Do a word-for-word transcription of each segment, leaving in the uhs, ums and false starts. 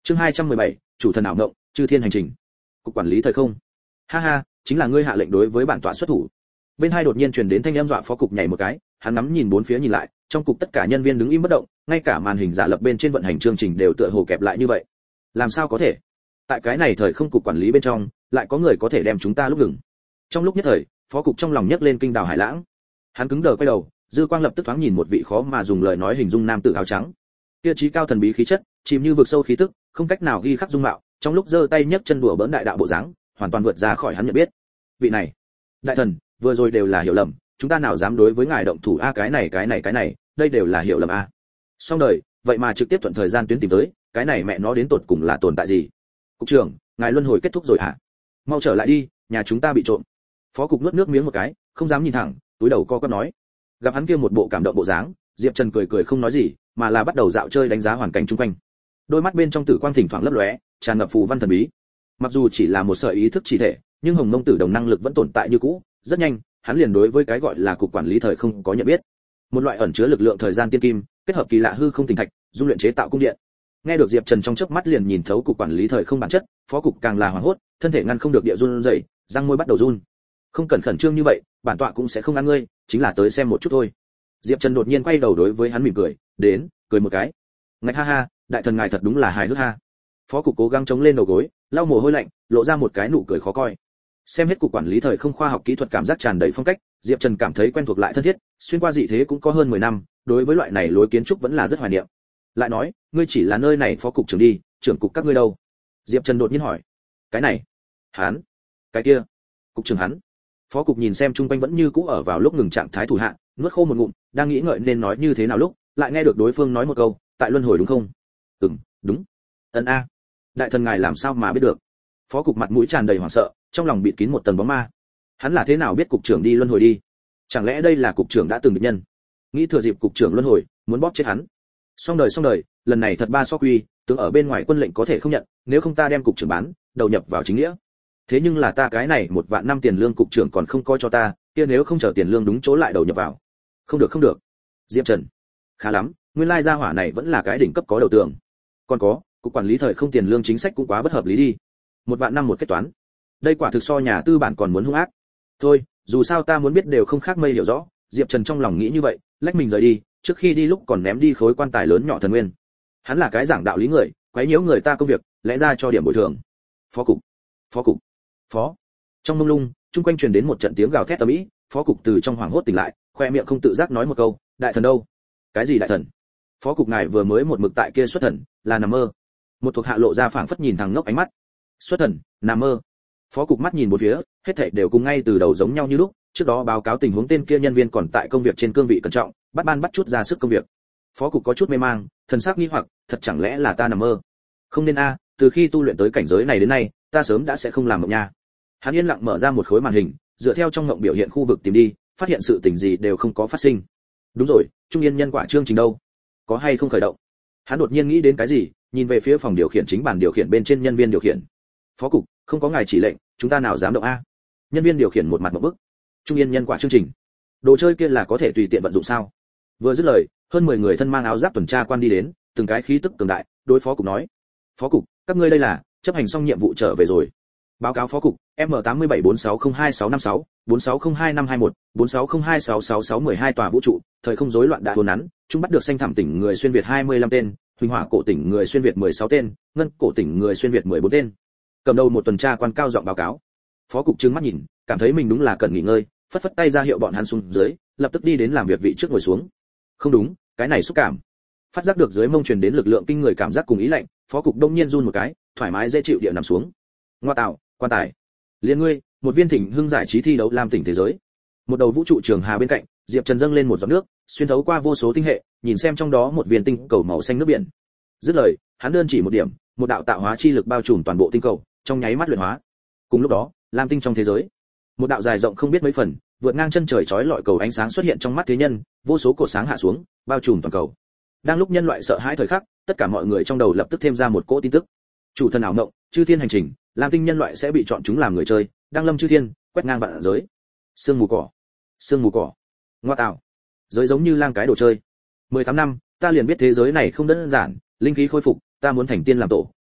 Chương hai trăm mười bảy, chủ thần ảo ngộng, chư thiên hành trình. Cục quản lý thời không. Ha ha, chính là ngươi hạ lệnh đối với bản tọa xuất thủ. Bên hai đột nhiên truyền đến thanh âm dọa phó cục nhảy một cái, hắn ngắm nhìn bốn phía nhìn lại, trong cục tất cả nhân viên đứng im bất động, ngay cả màn hình giả lập bên trên vận hành chương trình đều tựa hồ kẹp lại như vậy. Làm sao có thể? Tại cái này thời không cục quản lý bên trong, lại có người có thể đem chúng ta lúc ngừng. Trong lúc nhất thời, phó cục trong lòng nhấc lên kinh đào hải lãng. Hắn cứng đờ quay đầu, dư quang lập tức thoáng nhìn một vị khó mà dùng lời nói hình dung nam tử áo trắng. Kia trí cao thần bí khí chất, chìm như vực sâu khí tức, không cách nào ghi khắc dung mạo, trong lúc giơ tay nhấc chân đùa bỡn đại đạo bộ dáng, hoàn toàn vượt ra khỏi hắn nhận biết. Vị này, đại thần, vừa rồi đều là hiểu lầm, chúng ta nào dám đối với ngài động thủ a, cái này cái này cái này, đây đều là hiểu lầm a. Xong đời, vậy mà trực tiếp thuận thời gian tuyến tìm tới, cái này mẹ nó đến tột cùng là tồn tại gì? Cục trưởng, ngài luân hồi kết thúc rồi hả? Mau trở lại đi, nhà chúng ta bị trộm. Phó cục nuốt nước miếng một cái, không dám nhìn thẳng, túi đầu co quắp nói. Gặp hắn kia một bộ cảm động bộ dáng, Diệp Trần cười cười không nói gì, mà là bắt đầu dạo chơi đánh giá hoàn cảnh xung quanh. Đôi mắt bên trong tử quang thỉnh thoảng lấp lóe, tràn ngập phù văn thần bí. Mặc dù chỉ là một sợi ý thức chỉ thể, nhưng Hồng Mông Tử Đồng năng lực vẫn tồn tại như cũ, rất nhanh, hắn liền đối với cái gọi là cục quản lý thời không có nhận biết. Một loại ẩn chứa lực lượng thời gian tiên kim, kết hợp kỳ lạ hư không tinh thạch, dung luyện chế tạo cung điện. Nghe được Diệp Trần trong chớp mắt liền nhìn thấu cục quản lý thời không bản chất, phó cục càng là hoảng hốt, thân thể ngăn không được địa run rẩy, răng môi bắt đầu run. Không cần khẩn trương như vậy, bản tọa cũng sẽ không ăn ngươi, chính là tới xem một chút thôi. Diệp Trần đột nhiên quay đầu đối với hắn mỉm cười, đến, cười một cái. Ngạch ha ha, đại thần ngài thật đúng là hài hước ha. Phó cục cố gắng chống lên đầu gối, lau mồ hôi lạnh, lộ ra một cái nụ cười khó coi. Xem hết cục quản lý thời không khoa học kỹ thuật cảm giác tràn đầy phong cách, Diệp Trần cảm thấy quen thuộc lại thân thiết, xuyên qua dị thế cũng có hơn mười năm, đối với loại này lối kiến trúc vẫn là rất hoài niệm. Lại nói, ngươi chỉ là nơi này phó cục trưởng đi, trưởng cục các ngươi đâu? Diệp Trần đột nhiên hỏi. Cái này, hắn, cái kia, cục trưởng hắn. Phó cục nhìn xem trung quanh vẫn như cũ ở vào lúc ngừng trạng thái thủ hạ, nuốt khô một ngụm, đang nghĩ ngợi nên nói như thế nào lúc, lại nghe được đối phương nói một câu, tại luân hồi đúng không? Ừm, đúng. Ân a. Đại thần ngài làm sao mà biết được? Phó cục mặt mũi tràn đầy hoảng sợ, trong lòng bịt kín một tầng bóng ma. Hắn là thế nào biết cục trưởng đi luân hồi đi? Chẳng lẽ đây là cục trưởng đã từng địch nhân? Nghĩ thừa dịp cục trưởng luân hồi, muốn bóp chết hắn. Xong đời xong đời, lần này thật ba so quy, tướng ở bên ngoài quân lệnh có thể không nhận, nếu không ta đem cục trưởng bán, đầu nhập vào chính nghĩa. Thế nhưng là ta cái này một vạn năm tiền lương cục trưởng còn không coi cho ta, kia nếu không chờ tiền lương đúng chỗ lại đầu nhập vào. Không được không được. Diệp Trần, khá lắm, nguyên lai gia hỏa này vẫn là cái đỉnh cấp có đầu tường. Còn có, cục quản lý thời không tiền lương chính sách cũng quá bất hợp lý đi. Một vạn năm một kết toán. Đây quả thực so nhà tư bản còn muốn hung ác. Thôi, dù sao ta muốn biết đều không khác mây hiểu rõ, Diệp Trần trong lòng nghĩ như vậy, lách mình rời đi, trước khi đi lúc còn ném đi khối quan tài lớn nhỏ thần nguyên. Hắn là cái giảng đạo lý người, quấy nhiễu người ta công việc, lẽ ra cho điểm bồi thường. Phó cục, phó cục, phó. Trong mông lung, chung quanh truyền đến một trận tiếng gào thét ầm ĩ, phó cục từ trong hoảng hốt tỉnh lại, khoe miệng không tự giác nói một câu, đại thần đâu? Cái gì đại thần? Phó cục ngài vừa mới một mực tại kia xuất thần, là nằm mơ. Một thuộc hạ lộ ra phảng phất nhìn thằng ngốc ánh mắt. Xuất thần, nằm mơ. Phó cục mắt nhìn bốn phía, hết thảy đều cùng ngay từ đầu giống nhau như lúc, trước đó báo cáo tình huống tên kia nhân viên còn tại công việc trên cương vị cẩn trọng, bắt ban bắt chút ra sức công việc. Phó cục có chút mê mang, thần sắc nghi hoặc, thật chẳng lẽ là ta nằm mơ? Không nên a, từ khi tu luyện tới cảnh giới này đến nay, ta sớm đã sẽ không làm mộng nha. Hắn yên lặng mở ra một khối màn hình, dựa theo trong mộng biểu hiện khu vực tìm đi, phát hiện sự tình gì đều không có phát sinh. Đúng rồi, trung yên nhân quả chương trình đâu? Có hay không khởi động? Hắn đột nhiên nghĩ đến cái gì, nhìn về phía phòng điều khiển chính bàn điều khiển bên trên nhân viên điều khiển. Phó cục, không có ngài chỉ lệnh, chúng ta nào dám động a? Nhân viên điều khiển một mặt ngộp bức. Trung yên nhân quả chương trình, đồ chơi kia là có thể tùy tiện vận dụng sao? Vừa dứt lời, hơn mười người thân mang áo giáp tuần tra quan đi đến, từng cái khí tức cường đại, đối phó cục nói: "Phó cục, các ngươi đây là chấp hành xong nhiệm vụ trở về rồi." Báo cáo phó cục, M tám bảy bốn sáu không hai sáu năm sáu, bốn sáu không hai năm hai mốt, bốn sáu không hai sáu sáu sáu một hai tòa vũ trụ, thời không rối loạn đã hỗn nắn, chúng bắt được xanh thảm tỉnh người xuyên việt hai mươi lăm tên, huỳnh hỏa cổ tỉnh người xuyên việt mười sáu tên, ngân cổ tỉnh người xuyên việt mười bốn tên. Cầm đầu một tuần tra quan cao giọng báo cáo. Phó cục trừng mắt nhìn, cảm thấy mình đúng là cần nghỉ ngơi, phất phất tay ra hiệu bọn hắn xuống dưới, lập tức đi đến làm việc vị trước ngồi xuống. Không đúng, cái này xúc cảm. Phát giác được dưới mông truyền đến lực lượng kinh người cảm giác cùng ý lạnh, phó cục đông nhiên run một cái, thoải mái dễ chịu địa nằm xuống. Ngoa tạo, quan tài. Liên ngươi, một viên thỉnh hưng giải trí thi đấu làm tỉnh thế giới. Một đầu vũ trụ trường hà bên cạnh, Diệp Trần dâng lên một giọt nước, xuyên thấu qua vô số tinh hệ, nhìn xem trong đó một viên tinh cầu màu xanh nước biển. Dứt lời, hắn đơn chỉ một điểm, một đạo tạo hóa chi lực bao trùm toàn bộ tinh cầu, trong nháy mắt luyện hóa. Cùng lúc đó, lam tinh trong thế giới, một đạo dài rộng không biết mấy phần, vượt ngang chân trời chói lọi cầu ánh sáng xuất hiện trong mắt thế nhân, vô số cột sáng hạ xuống, bao trùm toàn cầu. Đang lúc nhân loại sợ hãi thời khắc, tất cả mọi người trong đầu lập tức thêm ra một cỗ tin tức. Chủ thần ảo mộng, chư thiên hành trình, lam tinh nhân loại sẽ bị chọn chúng làm người chơi, đang lâm chư thiên, quét ngang vạn giới. Sương mù cỏ, sương mù cỏ. Ngoa tạo, giới giống như lang cái đồ chơi. mười tám năm, ta liền biết thế giới này không đơn giản, linh khí khôi phục, ta muốn thành tiên làm tổ,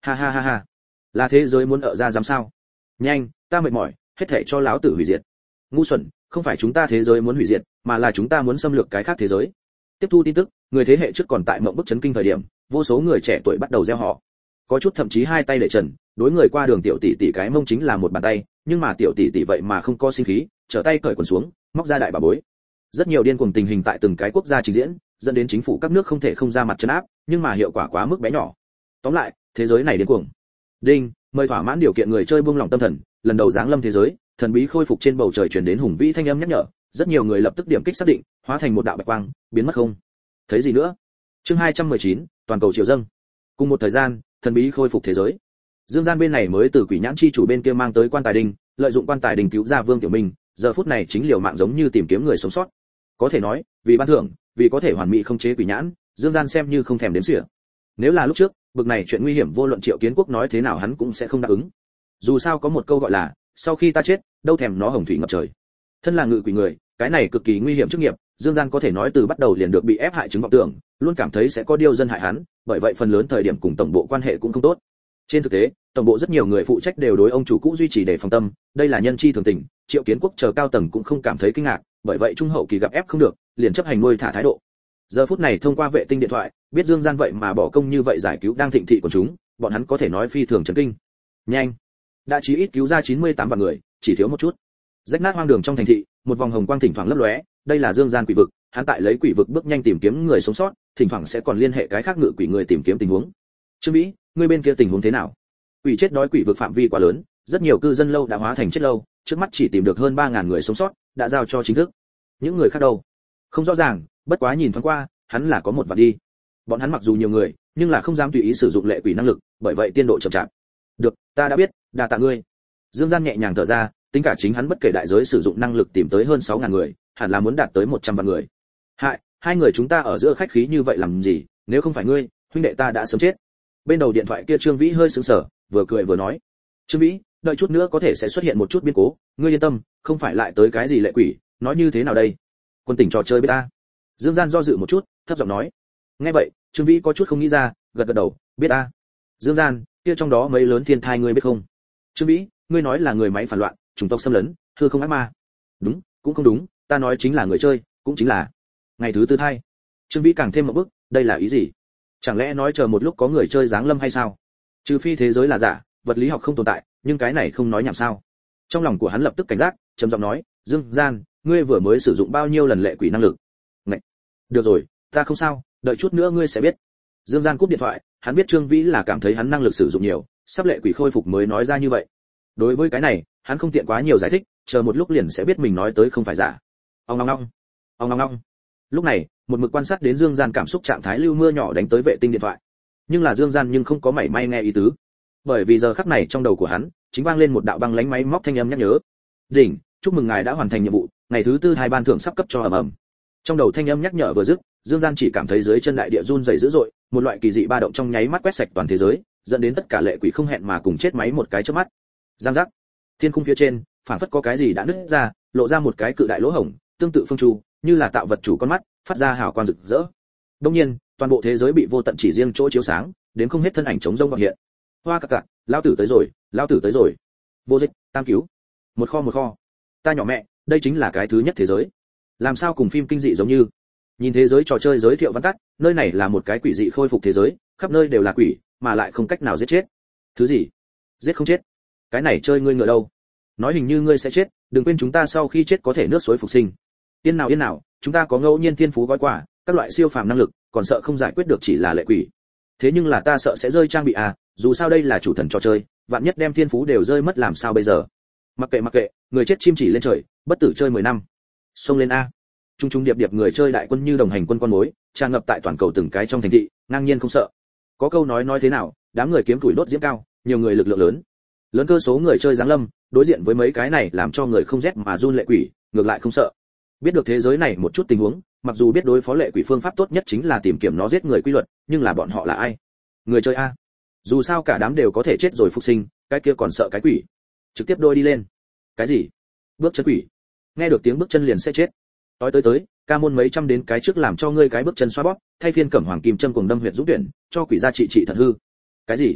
Ha ha ha ha, là thế giới muốn ở ra dám sao? Nhanh, ta mệt mỏi, hết thảy cho lão tử hủy diệt. Ngu xuẩn, không phải chúng ta thế giới muốn hủy diệt, mà là chúng ta muốn xâm lược cái khác thế giới. Tiếp thu tin tức, người thế hệ trước còn tại mộng bức chấn kinh thời điểm, vô số người trẻ tuổi bắt đầu gieo họ. Có chút thậm chí hai tay để trần, đối người qua đường tiểu tỷ tỷ cái mông chính là một bàn tay, nhưng mà tiểu tỷ tỷ vậy mà không có sinh khí, trở tay cởi quần xuống, móc ra đại bà bối. Rất nhiều điên cuồng tình hình tại từng cái quốc gia trình diễn, dẫn đến chính phủ các nước không thể không ra mặt trấn áp, nhưng mà hiệu quả quá mức bé nhỏ. Tóm lại, thế giới này điên cuồng. Đinh, mời thỏa mãn điều kiện người chơi buông lòng tâm thần, lần đầu giáng lâm thế giới, thần bí khôi phục trên bầu trời truyền đến hùng vĩ thanh âm nhắc nhở, rất nhiều người lập tức điểm kích xác định, hóa thành một đạo bạch quang, biến mất không thấy gì nữa. Chương hai trăm mười chín, toàn cầu triều dâng. Cùng một thời gian, thần bí khôi phục thế giới. Dương gian bên này mới từ quỷ nhãn chi chủ bên kia mang tới quan tài đình, lợi dụng quan tài đình cứu ra Vương Tiểu Minh, giờ phút này chính liều mạng giống như tìm kiếm người sống sót. Có thể nói, vì ban thưởng, vì có thể hoàn mỹ không chế quỷ nhãn, Dương gian xem như không thèm đếm xỉa. Nếu là lúc trước, bực này chuyện nguy hiểm vô luận Triệu Kiến Quốc nói thế nào hắn cũng sẽ không đáp ứng. Dù sao có một câu gọi là, sau khi ta chết, đâu thèm nó hồng thủy ngập trời. Thân là ngự quỷ người, cái này cực kỳ nguy hiểm chức nghiệp, Dương gian có thể nói từ bắt đầu liền được bị ép hại chứng vọng tưởng, luôn cảm thấy sẽ có điều dân hại hắn, bởi vậy phần lớn thời điểm cùng tổng bộ quan hệ cũng không tốt. Trên thực tế, tổng bộ rất nhiều người phụ trách đều đối ông chủ cũ duy trì để phòng tâm, đây là nhân chi thường tình, Triệu Kiến Quốc chờ cao tầng cũng không cảm thấy kinh ngạc, bởi vậy trung hậu kỳ gặp ép không được, liền chấp hành nuôi thả thái độ. Giờ phút này thông qua vệ tinh điện thoại, biết Dương gian vậy mà bỏ công như vậy giải cứu đang thịnh thị của chúng, bọn hắn có thể nói phi thường chấn kinh. Nhanh, đã chí ít cứu ra chín mươi tám vạn người, chỉ thiếu một chút. Rách nát hoang đường trong thành thị, một vòng hồng quang thỉnh thoảng lấp lóe, đây là Dương gian quỷ vực, hắn tại lấy quỷ vực bước nhanh tìm kiếm người sống sót, thỉnh thoảng sẽ còn liên hệ cái khác ngự quỷ người tìm kiếm tình huống. Trương Vĩ, người bên kia tình huống thế nào? Quỷ chết đói quỷ vực phạm vi quá lớn, rất nhiều cư dân lâu đã hóa thành chết lâu, trước mắt chỉ tìm được hơn ba ngàn người sống sót, đã giao cho chính thức. Những người khác đâu? Không rõ ràng, bất quá nhìn thoáng qua, hắn là có một vạn đi. Bọn hắn mặc dù nhiều người, nhưng là không dám tùy ý sử dụng lệ quỷ năng lực, bởi vậy tiên độ chậm chạp. Được, ta đã biết, đa tạ ngươi. Dương gian nhẹ nhàng thở ra, tính cả chính hắn bất kể đại giới sử dụng năng lực tìm tới hơn sáu ngàn người, hẳn là muốn đạt tới một trăm vạn người. Hại, hai người chúng ta ở giữa khách khí như vậy làm gì, nếu không phải ngươi, huynh đệ ta đã sớm chết. Bên đầu điện thoại kia Trương Vĩ hơi sững sờ, vừa cười vừa nói. Trương Vĩ, đợi chút nữa có thể sẽ xuất hiện một chút biến cố, ngươi yên tâm, không phải lại tới cái gì lệ quỷ, nói như thế nào đây? Quân tỉnh trò chơi biết ta. Dương gian do dự một chút, thấp giọng nói. Nghe vậy, Trương Vĩ có chút không nghĩ ra, gật gật đầu, biết ta. Dương gian, kia trong đó mấy lớn thiên thai ngươi biết không? Trương Vĩ, ngươi nói là người máy phản loạn, chủng tộc xâm lấn, hư không ác ma. Đúng, cũng không đúng, ta nói chính là người chơi, cũng chính là ngày thứ tư thai. Trương Vĩ càng thêm một bước, đây là ý gì? Chẳng lẽ nói chờ một lúc có người chơi giáng lâm hay sao? Trừ phi thế giới là giả, vật lý học không tồn tại, nhưng cái này không nói nhảm sao? Trong lòng của hắn lập tức cảnh giác, trầm giọng nói, Dương gian, ngươi vừa mới sử dụng bao nhiêu lần lệ quỷ năng lực? Ngậy. Được rồi, ta không sao, đợi chút nữa ngươi sẽ biết. Dương gian cúp điện thoại, hắn biết Trương Vĩ là cảm thấy hắn năng lực sử dụng nhiều, sắp lệ quỷ khôi phục mới nói ra như vậy. Đối với cái này, hắn không tiện quá nhiều giải thích, chờ một lúc liền sẽ biết mình nói tới không phải giả. Ong ong ong, ong ong ong. Lúc này, một mực quan sát đến Dương gian cảm xúc trạng thái lưu mưa nhỏ đánh tới vệ tinh điện thoại. Nhưng là Dương gian nhưng không có mảy may nghe ý tứ, bởi vì giờ khắc này trong đầu của hắn chính vang lên một đạo băng lánh máy móc thanh âm nhắc nhớ. Đỉnh, chúc mừng ngài đã hoàn thành nhiệm vụ, ngày thứ tư hai ban thưởng sắp cấp cho ầm ầm. Trong đầu thanh âm nhắc nhở vừa dứt, Dương gian chỉ cảm thấy dưới chân đại địa run rẩy dữ dội, một loại kỳ dị ba động trong nháy mắt quét sạch toàn thế giới, dẫn đến tất cả lệ quỷ không hẹn mà cùng chết máy một cái chớp mắt. Giang giác. Thiên khung phía trên, phản phất có cái gì đã nứt ra, lộ ra một cái cự đại lỗ hổng, tương tự phương chu, như là tạo vật chủ con mắt, phát ra hào quang rực rỡ. Đương nhiên, toàn bộ thế giới bị vô tận chỉ riêng chỗ chiếu sáng, đến không hết thân ảnh chống rông hiện hiện. Hoa cặc cặc, lão tử tới rồi, lão tử tới rồi. Vô dịch, tam cứu. Một kho một kho. Ta nhỏ mẹ, đây chính là cái thứ nhất thế giới. Làm sao cùng phim kinh dị giống như? Nhìn thế giới trò chơi giới thiệu văn tắt, nơi này là một cái quỷ dị khôi phục thế giới, khắp nơi đều là quỷ, mà lại không cách nào giết chết. Thứ gì? Giết không chết? Cái này chơi ngươi ngựa đâu? Nói hình như ngươi sẽ chết, đừng quên chúng ta sau khi chết có thể nước suối phục sinh. Yên nào yên nào, chúng ta có ngẫu nhiên thiên phú gói quà, các loại siêu phàm năng lực, còn sợ không giải quyết được chỉ là lệ quỷ. Thế nhưng là ta sợ sẽ rơi trang bị à, dù sao đây là chủ thần trò chơi, vạn nhất đem thiên phú đều rơi mất làm sao bây giờ? Mặc kệ mặc kệ, người chết chim chỉ lên trời, bất tử chơi mười năm. Xông lên a. Trung trung điệp điệp người chơi đại quân như đồng hành quân con mối, tràn ngập tại toàn cầu từng cái trong thành thị, ngang nhiên không sợ. Có câu nói nói thế nào, đám người kiếm tuổi đốt diễm cao, nhiều người lực lượng lớn. Lớn cơ số người chơi giáng lâm, đối diện với mấy cái này làm cho người không rét mà run lệ quỷ, ngược lại không sợ. Biết được thế giới này một chút tình huống, mặc dù biết đối phó lệ quỷ phương pháp tốt nhất chính là tìm kiếm nó giết người quy luật, nhưng là bọn họ là ai? Người chơi a. Dù sao cả đám đều có thể chết rồi phục sinh, cái kia còn sợ cái quỷ. Trực tiếp đôi đi lên. Cái gì? Bước chân quỷ. Nghe được tiếng bước chân liền sẽ chết. Tới tới tới, ca môn mấy trăm đến cái trước làm cho ngươi cái bước chân xoa bóp, thay phiên cẩm hoàng kim châm cùng đâm huyệt dũng tuyển, cho quỷ gia trị trị thật hư. Cái gì?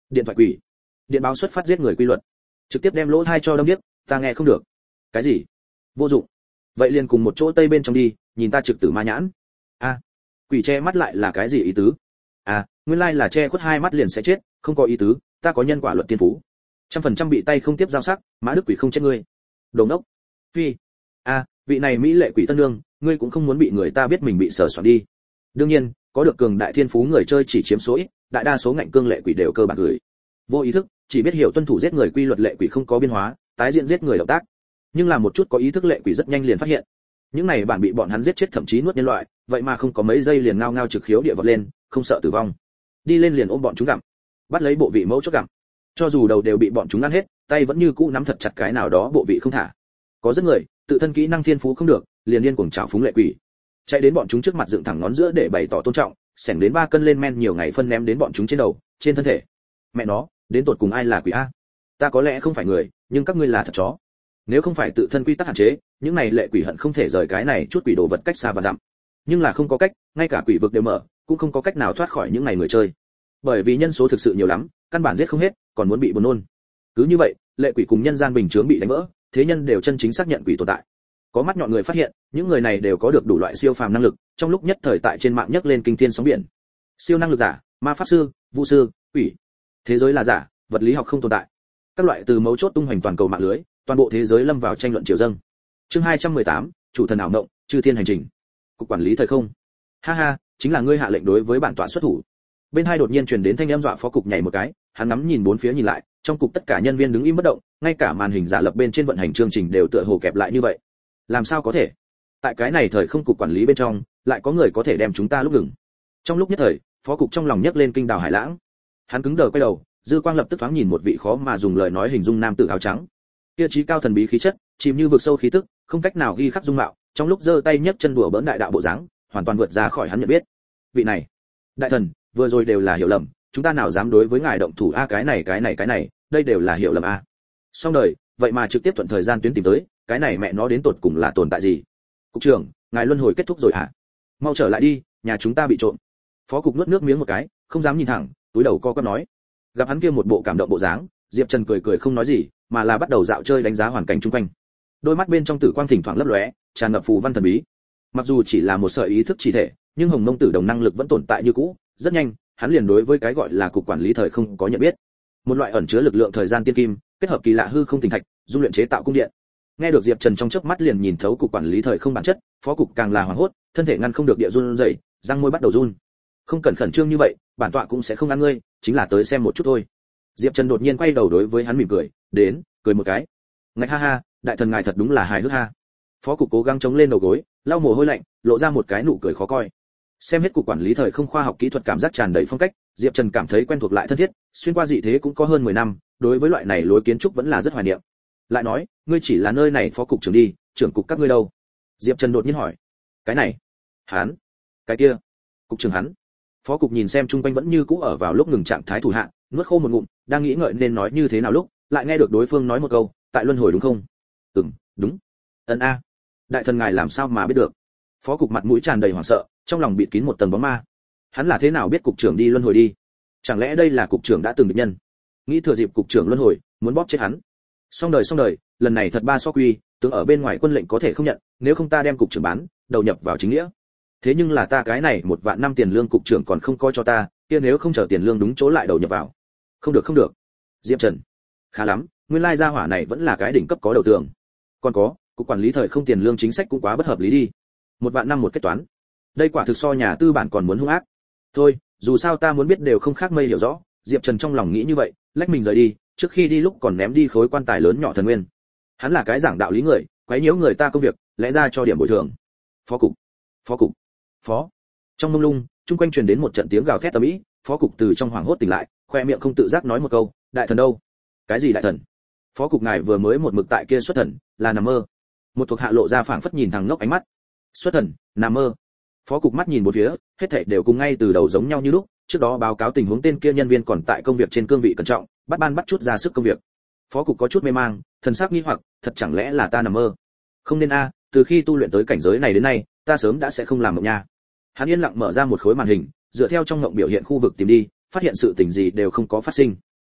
Điện thoại quỷ. Điện báo xuất phát giết người quy luật. Trực tiếp đem lỗ tai cho đâm điếc, ta nghe không được. Cái gì? Vô dụng. Vậy liền cùng một chỗ tây bên trong đi, nhìn ta trực tử ma nhãn. A, quỷ che mắt lại là cái gì ý tứ? À, nguyên lai là che khuất hai mắt liền sẽ chết, không có ý tứ, ta có nhân quả luật tiên phú. Trăm phần trăm bị tay không tiếp giao sắc, mã đức quỷ không chết ngươi. Đồ ngốc. Phi. A, vị này mỹ lệ quỷ tân nương, ngươi cũng không muốn bị người ta biết mình bị sở soạn đi. Đương nhiên, có được cường đại thiên phú người chơi chỉ chiếm số ít, đại đa số ngạnh cương lệ quỷ đều cơ bản gửi. Vô ý thức, chỉ biết hiểu tuân thủ giết người quy luật lệ quỷ không có biến hóa, tái diễn giết người động tác. Nhưng là một chút có ý thức lệ quỷ rất nhanh liền phát hiện. Những này bản bị bọn hắn giết chết thậm chí nuốt nhân loại, vậy mà không có mấy giây liền ngao ngao trực khiếu địa vọt lên, không sợ tử vong. Đi lên liền ôm bọn chúng gặm. Bắt lấy bộ vị mẫu chốt gặm. Cho dù đầu đều bị bọn chúng ăn hết, tay vẫn như cũ nắm thật chặt cái nào đó bộ vị không thả. Có rất người, tự thân kỹ năng thiên phú không được, liền điên cuồng trảo phúng lệ quỷ. Chạy đến bọn chúng trước mặt dựng thẳng ngón giữa để bày tỏ tôn trọng, xẻng đến ba cân lên men nhiều ngày phân ném đến bọn chúng trên đầu, trên thân thể. Mẹ nó, đến tột cùng ai là quỷ a? Ta có lẽ không phải người, nhưng các ngươi là thật chó. Nếu không phải tự thân quy tắc hạn chế, những này lệ quỷ hận không thể rời cái này chút quỷ đồ vật cách xa và dặm. Nhưng là không có cách, ngay cả quỷ vực đều mở, cũng không có cách nào thoát khỏi những này người chơi. Bởi vì nhân số thực sự nhiều lắm, căn bản giết không hết, còn muốn bị buồn nôn. Cứ như vậy, lệ quỷ cùng nhân gian bình chướng bị đánh vỡ, thế nhân đều chân chính xác nhận quỷ tồn tại. Có mắt nhọn người phát hiện, những người này đều có được đủ loại siêu phàm năng lực, trong lúc nhất thời tại trên mạng nhấc lên kinh thiên sóng biển. Siêu năng lực giả, ma pháp sư, vu sư, quỷ. Thế giới là giả, vật lý học không tồn tại. Các loại từ mấu chốt tung hoành toàn cầu mạng lưới, toàn bộ thế giới lâm vào tranh luận triều dâng. Chương hai trăm mười tám, chủ thần ảo mộng, chư thiên hành trình. Cục quản lý thời không. Ha ha, chính là ngươi hạ lệnh đối với bản tọa xuất thủ. Bên hai đột nhiên truyền đến thanh âm dọa phó cục nhảy một cái, hắn ngắm nhìn bốn phía nhìn lại, trong cục tất cả nhân viên đứng im bất động, ngay cả màn hình giả lập bên trên vận hành chương trình đều tựa hồ kẹp lại như vậy. Làm sao có thể? Tại cái này thời không cục quản lý bên trong, lại có người có thể đem chúng ta lúc ngừng. Trong lúc nhất thời, phó cục trong lòng nhấc lên kinh đào hải lãng. Hắn cứng đờ quay đầu, dư quang lập tức thoáng nhìn một vị khó mà dùng lời nói hình dung nam tử áo trắng. Kia trí cao thần bí khí chất, chìm như vực sâu khí tức, không cách nào ghi khắc dung mạo, trong lúc giơ tay nhấc chân đùa bỡn đại đạo bộ dáng, hoàn toàn vượt ra khỏi hắn nhận biết. Vị này, đại thần, vừa rồi đều là hiểu lầm, chúng ta nào dám đối với ngài động thủ a, cái này cái này cái này, đây đều là hiểu lầm a. Xong đời, vậy mà trực tiếp thuận thời gian tuyến tìm tới, cái này mẹ nó đến tột cùng là tồn tại gì? Cục trưởng, ngài luân hồi kết thúc rồi hả? Mau trở lại đi, nhà chúng ta bị trộm. Phó cục nuốt nước miếng một cái, không dám nhìn thẳng, túi đầu co quắp nói. Gặp hắn kia một bộ cảm động bộ dáng, Diệp Trần cười cười không nói gì, mà là bắt đầu dạo chơi đánh giá hoàn cảnh xung quanh. Đôi mắt bên trong tử quang thỉnh thoảng lấp lóe, tràn ngập phù văn thần bí. Mặc dù chỉ là một sợi ý thức chỉ thể, nhưng Hồng Mông Tử Đồng năng lực vẫn tồn tại như cũ, rất nhanh, hắn liền đối với cái gọi là cục quản lý thời không có nhận biết. Một loại ẩn chứa lực lượng thời gian tiên kim, kết hợp kỳ lạ hư không tinh thạch, dung luyện chế tạo cung điện. Nghe được Diệp Trần trong chớp mắt liền nhìn thấu cục quản lý thời không bản chất, phó cục càng là hoảng hốt, thân thể ngăn không được địa run rẩy, răng môi bắt đầu run. Không cần khẩn trương như vậy, bản tọa cũng sẽ không ăn ngươi, chính là tới xem một chút thôi. Diệp Trần đột nhiên quay đầu đối với hắn mỉm cười, đến, cười một cái. Ngạch ha ha, đại thần ngài thật đúng là hài hước ha. Phó cục cố gắng chống lên đầu gối, lau mồ hôi lạnh, lộ ra một cái nụ cười khó coi. Xem hết cục quản lý thời không khoa học kỹ thuật cảm giác tràn đầy phong cách, Diệp Trần cảm thấy quen thuộc lại thân thiết, xuyên qua dị thế cũng có hơn mười năm, đối với loại này lối kiến trúc vẫn là rất hoài niệm. Lại nói, ngươi chỉ là nơi này phó cục trưởng đi, trưởng cục các ngươi đâu? Diệp Trần đột nhiên hỏi. Cái này, hắn, cái kia, cục trưởng hắn. Phó cục nhìn xem chung quanh vẫn như cũ ở vào lúc ngừng trạng thái thủ hạ, nuốt khô một ngụm, đang nghĩ ngợi nên nói như thế nào lúc, lại nghe được đối phương nói một câu, tại luân hồi đúng không? Ừm, đúng. Ân a. Đại thần ngài làm sao mà biết được? Phó cục mặt mũi tràn đầy hoảng sợ, trong lòng bịt kín một tầng bóng ma. Hắn là thế nào biết cục trưởng đi luân hồi đi? Chẳng lẽ đây là cục trưởng đã từng địch nhân? Nghĩ thừa dịp cục trưởng luân hồi, muốn bóp chết hắn. Xong đời xong đời, lần này thật ba so quy, tướng ở bên ngoài quân lệnh có thể không nhận, nếu không ta đem cục trưởng bán, đầu nhập vào chính nghĩa. Thế nhưng là ta cái này một vạn năm tiền lương cục trưởng còn không coi cho ta, kia nếu không chờ tiền lương đúng chỗ lại đầu nhập vào. Không được không được. Diệp Trần, khá lắm, nguyên lai gia hỏa này vẫn là cái đỉnh cấp có đầu tường. Còn có, cục quản lý thời không tiền lương chính sách cũng quá bất hợp lý đi. Một vạn năm một kết toán. Đây quả thực so nhà tư bản còn muốn hung ác. Thôi, dù sao ta muốn biết đều không khác mây hiểu rõ, Diệp Trần trong lòng nghĩ như vậy, lách mình rời đi, trước khi đi lúc còn ném đi khối quan tài lớn nhỏ thần nguyên. Hắn là cái giảng đạo lý người, quấy nhiễu người ta công việc, lẽ ra cho điểm bồi thường. Phó cục, phó cục, phó. Trong mông lung, chung quanh truyền đến một trận tiếng gào thét tầm ý, phó cục từ trong hoảng hốt tỉnh lại, khoe miệng không tự giác nói một câu, đại thần đâu? Cái gì đại thần? Phó cục ngài vừa mới một mực tại kia xuất thần, là nằm mơ. Một thuộc hạ lộ ra phảng phất nhìn thằng ngốc ánh mắt. Xuất thần, nằm mơ. Phó cục mắt nhìn một phía, hết thảy đều cùng ngay từ đầu giống nhau như lúc, trước đó báo cáo tình huống tên kia nhân viên còn tại công việc trên cương vị cẩn trọng, bắt ban bắt chút ra sức công việc. Phó cục có chút mê mang, thần sắc nghi hoặc, thật chẳng lẽ là ta nằm mơ? Không nên a, từ khi tu luyện tới cảnh giới này đến nay, ta sớm đã sẽ không làm mộng nha. Hắn yên lặng mở ra một khối màn hình, dựa theo trong mộng biểu hiện khu vực tìm đi, phát hiện sự tình gì đều không có phát sinh.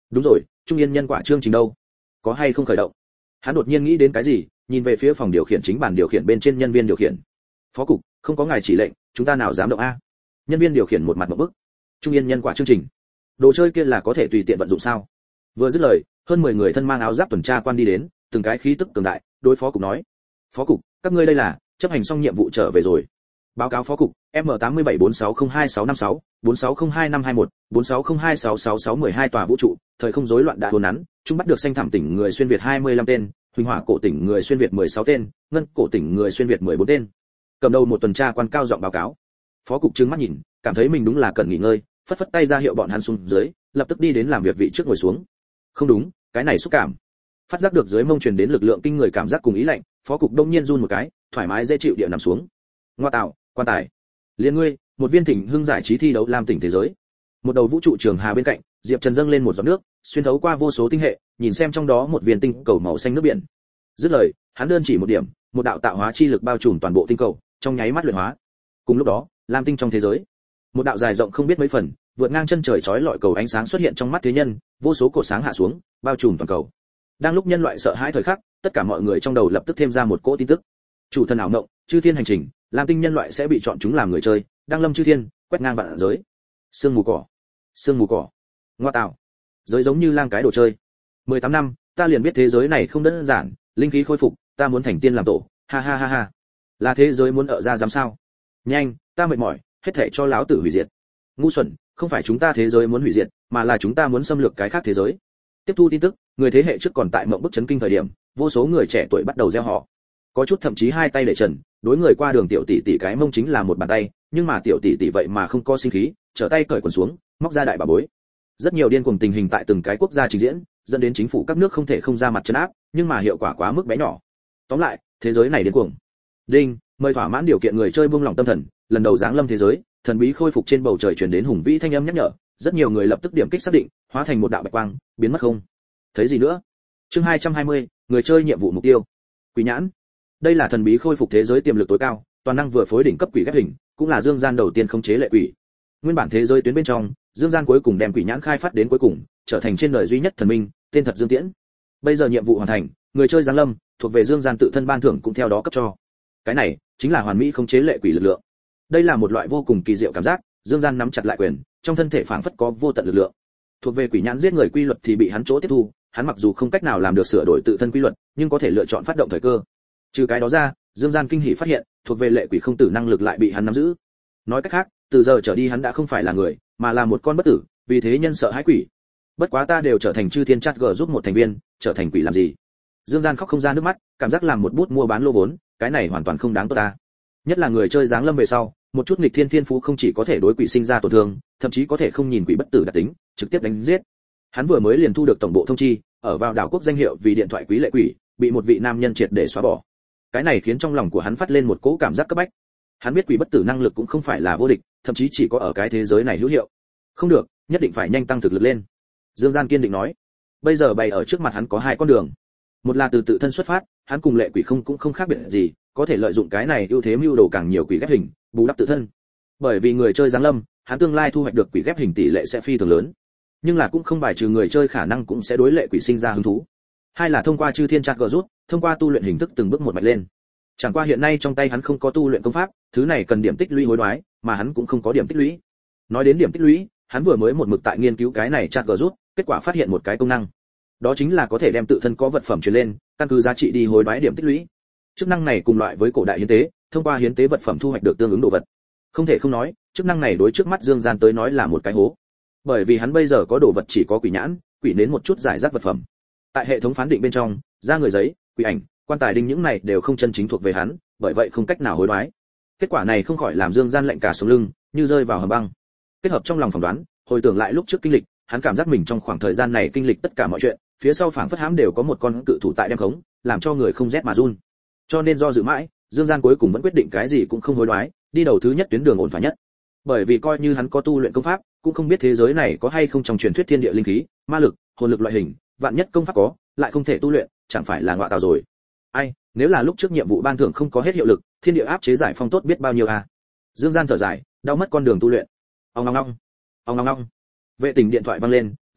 Đúng rồi, trung yên nhân quả chương trình đâu? Có hay không khởi động? Hắn đột nhiên nghĩ đến cái gì, nhìn về phía phòng điều khiển chính bàn điều khiển bên trên nhân viên điều khiển. Phó cục, không có ngài chỉ lệnh, chúng ta nào dám động a? Nhân viên điều khiển một mặt ngộp bức. Trung yên nhân quả chương trình, đồ chơi kia là có thể tùy tiện vận dụng sao? Vừa dứt lời, hơn mười người thân mang áo giáp tuần tra quan đi đến, từng cái khí tức cường đại, đối phó cục nói: "Phó cục, các ngươi đây là chấp hành xong nhiệm vụ trở về rồi." Báo cáo phó cục, M tám bảy bốn sáu không hai sáu năm sáu, bốn sáu không hai năm hai mốt, bốn sáu không hai sáu sáu sáu một hai tòa vũ trụ, thời không rối loạn đã hồn nắn, chúng bắt được xanh thảm tỉnh người xuyên việt hai mươi lăm tên, huỳnh hỏa cổ tỉnh người xuyên việt mười sáu tên, ngân cổ tỉnh người xuyên việt mười bốn tên. Cầm đầu một tuần tra quan cao giọng báo cáo. Phó cục trừng mắt nhìn, cảm thấy mình đúng là cần nghỉ ngơi, phất phất tay ra hiệu bọn hắn xuống dưới, lập tức đi đến làm việc vị trước ngồi xuống. Không đúng, cái này xúc cảm. Phát giác được dưới mông truyền đến lực lượng kinh người cảm giác cùng ý lạnh, phó cục đông nhiên run một cái, thoải mái dễ chịu địa nằm xuống. Ngoa tạo, quan tài. Liên ngươi, một viên thỉnh hưng giải trí thi đấu làm tỉnh thế giới. Một đầu vũ trụ trường hà bên cạnh, Diệp Trần dâng lên một giọt nước, xuyên thấu qua vô số tinh hệ, nhìn xem trong đó một viên tinh cầu màu xanh nước biển. Dứt lời, hắn đơn chỉ một điểm, một đạo tạo hóa chi lực bao trùm toàn bộ tinh cầu, trong nháy mắt luyện hóa. Cùng lúc đó, lam tinh trong thế giới, một đạo dài rộng không biết mấy phần, vượt ngang chân trời chói lọi cầu ánh sáng xuất hiện trong mắt thế nhân, vô số cột sáng hạ xuống, bao trùm toàn cầu. Đang lúc nhân loại sợ hãi thời khắc, tất cả mọi người trong đầu lập tức thêm ra một cỗ tin tức. Chủ thần ảo mộng, chư thiên hành trình, lam tinh nhân loại sẽ bị chọn chúng làm người chơi, đăng lâm chư thiên, quét ngang vạn giới. Sương mù cỏ, sương mù cỏ. Ngoa tạo, giới giống như lang cái đồ chơi. mười tám năm, ta liền biết thế giới này không đơn giản, linh khí khôi phục, ta muốn thành tiên làm tổ, ha ha ha ha. Là thế giới muốn ở ra dám sao? Nhanh, ta mệt mỏi, hết thảy cho lão tử hủy diệt. Ngu xuẩn, không phải chúng ta thế giới muốn hủy diệt, mà là chúng ta muốn xâm lược cái khác thế giới. Tiếp thu tin tức, người thế hệ trước còn tại mộng bức chấn kinh thời điểm, vô số người trẻ tuổi bắt đầu gieo họ. Có chút thậm chí hai tay để trần, đối người qua đường tiểu tỷ tỷ cái mông chính là một bàn tay, nhưng mà tiểu tỷ tỷ vậy mà không có sinh khí, trở tay cởi quần xuống, móc ra đại bà bối. Rất nhiều điên cuồng tình hình tại từng cái quốc gia trình diễn, dẫn đến chính phủ các nước không thể không ra mặt trấn áp, nhưng mà hiệu quả quá mức bé nhỏ. Tóm lại, thế giới này điên cuồng. Đinh, mời thỏa mãn điều kiện người chơi buông lỏng tâm thần, lần đầu giáng lâm thế giới, thần bí khôi phục trên bầu trời truyền đến hùng vĩ thanh âm nhắc nhở, rất nhiều người lập tức điểm kích xác định, hóa thành một đạo bạch quang, biến mất không thấy gì nữa. Chương hai trăm hai mươi, người chơi nhiệm vụ mục tiêu. Quỷ nhãn. Đây là thần bí khôi phục thế giới tiềm lực tối cao, toàn năng vừa phối đỉnh cấp quỷ ghép hình, cũng là dương gian đầu tiên khống chế lệ quỷ. Nguyên bản thế giới tuyến bên trong, dương gian cuối cùng đem quỷ nhãn khai phát đến cuối cùng, trở thành trên đời duy nhất thần minh, tên thật Dương Tiễn. Bây giờ nhiệm vụ hoàn thành, người chơi giáng lâm, thuộc về dương gian tự thân ban thưởng cũng theo đó cấp cho. Cái này chính là hoàn mỹ khống chế lệ quỷ lực lượng. Đây là một loại vô cùng kỳ diệu cảm giác, dương gian nắm chặt lại quyền, trong thân thể phảng phất có vô tận lực lượng. Thuộc về quỷ nhãn giết người quy luật thì bị hắn chỗ tiếp thu, hắn mặc dù không cách nào làm được sửa đổi tự thân quy luật, nhưng có thể lựa chọn phát động thời cơ. Trừ cái đó ra, dương gian kinh hỉ phát hiện, thuộc về lệ quỷ không tử năng lực lại bị hắn nắm giữ. Nói cách khác, từ giờ trở đi hắn đã không phải là người, mà là một con bất tử, vì thế nhân sợ hãi quỷ. Bất quá ta đều trở thành chư thiên chat g giúp một thành viên, trở thành quỷ làm gì? Dương gian khóc không ra nước mắt, cảm giác làm một bút mua bán lô vốn, cái này hoàn toàn không đáng tốt ta. Nhất là người chơi giáng lâm về sau, một chút nghịch thiên thiên phú không chỉ có thể đối quỷ sinh ra tổn thương, thậm chí có thể không nhìn quỷ bất tử đặc tính, trực tiếp đánh giết. Hắn vừa mới liền thu được tổng bộ thông chi, ở vào đảo quốc danh hiệu vì điện thoại quý lệ quỷ, bị một vị nam nhân triệt để xóa bỏ. Cái này khiến trong lòng của hắn phát lên một cỗ cảm giác cấp bách. Hắn biết quỷ bất tử năng lực cũng không phải là vô địch, thậm chí chỉ có ở cái thế giới này hữu hiệu. Không được, nhất định phải nhanh tăng thực lực lên. Dương Gian kiên định nói. Bây giờ bày ở trước mặt hắn có hai con đường. Một là từ tự thân xuất phát, hắn cùng lệ quỷ không cũng không khác biệt gì, có thể lợi dụng cái này ưu thế mưu đồ càng nhiều quỷ ghép hình, bù đắp tự thân. Bởi vì người chơi giáng lâm, hắn tương lai thu hoạch được quỷ ghép hình tỷ lệ sẽ phi thường lớn. Nhưng là cũng không bài trừ người chơi khả năng cũng sẽ đối lệ quỷ sinh ra hứng thú. Hai là thông qua chư thiên chat gờ rút, thông qua tu luyện hình thức từng bước một mạnh lên. Chẳng qua hiện nay trong tay hắn không có tu luyện công pháp, thứ này cần điểm tích lũy hối đoái, mà hắn cũng không có điểm tích lũy. Nói đến điểm tích lũy, hắn vừa mới một mực tại nghiên cứu cái này chat gờ rút, kết quả phát hiện một cái công năng. Đó chính là có thể đem tự thân có vật phẩm truyền lên, căn cứ giá trị đi hối đoái điểm tích lũy. Chức năng này cùng loại với cổ đại hiến tế, thông qua hiến tế vật phẩm thu hoạch được tương ứng đồ vật. Không thể không nói, chức năng này đối trước mắt Dương Gian tới nói là một cái hố. Bởi vì hắn bây giờ có đồ vật chỉ có quỷ nhãn, quỷ nến một chút giải rác vật phẩm. Tại hệ thống phán định bên trong, da người giấy, quỷ ảnh, quan tài đinh những này đều không chân chính thuộc về hắn, bởi vậy không cách nào hối đoái. Kết quả này không khỏi làm Dương Gian lạnh cả sống lưng, như rơi vào hầm băng. Kết hợp trong lòng phỏng đoán, hồi tưởng lại lúc trước kinh lịch, hắn cảm giác mình trong khoảng thời gian này kinh lịch tất cả mọi chuyện, phía sau phảng phất hãm đều có một con cự thủ tại đem khống, làm cho người không rét mà run. Cho nên do dự mãi, Dương Gian cuối cùng vẫn quyết định cái gì cũng không hối đoái, đi đầu thứ nhất tuyến đường ổn thỏa nhất. Bởi vì coi như hắn có tu luyện công pháp, cũng không biết thế giới này có hay không trong truyền thuyết thiên địa linh khí, ma lực, hồn lực loại hình, vạn nhất công pháp có, lại không thể tu luyện, chẳng phải là ngọa tào rồi. Ai, nếu là lúc trước nhiệm vụ ban thưởng không có hết hiệu lực, thiên địa áp chế giải phong tốt biết bao nhiêu à. Dương Gian thở dài, đau mất con đường tu luyện. Ong ong ong. Ong ong ong. Vệ tinh điện thoại vang lên,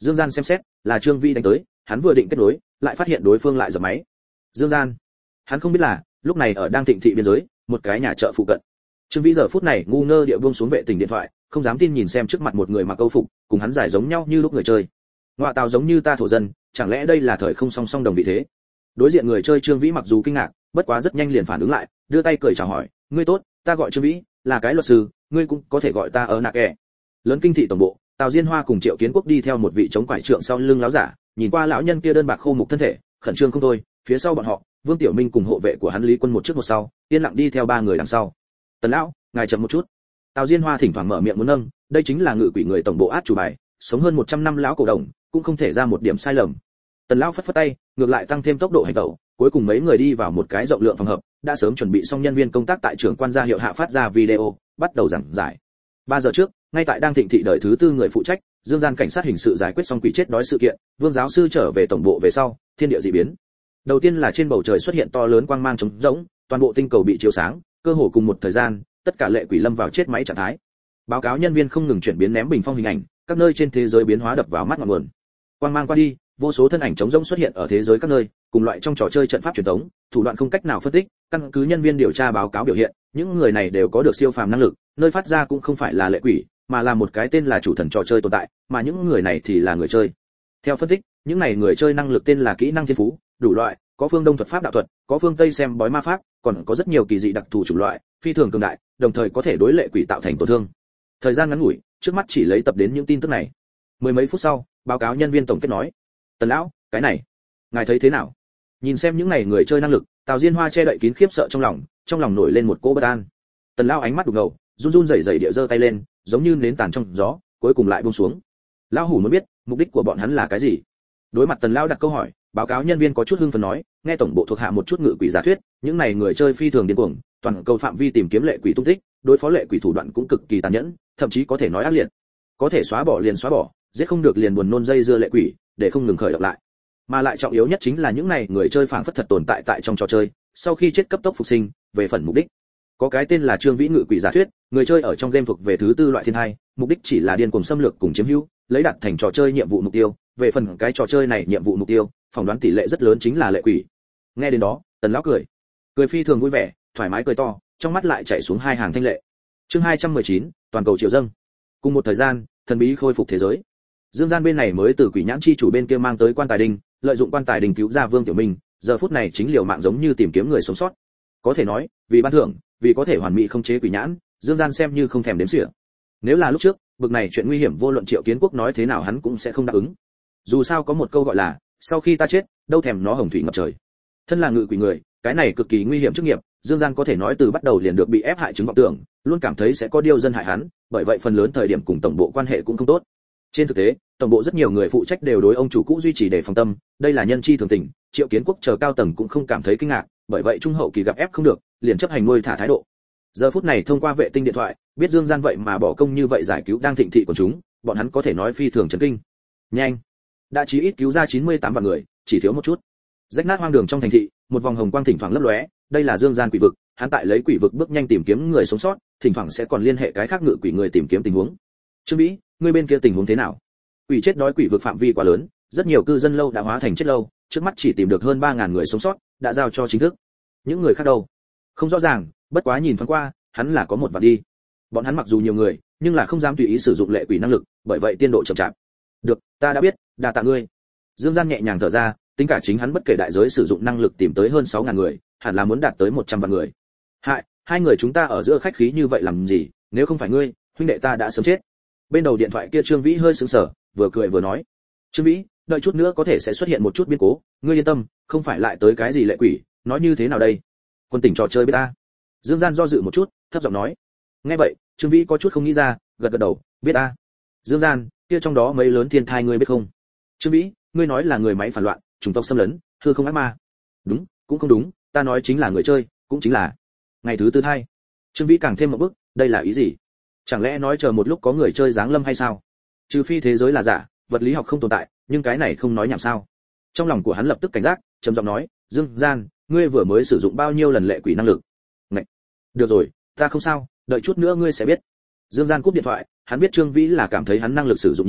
Dương Gian xem xét, là Trương Vĩ đánh tới, hắn vừa định kết nối, lại phát hiện đối phương lại giật máy. Dương Gian, hắn không biết là, lúc này ở đang Thịnh thị biên giới, một cái nhà chợ phụ cận. Trương Vĩ giờ phút này ngu ngơ địa buông xuống vệ tinh điện thoại, không dám tin nhìn xem trước mặt một người mặc câu phục, cùng hắn giải giống nhau như lúc người chơi. Ngoại tào giống như ta thổ dân, chẳng lẽ đây là thời không song song đồng vị thế? Đối diện người chơi Trương Vĩ mặc dù kinh ngạc, bất quá rất nhanh liền phản ứng lại, đưa tay cười chào hỏi, ngươi tốt, ta gọi Trương Vĩ, là cái luật sư, ngươi cũng có thể gọi ta ở nạc kẻ. Lớn kinh thị tổng bộ, Tào Diên Hoa cùng Triệu Kiến Quốc đi theo một vị chống quải trượng sau lưng lão giả, nhìn qua lão nhân kia đơn bạc khô mục thân thể, khẩn trương không thôi, phía sau bọn họ, Vương Tiểu Minh cùng hộ vệ của hắn Lý Quân một trước một sau, yên lặng đi theo ba người đằng sau. Tần lão, ngài chậm một chút. Tào Diên Hoa thỉnh thoảng mở miệng muốn nâng, đây chính là ngự quỷ người tổng bộ át chủ bài, sống hơn một trăm năm lão cổ đồng, cũng không thể ra một điểm sai lầm. Tần lão phất phất tay, ngược lại tăng thêm tốc độ hành động, cuối cùng mấy người đi vào một cái rộng lượng phòng hợp, đã sớm chuẩn bị xong nhân viên công tác tại trưởng quan gia hiệu hạ phát ra video, bắt đầu giảng giải. ba giờ trước, ngay tại đang Thịnh thị đợi thứ tư người phụ trách, Dương Gian cảnh sát hình sự giải quyết xong quỷ chết đói sự kiện, Vương giáo sư trở về tổng bộ về sau, thiên địa dị biến. Đầu tiên là trên bầu trời xuất hiện to lớn quang mang trống rỗng, toàn bộ tinh cầu bị chiếu sáng, cơ hồ cùng một thời gian, tất cả lệ quỷ lâm vào chết máy trạng thái. Báo cáo nhân viên không ngừng chuyển biến ném bình phong hình ảnh, các nơi trên thế giới biến hóa đập vào mắt ngọn nguồn. Quang mang qua đi, vô số thân ảnh trống rỗng xuất hiện ở thế giới các nơi, cùng loại trong trò chơi trận pháp truyền thống, thủ đoạn không cách nào phân tích, căn cứ nhân viên điều tra báo cáo biểu hiện, những người này đều có được siêu phàm năng lực, nơi phát ra cũng không phải là lệ quỷ, mà là một cái tên là chủ thần trò chơi tồn tại, mà những người này thì là người chơi. Theo phân tích, những này người chơi năng lực tên là kỹ năng thiên phú, đủ loại, có phương Đông thuật pháp đạo thuật, có phương Tây xem bói ma pháp, còn có rất nhiều kỳ dị đặc thù chủng loại, phi thường cường đại, đồng thời có thể đối lệ quỷ tạo thành tổn thương. Thời gian ngắn ngủi, trước mắt chỉ lấy tập đến những tin tức này. Mười mấy phút sau, báo cáo nhân viên tổng kết nói: "Tần lão, cái này, ngài thấy thế nào?" Nhìn xem những này người chơi năng lực, Tào Diên Hoa che đậy kín khiếp sợ trong lòng, trong lòng nổi lên một cỗ bất an. Tần lão ánh mắt đục ngầu, run run rẩy rẩy địa giơ tay lên, giống như nến tàn trong gió, cuối cùng lại buông xuống. Lão hủ muốn biết, mục đích của bọn hắn là cái gì? Đối mặt Tần lão đặt câu hỏi, báo cáo nhân viên có chút hưng phấn nói, nghe tổng bộ thuộc hạ một chút ngự quỷ giả thuyết, những này người chơi phi thường điên cuồng, toàn cầu phạm vi tìm kiếm lệ quỷ tung tích, đối phó lệ quỷ thủ đoạn cũng cực kỳ tàn nhẫn, thậm chí có thể nói ác liệt. Có thể xóa bỏ liền xóa bỏ, giết không được liền buồn nôn dây dưa lệ quỷ, để không ngừng khởi động lại. Mà lại trọng yếu nhất chính là những này người chơi phảng phất thật tồn tại tại trong trò chơi, sau khi chết cấp tốc phục sinh, về phần mục đích. Có cái tên là Trương Vĩ ngự quỷ giả thuyết, người chơi ở trong game thuộc về thứ tư loại thiên hai, mục đích chỉ là điên cuồng xâm lược cùng chiếm hữu, lấy đạt thành trò chơi nhiệm vụ mục tiêu, về phần cái trò chơi này nhiệm vụ mục tiêu, phỏng đoán tỷ lệ rất lớn chính là lệ quỷ. Nghe đến đó, Tần lão cười, cười phi thường vui vẻ, thoải mái cười to, trong mắt lại chảy xuống hai hàng thanh lệ. Chương hai trăm mười chín, toàn cầu triều dâng. Cùng một thời gian, thần bí khôi phục thế giới. Dương Gian bên này mới từ quỷ nhãn chi chủ bên kia mang tới quan tài đình, lợi dụng quan tài đình cứu ra Vương Tiểu Minh, giờ phút này chính liều mạng giống như tìm kiếm người sống sót. Có thể nói, vì ban thưởng, vì có thể hoàn mỹ không chế quỷ nhãn, Dương Gian xem như không thèm đếm xỉa. Nếu là lúc trước, bực này chuyện nguy hiểm vô luận Triệu Kiến Quốc nói thế nào hắn cũng sẽ không đáp ứng. Dù sao có một câu gọi là, sau khi ta chết, đâu thèm nó hồng thủy ngập trời. Thân là ngự quỷ người, cái này cực kỳ nguy hiểm chức nghiệp, Dương Gian có thể nói từ bắt đầu liền được bị ép hại chứng vọng tưởng, luôn cảm thấy sẽ có điều dân hại hắn, bởi vậy phần lớn thời điểm cùng tổng bộ quan hệ cũng không tốt. Trên thực tế, tổng bộ rất nhiều người phụ trách đều đối ông chủ cũ duy trì đề phòng tâm, đây là nhân chi thường tình, Triệu Kiến Quốc chờ cao tầng cũng không cảm thấy kinh ngạc, bởi vậy trung hậu kỳ gặp ép không được, liền chấp hành nuôi thả thái độ. Giờ phút này thông qua vệ tinh điện thoại, biết Dương Gian vậy mà bỏ công như vậy giải cứu đang thịnh thị của chúng, bọn hắn có thể nói phi thường chấn kinh. Nhanh, đã chí ít cứu ra chín mươi tám vạn người, chỉ thiếu một chút. Rách nát hoang đường trong thành thị, một vòng hồng quang thỉnh thoảng lấp lóe, đây là Dương Gian quỷ vực, hắn tại lấy quỷ vực bước nhanh tìm kiếm người sống sót, thỉnh thoảng sẽ còn liên hệ cái khác ngự quỷ người tìm kiếm tình huống. Trương Vĩ, ngươi bên kia tình huống thế nào? Quỷ chết đói quỷ vực phạm vi quá lớn, rất nhiều cư dân lâu đã hóa thành chết lâu, trước mắt chỉ tìm được hơn ba ngàn người sống sót, đã giao cho chính thức. Những người khác đâu? Không rõ ràng, bất quá nhìn thoáng qua, hắn là có một vạn đi. Bọn hắn mặc dù nhiều người, nhưng là không dám tùy ý sử dụng lệ quỷ năng lực, bởi vậy tiên độ chậm chạp. Được, ta đã biết, đa tạ ngươi. Dương Gian nhẹ nhàng thở ra, tính cả chính hắn bất kể đại giới sử dụng năng lực tìm tới hơn sáu ngàn người, hẳn là muốn đạt tới một trăm vạn người. Hại, hai người chúng ta ở giữa khách khí như vậy làm gì, nếu không phải ngươi, huynh đệ ta đã sớm chết. Bên đầu điện thoại kia Trương Vĩ hơi sững sờ, vừa cười vừa nói, Trương Vĩ, đợi chút nữa có thể sẽ xuất hiện một chút biến cố, ngươi yên tâm, không phải lại tới cái gì lệ quỷ, nói như thế nào đây? Quân tỉnh trò chơi biết ta. Dương Gian do dự một chút, thấp giọng nói. Nghe vậy, Trương Vĩ có chút không nghĩ ra, gật gật đầu, biết ta. Dương Gian, kia trong đó mấy lớn thiên thai ngươi biết không? Trương Vĩ, ngươi nói là người máy phản loạn, chủng tộc xâm lấn, hư không ác ma. Đúng, cũng không đúng, ta nói chính là người chơi, cũng chính là ngày thứ tư thai. Trương Vĩ càng thêm một bước, đây là ý gì? Chẳng lẽ nói chờ một lúc có người chơi giáng lâm hay sao? Trừ phi thế giới là giả, vật lý học không tồn tại, nhưng cái này không nói nhảm sao? Trong lòng của hắn lập tức cảnh giác, trầm giọng nói, Dương Gian, ngươi vừa mới sử dụng bao nhiêu lần lệ quỷ năng lực? Ngậy. Được rồi, ta không sao, đợi chút nữa ngươi sẽ biết. Dương Gian cúp điện thoại, hắn biết Trương Vĩ là cảm thấy hắn năng lực sử dụng nhiều,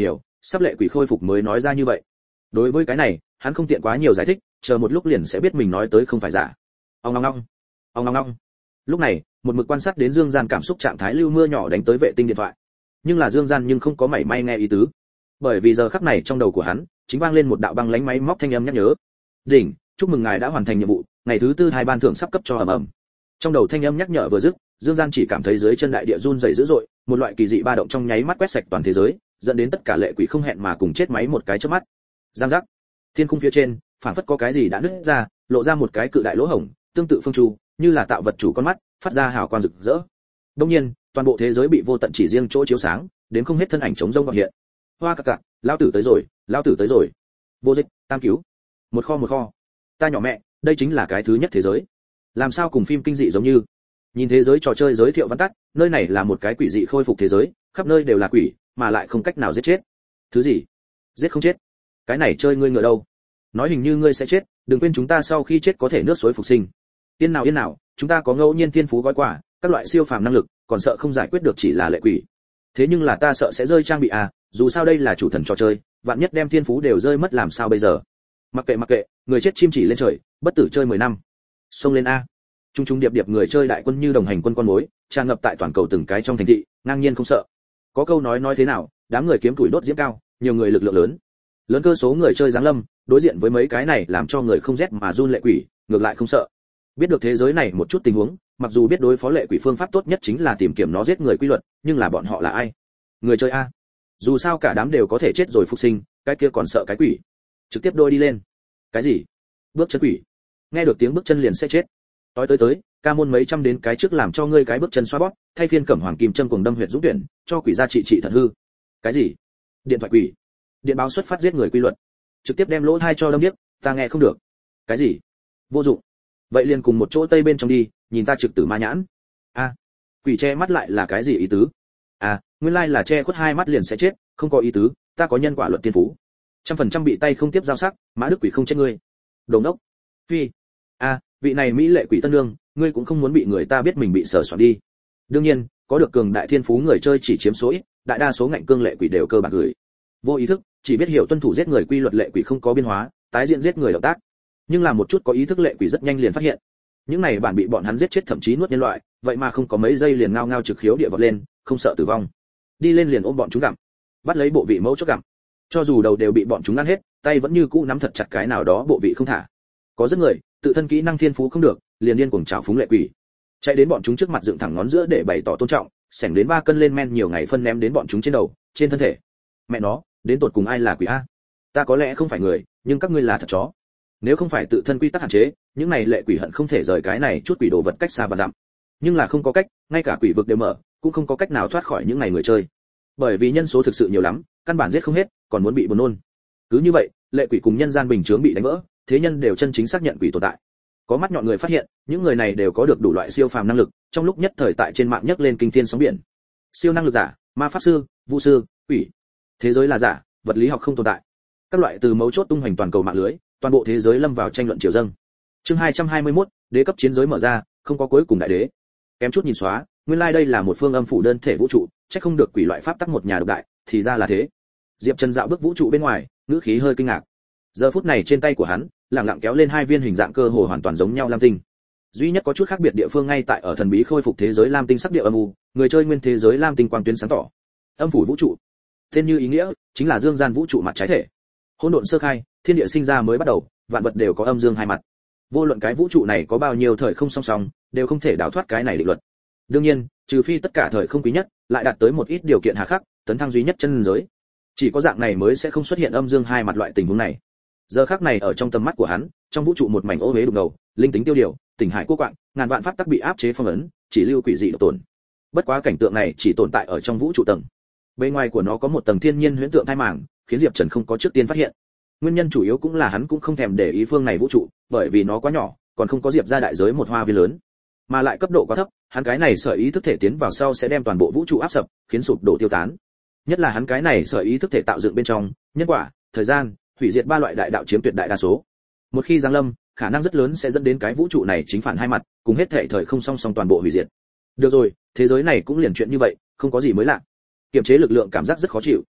Sắp lệ quỷ khôi phục mới nói ra như vậy. Đối với cái này, hắn không tiện quá nhiều giải thích, chờ một lúc liền sẽ biết mình nói tới không phải giả. Ong ong ong, ong ong ong. Lúc này, một mực quan sát đến Dương Gian cảm xúc trạng thái Lưu Mưa nhỏ đánh tới vệ tinh điện thoại. Nhưng là Dương Gian nhưng không có mảy may nghe ý tứ. Bởi vì giờ khắc này trong đầu của hắn, chính vang lên một đạo băng lánh máy móc thanh âm nhắc nhớ. "Đỉnh, chúc mừng ngài đã hoàn thành nhiệm vụ, ngày thứ tư hai ban thưởng sắp cấp cho ầm ầm." Trong đầu thanh âm nhắc nhở vừa dứt, Dương Gian chỉ cảm thấy dưới chân đại địa run rẩy dữ dội, một loại kỳ dị ba động trong nháy mắt quét sạch toàn thế giới, dẫn đến tất cả lệ quỷ không hẹn mà cùng chết máy một cái chớp mắt. Giang giác. Thiên khung phía trên, phảng phất có cái gì đã nứt ra, lộ ra một cái cự đại lỗ hổng, tương tự phương trụ, như là tạo vật chủ con mắt, phát ra hào quang rực rỡ. Đương nhiên, toàn bộ thế giới bị vô tận chỉ riêng chỗ chiếu sáng, đến không hết thân ảnh chống rông hiện hiện. Hoa cặc cặc, lão tử tới rồi, lão tử tới rồi. Vô dịch, tam cứu. Một kho một kho. Ta nhỏ mẹ, đây chính là cái thứ nhất thế giới. Làm sao cùng phim kinh dị giống như. Nhìn thế giới trò chơi giới thiệu văn tắt, nơi này là một cái quỷ dị khôi phục thế giới, khắp nơi đều là quỷ, mà lại không cách nào giết chết. Thứ gì? Giết không chết? Cái này chơi ngươi ngựa đâu? Nói hình như ngươi sẽ chết, đừng quên chúng ta sau khi chết có thể nước suối phục sinh. Yên nào yên nào, chúng ta có ngẫu nhiên thiên phú gói quà, các loại siêu phàm năng lực, còn sợ không giải quyết được chỉ là lệ quỷ. Thế nhưng là ta sợ sẽ rơi trang bị à, dù sao đây là chủ thần trò chơi, vạn nhất đem thiên phú đều rơi mất làm sao bây giờ? Mặc kệ mặc kệ, người chết chim chỉ lên trời, bất tử chơi mười năm. Xông lên a. Trung trung điệp điệp người chơi đại quân như đồng hành quân con mối, tràn ngập tại toàn cầu từng cái trong thành thị, ngang nhiên không sợ. Có câu nói nói thế nào, đám người kiếm tuổi đốt diễm cao, nhiều người lực lượng lớn. Lớn cơ số người chơi giáng lâm, đối diện với mấy cái này làm cho người không rét mà run lệ quỷ, ngược lại không sợ. Biết được thế giới này một chút tình huống, mặc dù biết đối phó lệ quỷ phương pháp tốt nhất chính là tìm kiếm nó giết người quy luật, nhưng là bọn họ là ai? Người chơi a. Dù sao cả đám đều có thể chết rồi phục sinh, cái kia còn sợ cái quỷ. Trực tiếp đôi đi lên. Cái gì? Bước chân quỷ. Nghe được tiếng bước chân liền sẽ chết. Tối tới tới, ca môn mấy trăm đến cái trước làm cho ngươi cái bước chân xoa bóp, thay phiên cẩm hoàng kim châm cùng đâm huyệt dũng tuyển, cho quỷ gia trị trị thật hư. Cái gì? Điện thoại quỷ. Điện báo xuất phát giết người quy luật. Trực tiếp đem lỗ tai cho đâm điếc, ta nghe không được. Cái gì? Vô dụng. Vậy liền cùng một chỗ tây bên trong đi, nhìn ta trực tử ma nhãn. A, quỷ che mắt lại là cái gì ý tứ? À, nguyên lai là che khuất hai mắt liền sẽ chết, không có ý tứ, ta có nhân quả luật tiên phú. Trăm phần trăm bị tay không tiếp giao sắc, mã đức quỷ không chết ngươi. Đồ ngốc. Phi. A, vị này mỹ lệ quỷ tân nương, ngươi cũng không muốn bị người ta biết mình bị sở soạn đi. Đương nhiên, có được cường đại thiên phú người chơi chỉ chiếm số ít, đại đa số ngạnh cương lệ quỷ đều cơ bản gửi. Vô ý thức, chỉ biết hiểu tuân thủ giết người quy luật lệ quỷ không có biến hóa, tái diễn giết người động tác. Nhưng là một chút có ý thức lệ quỷ rất nhanh liền phát hiện. Những này bản bị bọn hắn giết chết thậm chí nuốt nhân loại, vậy mà không có mấy giây liền ngao ngao trực khiếu địa vọt lên, không sợ tử vong. Đi lên liền ôm bọn chúng gặm. Bắt lấy bộ vị mẫu chốt gặm. Cho dù đầu đều bị bọn chúng ăn hết, tay vẫn như cũ nắm thật chặt cái nào đó bộ vị không thả. Có rất người, tự thân kỹ năng thiên phú không được, liền điên cuồng trào phúng lệ quỷ. Chạy đến bọn chúng trước mặt dựng thẳng ngón giữa để bày tỏ tôn trọng, xẻng đến ba cân lên men nhiều ngày phân ném đến bọn chúng trên đầu, trên thân thể. Mẹ nó, đến tột cùng ai là quỷ a? Ta có lẽ không phải người, nhưng các ngươi là thật chó. Nếu không phải tự thân quy tắc hạn chế, những này lệ quỷ hận không thể rời cái này chút quỷ đồ vật cách xa và dặm. Nhưng là không có cách, ngay cả quỷ vực đều mở, cũng không có cách nào thoát khỏi những này người chơi. Bởi vì nhân số thực sự nhiều lắm, căn bản giết không hết, còn muốn bị buồn nôn. Cứ như vậy, lệ quỷ cùng nhân gian bình chướng bị đánh vỡ, thế nhân đều chân chính xác nhận quỷ tồn tại. Có mắt nhọn người phát hiện, những người này đều có được đủ loại siêu phàm năng lực, trong lúc nhất thời tại trên mạng nhấc lên kinh thiên sóng biển. Siêu năng lực giả, ma pháp sư, vu sư, quỷ. Thế giới là giả, vật lý học không tồn tại. Các loại từ mấu chốt tung hoành toàn cầu mạng lưới, toàn bộ thế giới lâm vào tranh luận triều dâng. Chương hai trăm hai mươi mốt, đế cấp chiến giới mở ra, không có cuối cùng đại đế. Kém chút nhìn xóa, nguyên lai like đây là một phương âm phủ đơn thể vũ trụ, chắc không được quỷ loại pháp tắc một nhà độc đại, thì ra là thế. Diệp Trần dạo bước vũ trụ bên ngoài, ngữ khí hơi kinh ngạc. Giờ phút này trên tay của hắn, lặng lặng kéo lên hai viên hình dạng cơ hồ hoàn toàn giống nhau lam tinh. Duy nhất có chút khác biệt địa phương ngay tại ở thần bí khôi phục thế giới lam tinh sắc địa âm u, người chơi nguyên thế giới lam tinh quang tuyến sáng tỏ. Âm phủ vũ trụ, tên như ý nghĩa, chính là dương gian vũ trụ mặt trái thể. Hỗn độn sơ khai, thiên địa sinh ra mới bắt đầu, vạn vật đều có âm dương hai mặt. Vô luận cái vũ trụ này có bao nhiêu thời không song song, đều không thể đảo thoát cái này định luật. Đương nhiên, trừ phi tất cả thời không quý nhất, lại đạt tới một ít điều kiện hà khắc, tấn thăng duy nhất chân giới. Chỉ có dạng này mới sẽ không xuất hiện âm dương hai mặt loại tình huống này. Giờ khắc này ở trong tầm mắt của hắn, trong vũ trụ một mảnh ô uế đục ngầu, linh tính tiêu điều, tỉnh hải cô quạng, ngàn vạn pháp tắc bị áp chế phong ấn, chỉ lưu quỷ dị độc tồn. Bất quá cảnh tượng này chỉ tồn tại ở trong vũ trụ tầng. Bên ngoài của nó có một tầng thiên nhiên huyễn tượng thai màng, khiến Diệp Trần không có trước tiên phát hiện. Nguyên nhân chủ yếu cũng là hắn cũng không thèm để ý phương này vũ trụ, bởi vì nó quá nhỏ, còn không có Diệp ra đại giới một hoa viên lớn, mà lại cấp độ quá thấp, hắn cái này sở ý thức thể tiến vào sau sẽ đem toàn bộ vũ trụ áp sập, khiến sụp đổ tiêu tán. Nhất là hắn cái này sở ý thức thể tạo dựng bên trong, nhân quả, thời gian, hủy diệt ba loại đại đạo chiếm tuyệt đại đa số. Một khi giáng lâm, khả năng rất lớn sẽ dẫn đến cái vũ trụ này chính phản hai mặt, cùng hết thể thời không song song toàn bộ hủy diệt. Được rồi, thế giới này cũng liền chuyện như vậy, không có gì mới lạ. Kiềm chế lực lượng cảm giác rất khó chịu,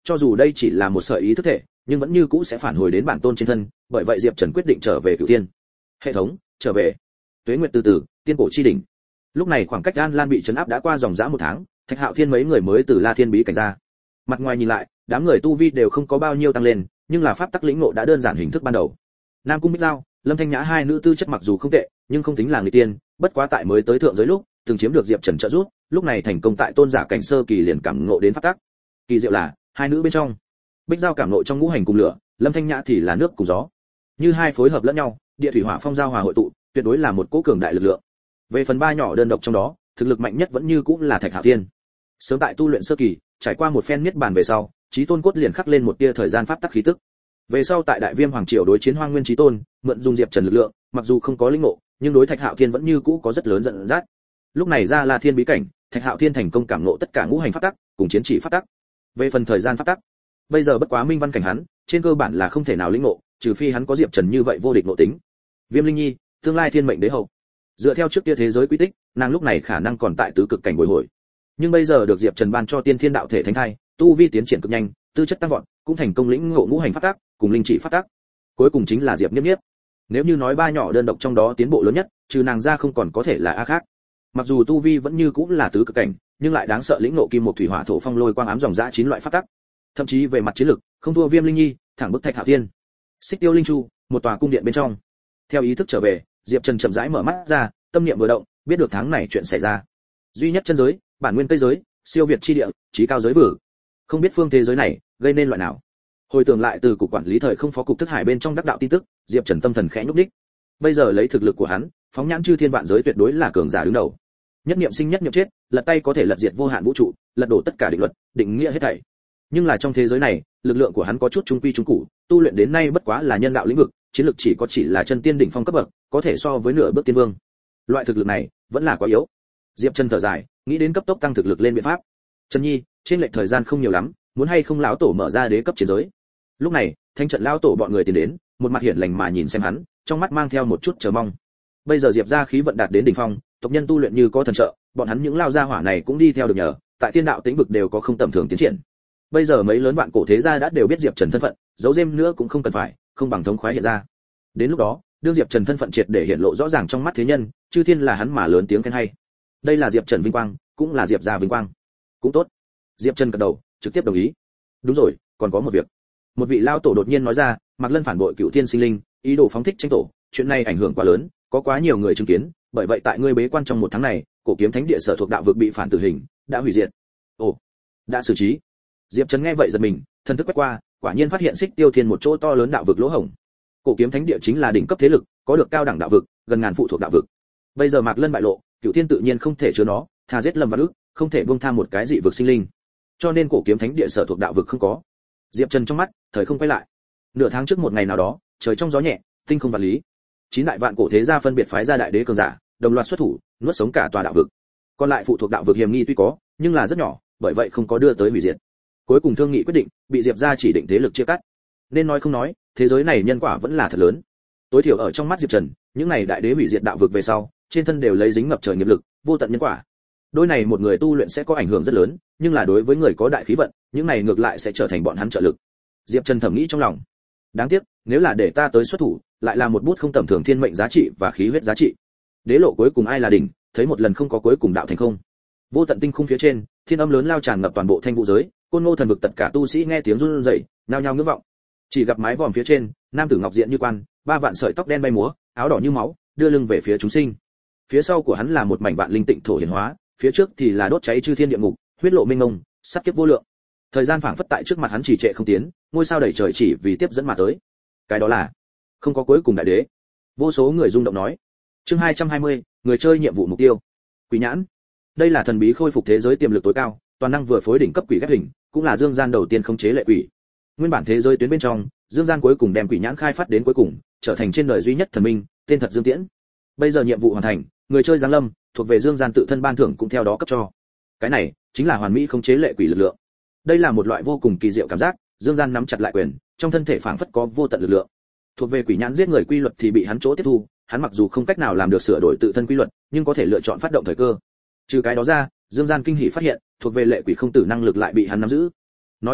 cho dù đây chỉ là một sợi ý thức thể, nhưng vẫn như cũ sẽ phản hồi đến bản tôn trên thân, bởi vậy Diệp Trần quyết định trở về Cửu Thiên. Hệ thống, trở về. Tuế nguyệt từ từ, tiên cổ chi đỉnh. Lúc này khoảng cách An Lan bị trấn áp đã qua dòng dã một tháng, Thạch Hạo Thiên mấy người mới từ La Thiên bí cảnh ra. Mặt ngoài nhìn lại, đám người tu vi đều không có bao nhiêu tăng lên, nhưng là pháp tắc lĩnh ngộ đã đơn giản hình thức ban đầu. Nam Cung Bích Giao, Lâm Thanh Nhã hai nữ tư chất mặc dù không tệ, nhưng không tính là người tiên, bất quá tại mới tới thượng giới lúc, từng chiếm được Diệp Trần trợ giúp, lúc này thành công tại tôn giả cảnh sơ kỳ liền cảm ngộ đến pháp tắc. Kỳ diệu là, hai nữ bên trong, Bích Giao cảm ngộ trong ngũ hành cùng lửa, Lâm Thanh Nhã thì là nước cùng gió. Như hai phối hợp lẫn nhau, địa thủy hỏa phong giao hòa hội tụ, tuyệt đối là một cỗ cường đại lực lượng. Về phần ba nhỏ đơn độc trong đó, thực lực mạnh nhất vẫn như cũng là Thạch Hạo Thiên. Sớm tại tu luyện sơ kỳ, trải qua một phen niết bàn về sau, Chí Tôn cốt liền khắc lên một tia thời gian pháp tắc khí tức. Về sau tại Đại Viêm Hoàng triều đối chiến Hoang Nguyên Chí Tôn, mượn dùng Diệp Trần lực lượng, mặc dù không có linh ngộ, nhưng đối Thạch Hạo Thiên vẫn như cũ có rất lớn giận dắt. Lúc này ra La Thiên bí cảnh, Thạch Hạo Thiên thành công cảm ngộ tất cả ngũ hành pháp tắc, cùng chiến chỉ pháp tắc. Về phần thời gian pháp tắc, bây giờ bất quá minh văn cảnh hắn, trên cơ bản là không thể nào lĩnh ngộ, trừ phi hắn có Diệp Trần như vậy vô địch nội tính. Viêm Linh Nhi, tương lai thiên mệnh đế hậu. Dựa theo trước kia thế giới quy tích, nàng lúc này khả năng còn tại tứ cực cảnh bồi hồi. Nhưng bây giờ được Diệp Trần ban cho tiên thiên đạo thể thánh thai, tu vi tiến triển cực nhanh, tư chất tăng vọt, cũng thành công lĩnh ngộ ngũ hành pháp tắc, cùng linh chỉ pháp tắc. Cuối cùng chính là Diệp Niếp Niếp. Nếu như nói ba nhỏ đơn độc trong đó tiến bộ lớn nhất, trừ nàng ra không còn có thể là a khác. Mặc dù tu vi vẫn như cũng là tứ cực cảnh, nhưng lại đáng sợ lĩnh ngộ kim một thủy hỏa thổ phong lôi quang ám dòng dã chín loại pháp tắc. Thậm chí về mặt chiến lực, không thua Viêm Linh Nhi, thẳng bức Thạch Hạo Thiên. Xích Tiêu Linh Chu, một tòa cung điện bên trong. Theo ý thức trở về, Diệp Trần chậm rãi mở mắt ra, tâm niệm vừa động, biết được tháng này chuyện xảy ra. Duy nhất chân giới, bản nguyên tây giới, siêu việt chi địa, chí cao giới vực. Không biết phương thế giới này gây nên loại nào. Hồi tưởng lại từ cục quản lý thời không phó cục thức hải bên trong đắc đạo tin tức, Diệp Trần tâm thần khẽ nhúc nhích. Bây giờ lấy thực lực của hắn, phóng nhãn chư thiên vạn giới tuyệt đối là cường giả đứng đầu. Nhất niệm sinh nhất niệm chết, lật tay có thể lật diệt vô hạn vũ trụ, lật đổ tất cả định luật, định nghĩa hết thảy. Nhưng là trong thế giới này, lực lượng của hắn có chút trung quy trung cụ, tu luyện đến nay bất quá là nhân đạo lĩnh vực, chiến lực chỉ có chỉ là chân tiên đỉnh phong cấp bậc, có thể so với nửa bước tiên vương. Loại thực lực này vẫn là quá yếu. Diệp Trần thở dài, nghĩ đến cấp tốc tăng thực lực lên biện pháp. Trần Nhi, trên lệch thời gian không nhiều lắm, muốn hay không lão tổ mở ra đế cấp chiến giới. Lúc này, Thanh trận lão tổ bọn người tiến đến, một mặt hiển lành mà nhìn xem hắn, trong mắt mang theo một chút chờ mong. Bây giờ Diệp gia khí vận đạt đến đỉnh phong, tộc nhân tu luyện như có thần trợ, bọn hắn những lao gia hỏa này cũng đi theo được nhờ, tại tiên đạo tĩnh vực đều có không tầm thường tiến triển. Bây giờ mấy lớn vạn cổ thế gia đã đều biết Diệp Trần thân phận, giấu giếm nữa cũng không cần phải, không bằng thống khoái hiện ra. Đến lúc đó, đương Diệp Trần thân phận triệt để hiện lộ rõ ràng trong mắt thế nhân, chư thiên là hắn mà lớn tiếng khen hay. Đây là Diệp Trần vinh quang, cũng là Diệp gia vinh quang. Cũng tốt. Diệp Trần gật đầu, trực tiếp đồng ý. Đúng rồi, còn có một việc. Một vị lao tổ đột nhiên nói ra, Mạc Lân phản bội Cửu Thiên sinh linh, ý đồ phóng thích tranh tổ, chuyện này ảnh hưởng quá lớn, có quá nhiều người chứng kiến, bởi vậy tại ngươi bế quan trong một tháng này, cổ kiếm thánh địa sở thuộc đạo vực bị phản tử hình, đã hủy diệt. Ồ, đã xử trí. Diệp Trần nghe vậy giật mình, thần thức quét qua, quả nhiên phát hiện Xích Tiêu Thiên một chỗ to lớn đạo vực lỗ hổng. Cổ kiếm thánh địa chính là đỉnh cấp thế lực, có được cao đẳng đạo vực, gần ngàn phụ thuộc đạo vực. Bây giờ Mạc Lân bại lộ, Cửu Thiên tự nhiên không thể chứa nó, thà giết Lâm Văn Ức, không thể buông tha một cái dị vực sinh linh. Cho nên cổ kiếm thánh địa sở thuộc đạo vực không có. Diệp Trần trong mắt, thời không quay lại. Nửa tháng trước một ngày nào đó, trời trong gió nhẹ, tinh không vạn lý. Chín đại vạn cổ thế gia phân biệt phái ra đại đế cường giả, đồng loạt xuất thủ, nuốt sống cả tòa đạo vực. Còn lại phụ thuộc đạo vực hiểm nghi tuy có, nhưng là rất nhỏ, bởi vậy không có đưa tới hủy diệt. Cuối cùng thương nghị quyết định, bị Diệp gia chỉ định thế lực chia cắt. Nên nói không nói, thế giới này nhân quả vẫn là thật lớn. Tối thiểu ở trong mắt Diệp Trần, những này đại đế hủy diệt đạo vực về sau, trên thân đều lấy dính ngập trời nghiệp lực, vô tận nhân quả. Đôi này một người tu luyện sẽ có ảnh hưởng rất lớn, nhưng là đối với người có đại khí vận, những này ngược lại sẽ trở thành bọn hắn trợ lực. Diệp Trần thầm nghĩ trong lòng. Đáng tiếc, nếu là để ta tới xuất thủ, lại là một bút không tầm thường thiên mệnh giá trị và khí huyết giá trị. Đế lộ cuối cùng ai là đỉnh, thấy một lần không có cuối cùng đạo thành không. Vô tận tinh khung phía trên, thiên âm lớn lao tràn ngập toàn bộ thanh vũ giới, côn ngô thần vực tất cả tu sĩ nghe tiếng run rẩy, nhao nhao ngưỡng vọng. Chỉ gặp mái vòm phía trên, nam tử ngọc diện như quan, ba vạn sợi tóc đen bay múa, áo đỏ như máu, đưa lưng về phía chúng sinh. Phía sau của hắn là một mảnh vạn linh tịnh thổ hiển hóa, phía trước thì là đốt cháy chư thiên địa ngục, huyết lộ minh ngông, sát kiếp vô lượng. Thời gian phảng phất tại trước mặt hắn chỉ trệ không tiến, ngôi sao đầy trời chỉ vì tiếp dẫn mà tới. Cái đó là không có cuối cùng đại đế. Vô số người rung động nói. Chương hai trăm hai mươi, người chơi nhiệm vụ mục tiêu. Quỷ nhãn. Đây là thần bí khôi phục thế giới tiềm lực tối cao, toàn năng vừa phối đỉnh cấp quỷ ghép hình, cũng là dương gian đầu tiên khống chế lệ quỷ. Nguyên bản thế giới tuyến bên trong, dương gian cuối cùng đem quỷ nhãn khai phát đến cuối cùng, trở thành trên đời duy nhất thần minh, tên thật Dương Tiễn. Bây giờ nhiệm vụ hoàn thành, người chơi giáng lâm, thuộc về dương gian tự thân ban thưởng cũng theo đó cấp cho. Cái này chính là hoàn mỹ khống chế lệ quỷ lực lượng. Đây là một loại vô cùng kỳ diệu cảm giác, dương gian nắm chặt lại quyền, trong thân thể phảng phất có vô tận lực lượng. Thuộc về quỷ nhãn giết người quy luật thì bị hắn chỗ tiếp thu, hắn mặc dù không cách nào làm được sửa đổi tự thân quy luật, nhưng có thể lựa chọn phát động thời cơ. Trừ cái đó ra, dương gian kinh hỉ phát hiện, thuộc về lệ quỷ không tử năng lực lại bị hắn nắm giữ. Nói cách khác,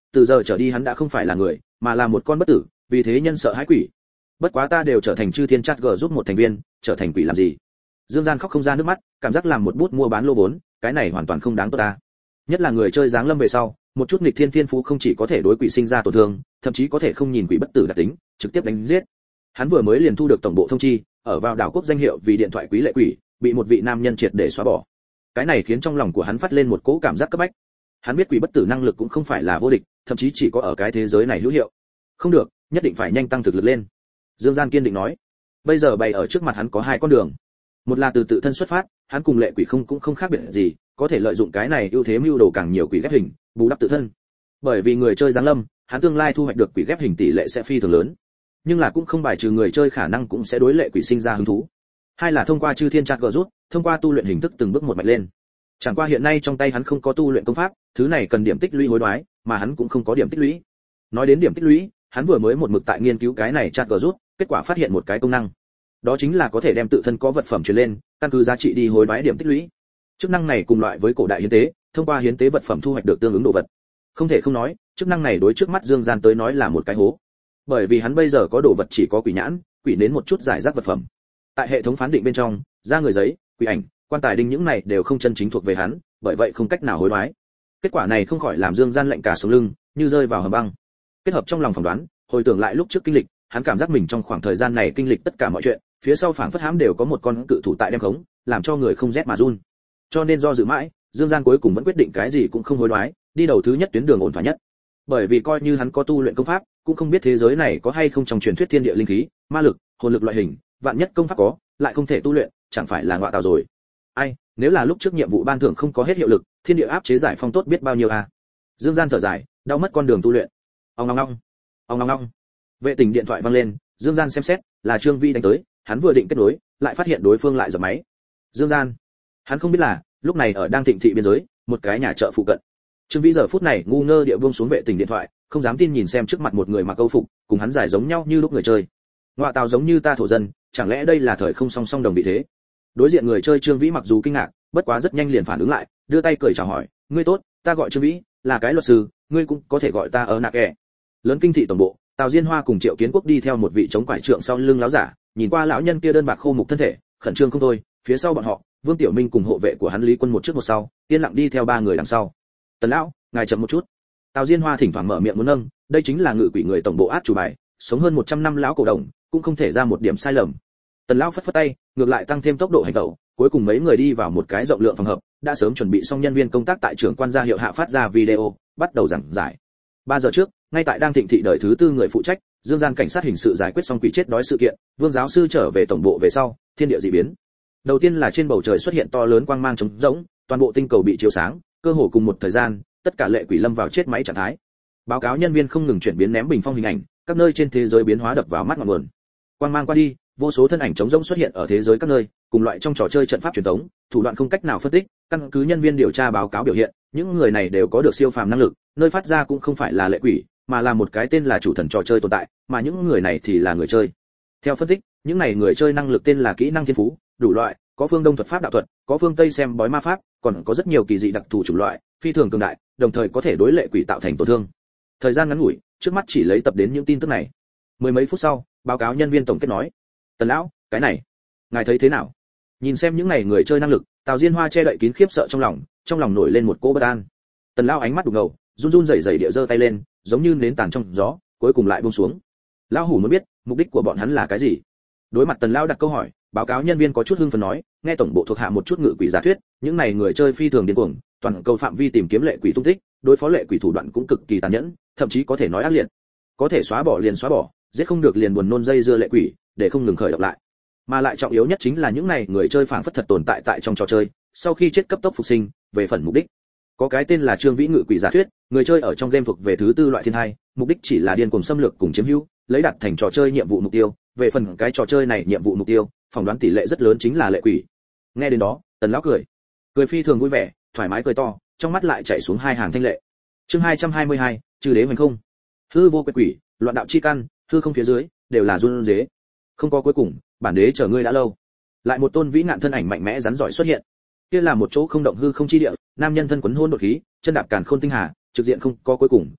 từ giờ trở đi hắn đã không phải là người, mà là một con bất tử, vì thế nhân sợ hãi quỷ. Bất quá ta đều trở thành chư thiên chat g giúp một thành viên, trở thành quỷ làm gì? Dương Gian khóc không ra nước mắt, cảm giác làm một bút mua bán lô vốn, cái này hoàn toàn không đáng tốt ta. Nhất là người chơi giáng lâm về sau, một chút nghịch thiên thiên phú không chỉ có thể đối quỷ sinh ra tổn thương, thậm chí có thể không nhìn quỷ bất tử đặc tính, trực tiếp đánh giết. Hắn vừa mới liền thu được tổng bộ thông chi, ở vào đảo quốc danh hiệu vì điện thoại quý lệ quỷ, bị một vị nam nhân triệt để xóa bỏ. Cái này khiến trong lòng của hắn phát lên một cỗ cảm giác cấp bách. Hắn biết quỷ bất tử năng lực cũng không phải là vô địch, thậm chí chỉ có ở cái thế giới này hữu hiệu. Không được, nhất định phải nhanh tăng thực lực lên. Dương Gian kiên định nói. Bây giờ bày ở trước mặt hắn có hai con đường. Một là từ tự thân xuất phát, hắn cùng lệ quỷ không cũng không khác biệt gì, có thể lợi dụng cái này ưu thế mưu đồ càng nhiều quỷ ghép hình, bù đắp tự thân. Bởi vì người chơi giáng lâm, hắn tương lai thu hoạch được quỷ ghép hình tỷ lệ sẽ phi thường lớn. Nhưng là cũng không bài trừ người chơi khả năng cũng sẽ đối lệ quỷ sinh ra hứng thú. Hai là thông qua chư thiên chat gờ rút, thông qua tu luyện hình thức từng bước một mạnh lên. Chẳng qua hiện nay trong tay hắn không có tu luyện công pháp, thứ này cần điểm tích lũy hối đoái, mà hắn cũng không có điểm tích lũy. Nói đến điểm tích lũy, hắn vừa mới một mực tại nghiên cứu cái này chat gờ rút, kết quả phát hiện một cái công năng. Đó chính là có thể đem tự thân có vật phẩm truyền lên, căn cứ giá trị đi hối đoái điểm tích lũy. Chức năng này cùng loại với cổ đại hiến tế, thông qua hiến tế vật phẩm thu hoạch được tương ứng đồ vật. Không thể không nói, chức năng này đối trước mắt Dương Gian tới nói là một cái hố. Bởi vì hắn bây giờ có đồ vật chỉ có quỷ nhãn, quỷ nến một chút giải rác vật phẩm. Tại hệ thống phán định bên trong, da người giấy, quỷ ảnh, quan tài đinh những này đều không chân chính thuộc về hắn, bởi vậy không cách nào hối đoái. Kết quả này không khỏi làm Dương Gian lạnh cả sống lưng, như rơi vào hầm băng. Kết hợp trong lòng phỏng đoán, hồi tưởng lại lúc trước kinh lịch, hắn cảm giác mình trong khoảng thời gian này kinh lịch tất cả mọi chuyện, phía sau phảng phất hãm đều có một con cự thủ tại đem khống, làm cho người không rét mà run. Cho nên do dự mãi, Dương Gian cuối cùng vẫn quyết định cái gì cũng không hối đoái, đi đầu thứ nhất tuyến đường ổn thỏa nhất. Bởi vì coi như hắn có tu luyện công pháp, cũng không biết thế giới này có hay không trong truyền thuyết thiên địa linh khí, ma lực, hồn lực loại hình, vạn nhất công pháp có, lại không thể tu luyện, chẳng phải là ngọa tào rồi. Ai, nếu là lúc trước nhiệm vụ ban thưởng không có hết hiệu lực, thiên địa áp chế giải phong tốt biết bao nhiêu à. Dương Gian thở dài, đau mất con đường tu luyện. Ong ong ong. Ong ong ong. Vệ tinh điện thoại vang lên, Dương Gian xem xét, là Trương Vi đánh tới, hắn vừa định kết nối, lại phát hiện đối phương lại giật máy. Dương Gian, hắn không biết là, lúc này ở đang thịnh thị biên giới, một cái nhà chợ phụ cận. Trương Vi giờ phút này ngu ngơ địa buông xuống vệ tinh điện thoại, không dám tin nhìn xem trước mặt một người mặc câu phục, cùng hắn giải giống nhau như lúc người chơi. Ngoại tào giống như ta thổ dân, chẳng lẽ đây là thời không song song đồng vị thế? Đối diện người chơi Trương Vĩ mặc dù kinh ngạc, bất quá rất nhanh liền phản ứng lại, đưa tay cười chào hỏi, ngươi tốt, ta gọi Trương Vĩ, là cái luật sư, ngươi cũng có thể gọi ta ở nạ kẻ. Lớn kinh thị tổng bộ, Tào Diên Hoa cùng Triệu Kiến Quốc đi theo một vị chống quải trượng sau lưng lão giả, nhìn qua lão nhân kia đơn bạc khô mục thân thể, khẩn trương không thôi, phía sau bọn họ, Vương Tiểu Minh cùng hộ vệ của hắn Lý Quân một trước một sau, yên lặng đi theo ba người đằng sau. Tần lão, ngài chậm một chút. Tào Diên Hoa thỉnh thoảng mở miệng muốn nâng, đây chính là ngự quỷ người tổng bộ át chủ bài, sống hơn một trăm năm lão cổ đồng, cũng không thể ra một điểm sai lầm. Tần lão phất phất tay, ngược lại tăng thêm tốc độ hành động, cuối cùng mấy người đi vào một cái rộng lượng phòng hợp, đã sớm chuẩn bị xong nhân viên công tác tại trưởng quan gia hiệu hạ phát ra video, bắt đầu giảng giải. ba giờ trước, ngay tại đang thịnh thị đợi thứ tư người phụ trách, Dương Gian cảnh sát hình sự giải quyết xong quỷ chết đói sự kiện, Vương giáo sư trở về tổng bộ về sau, thiên địa dị biến. Đầu tiên là trên bầu trời xuất hiện to lớn quang mang trống rỗng, toàn bộ tinh cầu bị chiếu sáng, cơ hồ cùng một thời gian, tất cả lệ quỷ lâm vào chết máy trạng thái. Báo cáo nhân viên không ngừng chuyển biến ném bình phong hình ảnh, các nơi trên thế giới biến hóa đập vào mắt ngọn nguồn. Quang mang qua đi, vô số thân ảnh trống rỗng xuất hiện ở thế giới các nơi, cùng loại trong trò chơi trận pháp truyền thống, thủ đoạn không cách nào phân tích, căn cứ nhân viên điều tra báo cáo biểu hiện, những người này đều có được siêu phàm năng lực, nơi phát ra cũng không phải là lệ quỷ, mà là một cái tên là chủ thần trò chơi tồn tại, mà những người này thì là người chơi. Theo phân tích, những này người chơi năng lực tên là kỹ năng thiên phú, đủ loại, có phương Đông thuật pháp đạo thuật, có phương Tây xem bói ma pháp, còn có rất nhiều kỳ dị đặc thù chủng loại, phi thường cường đại, đồng thời có thể đối lệ quỷ tạo thành tổn thương. Thời gian ngắn ngủi, trước mắt chỉ lấy tập đến những tin tức này. Mười mấy phút sau, báo cáo nhân viên tổng kết nói: "Tần lão, cái này, ngài thấy thế nào?" Nhìn xem những này người chơi năng lực, Tào Diên Hoa che đậy kín khiếp sợ trong lòng, trong lòng nổi lên một cỗ bất an. Tần lão ánh mắt đục ngầu, run run rẩy rẩy địa giơ tay lên, giống như nến tàn trong gió, cuối cùng lại buông xuống. Lão hủ muốn biết, mục đích của bọn hắn là cái gì? Đối mặt Tần lão đặt câu hỏi, báo cáo nhân viên có chút hưng phấn nói, nghe tổng bộ thuộc hạ một chút ngự quỷ giả thuyết, những này người chơi phi thường điên cuồng, toàn cầu phạm vi tìm kiếm lệ quỷ tung tích, đối phó lệ quỷ thủ đoạn cũng cực kỳ tàn nhẫn, thậm chí có thể nói ác liệt. Có thể xóa bỏ liền xóa bỏ, giết không được liền buồn nôn dây dưa lệ quỷ, để không ngừng khởi động lại. Mà lại trọng yếu nhất chính là những này người chơi phảng phất thật tồn tại tại trong trò chơi, sau khi chết cấp tốc phục sinh, về phần mục đích. Có cái tên là Trương Vĩ ngự quỷ giả thuyết, người chơi ở trong game thuộc về thứ tư loại thiên hai, mục đích chỉ là điên cuồng xâm lược cùng chiếm hữu, lấy đạt thành trò chơi nhiệm vụ mục tiêu, về phần cái trò chơi này nhiệm vụ mục tiêu, phỏng đoán tỷ lệ rất lớn chính là lệ quỷ. Nghe đến đó, Tần lão cười, cười phi thường vui vẻ, thoải mái cười to, trong mắt lại chảy xuống hai hàng thanh lệ. Chương hai trăm hai mươi hai, trừ đế hoành không. Hư vô quỷ quỷ, loạn đạo chi căn, hư không phía dưới đều là run rế. Không có cuối cùng, bản đế chờ ngươi đã lâu. Lại một tôn vĩ nạn thân ảnh mạnh mẽ rắn giỏi xuất hiện. Kia là một chỗ không động hư không chi địa, nam nhân thân quấn hôn đột khí, chân đạp càn khôn tinh hà, trực diện không có cuối cùng,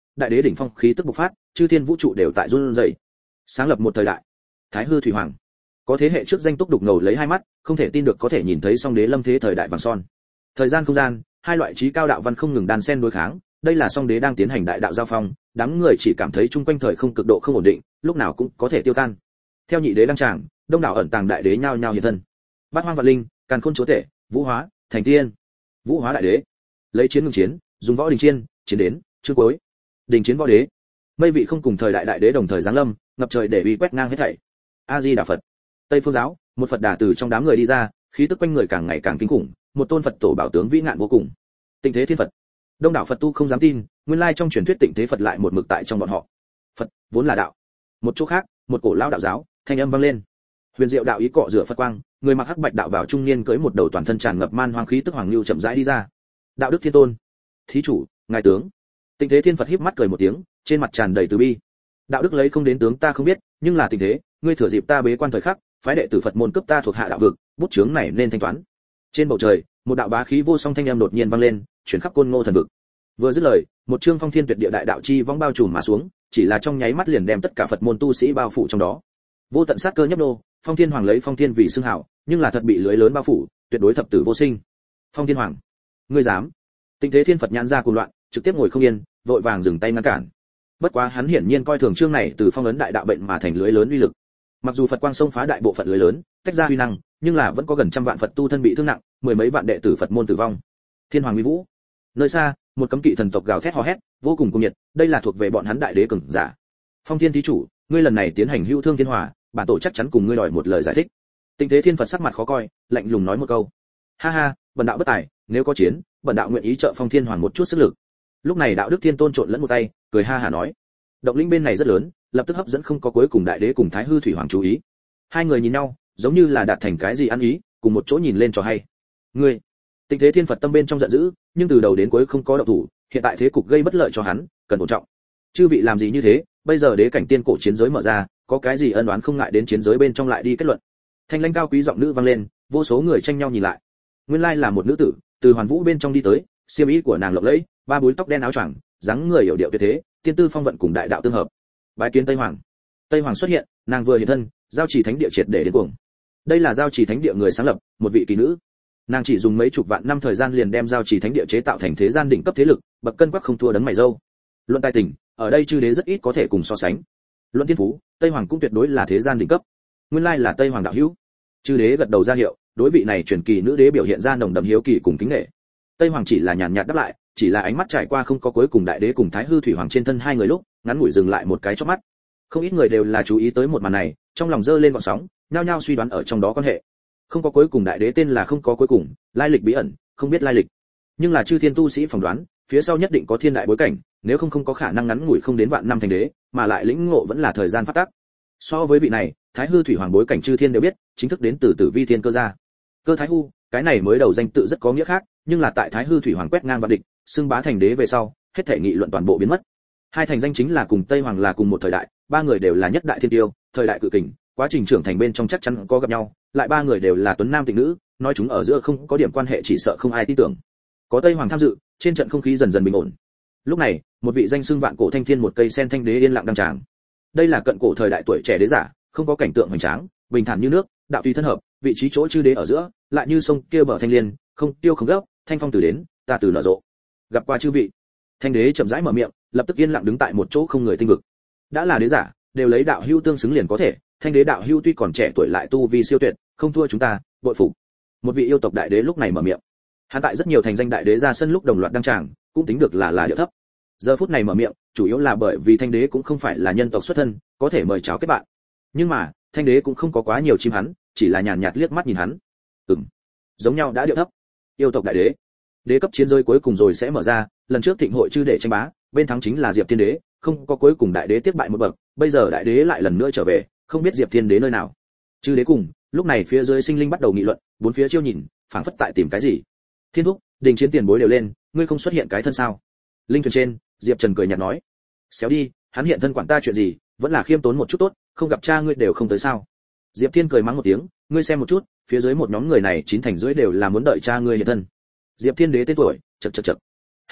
đại đế đỉnh phong khí tức bộc phát, chư thiên vũ trụ đều tại run rẩy. Sáng lập một thời đại. Thái hư thủy hoàng. Có thế hệ trước danh túc đục ngầu lấy hai mắt, không thể tin được có thể nhìn thấy song đế lâm thế thời đại vàng son. Thời gian không gian, hai loại trí cao đạo văn không ngừng đan xen đối kháng, đây là song đế đang tiến hành đại đạo giao phong, đám người chỉ cảm thấy chung quanh thời không cực độ không ổn định, lúc nào cũng có thể tiêu tan. Theo nhị đế đăng tràng, đông đảo ẩn tàng đại đế nhao nhao hiện thân. Bát hoang vạn linh, càn khôn chúa tể, vũ hóa, thành tiên. Vũ hóa đại đế, lấy chiến ngừng chiến, dùng võ đình chiên, chiến đến, chương cuối. Đình chiến võ đế. Mây vị không cùng thời đại đại đế đồng thời giáng lâm, ngập trời để uy quét ngang hết thảy. A Di Đà Phật. Tây Phương giáo, một Phật đà từ trong đám người đi ra, khí tức quanh người càng ngày càng kinh khủng, một tôn Phật tổ bảo tướng vĩ ngạn vô cùng. Tịnh Thế Thiên Phật. Đông đảo Phật tu không dám tin, nguyên lai trong truyền thuyết Tịnh Thế Phật lại một mực tại trong bọn họ. Phật vốn là đạo. Một chỗ khác, một cổ lão đạo giáo, thanh âm vang lên. Huyền diệu đạo ý cọ rửa Phật quang, người mặc hắc bạch đạo bảo trung niên cưỡi một đầu toàn thân tràn ngập man hoang khí tức hoàng lưu chậm rãi đi ra. Đạo đức Thiên Tôn, thí chủ, ngài tướng. Tịnh Thế Thiên Phật híp mắt cười một tiếng, trên mặt tràn đầy từ bi. Đạo đức lấy không đến tướng ta không biết, nhưng là tình thế, ngươi thừa dịp ta bế quan thời khắc, phái đệ tử Phật môn cấp ta thuộc hạ đạo vực, bút chướng này nên thanh toán. Trên bầu trời, một đạo bá khí vô song thanh âm đột nhiên vang lên, chuyển khắp côn ngô thần vực. Vừa dứt lời, một chương phong thiên tuyệt địa đại đạo chi vong bao trùm mà xuống, chỉ là trong nháy mắt liền đem tất cả Phật môn tu sĩ bao phủ trong đó. Vô tận sát cơ nhấp nô, Phong Thiên Hoàng lấy Phong Thiên vì xưng hảo, nhưng là thật bị lưới lớn bao phủ, tuyệt đối thập tử vô sinh. Phong Thiên Hoàng, ngươi dám? Tịnh Thế Thiên Phật nhãn ra cuồng loạn, trực tiếp ngồi không yên, vội vàng dừng tay ngăn cản. Bất quá hắn hiển nhiên coi thường chương này từ phong ấn đại đạo bệnh mà thành lưới lớn uy lực. Mặc dù Phật quang xông phá đại bộ phận lưới lớn, tách ra uy năng, nhưng là vẫn có gần trăm vạn Phật tu thân bị thương nặng, mười mấy vạn đệ tử Phật môn tử vong. Thiên Hoàng uy vũ. Nơi xa, một cấm kỵ thần tộc gào thét hò hét, vô cùng cuồng nhiệt, đây là thuộc về bọn hắn đại đế cường giả. Phong Thiên thí chủ, ngươi lần này tiến hành hữu thương thiên hòa, bản tổ chắc chắn cùng ngươi đòi một lời giải thích. Tịnh Thế Thiên Phật sắc mặt khó coi, lạnh lùng nói một câu. Ha ha, bần đạo bất tài, nếu có chiến, bần đạo nguyện ý trợ Phong Thiên Hoàng một chút sức lực. Lúc này đạo đức Thiên Tôn trộn lẫn một tay, cười ha hà nói. Động linh bên này rất lớn, lập tức hấp dẫn không có cuối cùng đại đế cùng Thái hư thủy hoàng chú ý. Hai người nhìn nhau, giống như là đạt thành cái gì ăn ý, cùng một chỗ nhìn lên cho hay. Ngươi, Tịnh Thế Thiên Phật tâm bên trong giận dữ, nhưng từ đầu đến cuối không có động thủ, hiện tại thế cục gây bất lợi cho hắn, cần ổn trọng. Chư vị làm gì như thế, bây giờ đế cảnh tiên cổ chiến giới mở ra, có cái gì ân oán không ngại đến chiến giới bên trong lại đi kết luận. Thanh lãnh cao quý giọng nữ vang lên, vô số người tranh nhau nhìn lại. Nguyên lai là một nữ tử, từ hoàn vũ bên trong đi tới, xiêm y của nàng lộng lẫy, ba búi tóc đen áo choàng, dáng người hiểu điệu tuyệt thế, tiên tư phong vận cùng đại đạo tương hợp. Bái kiến Tây Hoàng. Tây Hoàng xuất hiện, nàng vừa hiện thân, giao trì thánh địa triệt để đến cuồng. Đây là giao trì thánh địa người sáng lập, một vị kỳ nữ. Nàng chỉ dùng mấy chục vạn năm thời gian liền đem giao trì thánh địa chế tạo thành thế gian đỉnh cấp thế lực, bậc cân quắc không thua đấng mày râu. Luận tài tình, ở đây chư đế rất ít có thể cùng so sánh. Luận thiên phú, Tây Hoàng cũng tuyệt đối là thế gian đỉnh cấp. Nguyên lai là Tây Hoàng đạo hữu. Chư đế gật đầu ra hiệu, đối vị này truyền kỳ nữ đế biểu hiện ra nồng đậm hiếu kỳ cùng kính nể. Tây Hoàng chỉ là nhàn nhạt đáp lại, chỉ là ánh mắt trải qua không có cuối cùng đại đế cùng Thái hư thủy hoàng trên thân hai người lúc, ngắn ngủi dừng lại một cái chớp mắt. Không ít người đều là chú ý tới một màn này, trong lòng dơ lên gợn sóng, nhao nhao suy đoán ở trong đó quan hệ. Không có cuối cùng đại đế tên là không có cuối cùng, lai lịch bí ẩn, không biết lai lịch. Nhưng là chư thiên tu sĩ phỏng đoán, phía sau nhất định có thiên đại bối cảnh, nếu không không có khả năng ngắn ngủi không đến vạn năm thành đế, mà lại lĩnh ngộ vẫn là thời gian phát tác. So với vị này, Thái hư thủy hoàng bối cảnh chư thiên đều biết, chính thức đến từ Tử Vi Thiên Cơ gia. Cơ Thái hư, cái này mới đầu danh tự rất có nghĩa khác, nhưng là tại Thái hư thủy hoàng quét ngang vạn địch, xưng bá thành đế về sau, hết thể nghị luận toàn bộ biến mất. Hai thành danh chính là cùng Tây Hoàng là cùng một thời đại, ba người đều là nhất đại thiên tiêu, thời đại cự kình, quá trình trưởng thành bên trong chắc chắn có gặp nhau, lại ba người đều là tuấn nam tịnh nữ, nói chúng ở giữa không có điểm quan hệ chỉ sợ không ai tin tưởng. Có Tây Hoàng tham dự, trên trận không khí dần dần bình ổn. Lúc này, một vị danh xưng vạn cổ thanh thiên một cây sen thanh đế yên lặng đăng tràng. Đây là cận cổ thời đại tuổi trẻ đế giả, không có cảnh tượng hoành tráng, bình thản như nước, đạo tùy thân hợp, vị trí chỗ chư đế ở giữa, lại như sông kia bờ thanh liên, không tiêu không gấp, thanh phong từ đến, ta từ nở rộ. Gặp qua chư vị. Thanh đế chậm rãi mở miệng, lập tức yên lặng đứng tại một chỗ không người tinh vực. Đã là đế giả, đều lấy đạo hưu tương xứng liền có thể, thanh đế đạo hưu tuy còn trẻ tuổi lại tu vi siêu tuyệt, không thua chúng ta, bội phục. Một vị yêu tộc đại đế lúc này mở miệng. Hắn tại rất nhiều thành danh đại đế ra sân lúc đồng loạt đăng tràng, cũng tính được là là điệu thấp. Giờ phút này mở miệng, chủ yếu là bởi vì thanh đế cũng không phải là nhân tộc xuất thân, có thể mời chào kết bạn. Nhưng mà, thanh đế cũng không có quá nhiều chim hắn, chỉ là nhàn nhạt liếc mắt nhìn hắn. Ừm, giống nhau đã điệu thấp. Yêu tộc đại đế, đế cấp chiến rơi cuối cùng rồi sẽ mở ra, lần trước thịnh hội chư để tranh bá, bên thắng chính là Diệp Thiên Đế, không có cuối cùng đại đế tiếp bại một bậc, bây giờ đại đế lại lần nữa trở về, không biết Diệp Thiên Đế nơi nào. Chư đế cùng, lúc này phía dưới sinh linh bắt đầu nghị luận, bốn phía chiêu nhìn, phảng phất tại tìm cái gì. Thiên thúc, đình chiến tiền bối đều lên, ngươi không xuất hiện cái thân sao? Linh thuyền trên, Diệp Trần cười nhạt nói. Xéo đi, hắn hiện thân quản ta chuyện gì, vẫn là khiêm tốn một chút tốt, không gặp cha ngươi đều không tới sao? Diệp Thiên cười mắng một tiếng, ngươi xem một chút, phía dưới một nhóm người này chín thành rưỡi đều là muốn đợi cha ngươi hiện thân. Diệp Thiên Đế tên tuổi, chậc chậc chậc. Ha ha,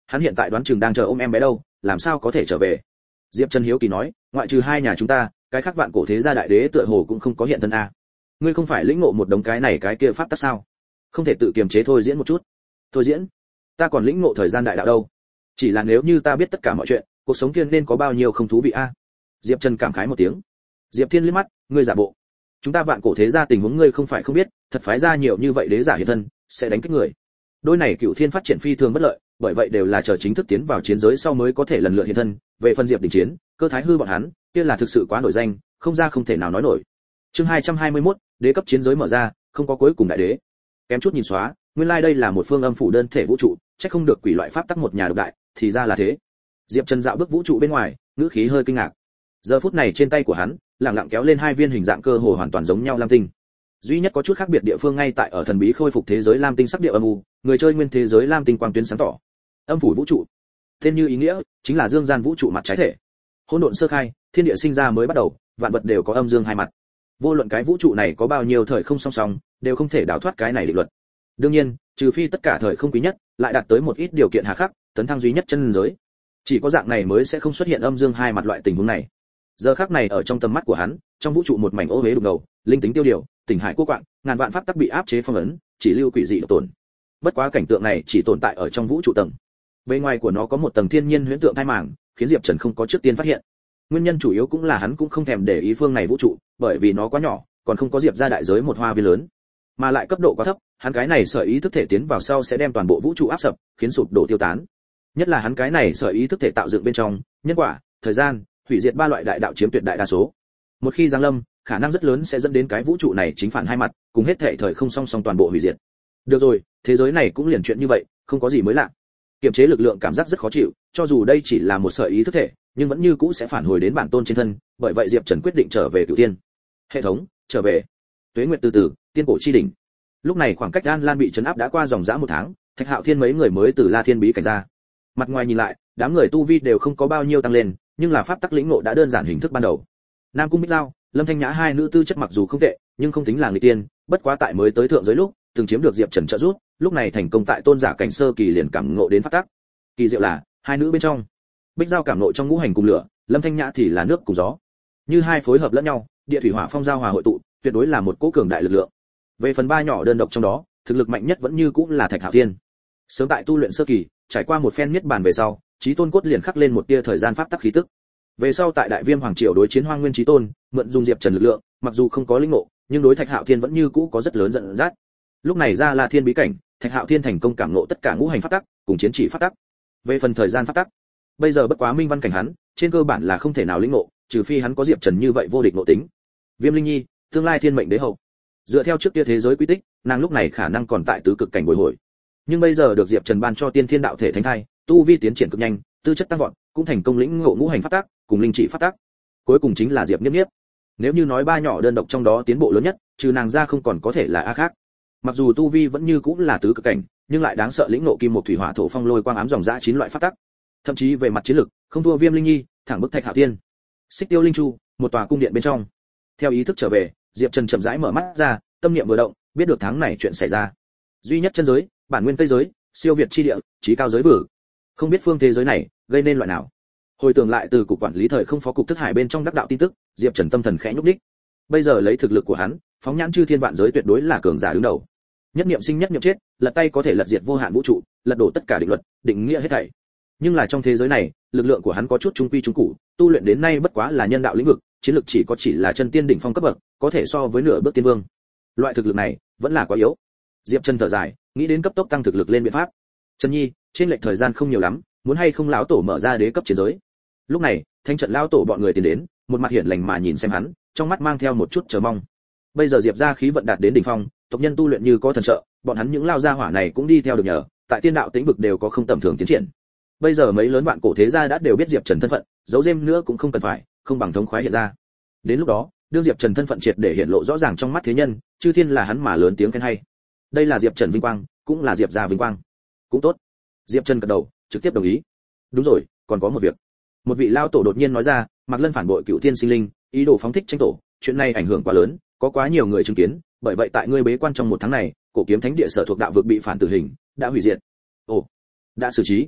hắn hiện tại đoán chừng đang chờ ôm em bé đâu, làm sao có thể trở về. Diệp Trần hiếu kỳ nói, ngoại trừ hai nhà chúng ta, cái khác vạn cổ thế gia đại đế tựa hồ cũng không có hiện thân a. Ngươi không phải lĩnh ngộ một đống cái này cái kia pháp tắc sao? Không thể tự kiềm chế thôi diễn một chút. Thôi diễn? Ta còn lĩnh ngộ thời gian đại đạo đâu. Chỉ là nếu như ta biết tất cả mọi chuyện, cuộc sống kia nên có bao nhiêu không thú vị a. Diệp Trần cảm khái một tiếng. Diệp Thiên liếc mắt, ngươi giả bộ. Chúng ta vạn cổ thế gia tình huống ngươi không phải không biết, thật phái ra nhiều như vậy đế giả hiện thân, sẽ đánh kích người. Đôi này Cửu Thiên phát triển phi thường bất lợi, bởi vậy đều là chờ chính thức tiến vào chiến giới sau mới có thể lần lượt hiện thân, về phần Diệp Đình Chiến, Cơ Thái Hư bọn hắn, kia là thực sự quá nổi danh, không ra không thể nào nói nổi. Chương hai trăm hai mươi mốt, đế cấp chiến giới mở ra, không có cuối cùng đại đế. Kém chút nhìn xóa, nguyên lai like đây là một phương âm phủ đơn thể vũ trụ, chắc không được quỷ loại pháp tắc một nhà độc đại, thì ra là thế. Diệp Trần dạo bước vũ trụ bên ngoài, ngữ khí hơi kinh ngạc. Giờ phút này trên tay của hắn, lặng lặng kéo lên hai viên hình dạng cơ hồ hoàn toàn giống nhau lam tinh. Duy nhất có chút khác biệt địa phương ngay tại ở thần bí khôi phục thế giới lam tinh sắc điệu âm u, người chơi nguyên thế giới lam tinh quang tuyến sáng tỏ. Âm phủ vũ trụ, tên như ý nghĩa, chính là dương gian vũ trụ mặt trái thể. Hỗn độn sơ khai, thiên địa sinh ra mới bắt đầu, vạn vật đều có âm dương hai mặt. Vô luận cái vũ trụ này có bao nhiêu thời không song song, đều không thể đảo thoát cái này định luật. Đương nhiên, trừ phi tất cả thời không quý nhất, lại đạt tới một ít điều kiện hà khắc, tấn thăng duy nhất chân giới. Chỉ có dạng này mới sẽ không xuất hiện âm dương hai mặt loại tình huống này. Giờ khắc này ở trong tầm mắt của hắn, trong vũ trụ một mảnh ô uế đục ngầu, linh tính tiêu điều, tỉnh hải cô quạng, ngàn vạn pháp tắc bị áp chế phong ấn, chỉ lưu quỷ dị độc tồn. Bất quá cảnh tượng này chỉ tồn tại ở trong vũ trụ tầng. Bên ngoài của nó có một tầng thiên nhiên huyễn tượng thai màng, khiến Diệp Trần không có trước tiên phát hiện. Nguyên nhân chủ yếu cũng là hắn cũng không thèm để ý phương này vũ trụ, bởi vì nó quá nhỏ, còn không có Diệp gia đại giới một hoa viên lớn, mà lại cấp độ quá thấp, hắn cái này sở ý thức thể tiến vào sau sẽ đem toàn bộ vũ trụ áp sập, khiến sụp đổ tiêu tán. Nhất là hắn cái này sở ý thức thể tạo dựng bên trong, nhân quả, thời gian, hủy diệt ba loại đại đạo chiếm tuyệt đại đa số. Một khi giáng lâm, khả năng rất lớn sẽ dẫn đến cái vũ trụ này chính phản hai mặt, cùng hết thể thời không song song toàn bộ hủy diệt. Được rồi, thế giới này cũng liền chuyện như vậy, không có gì mới lạ. Kiềm chế lực lượng cảm giác rất khó chịu, cho dù đây chỉ là một sợi ý thức thể, nhưng vẫn như cũ sẽ phản hồi đến bản tôn trên thân, bởi vậy Diệp Trần quyết định trở về Cửu Thiên. Hệ thống, trở về. Tuế nguyệt từ từ, tiên cổ chi đỉnh. Lúc này khoảng cách An Lan bị trấn áp đã qua dòng dã một tháng, Thạch Hạo Thiên mấy người mới từ La Thiên bí cảnh ra. Mặt ngoài nhìn lại, đám người tu vi đều không có bao nhiêu tăng lên, nhưng là pháp tắc lĩnh ngộ đã đơn giản hình thức ban đầu. Nam Cung Bích Giao, Lâm Thanh Nhã hai nữ tư chất mặc dù không tệ, nhưng không tính là người tiên, bất quá tại mới tới thượng giới lúc, từng chiếm được Diệp Trần trợ giúp, lúc này thành công tại tôn giả cảnh sơ kỳ liền cảm ngộ đến pháp tắc. Kỳ diệu là, hai nữ bên trong, Bích Giao cảm ngộ trong ngũ hành cùng lửa, Lâm Thanh Nhã thì là nước cùng gió. Như hai phối hợp lẫn nhau, địa thủy hỏa phong giao hòa hội tụ, tuyệt đối là một cỗ cường đại lực lượng. Về phần ba nhỏ đơn độc trong đó, thực lực mạnh nhất vẫn như cũng là Thạch Hạo Thiên. Sớm tại tu luyện sơ kỳ, trải qua một phen niết bàn về sau, Chí Tôn cốt liền khắc lên một tia thời gian pháp tắc khí tức. Về sau tại Đại Viêm Hoàng Triều đối chiến Hoang Nguyên Chí Tôn, mượn dùng Diệp Trần lực lượng, mặc dù không có linh ngộ, nhưng đối Thạch Hạo Thiên vẫn như cũ có rất lớn giận dắt. Lúc này ra La Thiên bí cảnh, Thạch Hạo Thiên thành công cảm ngộ tất cả ngũ hành pháp tắc, cùng chiến chỉ pháp tắc. Về phần thời gian pháp tắc, bây giờ bất quá minh văn cảnh hắn, trên cơ bản là không thể nào lĩnh ngộ, trừ phi hắn có Diệp Trần như vậy vô địch ngộ tính. Viêm Linh Nhi, tương lai thiên mệnh đế hậu. Dựa theo trước kia thế giới quy tích, nàng lúc này khả năng còn tại tứ cực cảnh bồi hồi. Nhưng bây giờ được Diệp Trần ban cho tiên thiên đạo thể thánh thai, tu vi tiến triển cực nhanh, tư chất tăng vọt, cũng thành công lĩnh ngộ ngũ hành pháp tắc, cùng linh chỉ pháp tắc. Cuối cùng chính là Diệp Niếp Niếp. Nếu như nói ba nhỏ đơn độc trong đó tiến bộ lớn nhất, trừ nàng ra không còn có thể là a khác. Mặc dù tu vi vẫn như cũng là tứ cực cảnh, nhưng lại đáng sợ lĩnh ngộ kim một thủy hỏa thổ phong lôi quang ám dòng dã chín loại pháp tắc. Thậm chí về mặt chiến lực, không thua Viêm Linh Nhi, thẳng bức Thạch Hạo Thiên. Xích Tiêu Linh Chu, một tòa cung điện bên trong. Theo ý thức trở về, Diệp Trần chậm rãi mở mắt ra, tâm niệm vừa động, biết được tháng này chuyện xảy ra. Duy nhất chân giới, bản nguyên tây giới, siêu việt chi địa, chí cao giới vực. Không biết phương thế giới này gây nên loại nào. Hồi tưởng lại từ cục quản lý thời không phó cục thức hải bên trong đắc đạo tin tức, Diệp Trần tâm thần khẽ nhúc nhích. Bây giờ lấy thực lực của hắn, phóng nhãn chư thiên vạn giới tuyệt đối là cường giả đứng đầu. Nhất niệm sinh nhất niệm chết, lật tay có thể lật diệt vô hạn vũ trụ, lật đổ tất cả định luật, định nghĩa hết thảy. Nhưng là trong thế giới này, lực lượng của hắn có chút trung quy trung cụ, tu luyện đến nay bất quá là nhân đạo lĩnh vực, chiến lực chỉ có chỉ là chân tiên đỉnh phong cấp bậc, có thể so với nửa bước tiên vương. Loại thực lực này vẫn là quá yếu. Diệp Trần thở dài, nghĩ đến cấp tốc tăng thực lực lên biện pháp. Trần Nhi, trên lệch thời gian không nhiều lắm, muốn hay không lão tổ mở ra đế cấp chiến giới. Lúc này, Thanh trận lão tổ bọn người tiến đến, một mặt hiển lành mà nhìn xem hắn, trong mắt mang theo một chút chờ mong. Bây giờ Diệp gia khí vận đạt đến đỉnh phong, tộc nhân tu luyện như có thần trợ, bọn hắn những lao gia hỏa này cũng đi theo được nhờ, tại tiên đạo tĩnh vực đều có không tầm thường tiến triển. Bây giờ mấy lớn vạn cổ thế gia đã đều biết Diệp Trần thân phận, giấu giếm nữa cũng không cần phải, không bằng thống khoái hiện ra. Đến lúc đó, đương Diệp Trần thân phận triệt để hiện lộ rõ ràng trong mắt thế nhân, chư thiên là hắn mà lớn tiếng khen hay. Đây là Diệp Trần vinh quang, cũng là Diệp gia vinh quang. Cũng tốt. Diệp Trần gật đầu, trực tiếp đồng ý. Đúng rồi, còn có một việc. Một vị lao tổ đột nhiên nói ra, Mạc Lân phản bội Cựu Thiên sinh linh, ý đồ phóng thích tranh tổ, chuyện này ảnh hưởng quá lớn, có quá nhiều người chứng kiến, bởi vậy tại ngươi bế quan trong một tháng này, cổ kiếm thánh địa sở thuộc đạo vực bị phản tử hình, đã hủy diệt. Ồ, đã xử trí.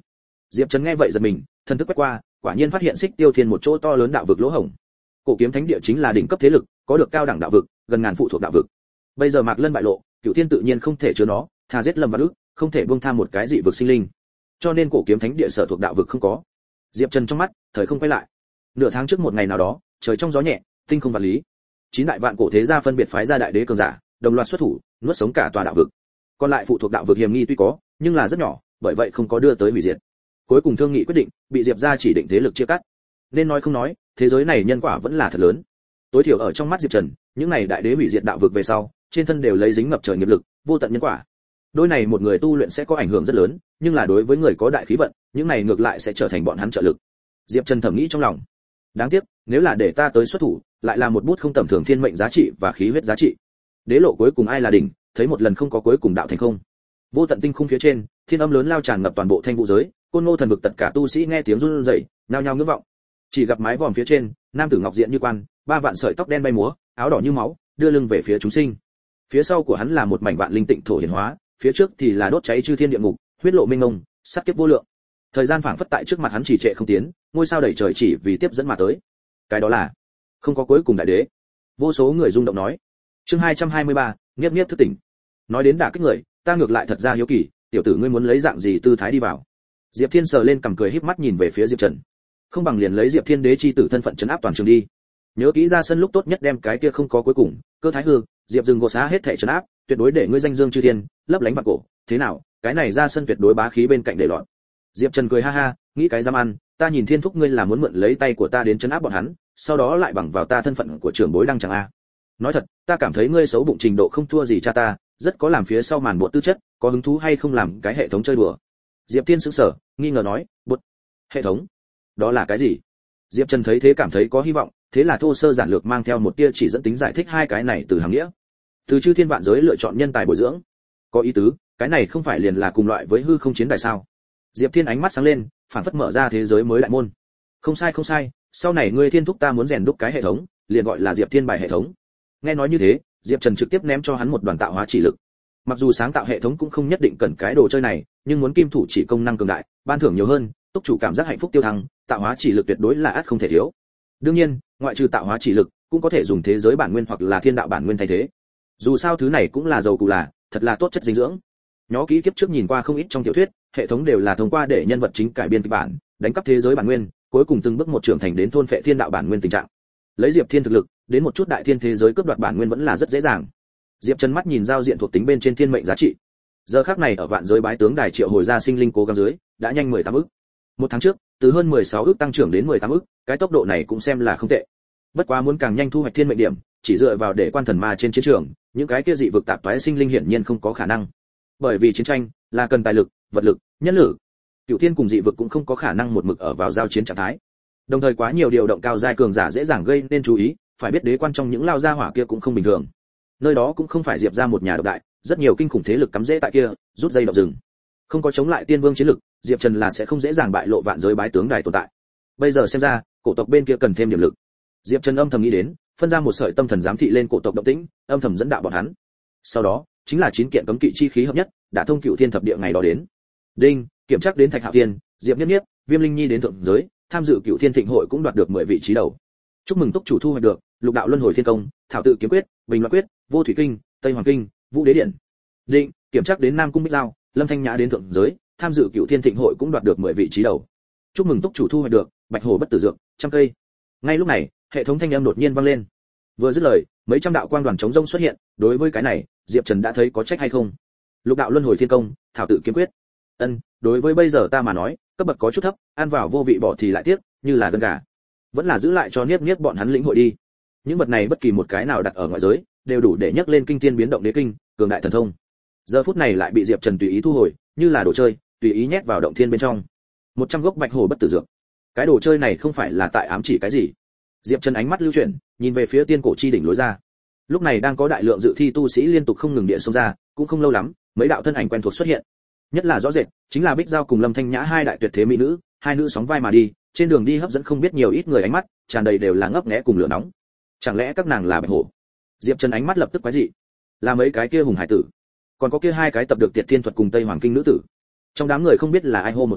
Diệp Trần nghe vậy giật mình, thần thức quét qua, quả nhiên phát hiện Xích Tiêu Thiên một chỗ to lớn đạo vực lỗ hổng. Cổ kiếm thánh địa chính là đỉnh cấp thế lực, có được cao đẳng đạo vực, gần ngàn phụ thuộc đạo vực. Bây giờ Mạc Lân bại lộ, Cửu Thiên tự nhiên không thể chứa nó, thà giết Lâm Vạn Ức, không thể buông tha một cái dị vực sinh linh. Cho nên cổ kiếm thánh địa sở thuộc đạo vực không có. Diệp Trần trong mắt, thời không quay lại. Nửa tháng trước một ngày nào đó, trời trong gió nhẹ, tinh không vật lý. Chín đại vạn cổ thế gia phân biệt phái ra đại đế cường giả, đồng loạt xuất thủ, nuốt sống cả tòa đạo vực. Còn lại phụ thuộc đạo vực hiểm nghi tuy có, nhưng là rất nhỏ, bởi vậy không có đưa tới hủy diệt. Cuối cùng thương nghị quyết định, bị Diệp gia chỉ định thế lực chia cắt. Nên nói không nói, thế giới này nhân quả vẫn là thật lớn. Tối thiểu ở trong mắt Diệp Trần, những này đại đế hủy diệt đạo vực về sau, trên thân đều lấy dính ngập trời nghiệp lực, vô tận nhân quả. Đôi này một người tu luyện sẽ có ảnh hưởng rất lớn, nhưng là đối với người có đại khí vận, những này ngược lại sẽ trở thành bọn hắn trợ lực. Diệp Trần thầm nghĩ trong lòng. Đáng tiếc, nếu là để ta tới xuất thủ, lại là một bút không tầm thường thiên mệnh giá trị và khí huyết giá trị. Đế lộ cuối cùng ai là đỉnh, thấy một lần không có cuối cùng đạo thành không. Vô tận tinh khung phía trên, thiên âm lớn lao tràn ngập toàn bộ thanh vũ giới, côn ngô thần vực tất cả tu sĩ nghe tiếng run rẩy, nhao nhao ngưỡng vọng. Chỉ gặp mái vòm phía trên, nam tử ngọc diện như quan, ba vạn sợi tóc đen bay múa, áo đỏ như máu, đưa lưng về phía chúng sinh. Phía sau của hắn là một mảnh vạn linh tịnh thổ hiển hóa, phía trước thì là đốt cháy chư thiên địa ngục, huyết lộ mênh mông, sát kiếp vô lượng. Thời gian phảng phất tại trước mặt hắn chỉ trệ không tiến, ngôi sao đầy trời chỉ vì tiếp dẫn mà tới. Cái đó là không có cuối cùng đại đế. Vô số người rung động nói. Chương hai trăm hai mươi ba, Niếp Niếp thức tỉnh. Nói đến đả kích người, ta ngược lại thật ra hiếu kỳ, tiểu tử ngươi muốn lấy dạng gì tư thái đi vào? Diệp Thiên sờ lên cằm cười híp mắt nhìn về phía Diệp Trần. Không bằng liền lấy Diệp Thiên đế chi tử thân phận trấn áp toàn trường đi. Nhớ kỹ ra sân lúc tốt nhất đem cái kia không có cuối cùng, cơ thái hư, Diệp Dừng gột xá hết thảy trấn áp, tuyệt đối để ngươi danh dương chư thiên, lấp lánh vạn cổ, thế nào? Cái này ra sân tuyệt đối bá khí bên cạnh để loạn. Diệp Trần cười ha ha, nghĩ cái dám ăn, ta nhìn Thiên thúc ngươi là muốn mượn lấy tay của ta đến trấn áp bọn hắn, sau đó lại bằng vào ta thân phận của trưởng bối đăng chẳng a. Nói thật, ta cảm thấy ngươi xấu bụng trình độ không thua gì cha ta, rất có làm phía sau màn bộ tư chất, có hứng thú hay không làm cái hệ thống chơi đùa? Diệp Thiên sững sờ, nghi ngờ nói, "Bụt, hệ thống? Đó là cái gì?" Diệp Trần thấy thế cảm thấy có hy vọng, thế là thô sơ giản lược mang theo một tia chỉ dẫn tính giải thích hai cái này từ hàng nghĩa. Từ chư thiên vạn giới lựa chọn nhân tài bồi dưỡng. Có ý tứ, cái này không phải liền là cùng loại với hư không chiến đài sao? Diệp Thiên ánh mắt sáng lên, phản phất mở ra thế giới mới đại môn. Không sai không sai, sau này ngươi Thiên thúc ta muốn rèn đúc cái hệ thống, liền gọi là Diệp Thiên bài hệ thống. Nghe nói như thế, Diệp Trần trực tiếp ném cho hắn một đoàn tạo hóa chỉ lực. Mặc dù sáng tạo hệ thống cũng không nhất định cần cái đồ chơi này, nhưng muốn kim thủ chỉ công năng cường đại, ban thưởng nhiều hơn, túc chủ cảm giác hạnh phúc tiêu thăng, tạo hóa chỉ lực tuyệt đối là ắt không thể thiếu. Đương nhiên, ngoại trừ tạo hóa chỉ lực, cũng có thể dùng thế giới bản nguyên hoặc là thiên đạo bản nguyên thay thế. Dù sao thứ này cũng là dầu cụ là, thật là tốt chất dinh dưỡng. Nhó kỹ kiếp trước nhìn qua không ít trong tiểu thuyết, hệ thống đều là thông qua để nhân vật chính cải biên kịch bản, đánh cắp thế giới bản nguyên, cuối cùng từng bước một trưởng thành đến thôn phệ thiên đạo bản nguyên tình trạng. Lấy Diệp Thiên thực lực, đến một chút đại thiên thế giới cướp đoạt bản nguyên vẫn là rất dễ dàng. Diệp Trần mắt nhìn giao diện thuộc tính bên trên thiên mệnh giá trị. Giờ khắc này ở vạn giới bái tướng đài triệu hồi ra sinh linh cố gắng dưới, đã nhanh mười tám ức. Một tháng trước, từ hơn mười sáu ức tăng trưởng đến mười tám ức, cái tốc độ này cũng xem là không tệ. Bất quá muốn càng nhanh thu hoạch thiên mệnh điểm, chỉ dựa vào để quan thần ma trên chiến trường, những cái kia dị vực tạp toái sinh linh hiển nhiên không có khả năng. Bởi vì chiến tranh là cần tài lực, vật lực, nhân lực. Cửu Thiên cùng dị vực cũng không có khả năng một mực ở vào giao chiến trạng thái. Đồng thời quá nhiều điều động cao giai cường giả dễ dàng gây nên chú ý, phải biết đế quan trong những lao gia hỏa kia cũng không bình thường. Nơi đó cũng không phải Diệp ra một nhà độc đại, rất nhiều kinh khủng thế lực cắm rễ tại kia, rút dây động rừng. Không có chống lại tiên vương chiến lực, Diệp Trần là sẽ không dễ dàng bại lộ vạn giới bái tướng đài tồn tại. Bây giờ xem ra, cổ tộc bên kia cần thêm điểm lực. Diệp Trần âm thầm nghĩ đến, phân ra một sợi tâm thần giám thị lên cổ tộc động tĩnh, âm thầm dẫn đạo bọn hắn. Sau đó, chính là chín kiện cấm kỵ chi khí hợp nhất, đã thông cựu thiên thập địa ngày đó đến. Đinh, kiểm tra đến Thạch Hạo Thiên, Diệp Niếp Niếp, Viêm Linh Nhi đến thượng giới, tham dự cựu thiên thịnh hội cũng đoạt được mười vị trí đầu. Chúc mừng túc chủ thu hoạch được Lục đạo luân hồi thiên công, Thảo tự kiếm quyết, Bình loạn quyết, Vô thủy kinh, Tây hoàng kinh, Vũ đế điện. Định, kiểm tra đến Nam cung Bích Giao, Lâm Thanh Nhã đến thượng giới, tham dự cựu thiên thịnh hội cũng đoạt được mười vị trí đầu. Chúc mừng túc chủ thu hoạch được Bạch Hổ bất tử dược, trăm cây. Ngay lúc này, hệ thống thanh âm đột nhiên vang lên. Vừa dứt lời, mấy trăm đạo quang đoàn chống rông xuất hiện, đối với cái này, Diệp Trần đã thấy có trách hay không. Lục đạo luân hồi thiên công, Thảo tự kiếm quyết. Ân, đối với bây giờ ta mà nói, cấp bậc có chút thấp, ăn vào vô vị bỏ thì lại tiếc, như là gân gà. Vẫn là giữ lại cho Niếp Niếp bọn hắn lĩnh hội đi. Những vật này bất kỳ một cái nào đặt ở ngoại giới, đều đủ để nhấc lên kinh thiên biến động đế kinh, cường đại thần thông. Giờ phút này lại bị Diệp Trần tùy ý thu hồi, như là đồ chơi, tùy ý nhét vào động thiên bên trong. một trăm gốc Bạch Hổ bất tử dược. Cái đồ chơi này không phải là tại ám chỉ cái gì? Diệp Trần ánh mắt lưu chuyển, nhìn về phía tiên cổ chi đỉnh lối ra. Lúc này đang có đại lượng dự thi tu sĩ liên tục không ngừng địa xông ra, cũng không lâu lắm, mấy đạo thân ảnh quen thuộc xuất hiện. Nhất là rõ rệt, chính là Bích Giao cùng Lâm Thanh Nhã hai đại tuyệt thế mỹ nữ, hai nữ sóng vai mà đi, trên đường đi hấp dẫn không biết nhiều ít người ánh mắt, tràn đầy đều là ngấp nghé cùng lửa nóng. Chẳng lẽ các nàng là Bạch Hổ? Diệp Trần ánh mắt lập tức quái dị. Là mấy cái kia hùng hải tử, còn có kia hai cái tập được Tiệt Thiên thuật cùng Tây Hoàng kinh nữ tử. Trong đám người không biết là ai hô một tiếng,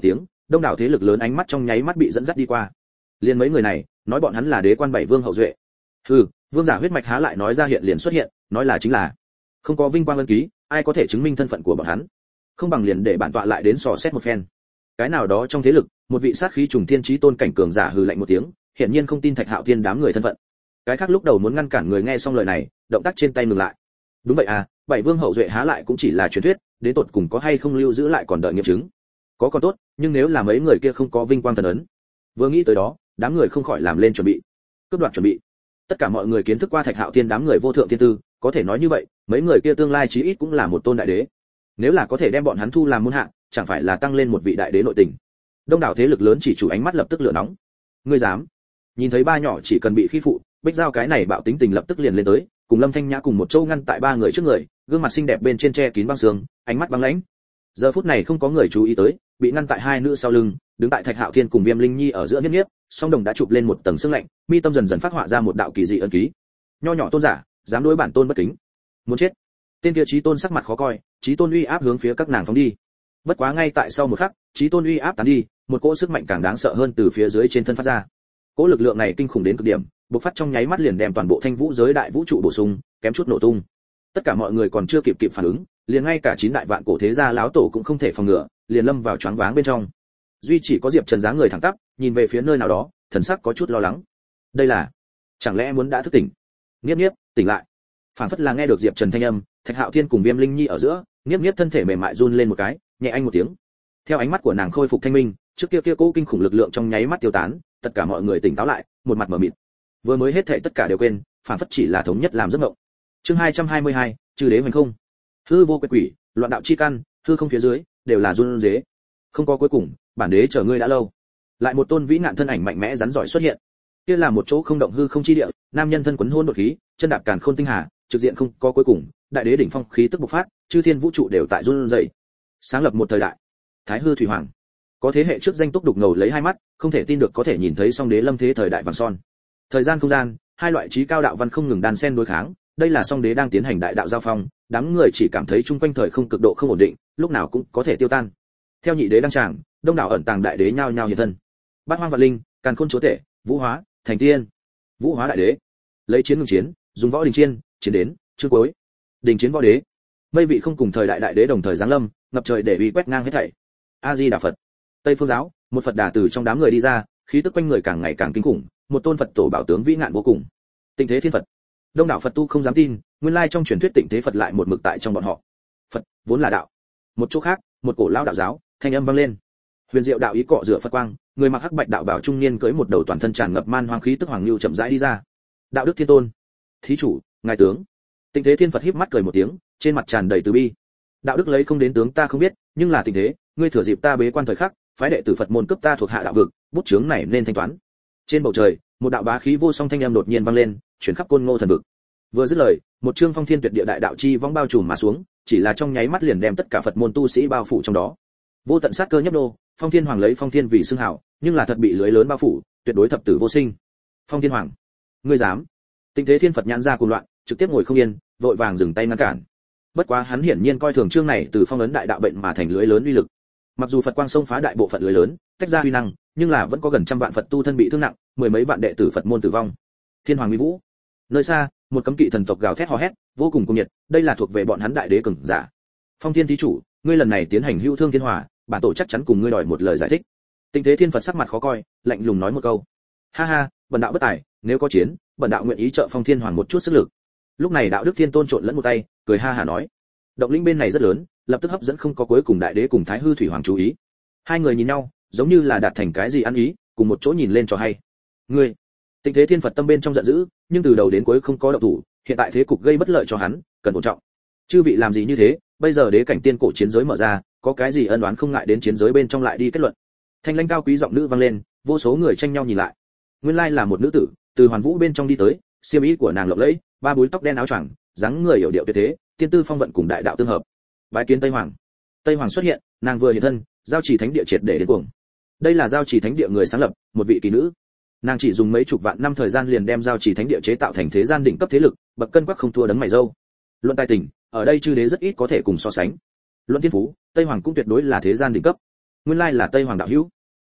đông đảo thế lực lớn ánh mắt trong nháy mắt bị dẫn dắt đi qua. Liên mấy người này, nói bọn hắn là đế quan bảy vương hậu duệ. Hừ, vương giả huyết mạch há lại nói ra hiện liền xuất hiện, nói là chính là. Không có vinh quang ân ký, ai có thể chứng minh thân phận của bọn hắn? Không bằng liền để bản tọa lại đến sò xét một phen. Cái nào đó trong thế lực, một vị sát khí trùng thiên chí tôn cảnh cường giả hừ lạnh một tiếng, hiển nhiên không tin Thạch Hạo Thiên đám người thân phận. Cái khác lúc đầu muốn ngăn cản người nghe xong lời này, động tác trên tay ngừng lại. Đúng vậy à, bảy vương hậu duệ há lại cũng chỉ là truyền thuyết, đến tột cùng có hay không lưu giữ lại còn đợi nghiệm chứng. Có còn tốt, nhưng nếu là mấy người kia không có vinh quang thần ấn. Vừa nghĩ tới đó, đám người không khỏi làm lên chuẩn bị. Cướp đoạt chuẩn bị. Tất cả mọi người kiến thức qua Thạch Hạo Thiên đám người vô thượng thiên tư, có thể nói như vậy, mấy người kia tương lai chí ít cũng là một tôn đại đế. Nếu là có thể đem bọn hắn thu làm môn hạ, chẳng phải là tăng lên một vị đại đế nội tình. Đông đảo thế lực lớn chỉ chủ ánh mắt lập tức lửa nóng. Ngươi dám? Nhìn thấy ba nhỏ chỉ cần bị khi phụ, Bích Giao cái này bạo tính tình lập tức liền lên tới, cùng Lâm Thanh Nhã cùng một châu ngăn tại ba người trước người, gương mặt xinh đẹp bên trên che kín băng sương, ánh mắt băng lãnh. Giờ phút này không có người chú ý tới, bị ngăn tại hai nữ sau lưng, đứng tại Thạch Hạo Thiên cùng Viêm Linh Nhi ở giữa Niếp Niếp, song đồng đã chụp lên một tầng sương lạnh, mi tâm dần dần phát họa ra một đạo kỳ dị ân ký. Nho nhỏ tôn giả, dám đối bản tôn bất kính, muốn chết. Tên kia Chí Tôn sắc mặt khó coi, Chí Tôn uy áp hướng phía các nàng phóng đi. Bất quá ngay tại sau một khắc, Chí Tôn uy áp tán đi, một cỗ sức mạnh càng đáng sợ hơn từ phía dưới trên thân phát ra. Cỗ lực lượng này kinh khủng đến cực điểm, bộc phát trong nháy mắt liền đem toàn bộ thanh vũ giới đại vũ trụ bổ sung, kém chút nổ tung. Tất cả mọi người còn chưa kịp kịp phản ứng, liền ngay cả chín đại vạn cổ thế gia láo tổ cũng không thể phòng ngừa, liền lâm vào choáng váng bên trong. Duy chỉ có Diệp Trần dáng người thẳng tắp, nhìn về phía nơi nào đó, thần sắc có chút lo lắng. Đây là, chẳng lẽ muốn đã thức tỉnh? Niếp Niếp, tỉnh lại. Phản phất là nghe được Diệp Trần thanh âm, Thạch Hạo Thiên cùng Viêm Linh Nhi ở giữa, Niếp Niếp thân thể mềm mại run lên một cái, nhẹ anh một tiếng. Theo ánh mắt của nàng khôi phục thanh minh, trước kia kia cố kinh khủng lực lượng trong nháy mắt tiêu tán, tất cả mọi người tỉnh táo lại, một mặt mở mịt. Vừa mới hết thảy tất cả đều quên, phản phất chỉ là thống nhất làm giấc mộng. Chương hai trăm hai mươi hai, Chư đế hoành không. Hư vô quỷ quỷ, loạn đạo chi căn, hư không phía dưới đều là run rế. Không có cuối cùng, bản đế chờ ngươi đã lâu. Lại một tôn vĩ nạn thân ảnh mạnh mẽ rắn giỏi xuất hiện. Kia là một chỗ không động hư không chi địa, nam nhân thân quấn hôn đột khí, chân đạp càn khôn tinh hà, trực diện không có cuối cùng, đại đế đỉnh phong khí tức bộc phát, chư thiên vũ trụ đều tại run rẩy. Sáng lập một thời đại. Thái hư thủy hoàng. Có thế hệ trước danh túc đục ngầu lấy hai mắt, không thể tin được có thể nhìn thấy song đế lâm thế thời đại vàng son. Thời gian không gian, hai loại trí cao đạo văn không ngừng đan xen đối kháng, đây là song đế đang tiến hành đại đạo giao phong, đám người chỉ cảm thấy chung quanh thời không cực độ không ổn định, lúc nào cũng có thể tiêu tan. Theo nhị đế đăng tràng, đông đảo ẩn tàng đại đế nhao nhao hiện thân. Bát hoang vạn linh, càn khôn chúa tể, vũ hóa, thành tiên. Vũ hóa đại đế, lấy chiến ngừng chiến, dùng võ đình chiên, chiến đến, chương cuối. Đình chiến võ đế. Mây vị không cùng thời đại đại đế đồng thời giáng lâm, ngập trời để uy quét ngang hết thảy. A Di Đà Phật. Tây Phương giáo, một Phật đà từ trong đám người đi ra, khí tức quanh người càng ngày càng kinh khủng, một tôn Phật tổ bảo tướng vĩ ngạn vô cùng. Tịnh Thế Thiên Phật. Đông đảo Phật tu không dám tin, nguyên lai trong truyền thuyết Tịnh Thế Phật lại một mực tại trong bọn họ. Phật vốn là đạo. Một chỗ khác, một cổ lão đạo giáo, thanh âm vang lên. Huyền diệu đạo ý cọ rửa Phật quang, người mặc hắc bạch đạo bảo trung niên cưỡi một đầu toàn thân tràn ngập man hoang khí tức hoàng lưu chậm rãi đi ra. Đạo đức thiên tôn, thí chủ, ngài tướng. Tịnh Thế Thiên Phật híp mắt cười một tiếng, trên mặt tràn đầy từ bi. Đạo đức lấy không đến tướng ta không biết, nhưng là tình thế, ngươi thừa dịp ta bế quan thời khắc, phái đệ tử Phật môn cấp ta thuộc hạ đạo vực, bút chướng này nên thanh toán. Trên bầu trời, một đạo bá khí vô song thanh âm đột nhiên vang lên, chuyển khắp côn ngô thần vực. Vừa dứt lời, một chương phong thiên tuyệt địa đại đạo chi vong bao trùm mà xuống, chỉ là trong nháy mắt liền đem tất cả Phật môn tu sĩ bao phủ trong đó. Vô tận sát cơ nhấp nô, Phong Thiên Hoàng lấy Phong Thiên vì xưng hào, nhưng là thật bị lưới lớn bao phủ, tuyệt đối thập tử vô sinh. Phong Thiên Hoàng, ngươi dám? Tịnh Thế Thiên Phật nhãn ra cuồng loạn, trực tiếp ngồi không yên, vội vàng dừng tay ngăn cản. Bất quá hắn hiển nhiên coi thường chương này từ phong ấn đại đạo bệnh mà thành lưới lớn uy lực. Mặc dù Phật quang xông phá đại bộ phận lưới lớn, tách ra uy năng, nhưng là vẫn có gần trăm vạn Phật tu thân bị thương nặng, mười mấy vạn đệ tử Phật môn tử vong. Thiên Hoàng uy vũ. Nơi xa, một cấm kỵ thần tộc gào thét hò hét, vô cùng cuồng nhiệt, đây là thuộc về bọn hắn đại đế cường giả. Phong Thiên thí chủ, ngươi lần này tiến hành hữu thương thiên hòa, bản tổ chắc chắn cùng ngươi đòi một lời giải thích. Tịnh Thế Thiên Phật sắc mặt khó coi, lạnh lùng nói một câu. Ha ha, bần đạo bất tài, nếu có chiến, bần đạo nguyện ý trợ Phong Thiên Hoàng một chút sức lực. Lúc này đạo đức thiên tôn trộn lẫn một tay, cười ha hả nói. Động linh bên này rất lớn, lập tức hấp dẫn không có cuối cùng đại đế cùng Thái hư thủy hoàng chú ý. Hai người nhìn nhau, giống như là đạt thành cái gì ăn ý, cùng một chỗ nhìn lên cho hay. Ngươi, Tịnh Thế Thiên Phật tâm bên trong giận dữ, nhưng từ đầu đến cuối không có động thủ, hiện tại thế cục gây bất lợi cho hắn, cần ổn trọng. Chư vị làm gì như thế, bây giờ đế cảnh tiên cổ chiến giới mở ra, có cái gì ân oán không ngại đến chiến giới bên trong lại đi kết luận. Thanh lãnh cao quý giọng nữ vang lên, vô số người tranh nhau nhìn lại. Nguyên lai là một nữ tử, từ hoàn vũ bên trong đi tới, xiêm y của nàng lộng lẫy, ba búi tóc đen áo choàng, dáng người hiểu điệu tuyệt thế, tiên tư phong vận cùng đại đạo tương hợp. Bái kiến Tây Hoàng. Tây Hoàng xuất hiện, nàng vừa hiện thân, giao trì thánh địa triệt để đến cuồng. Đây là giao trì thánh địa người sáng lập, một vị kỳ nữ. Nàng chỉ dùng mấy chục vạn năm thời gian liền đem giao trì thánh địa chế tạo thành thế gian đỉnh cấp thế lực, bậc cân quắc không thua đấng mày râu. Luận tài tình, ở đây chư đế rất ít có thể cùng so sánh. Luận thiên phú, Tây Hoàng cũng tuyệt đối là thế gian đỉnh cấp. Nguyên lai là Tây Hoàng đạo hữu.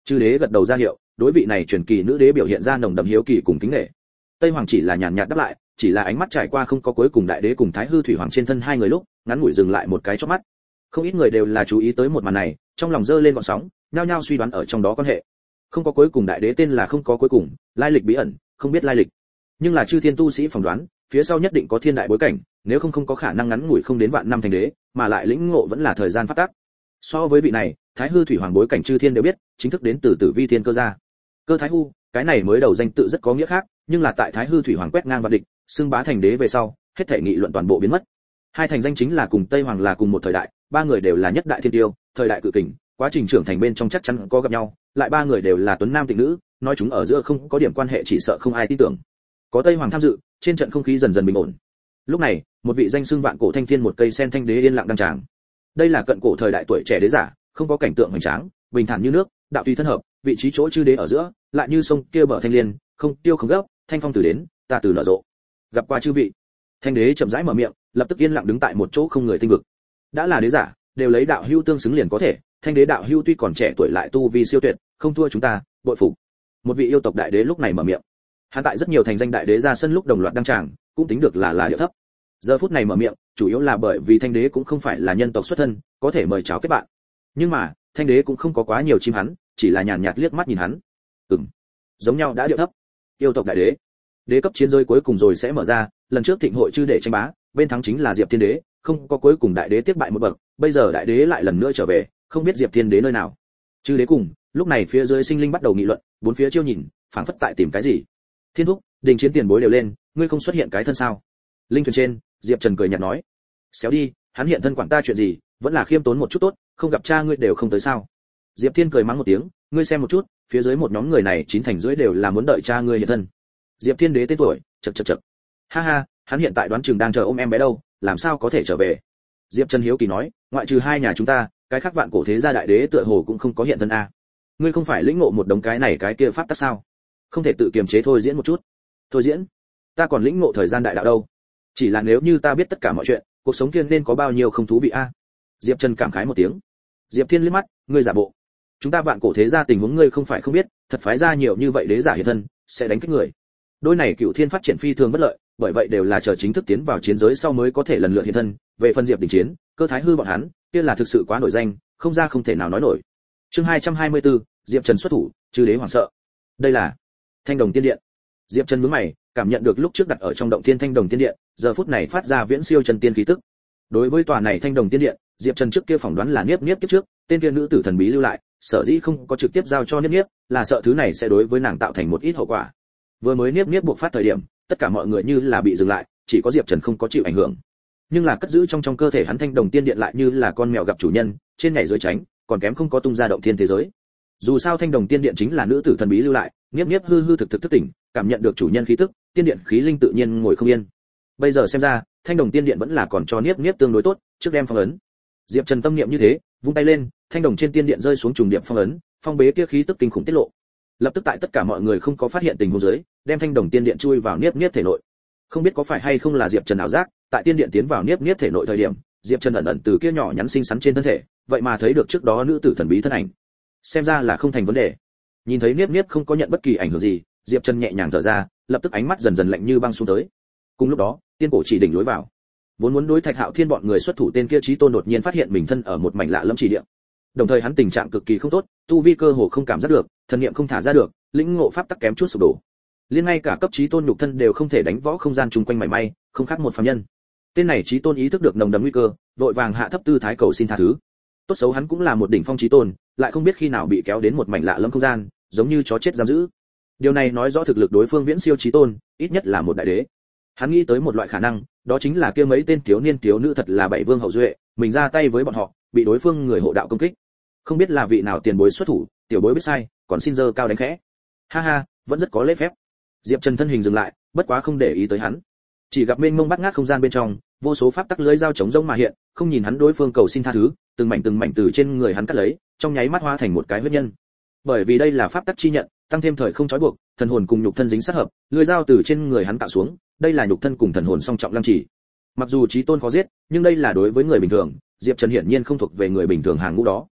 Chư đế gật đầu ra hiệu, đối vị này truyền kỳ nữ đế biểu hiện ra nồng đậm hiếu kỳ cùng kính nể. Tây Hoàng chỉ là nhàn nhạt đáp lại, chỉ là ánh mắt trải qua không có cuối cùng đại đế cùng Thái Hư Thủy Hoàng trên thân hai người lúc, ngắn ngủi dừng lại một cái chớp mắt. Không ít người đều là chú ý tới một màn này, trong lòng dơ lên gợn sóng, nhao nhao suy đoán ở trong đó quan hệ. Không có cuối cùng đại đế tên là không có cuối cùng, lai lịch bí ẩn, không biết lai lịch. Nhưng là chư thiên tu sĩ phỏng đoán, phía sau nhất định có thiên đại bối cảnh, nếu không không có khả năng ngắn ngủi không đến vạn năm thành đế, mà lại lĩnh ngộ vẫn là thời gian phát tác. So với vị này, Thái Hư Thủy Hoàng bối cảnh chư thiên đều biết, chính thức đến từ Tử Vi Thiên Cơ gia. Cơ Thái Hư, cái này mới đầu danh tự rất có nghĩa khác, nhưng là tại Thái Hư Thủy Hoàng quét ngang vạn địch, xưng bá thành đế về sau, hết thể nghị luận toàn bộ biến mất. Hai thành danh chính là cùng Tây Hoàng là cùng một thời đại, ba người đều là nhất đại thiên tiêu, thời đại cự kình, quá trình trưởng thành bên trong chắc chắn có gặp nhau, lại ba người đều là tuấn nam tịnh nữ, nói chúng ở giữa không có điểm quan hệ chỉ sợ không ai tin tưởng. Có Tây Hoàng tham dự, trên trận không khí dần dần bình ổn. Lúc này, một vị danh xưng vạn cổ thanh thiên một cây sen thanh đế yên lặng đăng tràng. Đây là cận cổ thời đại tuổi trẻ đế giả, không có cảnh tượng hoành tráng, bình thản như nước, đạo tùy thân hợp, vị trí chỗ chư đế ở giữa, lại như sông kia bờ thanh liên, không tiêu không gấp, thanh phong từ đến, ta từ nở rộ. Gặp qua chư vị. Thanh đế chậm rãi mở miệng, lập tức yên lặng đứng tại một chỗ không người tinh vực. Đã là đế giả, đều lấy đạo hữu tương xứng liền có thể, thanh đế đạo hữu tuy còn trẻ tuổi lại tu vi siêu tuyệt, không thua chúng ta, bội phục. Một vị yêu tộc đại đế lúc này mở miệng. Hắn tại rất nhiều thành danh đại đế ra sân lúc đồng loạt đăng tràng, cũng tính được là là địa thấp. Giờ phút này mở miệng, chủ yếu là bởi vì thanh đế cũng không phải là nhân tộc xuất thân, có thể mời chào kết bạn. Nhưng mà, thanh đế cũng không có quá nhiều chim hắn, chỉ là nhàn nhạt liếc mắt nhìn hắn. Ừm, giống nhau đã địa thấp. Yêu tộc đại đế, đế cấp chiến giới cuối cùng rồi sẽ mở ra, lần trước thịnh hội chư để tranh bá, bên thắng chính là Diệp Thiên Đế, không có cuối cùng đại đế tiếp bại một bậc, bây giờ đại đế lại lần nữa trở về, không biết Diệp Thiên Đế nơi nào. Chư đế cùng, lúc này phía dưới sinh linh bắt đầu nghị luận, bốn phía chiêu nhìn, phảng phất tại tìm cái gì. Thiên thúc, đình chiến tiền bối đều lên, ngươi không xuất hiện cái thân sao? Linh thuyền trên, Diệp Trần cười nhạt nói, xéo đi, hắn hiện thân quản ta chuyện gì, vẫn là khiêm tốn một chút tốt, không gặp cha ngươi đều không tới sao? Diệp Thiên cười mắng một tiếng, ngươi xem một chút, phía dưới một nhóm người này chín thành dưới đều là muốn đợi cha ngươi hiện thân. Diệp Thiên Đế tên tuổi, chậc chậc chậc. Ha ha, hắn hiện tại đoán chừng đang chờ ôm em bé đâu, làm sao có thể trở về? Diệp Trần hiếu kỳ nói, ngoại trừ hai nhà chúng ta, cái khác vạn cổ thế gia đại đế tựa hồ cũng không có hiện thân a. Ngươi không phải lĩnh ngộ một đống cái này cái kia pháp tắc sao? Không thể tự kiềm chế thôi diễn một chút. Thôi diễn? Ta còn lĩnh ngộ thời gian đại đạo đâu. Chỉ là nếu như ta biết tất cả mọi chuyện, cuộc sống kia nên có bao nhiêu không thú vị a. Diệp Trần cảm khái một tiếng. Diệp Thiên liếc mắt, ngươi giả bộ. Chúng ta vạn cổ thế gia tình huống ngươi không phải không biết, thật phái ra nhiều như vậy đế giả hiện thân, sẽ đánh kích người. Đôi này Cửu Thiên phát triển phi thường bất lợi, bởi vậy đều là chờ chính thức tiến vào chiến giới sau mới có thể lần lượt hiện thân. Về phần Diệp Đình Chiến, Cơ Thái Hư bọn hắn, kia là thực sự quá nổi danh, không ra không thể nào nói nổi. Chương hai trăm hai mươi tư, Diệp Trần xuất thủ, chư đế hoảng sợ. Đây là Thanh Đồng Tiên Điện. Diệp Trần nhướng mày, cảm nhận được lúc trước đặt ở trong động thiên Thanh Đồng Tiên Điện, giờ phút này phát ra viễn siêu chân tiên khí tức. Đối với tòa này Thanh Đồng Tiên Điện, Diệp Trần trước kia phỏng đoán là Niếp Niếp kiếp trước, tên kia nữ tử thần bí lưu lại, sở dĩ không có trực tiếp giao cho Niếp Niếp, là sợ thứ này sẽ đối với nàng tạo thành một ít hậu quả. Vừa mới Niếp Niếp buộc phát thời điểm, tất cả mọi người như là bị dừng lại, chỉ có Diệp Trần không có chịu ảnh hưởng. Nhưng là cất giữ trong trong cơ thể hắn Thanh Đồng Tiên Điện lại như là con mèo gặp chủ nhân, trên nhảy dưới tránh, còn kém không có tung ra động thiên thế giới. Dù sao Thanh Đồng Tiên Điện chính là nữ tử thần bí lưu lại, Niếp Niếp hư hư thực thực thức tỉnh, cảm nhận được chủ nhân khí tức, tiên điện khí linh tự nhiên ngồi không yên. Bây giờ xem ra, Thanh Đồng Tiên Điện vẫn là còn cho Niếp Niếp tương đối tốt, trước đem phong ấn. Diệp Trần tâm niệm như thế, vung tay lên, Thanh Đồng trên tiên điện rơi xuống trùng điệp phong ấn, phong bế kia khí tức kinh khủng tiết lộ. Lập tức tại tất cả mọi người không có phát hiện tình huống dưới, đem Thanh Đồng tiên điện chui vào Niếp Niếp thể nội. Không biết có phải hay không là Diệp Trần ảo giác, tại tiên điện tiến vào Niếp Niếp thể nội thời điểm, Diệp Trần ẩn ẩn từ kia nhỏ nhắn xinh xắn trên thân thể, vậy mà thấy được trước đó nữ tử thần bí thân ảnh. Xem ra là không thành vấn đề. Nhìn thấy Niếp Niếp không có nhận bất kỳ ảnh hưởng gì, Diệp Trần nhẹ nhàng thở ra, lập tức ánh mắt dần dần lạnh như băng xuống tới. Cùng lúc đó, tiên cổ chỉ đỉnh lối vào. Vốn muốn đối Thạch Hạo Thiên bọn người xuất thủ, tên kia Chí Tôn đột nhiên phát hiện mình thân ở một mảnh lạ lẫm chỉ địa. Đồng thời hắn tình trạng cực kỳ không tốt, tu vi cơ hồ không cảm giác được, thần niệm không thả ra được, lĩnh ngộ pháp tắc kém chút sụp đổ. Liên ngay cả cấp Chí Tôn nhục thân đều không thể đánh võ không gian chung quanh mảy may, không khác một phàm nhân. Tên này Chí Tôn ý thức được nồng đậm nguy cơ, vội vàng hạ thấp tư thái cầu xin tha thứ. Tốt xấu hắn cũng là một đỉnh phong Chí Tôn, lại không biết khi nào bị kéo đến một mảnh lạ lẫm không gian, giống như chó chết giam giữ. Điều này nói rõ thực lực đối phương viễn siêu Chí Tôn, ít nhất là một đại đế. Hắn nghĩ tới một loại khả năng, đó chính là kia mấy tên thiếu niên thiếu nữ thật là bảy vương hậu duệ, mình ra tay với bọn họ, bị đối phương người hộ đạo công kích. Không biết là vị nào tiền bối xuất thủ, tiểu bối biết sai, còn xin giơ cao đánh khẽ. Ha ha, vẫn rất có lễ phép. Diệp Trần thân hình dừng lại, bất quá không để ý tới hắn. Chỉ gặp mênh mông bát ngát không gian bên trong, vô số pháp tắc lưới dao chống rông mà hiện, không nhìn hắn đối phương cầu xin tha thứ, từng mảnh từng mảnh từ trên người hắn cắt lấy, trong nháy mắt hóa thành một cái huyết nhân. Bởi vì đây là pháp tắc chi nhận, tăng thêm thời không trói buộc, thần hồn cùng nhục thân dính sát hợp, lưỡi dao từ trên người hắn tạo xuống, đây là nhục thân cùng thần hồn song trọng lăng chỉ. Mặc dù Chí Tôn khó giết, nhưng đây là đối với người bình thường, Diệp Trần hiển nhiên không thuộc về người bình thường hàng ngũ đó.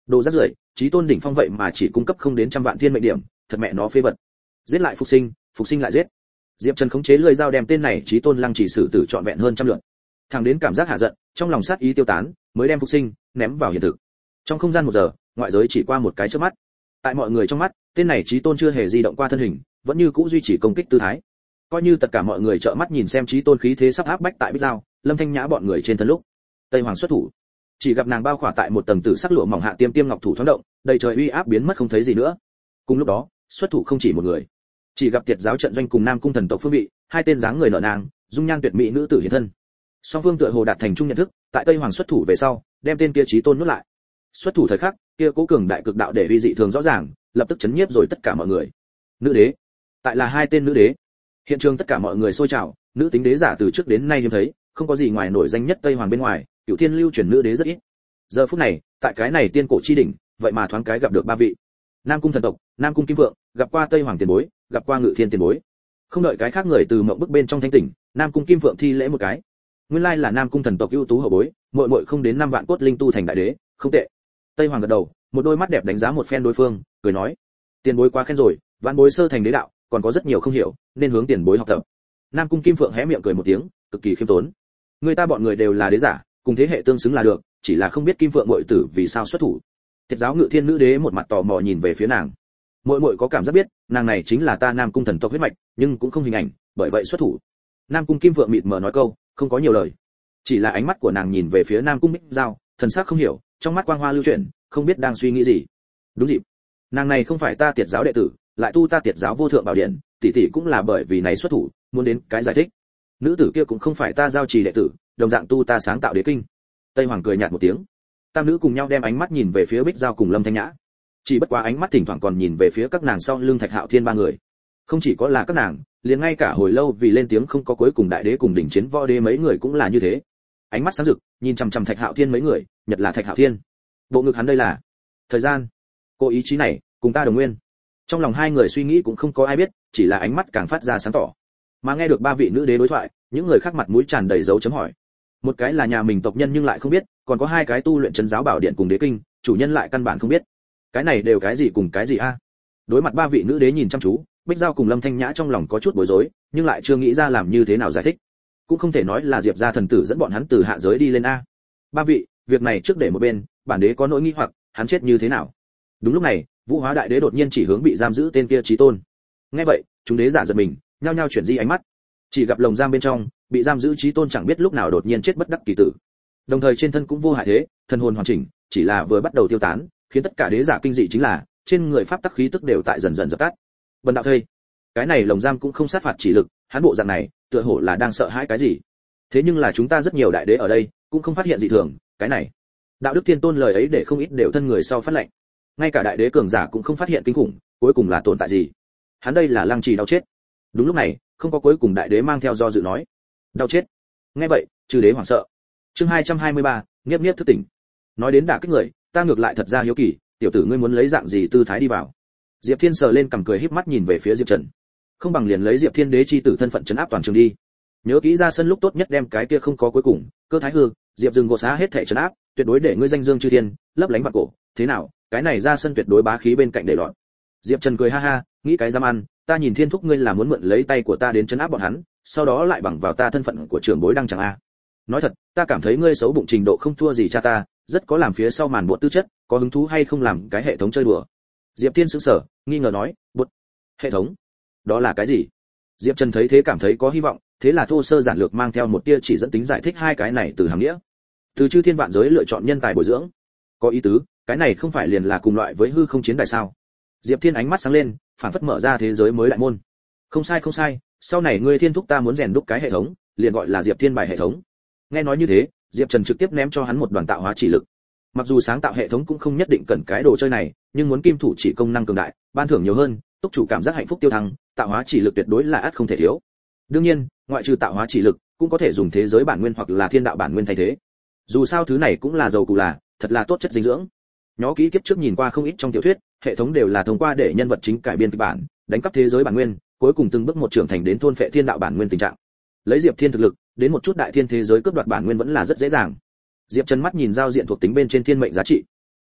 Đồ rác rưởi, chí tôn đỉnh phong vậy mà chỉ cung cấp không đến trăm vạn thiên mệnh điểm, thật mẹ nó phế vật. Giết lại phục sinh, phục sinh lại giết. Diệp Trần khống chế lưỡi dao đem tên này chí tôn lăng chỉ xử tử trọn vẹn hơn trăm lượt. Thẳng đến cảm giác hạ giận, trong lòng sát ý tiêu tán, mới đem phục sinh ném vào hiện thực. Trong không gian một giờ, ngoại giới chỉ qua một cái chớp mắt. Tại mọi người trong mắt, tên này chí tôn chưa hề di động qua thân hình, vẫn như cũ duy trì công kích tư thái. Coi như tất cả mọi người trợn mắt nhìn xem chí tôn khí thế sắp áp bách tại Bích Dao, Lâm Thanh Nhã bọn người trên thân lúc, Tây Hoàng xuất thủ, chỉ gặp nàng bao khỏa tại một tầng tử sắc lụa mỏng hạ tiêm tiêm ngọc thủ thoáng động, đầy trời uy áp biến mất không thấy gì nữa. Cùng lúc đó, xuất thủ không chỉ một người, chỉ gặp Tiệt giáo trận doanh cùng Nam cung thần tộc phương vị, hai tên dáng người nở nàng, dung nhan tuyệt mỹ nữ tử hiện thân. Song phương tựa hồ đạt thành chung nhận thức, tại Tây Hoàng xuất thủ về sau, đem tên kia chí tôn nuốt lại. Xuất thủ thời khắc, kia cố cường đại cực đạo để uy dị thường rõ ràng, lập tức chấn nhiếp rồi tất cả mọi người. Nữ đế, tại là hai tên nữ đế. Hiện trường tất cả mọi người sôi trào, nữ tính đế giả từ trước đến nay hiếm thấy, không có gì ngoài nổi danh nhất Tây Hoàng bên ngoài, Cửu Thiên lưu truyền nữ đế rất ít. Giờ phút này, tại cái này tiên cổ chi đỉnh, vậy mà thoáng cái gặp được ba vị. Nam cung thần tộc, Nam cung kim vượng, gặp qua Tây Hoàng tiền bối, gặp qua Ngự Thiên tiền bối. Không đợi cái khác người từ mộng bức bên trong thanh tỉnh, Nam cung kim vượng thi lễ một cái. Nguyên lai là Nam cung thần tộc ưu tú hậu bối, muội muội không đến năm vạn cốt linh tu thành đại đế, không tệ. Tây Hoàng gật đầu, một đôi mắt đẹp đánh giá một phen đối phương, cười nói: "Tiền bối quá khen rồi, vạn bối sơ thành đế đạo, còn có rất nhiều không hiểu, nên hướng tiền bối học tập." Nam cung kim phượng hé miệng cười một tiếng, cực kỳ khiêm tốn. Người ta bọn người đều là đế giả, cùng thế hệ tương xứng là được, chỉ là không biết kim phượng muội tử vì sao xuất thủ. Tiệt giáo Ngự Thiên nữ đế một mặt tò mò nhìn về phía nàng. Muội muội có cảm giác biết, nàng này chính là ta Nam cung thần tộc huyết mạch, nhưng cũng không hình ảnh, bởi vậy xuất thủ. Nam cung kim phượng mịt mờ nói câu, không có nhiều lời. Chỉ là ánh mắt của nàng nhìn về phía Nam cung Bích Dao, thần sắc không hiểu, trong mắt quang hoa lưu chuyển, không biết đang suy nghĩ gì. Đúng dịp, nàng này không phải ta Tiệt giáo đệ tử, lại tu ta Tiệt giáo vô thượng bảo điện, tỷ tỷ cũng là bởi vì này xuất thủ, muốn đến cái giải thích. Nữ tử kia cũng không phải ta giao trì đệ tử, đồng dạng tu ta sáng tạo đế kinh. Tây Hoàng cười nhạt một tiếng. Tam nữ cùng nhau đem ánh mắt nhìn về phía Bích Dao cùng Lâm Thanh Nhã. Chỉ bất quá ánh mắt thỉnh thoảng còn nhìn về phía các nàng sau lưng Thạch Hạo Thiên ba người. Không chỉ có là các nàng, liền ngay cả hồi lâu vì lên tiếng không có cuối cùng đại đế cùng đỉnh chiến võ đế mấy người cũng là như thế. Ánh mắt sáng rực, nhìn chằm chằm Thạch Hạo Thiên mấy người, nhật là Thạch Hạo Thiên. Bộ ngực hắn đây là thời gian. Cô ý chí này, cùng ta đồng nguyên. Trong lòng hai người suy nghĩ cũng không có ai biết, chỉ là ánh mắt càng phát ra sáng tỏ. Mà nghe được ba vị nữ đế đối thoại, những người khác mặt mũi tràn đầy dấu chấm hỏi. Một cái là nhà mình tộc nhân nhưng lại không biết, còn có hai cái tu luyện trấn giáo bảo điện cùng đế kinh, chủ nhân lại căn bản không biết. Cái này đều cái gì cùng cái gì a? Đối mặt ba vị nữ đế nhìn chăm chú, Bích Dao cùng Lâm Thanh Nhã trong lòng có chút bối rối, nhưng lại chưa nghĩ ra làm như thế nào giải thích. Cũng không thể nói là Diệp gia thần tử dẫn bọn hắn từ hạ giới đi lên a. Ba vị, việc này trước để một bên, bản đế có nỗi nghi hoặc, hắn chết như thế nào? Đúng lúc này, Vũ Hóa đại đế đột nhiên chỉ hướng bị giam giữ tên kia chí tôn. Nghe vậy, chúng đế giả giật mình, nhao nhao chuyển di ánh mắt. Chỉ gặp lồng giam bên trong, bị giam giữ chí tôn chẳng biết lúc nào đột nhiên chết bất đắc kỳ tử. Đồng thời trên thân cũng vô hại thế, thân hồn hoàn chỉnh, chỉ là vừa bắt đầu tiêu tán, khiến tất cả đế giả kinh dị chính là, trên người pháp tắc khí tức đều tại dần dần dập tắt. Bần đạo thây, cái này lồng giam cũng không sát phạt chỉ lực, hắn bộ dạng này, tựa hồ là đang sợ hãi cái gì. Thế nhưng là chúng ta rất nhiều đại đế ở đây, cũng không phát hiện dị thường, cái này. Đạo đức thiên tôn lời ấy để không ít đều thân người sau phát lệnh. Ngay cả đại đế cường giả cũng không phát hiện kinh khủng, cuối cùng là tồn tại gì? Hắn đây là lăng trì đau chết. Đúng lúc này, không có cuối cùng đại đế mang theo do dự nói, đau chết. Nghe vậy, chư đế hoảng sợ. Chương hai trăm hai mươi ba, Niếp Niếp thức tỉnh. Nói đến đả kích người, ta ngược lại thật ra hiếu kỳ, tiểu tử ngươi muốn lấy dạng gì tư thái đi vào? Diệp Thiên sờ lên cằm cười híp mắt nhìn về phía Diệp Trần. Không bằng liền lấy Diệp Thiên đế chi tử thân phận trấn áp toàn trường đi. Nhớ kỹ ra sân lúc tốt nhất đem cái kia không có cuối cùng, cơ thái hư, Diệp Dương gột xá hết thể trấn áp, tuyệt đối để ngươi danh dương chư thiên, lấp lánh vạn cổ, thế nào? Cái này ra sân tuyệt đối bá khí bên cạnh để loạn. Diệp Trần cười ha ha, nghĩ cái dám ăn, ta nhìn Thiên thúc ngươi là muốn mượn lấy tay của ta đến trấn áp bọn hắn, sau đó lại bằng vào ta thân phận của trưởng bối đăng chẳng a. Nói thật, ta cảm thấy ngươi xấu bụng trình độ không thua gì cha ta, rất có làm phía sau màn buột tư chất, có hứng thú hay không làm cái hệ thống chơi đùa? Diệp Thiên sững sờ, nghi ngờ nói, buột hệ thống? Đó là cái gì? Diệp Trần thấy thế cảm thấy có hy vọng, thế là thô sơ giản lược mang theo một tia chỉ dẫn tính giải thích hai cái này từ hàm nghĩa. Từ chư thiên vạn giới lựa chọn nhân tài bồi dưỡng, có ý tứ, cái này không phải liền là cùng loại với hư không chiến đài sao? Diệp Thiên ánh mắt sáng lên, phảng phất mở ra thế giới mới đại môn. Không sai không sai, sau này ngươi Thiên thúc ta muốn rèn đúc cái hệ thống, liền gọi là Diệp Thiên bài hệ thống. Nghe nói như thế, Diệp Trần trực tiếp ném cho hắn một đoàn tạo hóa chỉ lực. Mặc dù sáng tạo hệ thống cũng không nhất định cần cái đồ chơi này, nhưng muốn kim thủ chỉ công năng cường đại, ban thưởng nhiều hơn, túc chủ cảm giác hạnh phúc tiêu thăng, tạo hóa chỉ lực tuyệt đối là ắt không thể thiếu. Đương nhiên, ngoại trừ tạo hóa chỉ lực, cũng có thể dùng thế giới bản nguyên hoặc là thiên đạo bản nguyên thay thế. Dù sao thứ này cũng là dầu cù là, thật là tốt chất dinh dưỡng. Nhó kỹ kiếp trước nhìn qua không ít trong tiểu thuyết, hệ thống đều là thông qua để nhân vật chính cải biên kịch bản, đánh cắp thế giới bản nguyên, cuối cùng từng bước một trưởng thành đến thôn phệ thiên đạo bản nguyên tình trạng. Lấy Diệp Thiên thực lực, đến một chút đại thiên thế giới cướp đoạt bản nguyên vẫn là rất dễ dàng. Diệp Trần mắt nhìn giao diện thuộc tính bên trên thiên mệnh giá trị.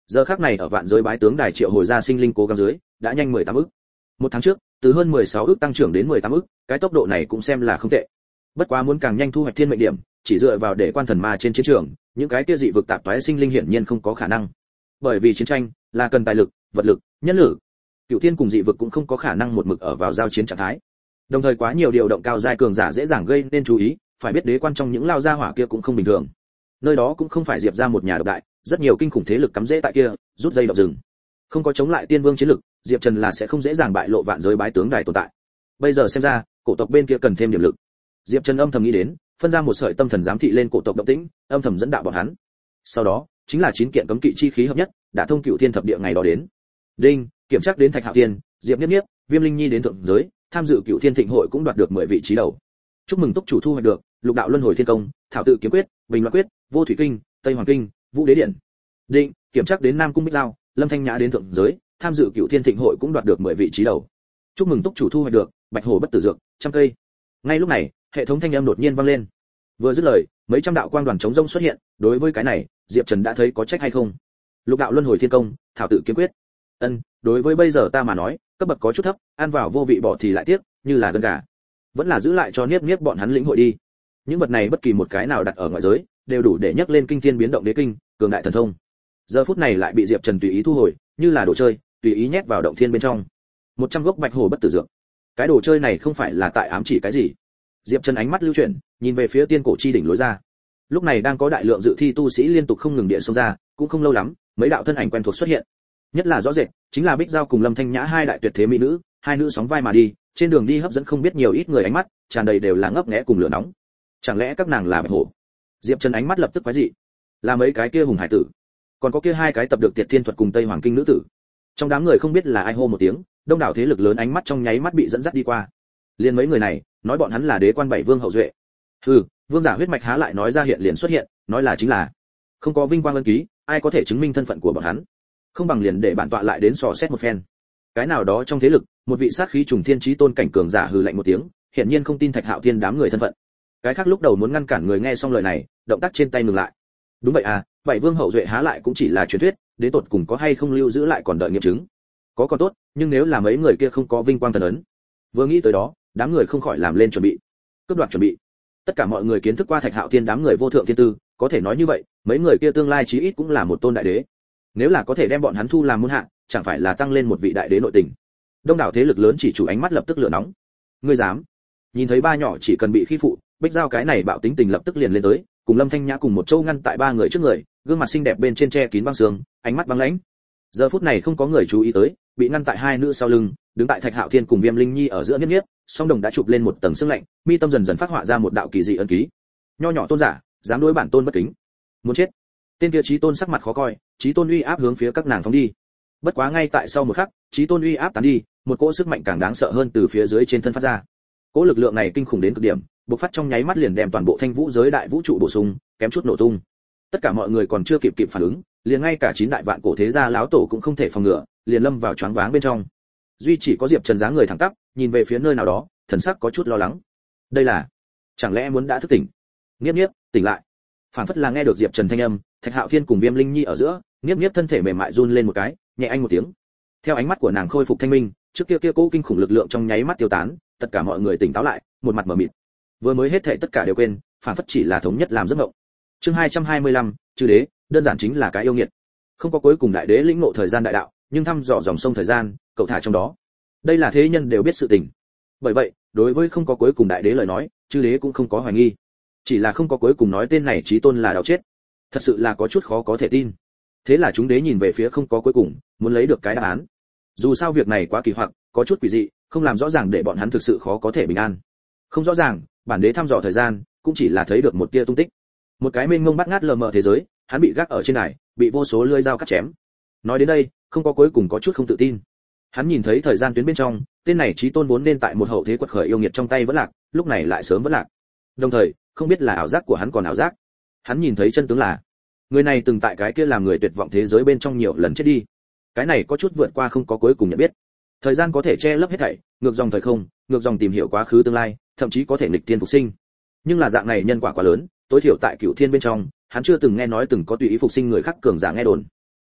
Giờ khắc này ở vạn giới bái tướng đài triệu hồi ra sinh linh cố gắng dưới, đã nhanh mười tám ức. Một tháng trước, từ hơn mười sáu ức tăng trưởng đến mười tám ức, cái tốc độ này cũng xem là không tệ. Bất quá muốn càng nhanh thu hoạch thiên mệnh điểm, chỉ dựa vào để quan thần ma trên chiến trường, những cái kia dị vực tạp toái sinh linh hiển nhiên không có khả năng. Bởi vì chiến tranh là cần tài lực, vật lực, nhân lực. Cửu thiên cùng dị vực cũng không có khả năng một mực ở vào giao chiến trạng thái. Đồng thời quá nhiều điều động cao giai cường giả dễ dàng gây nên chú ý, phải biết đế quan trong những lao gia hỏa kia cũng không bình thường. Nơi đó cũng không phải diệp ra một nhà độc đại, rất nhiều kinh khủng thế lực cắm rễ tại kia, rút dây động rừng. Không có chống lại tiên vương chiến lực, diệp trần là sẽ không dễ dàng bại lộ vạn giới bái tướng đài tồn tại. Bây giờ xem ra, cổ tộc bên kia cần thêm điểm lực. Diệp Trần âm thầm nghĩ đến, phân ra một sợi tâm thần giám thị lên cổ tộc động tĩnh, âm thầm dẫn đạo bọn hắn. Sau đó, chính là chín kiện cấm kỵ chi khí hợp nhất, đã thông cửu thiên thập địa ngày đó đến. Đinh, kiểm tra đến Thạch Hạo Thiên, Diệp Niếp Niếp, Viêm Linh Nhi đến thượng giới, tham dự cửu thiên thịnh hội cũng đoạt được mười vị trí đầu. Chúc mừng túc chủ thu hoạch được Lục đạo luân hồi thiên công, Thảo tự kiếm quyết, Bình loạn quyết, Vô thủy kinh, Tây hoàng kinh, Vũ đế điện. Đinh, kiểm tra đến Nam cung Bích Giao, Lâm Thanh Nhã đến thượng giới, tham dự cửu thiên thịnh hội cũng đoạt được mười vị trí đầu. Chúc mừng túc chủ thu hoạch được Bạch Hổ bất tử dược, trăm cây. Ngay lúc này, hệ thống thanh âm đột nhiên vang lên. Vừa dứt lời, mấy trăm đạo quang đoàn chống rông xuất hiện, đối với cái này, Diệp Trần đã thấy có trách hay không. Lục đạo luân hồi thiên công, Thảo tự kiếm quyết. Ân, đối với bây giờ ta mà nói, cấp bậc có chút thấp, ăn vào vô vị bỏ thì lại tiếc, như là gân gà. Vẫn là giữ lại cho Niếp Niếp bọn hắn lĩnh hội đi. Những vật này bất kỳ một cái nào đặt ở ngoại giới, đều đủ để nhấc lên kinh thiên biến động đế kinh, cường đại thần thông. Giờ phút này lại bị Diệp Trần tùy ý thu hồi, như là đồ chơi, tùy ý nhét vào động thiên bên trong. một trăm gốc Bạch Hổ bất tử dược. Cái đồ chơi này không phải là tại ám chỉ cái gì? Diệp Trần ánh mắt lưu chuyển, nhìn về phía tiên cổ chi đỉnh lối ra. Lúc này đang có đại lượng dự thi tu sĩ liên tục không ngừng địa xông ra, cũng không lâu lắm, mấy đạo thân ảnh quen thuộc xuất hiện. Nhất là rõ rệt, chính là Bích Giao cùng Lâm Thanh Nhã hai đại tuyệt thế mỹ nữ, hai nữ sóng vai mà đi, trên đường đi hấp dẫn không biết nhiều ít người ánh mắt, tràn đầy đều là ngấp nghé cùng lửa nóng. Chẳng lẽ các nàng là Bạch Hổ? Diệp Trần ánh mắt lập tức quái dị. Là mấy cái kia hùng hải tử, còn có kia hai cái tập được Tiệt Thiên thuật cùng Tây Hoàng kinh nữ tử. Trong đám người không biết là ai hô một tiếng, đông đảo thế lực lớn ánh mắt trong nháy mắt bị dẫn dắt đi qua. Liên mấy người này, nói bọn hắn là đế quan bảy vương hậu duệ. Hừ, vương giả huyết mạch há lại nói ra hiện liền xuất hiện, nói là chính là. Không có vinh quang ân ký, ai có thể chứng minh thân phận của bọn hắn? Không bằng liền để bản tọa lại đến sò xét một phen. Cái nào đó trong thế lực, một vị sát khí trùng thiên chí tôn cảnh cường giả hừ lạnh một tiếng, hiển nhiên không tin Thạch Hạo Thiên đám người thân phận. Cái khác lúc đầu muốn ngăn cản người nghe xong lời này, động tác trên tay ngừng lại. Đúng vậy à, bảy vương hậu duệ há lại cũng chỉ là truyền thuyết, đến tột cùng có hay không lưu giữ lại còn đợi nghiệm chứng. Có còn tốt, nhưng nếu là mấy người kia không có vinh quang thần ấn. Vừa nghĩ tới đó, đám người không khỏi làm lên chuẩn bị. Cướp đoạt chuẩn bị. Tất cả mọi người kiến thức qua Thạch Hạo Thiên đám người vô thượng thiên tư, có thể nói như vậy, mấy người kia tương lai chí ít cũng là một tôn đại đế. Nếu là có thể đem bọn hắn thu làm môn hạ, chẳng phải là tăng lên một vị đại đế nội tình. Đông đảo thế lực lớn chỉ chủ ánh mắt lập tức lửa nóng. Ngươi dám? Nhìn thấy ba nhỏ chỉ cần bị khi phụ, Bích Giao cái này bạo tính tình lập tức liền lên tới, cùng Lâm Thanh Nhã cùng một châu ngăn tại ba người trước người, gương mặt xinh đẹp bên trên che kín băng sương, ánh mắt băng lãnh. Giờ phút này không có người chú ý tới, bị ngăn tại hai nữ sau lưng, đứng tại Thạch Hạo Thiên cùng Viêm Linh Nhi ở giữa Niếp Niếp, song đồng đã chụp lên một tầng sương lạnh, mi tâm dần dần phát họa ra một đạo kỳ dị ấn ký. Nho nhỏ tôn giả, dám đối bản tôn bất kính, muốn chết. Tên kia chí tôn sắc mặt khó coi, chí tôn uy áp hướng phía các nàng phóng đi. Bất quá ngay tại sau một khắc, chí tôn uy áp tán đi, một cỗ sức mạnh càng đáng sợ hơn từ phía dưới trên thân phát ra. Cỗ lực lượng này kinh khủng đến cực điểm, bộc phát trong nháy mắt liền đem toàn bộ thanh vũ giới đại vũ trụ bổ sung, kém chút nổ tung. Tất cả mọi người còn chưa kịp kịp phản ứng, liền ngay cả chín đại vạn cổ thế gia láo tổ cũng không thể phòng ngừa, liền lâm vào choáng váng bên trong. Duy chỉ có Diệp Trần dáng người thẳng tắp, nhìn về phía nơi nào đó, thần sắc có chút lo lắng. Đây là, chẳng lẽ muốn đã thức tỉnh? Niếp Niếp, tỉnh lại. Phản phất là nghe được Diệp Trần thanh âm, Thạch Hạo Thiên cùng Viêm Linh Nhi ở giữa, Niếp Niếp thân thể mềm mại run lên một cái, nhẹ anh một tiếng. Theo ánh mắt của nàng khôi phục thanh minh, trước kia kia cố kinh khủng lực lượng trong nháy mắt tiêu tán, tất cả mọi người tỉnh táo lại, một mặt mở mịt. Vừa mới hết thảy tất cả đều quên, phản phất chỉ là thống nhất làm giấc mộng. Chương hai trăm hai mươi lăm, chư đế, đơn giản chính là cái yêu nghiệt. Không có cuối cùng đại đế lĩnh ngộ thời gian đại đạo, nhưng thăm dò dòng sông thời gian, cậu thả trong đó. Đây là thế nhân đều biết sự tình. Bởi vậy, đối với không có cuối cùng đại đế lời nói, chư đế cũng không có hoài nghi. Chỉ là không có cuối cùng nói tên này chí tôn là đạo chết. Thật sự là có chút khó có thể tin. Thế là chúng đế nhìn về phía không có cuối cùng, muốn lấy được cái đáp án. Dù sao việc này quá kỳ hoặc, có chút quỷ dị, không làm rõ ràng để bọn hắn thực sự khó có thể bình an. Không rõ ràng, bản đế thăm dò thời gian, cũng chỉ là thấy được một tia tung tích. Một cái mênh mông bát ngát lờ mờ thế giới, hắn bị gác ở trên này, bị vô số lưỡi dao cắt chém. Nói đến đây, không có cuối cùng có chút không tự tin. Hắn nhìn thấy thời gian tuyến bên trong, tên này chí tôn vốn nên tại một hậu thế quật khởi yêu nghiệt trong tay vẫn lạc, lúc này lại sớm vẫn lạc. Đồng thời, không biết là ảo giác của hắn còn ảo giác. Hắn nhìn thấy chân tướng là, người này từng tại cái kia làm người tuyệt vọng thế giới bên trong nhiều lần chết đi. Cái này có chút vượt qua không có cuối cùng nhận biết. Thời gian có thể che lấp hết thảy, ngược dòng thời không, ngược dòng tìm hiểu quá khứ tương lai, thậm chí có thể nghịch thiên phục sinh. Nhưng là dạng này nhân quả quá lớn, tối thiểu tại Cửu Thiên bên trong, hắn chưa từng nghe nói từng có tùy ý phục sinh người khác cường giả nghe đồn.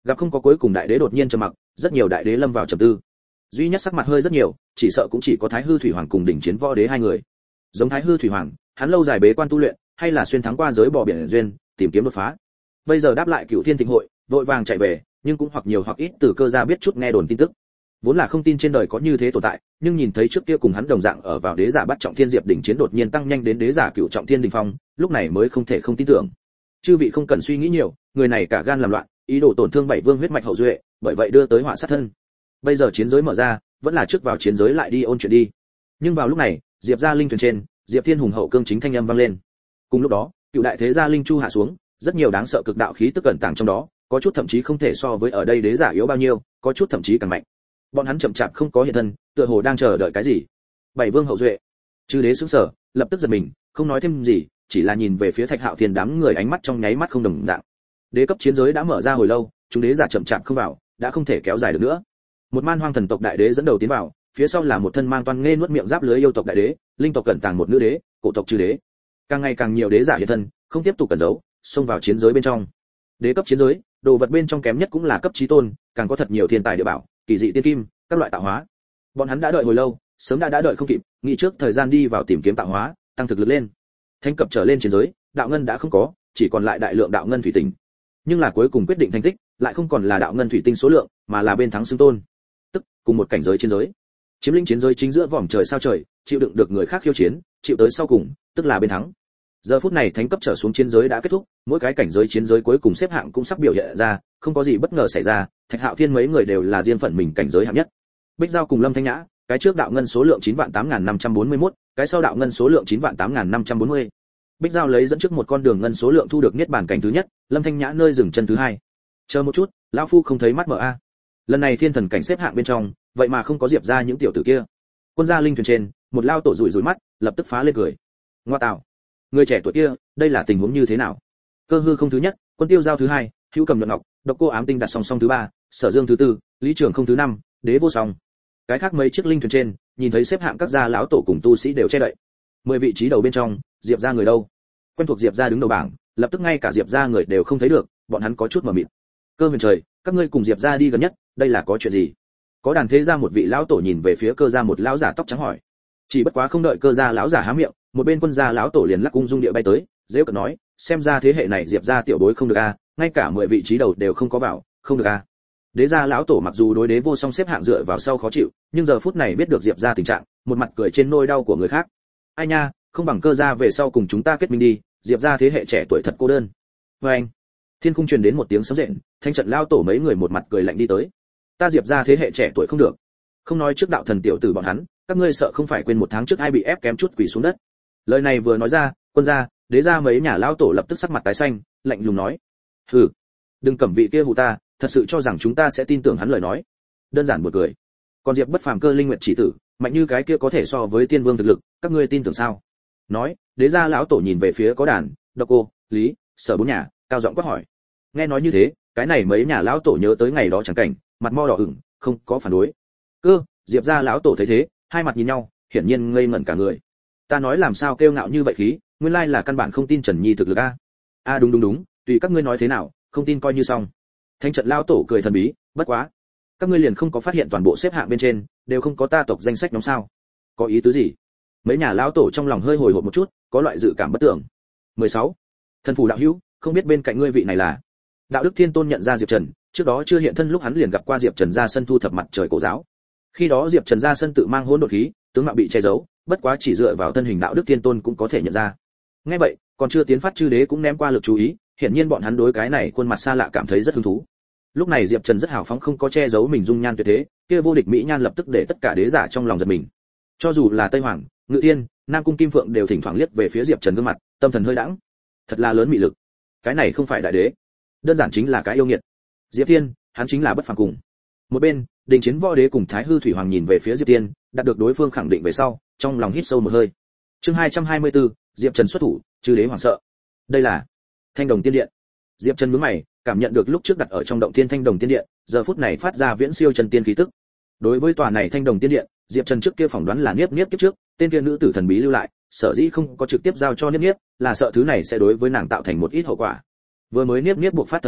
Gặp không có cuối cùng đại đế đột nhiên trầm mặc, rất nhiều đại đế lâm vào trầm tư. Duy nhất sắc mặt hơi rất nhiều, chỉ sợ cũng chỉ có Thái Hư Thủy Hoàng cùng đỉnh chiến võ đế hai người. Giống Thái Hư Thủy Hoàng, hắn lâu dài bế quan tu luyện, hay là xuyên thắng qua giới bò biển duyên, tìm kiếm đột phá. Bây giờ đáp lại Cửu Thiên Thịnh hội, vội vàng chạy về, nhưng cũng hoặc nhiều hoặc ít từ Cơ gia biết chút nghe đồn tin tức. Vốn là không tin trên đời có như thế tồn tại, nhưng nhìn thấy trước kia cùng hắn đồng dạng ở vào đế giả bắt trọng thiên diệp đỉnh chiến đột nhiên tăng nhanh đến đế giả cửu trọng thiên đỉnh phong, lúc này mới không thể không tin tưởng. Chư vị không cần suy nghĩ nhiều, người này cả gan làm loạn, ý đồ tổn thương bảy vương huyết mạch hậu duệ, bởi vậy đưa tới họa sát thân. Bây giờ chiến giới mở ra, vẫn là trước vào chiến giới lại đi ôn chuyện đi. Nhưng vào lúc này, Diệp gia linh thuyền trên, Diệp Thiên hùng hậu cương chính thanh âm vang lên. Cùng lúc đó, cựu đại thế gia linh chu hạ xuống, rất nhiều đáng sợ cực đạo khí tức cẩn tàng trong đó, có chút thậm chí không thể so với ở đây đế giả yếu bao nhiêu, có chút thậm chí càng mạnh. Bọn hắn chậm chạp không có hiện thân, tựa hồ đang chờ đợi cái gì. Bảy vương hậu duệ, chư đế sững sờ, lập tức giật mình, không nói thêm gì, chỉ là nhìn về phía Thạch Hạo Thiên đám người ánh mắt trong nháy mắt không đồng dạng. Đế cấp chiến giới đã mở ra hồi lâu, chúng đế giả chậm chạp không vào, đã không thể kéo dài được nữa. Một man hoang thần tộc đại đế dẫn đầu tiến vào, phía sau là một thân mang toan nghe nuốt miệng giáp lưới yêu tộc đại đế, linh tộc cẩn tàng một nữ đế, cổ tộc chư đế. Càng ngày càng nhiều đế giả hiện thân, không tiếp tục cẩn giấu, xông vào chiến giới bên trong. Đế cấp chiến giới, đồ vật bên trong kém nhất cũng là cấp chí tôn, càng có thật nhiều thiên tài địa bảo, kỳ dị tiên kim, các loại tạo hóa. Bọn hắn đã đợi hồi lâu, sớm đã đã đợi không kịp, nghĩ trước thời gian đi vào tìm kiếm tạo hóa, tăng thực lực lên. Thánh cấp trở lên chiến giới, đạo ngân đã không có, chỉ còn lại đại lượng đạo ngân thủy tinh. Nhưng là cuối cùng quyết định thành tích, lại không còn là đạo ngân thủy tinh số lượng, mà là bên thắng xưng tôn. Tức, cùng một cảnh giới chiến giới. Chiếm lĩnh chiến giới chính giữa vòm trời sao trời, chịu đựng được người khác khiêu chiến, chịu tới sau cùng, tức là bên thắng. Giờ phút này thánh cấp trở xuống chiến giới đã kết thúc, mỗi cái cảnh giới chiến giới cuối cùng xếp hạng cũng sắp biểu hiện ra, không có gì bất ngờ xảy ra, Thạch Hạo Thiên mấy người đều là riêng phần mình cảnh giới hạng nhất. Bích Giao cùng Lâm Thanh Nhã, cái trước đạo ngân số lượng chín vạn tám nghìn năm trăm bốn mươi mốt, cái sau đạo ngân số lượng chín vạn tám nghìn năm trăm bốn mươi. Bích Giao lấy dẫn trước một con đường ngân số lượng thu được niết bàn cảnh thứ nhất, Lâm Thanh Nhã nơi dừng chân thứ hai. Chờ một chút, lão phu không thấy mắt mở a. Lần này thiên thần cảnh xếp hạng bên trong, vậy mà không có Diệp gia những tiểu tử kia. Quân gia linh thuyền trên, một lao tổ rủi rủi mắt, lập tức phá lên cười. Ngoa tạo, người trẻ tuổi kia, đây là tình huống như thế nào? Cơ hư không thứ nhất, Quân Tiêu Giao thứ hai, Hữu Cầm Nhuận Ngọc, Độc Cô Ám Tinh đặt song song thứ ba, Sở Dương thứ tư, Lý Trường không thứ năm, Đế Vô Song. Cái khác mấy chiếc linh thuyền trên, nhìn thấy xếp hạng các gia lão tổ cùng tu sĩ đều che đậy. Mười vị trí đầu bên trong, Diệp gia người đâu? Quen thuộc Diệp gia đứng đầu bảng, lập tức ngay cả Diệp gia người đều không thấy được, bọn hắn có chút mờ mịt. Cơ huyền trời, các ngươi cùng Diệp gia đi gần nhất, đây là có chuyện gì? Có đàn thế gia một vị lão tổ nhìn về phía Cơ gia một lão giả tóc trắng hỏi. Chỉ bất quá không đợi Cơ gia lão giả há miệng, một bên Quân gia lão tổ liền lắc ung dung địa bay tới, dễ cợt nói, xem ra thế hệ này Diệp gia tiểu bối không được a, ngay cả mười vị trí đầu đều không có vào, không được a. Đế gia lão tổ mặc dù đối Đế Vô Song xếp hạng dựa vào sau khó chịu, nhưng giờ phút này biết được Diệp gia tình trạng, một mặt cười trên nỗi đau của người khác. Ai nha, không bằng Cơ gia về sau cùng chúng ta kết minh đi, Diệp gia thế hệ trẻ tuổi thật cô đơn. Và anh, thiên cung truyền đến một tiếng sấm rền, thanh trận lao tổ mấy người một mặt cười lạnh đi tới. Ta Diệp gia thế hệ trẻ tuổi không được, không nói trước đạo thần tiểu tử bọn hắn, các ngươi sợ không phải quên một tháng trước ai bị ép kém chút quỳ xuống đất. Lời này vừa nói ra, Quân gia, Đế gia mấy nhà lao tổ lập tức sắc mặt tái xanh, lạnh lùng nói: hừ, đừng cẩm vị kia hù ta, thật sự cho rằng chúng ta sẽ tin tưởng hắn lời nói. Đơn giản một cười. Còn Diệp bất phàm cơ linh nguyệt chỉ tử, mạnh như cái kia có thể so với tiên vương thực lực, các ngươi tin tưởng sao? Nói, Đế gia lão tổ nhìn về phía có đàn, Độc Cô, Lý, Sở bốn nhà, cao giọng quát hỏi. Nghe nói như thế, cái này mấy nhà lão tổ nhớ tới ngày đó chẳng cảnh, mặt mo đỏ ửng, không có phản đối. Cơ, Diệp gia lão tổ thấy thế, hai mặt nhìn nhau, hiển nhiên ngây ngẩn cả người. Ta nói làm sao kêu ngạo như vậy khí, nguyên lai là căn bản không tin Trần Nhi thực lực a. A đúng đúng đúng, tùy các ngươi nói thế nào, không tin coi như xong. Thanh trận lão tổ cười thần bí, bất quá, các ngươi liền không có phát hiện toàn bộ xếp hạng bên trên đều không có ta tộc danh sách nhóm sao? Có ý tứ gì? Mấy nhà lão tổ trong lòng hơi hồi hộp một chút, có loại dự cảm bất tưởng. mười sáu. Thần phủ đạo hữu, không biết bên cạnh ngươi vị này là? Đạo Đức Thiên Tôn nhận ra Diệp Trần, trước đó chưa hiện thân lúc hắn liền gặp qua Diệp Trần ra sân thu thập mặt trời cổ giáo. Khi đó Diệp Trần ra sân tự mang hỗn độn khí, tướng mạo bị che giấu, bất quá chỉ dựa vào thân hình Đạo Đức Thiên Tôn cũng có thể nhận ra. Nghe vậy, còn chưa tiến phát chư đế cũng ném qua lực chú ý, hiển nhiên bọn hắn đối cái này khuôn mặt xa lạ cảm thấy rất hứng thú. Lúc này Diệp Trần rất hào phóng không có che giấu mình dung nhan tuyệt thế, kia vô địch mỹ nhan lập tức để tất cả đế giả trong lòng giật mình. Cho dù là Tây Hoàng, Ngự Thiên, Nam Cung Kim Phượng đều thỉnh thoảng liếc về phía Diệp Trần gương mặt, tâm thần hơi đãng. Thật là lớn mị lực. Cái này không phải đại đế, đơn giản chính là cái yêu nghiệt. Diệp Thiên, hắn chính là bất phàm cùng. Một bên, Đình Chiến Võ Đế cùng Thái Hư Thủy Hoàng nhìn về phía Diệp Thiên, đạt được đối phương khẳng định về sau, trong lòng hít sâu một hơi. Chương hai trăm hai mươi tư, Diệp Trần xuất thủ, chư đế hoảng sợ. Đây là Thanh Đồng Tiên Điện. Diệp Trần nhướng mày, cảm nhận được lúc trước đặt ở trong động thiên Thanh Đồng Tiên Điện, giờ phút này phát ra viễn siêu chân tiên khí tức. Đối với tòa này Thanh Đồng Tiên Điện, Diệp Trần trước kia phỏng đoán là Niếp Niếp kiếp trước, tên kia nữ tử thần bí lưu lại, sở dĩ không có trực tiếp giao cho Niếp Niếp, là sợ thứ này sẽ đối với nàng tạo thành một ít hậu quả. Vừa mới Niếp Niếp buộc phát thời điểm,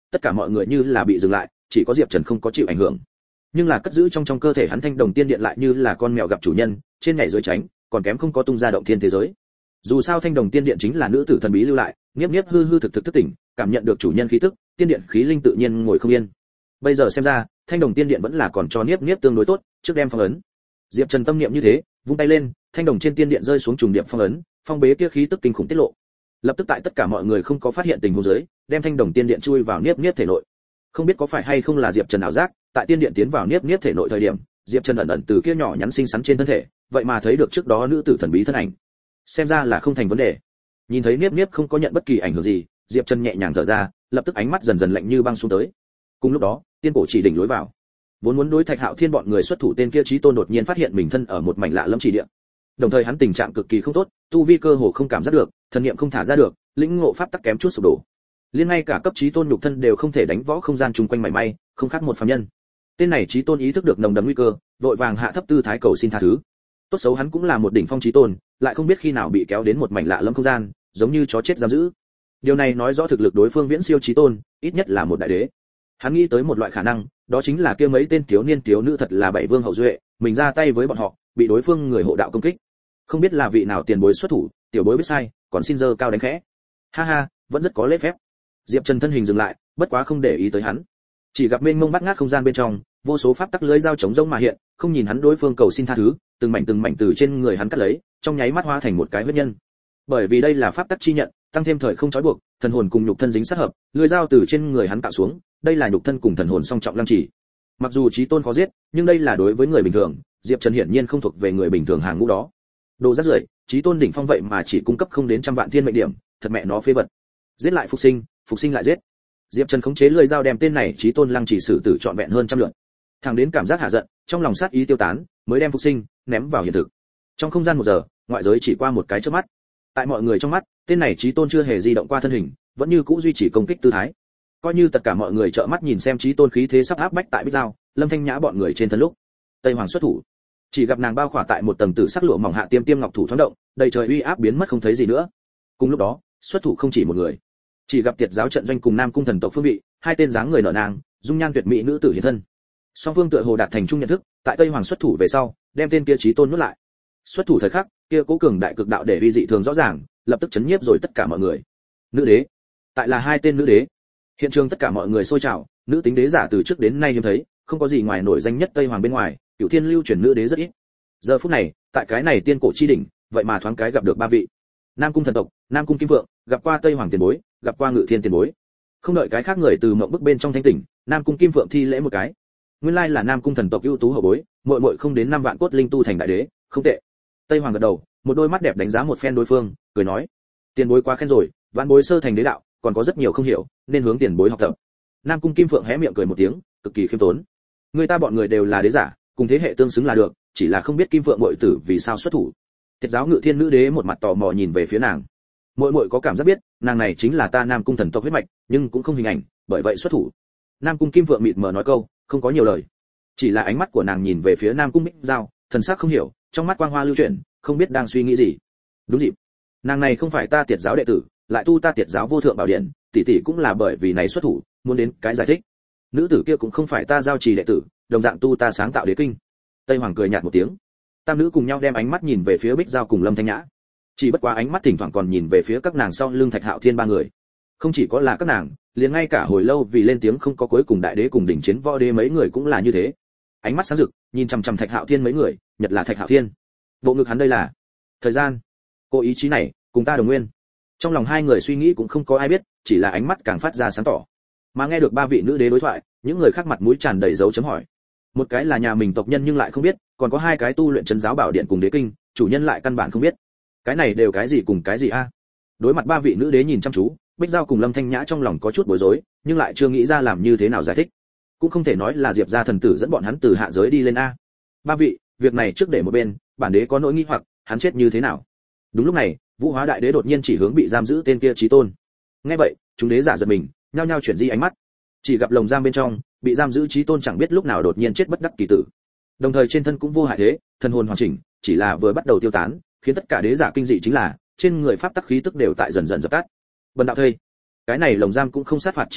tất cả mọi người như là bị dừng lại, chỉ có Diệp Trần không có chịu ảnh hưởng. Nhưng là cất giữ trong trong cơ thể hắn thanh đồng tiên điện lại như là con mèo gặp chủ nhân, trên nhảy dưới tránh, còn kém không có tung ra động thiên thế giới. Dù sao thanh đồng tiên điện chính là nữ tử thần bí lưu lại, Niếp Niếp hư hư thực thực thức tỉnh, cảm nhận được chủ nhân khí tức, tiên điện khí linh tự nhiên ngồi không yên. Bây giờ xem ra, thanh đồng tiên điện vẫn là còn cho Niếp Niếp tương đối tốt, trước đem phong ấn. Diệp Trần tâm niệm như thế, vung tay lên, thanh đồng trên tiên điện rơi xuống trùng điệp phong ấn, phong bế kia khí tức kinh khủng tiết lộ. Lập tức tại tất cả mọi người không có phát hiện tình huống dưới, đem thanh đồng tiên điện chui vào Niếp Niếp thể nội. Không biết có phải hay không là Diệp Trần ảo giác, tại tiên điện tiến vào Niếp Niếp thể nội thời điểm, Diệp Trần ẩn ẩn từ kia nhỏ nhắn xinh xắn trên thân thể, vậy mà thấy được trước đó nữ tử thần bí thân ảnh. Xem ra là không thành vấn đề. Nhìn thấy Niếp Niếp không có nhận bất kỳ ảnh hưởng gì, Diệp Trần nhẹ nhàng thở ra, lập tức ánh mắt dần dần lạnh như băng xuống tới. Cùng lúc đó, tiên cổ chỉ đỉnh lối vào. Vốn muốn đối Thạch Hạo Thiên bọn người xuất thủ, tên kia Chí Tôn đột nhiên phát hiện mình thân ở một mảnh lạ lẫm chỉ địa. Đồng thời hắn tình trạng cực kỳ không tốt, tu vi cơ hồ không cảm giác được, thần niệm không thả ra được, lĩnh ngộ pháp tắc kém chút sụp đổ. Liên ngay cả cấp Chí Tôn nhục thân đều không thể đánh võ không gian chung quanh mảy may, không khác một phàm nhân. Tên này Chí Tôn ý thức được nồng đậm nguy cơ, vội vàng hạ thấp tư thái cầu xin tha thứ. Tốt xấu hắn cũng là một đỉnh phong Chí Tôn, lại không biết khi nào bị kéo đến một mảnh lạ lẫm không gian, giống như chó chết giam giữ. Điều này nói rõ thực lực đối phương viễn siêu Chí Tôn, ít nhất là một đại đế. Hắn nghĩ tới một loại khả năng, đó chính là kia mấy tên thiếu niên thiếu nữ thật là bảy vương hậu duệ, mình ra tay với bọn họ, bị đối phương người hộ đạo công kích. Không biết là vị nào tiền bối xuất thủ, tiểu bối biết sai, còn xin giơ cao đánh khẽ. Ha ha, vẫn rất có lễ phép. Diệp Trần thân hình dừng lại, bất quá không để ý tới hắn. Chỉ gặp mênh mông bát ngát không gian bên trong, vô số pháp tắc lưới dao chống rông mà hiện, không nhìn hắn đối phương cầu xin tha thứ, từng mảnh từng mảnh từ trên người hắn cắt lấy, trong nháy mắt hóa thành một cái huyết nhân. Bởi vì đây là pháp tắc chi nhận, tăng thêm thời không trói buộc, thần hồn cùng nhục thân dính sát hợp, lưới dao từ trên người hắn tạo xuống, đây là nhục thân cùng thần hồn song trọng lăng chỉ. Mặc dù Chí Tôn khó giết, nhưng đây là đối với người bình thường, Diệp Trần hiển nhiên không thuộc về người bình thường hàng ngũ đó. Đồ rác rưởi, Chí Tôn đỉnh phong vậy mà chỉ cung cấp không đến trăm vạn thiên mệnh điểm, thật mẹ nó phế vật. Giết lại phục sinh, phục sinh lại giết. Diệp Trần khống chế lưỡi dao đem tên này Chí Tôn lăng chỉ xử tử trọn vẹn hơn trăm lượt. Thẳng đến cảm giác hạ giận, trong lòng sát ý tiêu tán, mới đem phục sinh ném vào hiện thực. Trong không gian một giờ, ngoại giới chỉ qua một cái chớp mắt. Tại mọi người trong mắt, tên này Chí Tôn chưa hề di động qua thân hình, vẫn như cũ duy trì công kích tư thái. Coi như tất cả mọi người trợn mắt nhìn xem Chí Tôn khí thế sắp áp bách tại Bích Dao, Lâm Thanh Nhã bọn người trên thân lúc, Tây Hoàng xuất thủ, chỉ gặp nàng bao khỏa tại một tầng tử sắc lụa mỏng hạ tiêm tiêm ngọc thủ thoáng động, đầy trời uy áp biến mất không thấy gì nữa. Cùng lúc đó, xuất thủ không chỉ một người, chỉ gặp Tiệt giáo trận doanh cùng Nam cung thần tộc phương vị, hai tên dáng người nở nàng, dung nhan tuyệt mỹ nữ tử hiện thân. Song phương tựa hồ đạt thành chung nhận thức, tại Tây Hoàng xuất thủ về sau, đem tên kia Chí Tôn nuốt lại. Xuất thủ thời khắc, kia cố cường đại cực đạo để uy dị thường rõ ràng, lập tức chấn nhiếp rồi tất cả mọi người. Nữ đế, tại là hai tên nữ đế. Hiện trường tất cả mọi người sôi trào, nữ tính đế giả từ trước đến nay hiếm thấy, không có gì ngoài nổi danh nhất Tây Hoàng bên ngoài, Cửu Thiên lưu truyền nữ đế rất ít. Giờ phút này, tại cái này tiên cổ chi đỉnh, vậy mà thoáng cái gặp được ba vị. Nam cung thần tộc, Nam cung Kim Vượng, gặp qua Tây Hoàng tiền bối, gặp qua Ngự Thiên tiền bối. Không đợi cái khác người từ mộng bức bên trong thanh tỉnh, Nam cung Kim Vượng thi lễ một cái. Nguyên lai là Nam cung thần tộc ưu tú hậu bối, muội muội không đến năm vạn cốt linh tu thành đại đế, không tệ. Tây Hoàng gật đầu, một đôi mắt đẹp đánh giá một phen đối phương, cười nói: "Tiền bối quá khen rồi, vạn bối sơ thành đế đạo, còn có rất nhiều không hiểu, nên hướng tiền bối học tập." Nam cung Kim Phượng hé miệng cười một tiếng, cực kỳ khiêm tốn. Người ta bọn người đều là đế giả, cùng thế hệ tương xứng là được, chỉ là không biết Kim Phượng muội tử vì sao xuất thủ. Tiệt giáo Ngự Thiên nữ đế một mặt tò mò nhìn về phía nàng. Muội muội có cảm giác biết, nàng này chính là ta Nam cung thần tộc huyết mạch, nhưng cũng không hình ảnh, bởi vậy xuất thủ. Nam cung Kim Phượng mịt mờ nói câu, không có nhiều lời. Chỉ là ánh mắt của nàng nhìn về phía Nam cung Bích Giao, thần sắc không hiểu, trong mắt quang hoa lưu chuyển, không biết đang suy nghĩ gì. Đúng dịp, nàng này không phải ta Tiệt giáo đệ tử, lại tu ta Tiệt giáo vô thượng bảo điện, tỷ tỷ cũng là bởi vì này xuất thủ, muốn đến cái giải thích. Nữ tử kia cũng không phải ta giao trì đệ tử, đồng dạng tu ta sáng tạo đế kinh. Tây Hoàng cười nhạt một tiếng. Tam nữ cùng nhau đem ánh mắt nhìn về phía Bích Giao cùng Lâm Thanh Nhã. Chỉ bất quá ánh mắt thỉnh thoảng còn nhìn về phía các nàng sau lưng Thạch Hạo Thiên ba người. Không chỉ có là các nàng, liền ngay cả hồi lâu vì lên tiếng không có cuối cùng đại đế cùng đỉnh chiến võ đế mấy người cũng là như thế. Ánh mắt sáng rực, nhìn chằm chằm Thạch Hạo Thiên mấy người, nhật là Thạch Hạo Thiên. Bộ ngực hắn đây là thời gian. Cô ý chí này, cùng ta đồng nguyên. Trong lòng hai người suy nghĩ cũng không có ai biết, chỉ là ánh mắt càng phát ra sáng tỏ. Mà nghe được ba vị nữ đế đối thoại, những người khác mặt mũi tràn đầy dấu chấm hỏi. Một cái là nhà mình tộc nhân nhưng lại không biết, còn có hai cái tu luyện trấn giáo bảo điện cùng đế kinh, chủ nhân lại căn bản không biết. Cái này đều cái gì cùng cái gì a? Đối mặt ba vị nữ đế nhìn chăm chú, Bích Giao cùng Lâm Thanh Nhã trong lòng có chút bối rối, nhưng lại chưa nghĩ ra làm như thế nào giải thích. Cũng không thể nói là Diệp gia thần tử dẫn bọn hắn từ hạ giới đi lên a. Ba vị, việc này trước để một bên, bản đế có nỗi nghi hoặc, hắn chết như thế nào? Đúng lúc này, Vũ Hóa đại đế đột nhiên chỉ hướng bị giam giữ tên kia Chí Tôn. Nghe vậy, chúng đế giả giật mình, nhao nhao chuyển di ánh mắt. Chỉ gặp lồng giam bên trong, bị giam giữ Chí Tôn chẳng biết lúc nào đột nhiên chết bất đắc kỳ tử. Đồng thời trên thân cũng vô hại thế, thân hồn hoàn chỉnh, chỉ là vừa bắt đầu tiêu tán, khiến tất cả đế giả kinh dị chính là, trên người pháp tắc khí tức đều tại dần dần dập tắt. Bần đạo thây, cái này lồng giam cũng không sát phạt chỉ lực,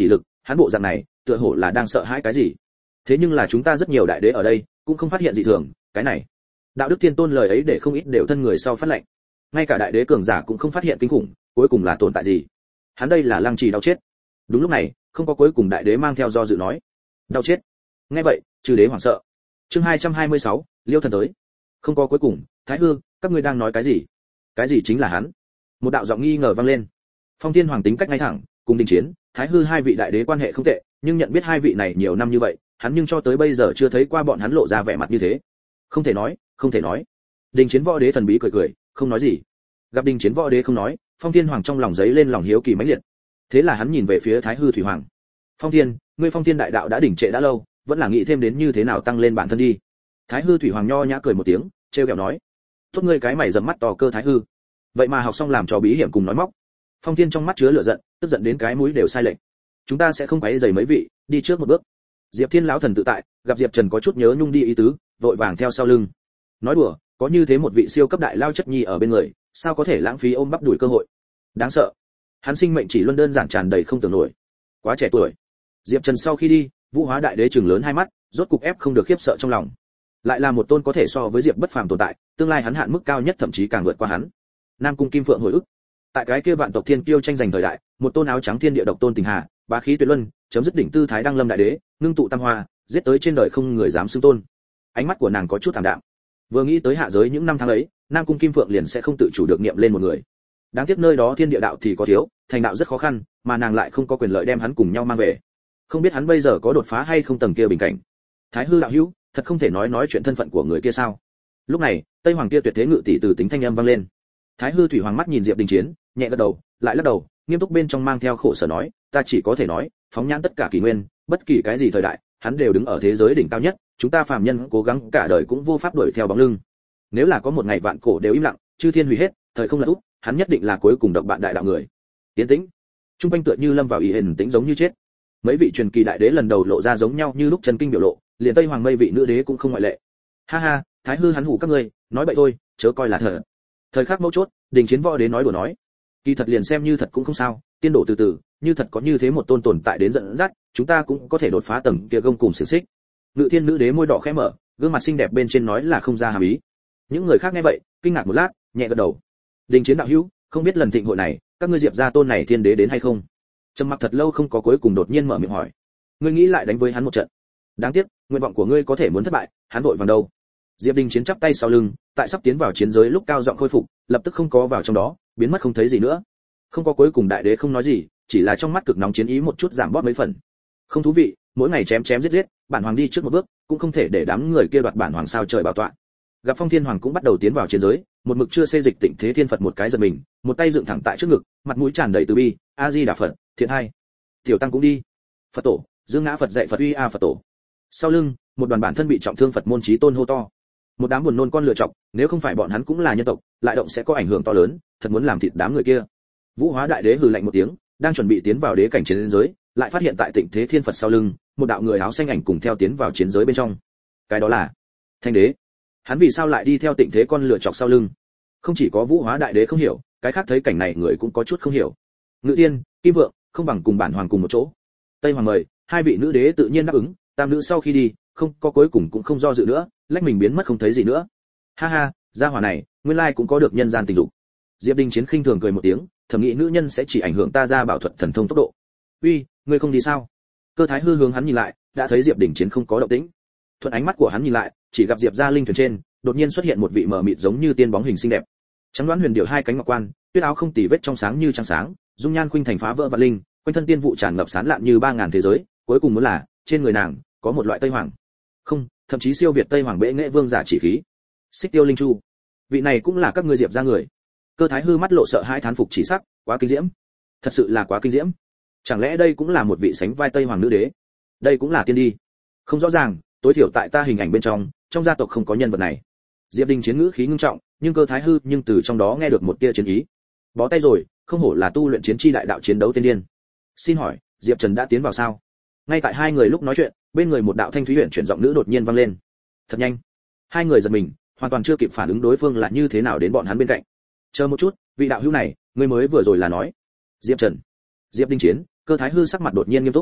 hắn bộ dạng này tựa hồ là đang sợ hãi cái gì. Thế nhưng là chúng ta rất nhiều đại đế ở đây cũng không phát hiện dị thường, cái này đạo đức thiên tôn lời ấy để không ít đều thân người sau phát lệnh. Ngay cả đại đế cường giả cũng không phát hiện kinh khủng, cuối cùng là tồn tại gì? Hắn đây là lăng trì đau chết. Đúng lúc này, không có cuối cùng đại đế mang theo do dự nói, đau chết. Nghe vậy, chư đế hoảng sợ. Chương hai trăm hai mươi sáu, Liêu thần tới. Không có cuối cùng, Thái Hư, các ngươi đang nói cái gì? Cái gì chính là hắn? Một đạo giọng nghi ngờ vang lên. Phong Thiên Hoàng tính cách ngay thẳng, cùng Đình Chiến, Thái Hư hai vị đại đế quan hệ không tệ, nhưng nhận biết hai vị này nhiều năm như vậy, hắn nhưng cho tới bây giờ chưa thấy qua bọn hắn lộ ra vẻ mặt như thế. Không thể nói, không thể nói. Đình Chiến võ đế thần bí cười cười, không nói gì. Gặp Đình Chiến võ đế không nói, Phong Thiên Hoàng trong lòng giấy lên lòng hiếu kỳ mãnh liệt. Thế là hắn nhìn về phía Thái Hư Thủy Hoàng. Phong Thiên, ngươi Phong Thiên đại đạo đã đỉnh trệ đã lâu, vẫn là nghĩ thêm đến như thế nào tăng lên bản thân đi. Thái Hư Thủy Hoàng nho nhã cười một tiếng, trêu ghẹo nói, tốt ngươi cái mày rậm mắt to cơ Thái Hư, vậy mà học xong làm trò bí hiểm cùng nói móc. Phong Thiên trong mắt chứa lửa giận, tức giận đến cái mũi đều sai lệch. Chúng ta sẽ không quấy rầy mấy vị, đi trước một bước. Diệp Thiên lão thần tự tại, gặp Diệp Trần có chút nhớ nhung đi ý tứ, vội vàng theo sau lưng. Nói đùa, có như thế một vị siêu cấp đại lao chất nhi ở bên người, sao có thể lãng phí ôm bắp đuổi cơ hội. Đáng sợ. Hắn sinh mệnh chỉ luân đơn giản tràn đầy không tưởng nổi. Quá trẻ tuổi. Diệp Trần sau khi đi, Vũ Hóa đại đế trừng lớn hai mắt, rốt cục ép không được khiếp sợ trong lòng. Lại là một tôn có thể so với Diệp Bất Phàm tồn tại, tương lai hắn hạn mức cao nhất thậm chí càng vượt qua hắn. Nam Cung Kim Phượng hồi ức. Tại cái kia vạn tộc thiên kiêu tranh giành thời đại, một tôn áo trắng thiên địa độc tôn tình hà, bá khí tuyệt luân, chấm dứt đỉnh tư thái đăng lâm đại đế, ngưng tụ tam hoa, giết tới trên đời không người dám xưng tôn. Ánh mắt của nàng có chút thảm đạm. Vừa nghĩ tới hạ giới những năm tháng ấy, Nam Cung Kim Phượng liền sẽ không tự chủ được niệm lên một người. Đáng tiếc nơi đó thiên địa đạo thì có thiếu, thành đạo rất khó khăn, mà nàng lại không có quyền lợi đem hắn cùng nhau mang về. Không biết hắn bây giờ có đột phá hay không tầng kia bình cảnh. Thái Hư đạo hữu, thật không thể nói nói chuyện thân phận của người kia sao? Lúc này, Tây Hoàng kia tuyệt thế ngự tỷ từ tính thanh âm vang lên. Thái Hư Thủy Hoàng mắt nhìn Diệp Đình Chiến, nhẹ gật đầu, lại lắc đầu, nghiêm túc bên trong mang theo khổ sở nói, ta chỉ có thể nói, phóng nhãn tất cả kỷ nguyên, bất kỳ cái gì thời đại, hắn đều đứng ở thế giới đỉnh cao nhất, chúng ta phàm nhân cố gắng cả đời cũng vô pháp đuổi theo bóng lưng. Nếu là có một ngày vạn cổ đều im lặng, chư thiên hủy hết, thời không lật úp, hắn nhất định là cuối cùng độc bạn đại đạo người. Tiến tĩnh. Trung quanh tựa như lâm vào ý hình tĩnh giống như chết. Mấy vị truyền kỳ đại đế lần đầu lộ ra giống nhau như lúc chân kinh biểu lộ, liền Tây Hoàng mây vị nữ đế cũng không ngoại lệ. Ha ha, Thái Hư hắn hủ các ngươi, nói bậy thôi, chớ coi là thật. Thời khắc mấu chốt, Đình Chiến võ đế nói đùa nói, kỳ thật liền xem như thật cũng không sao, tiên độ từ từ, như thật có như thế một tôn tồn tại đến dẫn dắt, chúng ta cũng có thể đột phá tầng kia gông cùng xiển xích. Ngự Thiên nữ đế môi đỏ khẽ mở, gương mặt xinh đẹp bên trên nói là không ra hàm ý. Những người khác nghe vậy, kinh ngạc một lát, nhẹ gật đầu. Đình Chiến đạo hữu, không biết lần thịnh hội này, các ngươi Diệp gia tôn này thiên đế đến hay không? Trầm mặc thật lâu không có cuối cùng đột nhiên mở miệng hỏi. Ngươi nghĩ lại đánh với hắn một trận. Đáng tiếc, nguyện vọng của ngươi có thể muốn thất bại, hắn vội vàng đâu. Diệp Đình Chiến chắp tay sau lưng, tại sắp tiến vào chiến giới lúc cao giọng khôi phục, lập tức không có vào trong đó, biến mất không thấy gì nữa. Không có cuối cùng đại đế không nói gì, chỉ là trong mắt cực nóng chiến ý một chút giảm bớt mấy phần. Không thú vị, mỗi ngày chém chém giết giết, bản hoàng đi trước một bước, cũng không thể để đám người kia đoạt bản hoàng sao trời bảo tọa. Gặp Phong Thiên Hoàng cũng bắt đầu tiến vào chiến giới, một mực chưa xê dịch Tịnh Thế Thiên Phật một cái giật mình, một tay dựng thẳng tại trước ngực, mặt mũi tràn đầy từ bi, A Di Đà Phật, thiện hai. Tiểu tăng cũng đi. Phật tổ, Dương Ngã Phật dạy Phật uy a Phật tổ. Sau lưng, một đoàn bản thân bị trọng thương Phật môn chí tôn hô to. Một đám buồn nôn con lựa chọc, nếu không phải bọn hắn cũng là nhân tộc, lại động sẽ có ảnh hưởng to lớn, thật muốn làm thịt đám người kia. Vũ Hóa đại đế hừ lạnh một tiếng, đang chuẩn bị tiến vào đế cảnh chiến giới, lại phát hiện tại Tịnh Thế Thiên Phật sau lưng, một đạo người áo xanh ảnh cùng theo tiến vào chiến giới bên trong. Cái đó là Thanh đế. Hắn vì sao lại đi theo Tịnh Thế con lựa chọc sau lưng? Không chỉ có Vũ Hóa đại đế không hiểu, cái khác thấy cảnh này người cũng có chút không hiểu. Ngự Tiên, Kim Vượng, không bằng cùng bản hoàng cùng một chỗ. Tây Hoàng mời, hai vị nữ đế tự nhiên đáp ứng, tam nữ sau khi đi, không có cuối cùng cũng không do dự nữa, lách mình biến mất không thấy gì nữa. Ha ha, gia hỏa này, nguyên lai cũng có được nhân gian tình dục. Diệp Đình Chiến khinh thường cười một tiếng, thầm nghĩ nữ nhân sẽ chỉ ảnh hưởng ta ra bảo thuật thần thông tốc độ. Uy, ngươi không đi sao? Cơ Thái Hư hướng hắn nhìn lại, đã thấy Diệp Đình Chiến không có động tĩnh. Thuận ánh mắt của hắn nhìn lại, chỉ gặp Diệp gia linh thuyền trên, đột nhiên xuất hiện một vị mờ mịt giống như tiên bóng hình xinh đẹp. Trắng đoán huyền điệu hai cánh ngọc quan, tuyết áo không tì vết trong sáng như trăng sáng, dung nhan khuynh thành phá vỡ vạn linh, quanh thân tiên vụ tràn ngập sán lạn như ba ngàn thế giới, cuối cùng muốn là, trên người nàng có một loại Tây Hoàng. Không, thậm chí siêu việt Tây Hoàng bệ nghệ vương giả chỉ khí. Xích Tiêu Linh Chu. Vị này cũng là các ngươi Diệp gia người. Cơ Thái Hư mắt lộ sợ hai thán phục chỉ sắc, quá kinh diễm. Thật sự là quá kinh diễm. Chẳng lẽ đây cũng là một vị sánh vai Tây Hoàng nữ đế? Đây cũng là tiên đi. Không rõ ràng, tối thiểu tại ta hình ảnh bên trong, trong gia tộc không có nhân vật này. Diệp Đình Chiến ngữ khí ngưng trọng, nhưng Cơ Thái Hư nhưng từ trong đó nghe được một tia chiến ý. Bó tay rồi, không hổ là tu luyện chiến chi đại đạo chiến đấu tiên điên. Xin hỏi, Diệp Trần đã tiến vào sao? Ngay tại hai người lúc nói chuyện, bên người một đạo thanh thúy huyền chuyển giọng nữ đột nhiên vang lên. Thật nhanh. Hai người giật mình, hoàn toàn chưa kịp phản ứng đối phương là như thế nào đến bọn hắn bên cạnh. Chờ một chút, vị đạo hữu này, ngươi mới vừa rồi là nói Diệp Trần. Diệp Đình Chiến, Cơ Thái Hư sắc mặt đột nhiên nghiêm túc.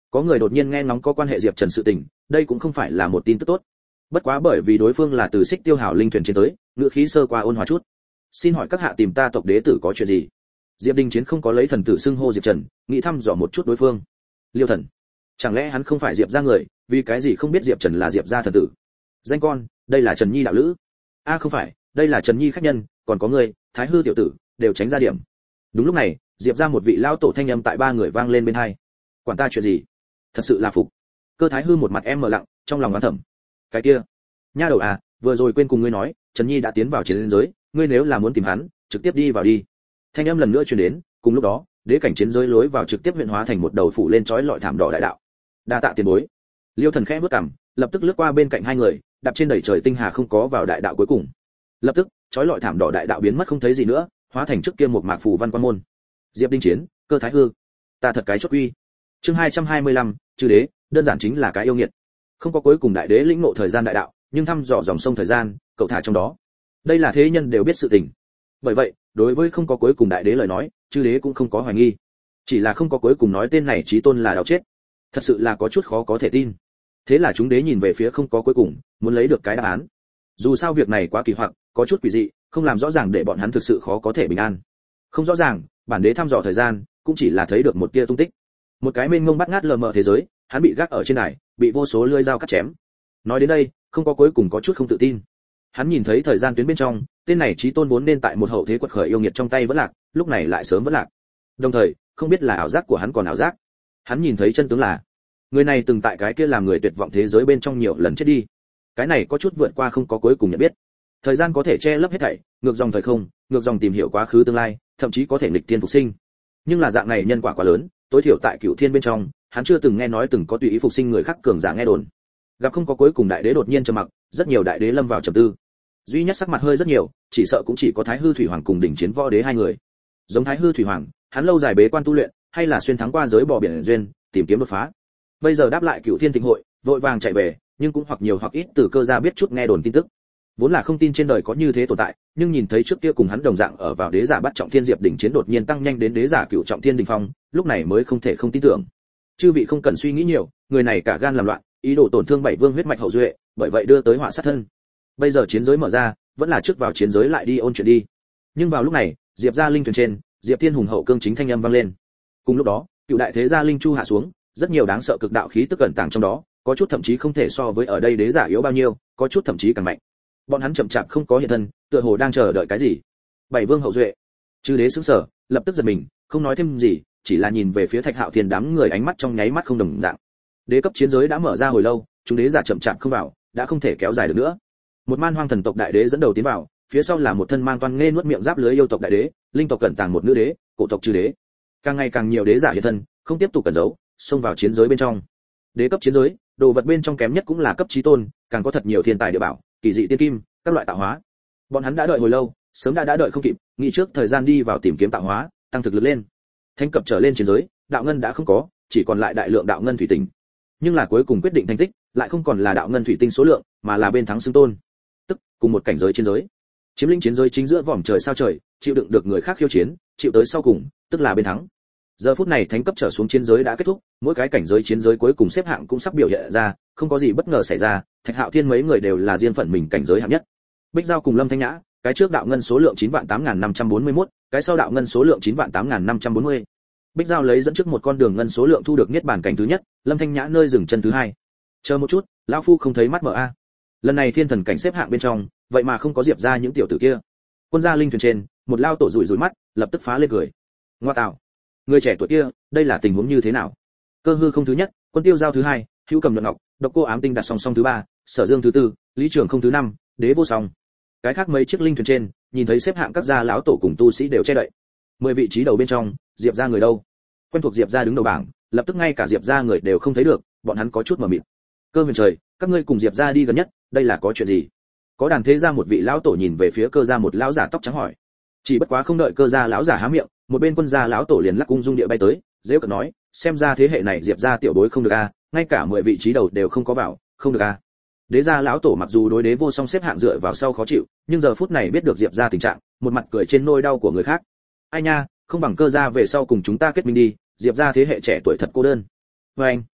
Có người đột nhiên nghe ngóng có quan hệ Diệp Trần sự tình, đây cũng không phải là một tin tức tốt. Bất quá bởi vì đối phương là từ Xích Tiêu Hào linh thuyền trên tới, ngữ khí sơ qua ôn hòa chút. Xin hỏi các hạ tìm ta tộc đế tử có chuyện gì? Diệp Đình Chiến không có lấy thần tử xưng hô Diệp Trần, nghĩ thăm dò một chút đối phương. Liêu thần, chẳng lẽ hắn không phải Diệp gia người, vì cái gì không biết Diệp Trần là Diệp gia thần tử? Danh con, đây là Trần Nhi đạo lữ. A không phải, đây là Trần Nhi khách nhân, còn có người, Thái Hư tiểu tử, đều tránh ra điểm. Đúng lúc này, Diệp gia một vị lão tổ thanh âm tại ba người vang lên bên tai. Quản ta chuyện gì? Thật sự là phục. Cơ Thái Hư một mặt em mờ lặng, trong lòng oán thầm. Cái kia, nha đầu à, vừa rồi quên cùng ngươi nói, Trần Nhi đã tiến vào chiến giới, ngươi nếu là muốn tìm hắn, trực tiếp đi vào đi. Thanh âm lần nữa truyền đến, cùng lúc đó, đế cảnh chiến giới lối vào trực tiếp huyện hóa thành một đầu phủ lên chói lọi thảm đỏ đại đạo. Đa tạ tiền bối. Liêu Thần khẽ bước cằm, lập tức lướt qua bên cạnh hai người, đạp trên đầy trời tinh hà không có vào đại đạo cuối cùng. Lập tức, chói lọi thảm đỏ đại đạo biến mất không thấy gì nữa, hóa thành trước kia một mạc phù văn quan môn. Diệp Đinh Chiến, Cơ Thái Hư, ta thật cái chốt uy. Chương hai trăm hai mươi lăm, chư đế, đơn giản chính là cái yêu nghiệt. Không có cuối cùng đại đế lĩnh ngộ thời gian đại đạo, nhưng thăm dò dòng sông thời gian, cậu thả trong đó. Đây là thế nhân đều biết sự tình. Bởi vậy, đối với không có cuối cùng đại đế lời nói, chư đế cũng không có hoài nghi. Chỉ là không có cuối cùng nói tên này chí tôn là đạo chết. Thật sự là có chút khó có thể tin. Thế là chúng đế nhìn về phía không có cuối cùng, muốn lấy được cái đáp án. Dù sao việc này quá kỳ hoặc, có chút quỷ dị, không làm rõ ràng để bọn hắn thực sự khó có thể bình an. Không rõ ràng, bản đế thăm dò thời gian, cũng chỉ là thấy được một tia tung tích. Một cái mênh mông bắt ngát lờ mờ thế giới, hắn bị gác ở trên đài, bị vô số lưỡi dao cắt chém. Nói đến đây, không có cuối cùng có chút không tự tin. Hắn nhìn thấy thời gian tuyến bên trong, tên này chí tôn vốn nên tại một hậu thế quật khởi yêu nghiệt trong tay vẫn lạc, lúc này lại sớm vẫn lạc. Đồng thời, không biết là ảo giác của hắn còn ảo giác. Hắn nhìn thấy chân tướng là, người này từng tại cái kia làm người tuyệt vọng thế giới bên trong nhiều lần chết đi. Cái này có chút vượt qua không có cuối cùng nhận biết. Thời gian có thể che lấp hết thảy, ngược dòng thời không, ngược dòng tìm hiểu quá khứ tương lai, thậm chí có thể nghịch tiên phục sinh. Nhưng là dạng này nhân quả quá lớn, tối thiểu tại Cửu Thiên bên trong, hắn chưa từng nghe nói từng có tùy ý phục sinh người khác cường giả nghe đồn. Gặp không có cuối cùng đại đế đột nhiên trầm mặc, rất nhiều đại đế lâm vào trầm tư. Duy nhất sắc mặt hơi rất nhiều, chỉ sợ cũng chỉ có Thái Hư Thủy Hoàng cùng đỉnh chiến võ đế hai người. Giống Thái Hư Thủy Hoàng, hắn lâu dài bế quan tu luyện, hay là xuyên thắng qua giới bò biển duyên, tìm kiếm đột phá. Bây giờ đáp lại Cửu Thiên Thịnh hội, vội vàng chạy về, nhưng cũng hoặc nhiều hoặc ít từ cơ gia biết chút nghe đồn tin tức. Vốn là không tin trên đời có như thế tồn tại, nhưng nhìn thấy trước kia cùng hắn đồng dạng ở vào đế giả bắt trọng thiên Diệp đỉnh chiến đột nhiên tăng nhanh đến đế giả cửu trọng thiên đỉnh phong, lúc này mới không thể không tin tưởng. Chư vị không cần suy nghĩ nhiều, người này cả gan làm loạn, ý đồ tổn thương bảy vương huyết mạch hậu duệ, bởi vậy đưa tới họa sát thân. Bây giờ chiến giới mở ra, vẫn là trước vào chiến giới lại đi ôn chuyện đi. Nhưng vào lúc này, Diệp gia linh thuyền trên, Diệp Thiên hùng hậu cương chính thanh âm vang lên. Cùng lúc đó, cựu đại thế gia linh chu hạ xuống, rất nhiều đáng sợ cực đạo khí tức cẩn tàng trong đó, có chút thậm chí không thể so với ở đây đế giả yếu bao nhiêu, có chút thậm chí càng mạnh. Bọn hắn chậm chạp không có hiện thân, tựa hồ đang chờ đợi cái gì. Bảy vương hậu duệ, chư đế sững sờ, lập tức giật mình, không nói thêm gì, chỉ là nhìn về phía Thạch Hạo Thiên đám người ánh mắt trong nháy mắt không đồng dạng. Đế cấp chiến giới đã mở ra hồi lâu, chúng đế giả chậm chạp không vào, đã không thể kéo dài được nữa. Một man hoang thần tộc đại đế dẫn đầu tiến vào, phía sau là một thân mang toan nghe nuốt miệng giáp lưới yêu tộc đại đế, linh tộc cẩn tàng một nữ đế, cổ tộc chư đế. Càng ngày càng nhiều đế giả hiện thân, không tiếp tục cẩn giấu, xông vào chiến giới bên trong. Đế cấp chiến giới, đồ vật bên trong kém nhất cũng là cấp chí tôn, càng có thật nhiều thiên tài địa bảo, kỳ dị tiên kim, các loại tạo hóa. Bọn hắn đã đợi hồi lâu, sớm đã đã đợi không kịp, nghĩ trước thời gian đi vào tìm kiếm tạo hóa, tăng thực lực lên. Thánh cấp trở lên chiến giới, đạo ngân đã không có, chỉ còn lại đại lượng đạo ngân thủy tinh. Nhưng là cuối cùng quyết định thành tích, lại không còn là đạo ngân thủy tinh số lượng, mà là bên thắng xưng tôn. Tức, cùng một cảnh giới chiến giới. Chiếm lĩnh chiến giới chính giữa vòm trời sao trời, chịu đựng được người khác khiêu chiến, chịu tới sau cùng, tức là bên thắng. Giờ phút này thánh cấp trở xuống chiến giới đã kết thúc, mỗi cái cảnh giới chiến giới cuối cùng xếp hạng cũng sắp biểu hiện ra, không có gì bất ngờ xảy ra, Thạch Hạo Thiên mấy người đều là riêng phần mình cảnh giới hạng nhất. Bích Giao cùng Lâm Thanh Nhã, cái trước đạo ngân số lượng chín vạn tám nghìn năm trăm bốn mươi mốt, cái sau đạo ngân số lượng chín vạn tám nghìn năm trăm bốn mươi. Bích Giao lấy dẫn trước một con đường ngân số lượng thu được niết bàn cảnh thứ nhất, Lâm Thanh Nhã nơi dừng chân thứ hai. Chờ một chút, lão phu không thấy mắt mở a. Lần này thiên thần cảnh xếp hạng bên trong, vậy mà không có Diệp gia những tiểu tử kia. Quân gia linh thuyền trên, một lao tổ rủi rủi mắt, lập tức phá lên cười. Ngoa tạo, người trẻ tuổi kia, đây là tình huống như thế nào? Cơ hư không thứ nhất, Quân Tiêu Giao thứ hai, Hữu Cầm Luận Ngọc, Độc Cô Ám Tinh đặt song song thứ ba, Sở Dương thứ tư, Lý Trường không thứ năm, Đế Vô Song. Cái khác mấy chiếc linh thuyền trên, nhìn thấy xếp hạng các gia lão tổ cùng tu sĩ đều che đậy. Mười vị trí đầu bên trong, Diệp gia người đâu? Quen thuộc Diệp gia đứng đầu bảng, lập tức ngay cả Diệp gia người đều không thấy được, bọn hắn có chút mờ mịt. Cơ huyền trời, các ngươi cùng Diệp gia đi gần nhất, đây là có chuyện gì? Có đàn thế gia một vị lão tổ nhìn về phía cơ gia một lão giả tóc trắng hỏi. Chỉ bất quá không đợi cơ gia lão giả há miệng, một bên quân gia lão tổ liền lắc cung dung địa bay tới, dễ cợt nói, xem ra thế hệ này Diệp gia tiểu bối không được a, ngay cả mười vị trí đầu đều không có vào, không được a. Đế gia lão tổ mặc dù đối Đế Vô Song xếp hạng dựa vào sau khó chịu, nhưng giờ phút này biết được Diệp gia tình trạng, một mặt cười trên nỗi đau của người khác. Ai nha, không bằng cơ gia về sau cùng chúng ta kết minh đi, Diệp gia thế hệ trẻ tuổi thật cô đơn. Và anh,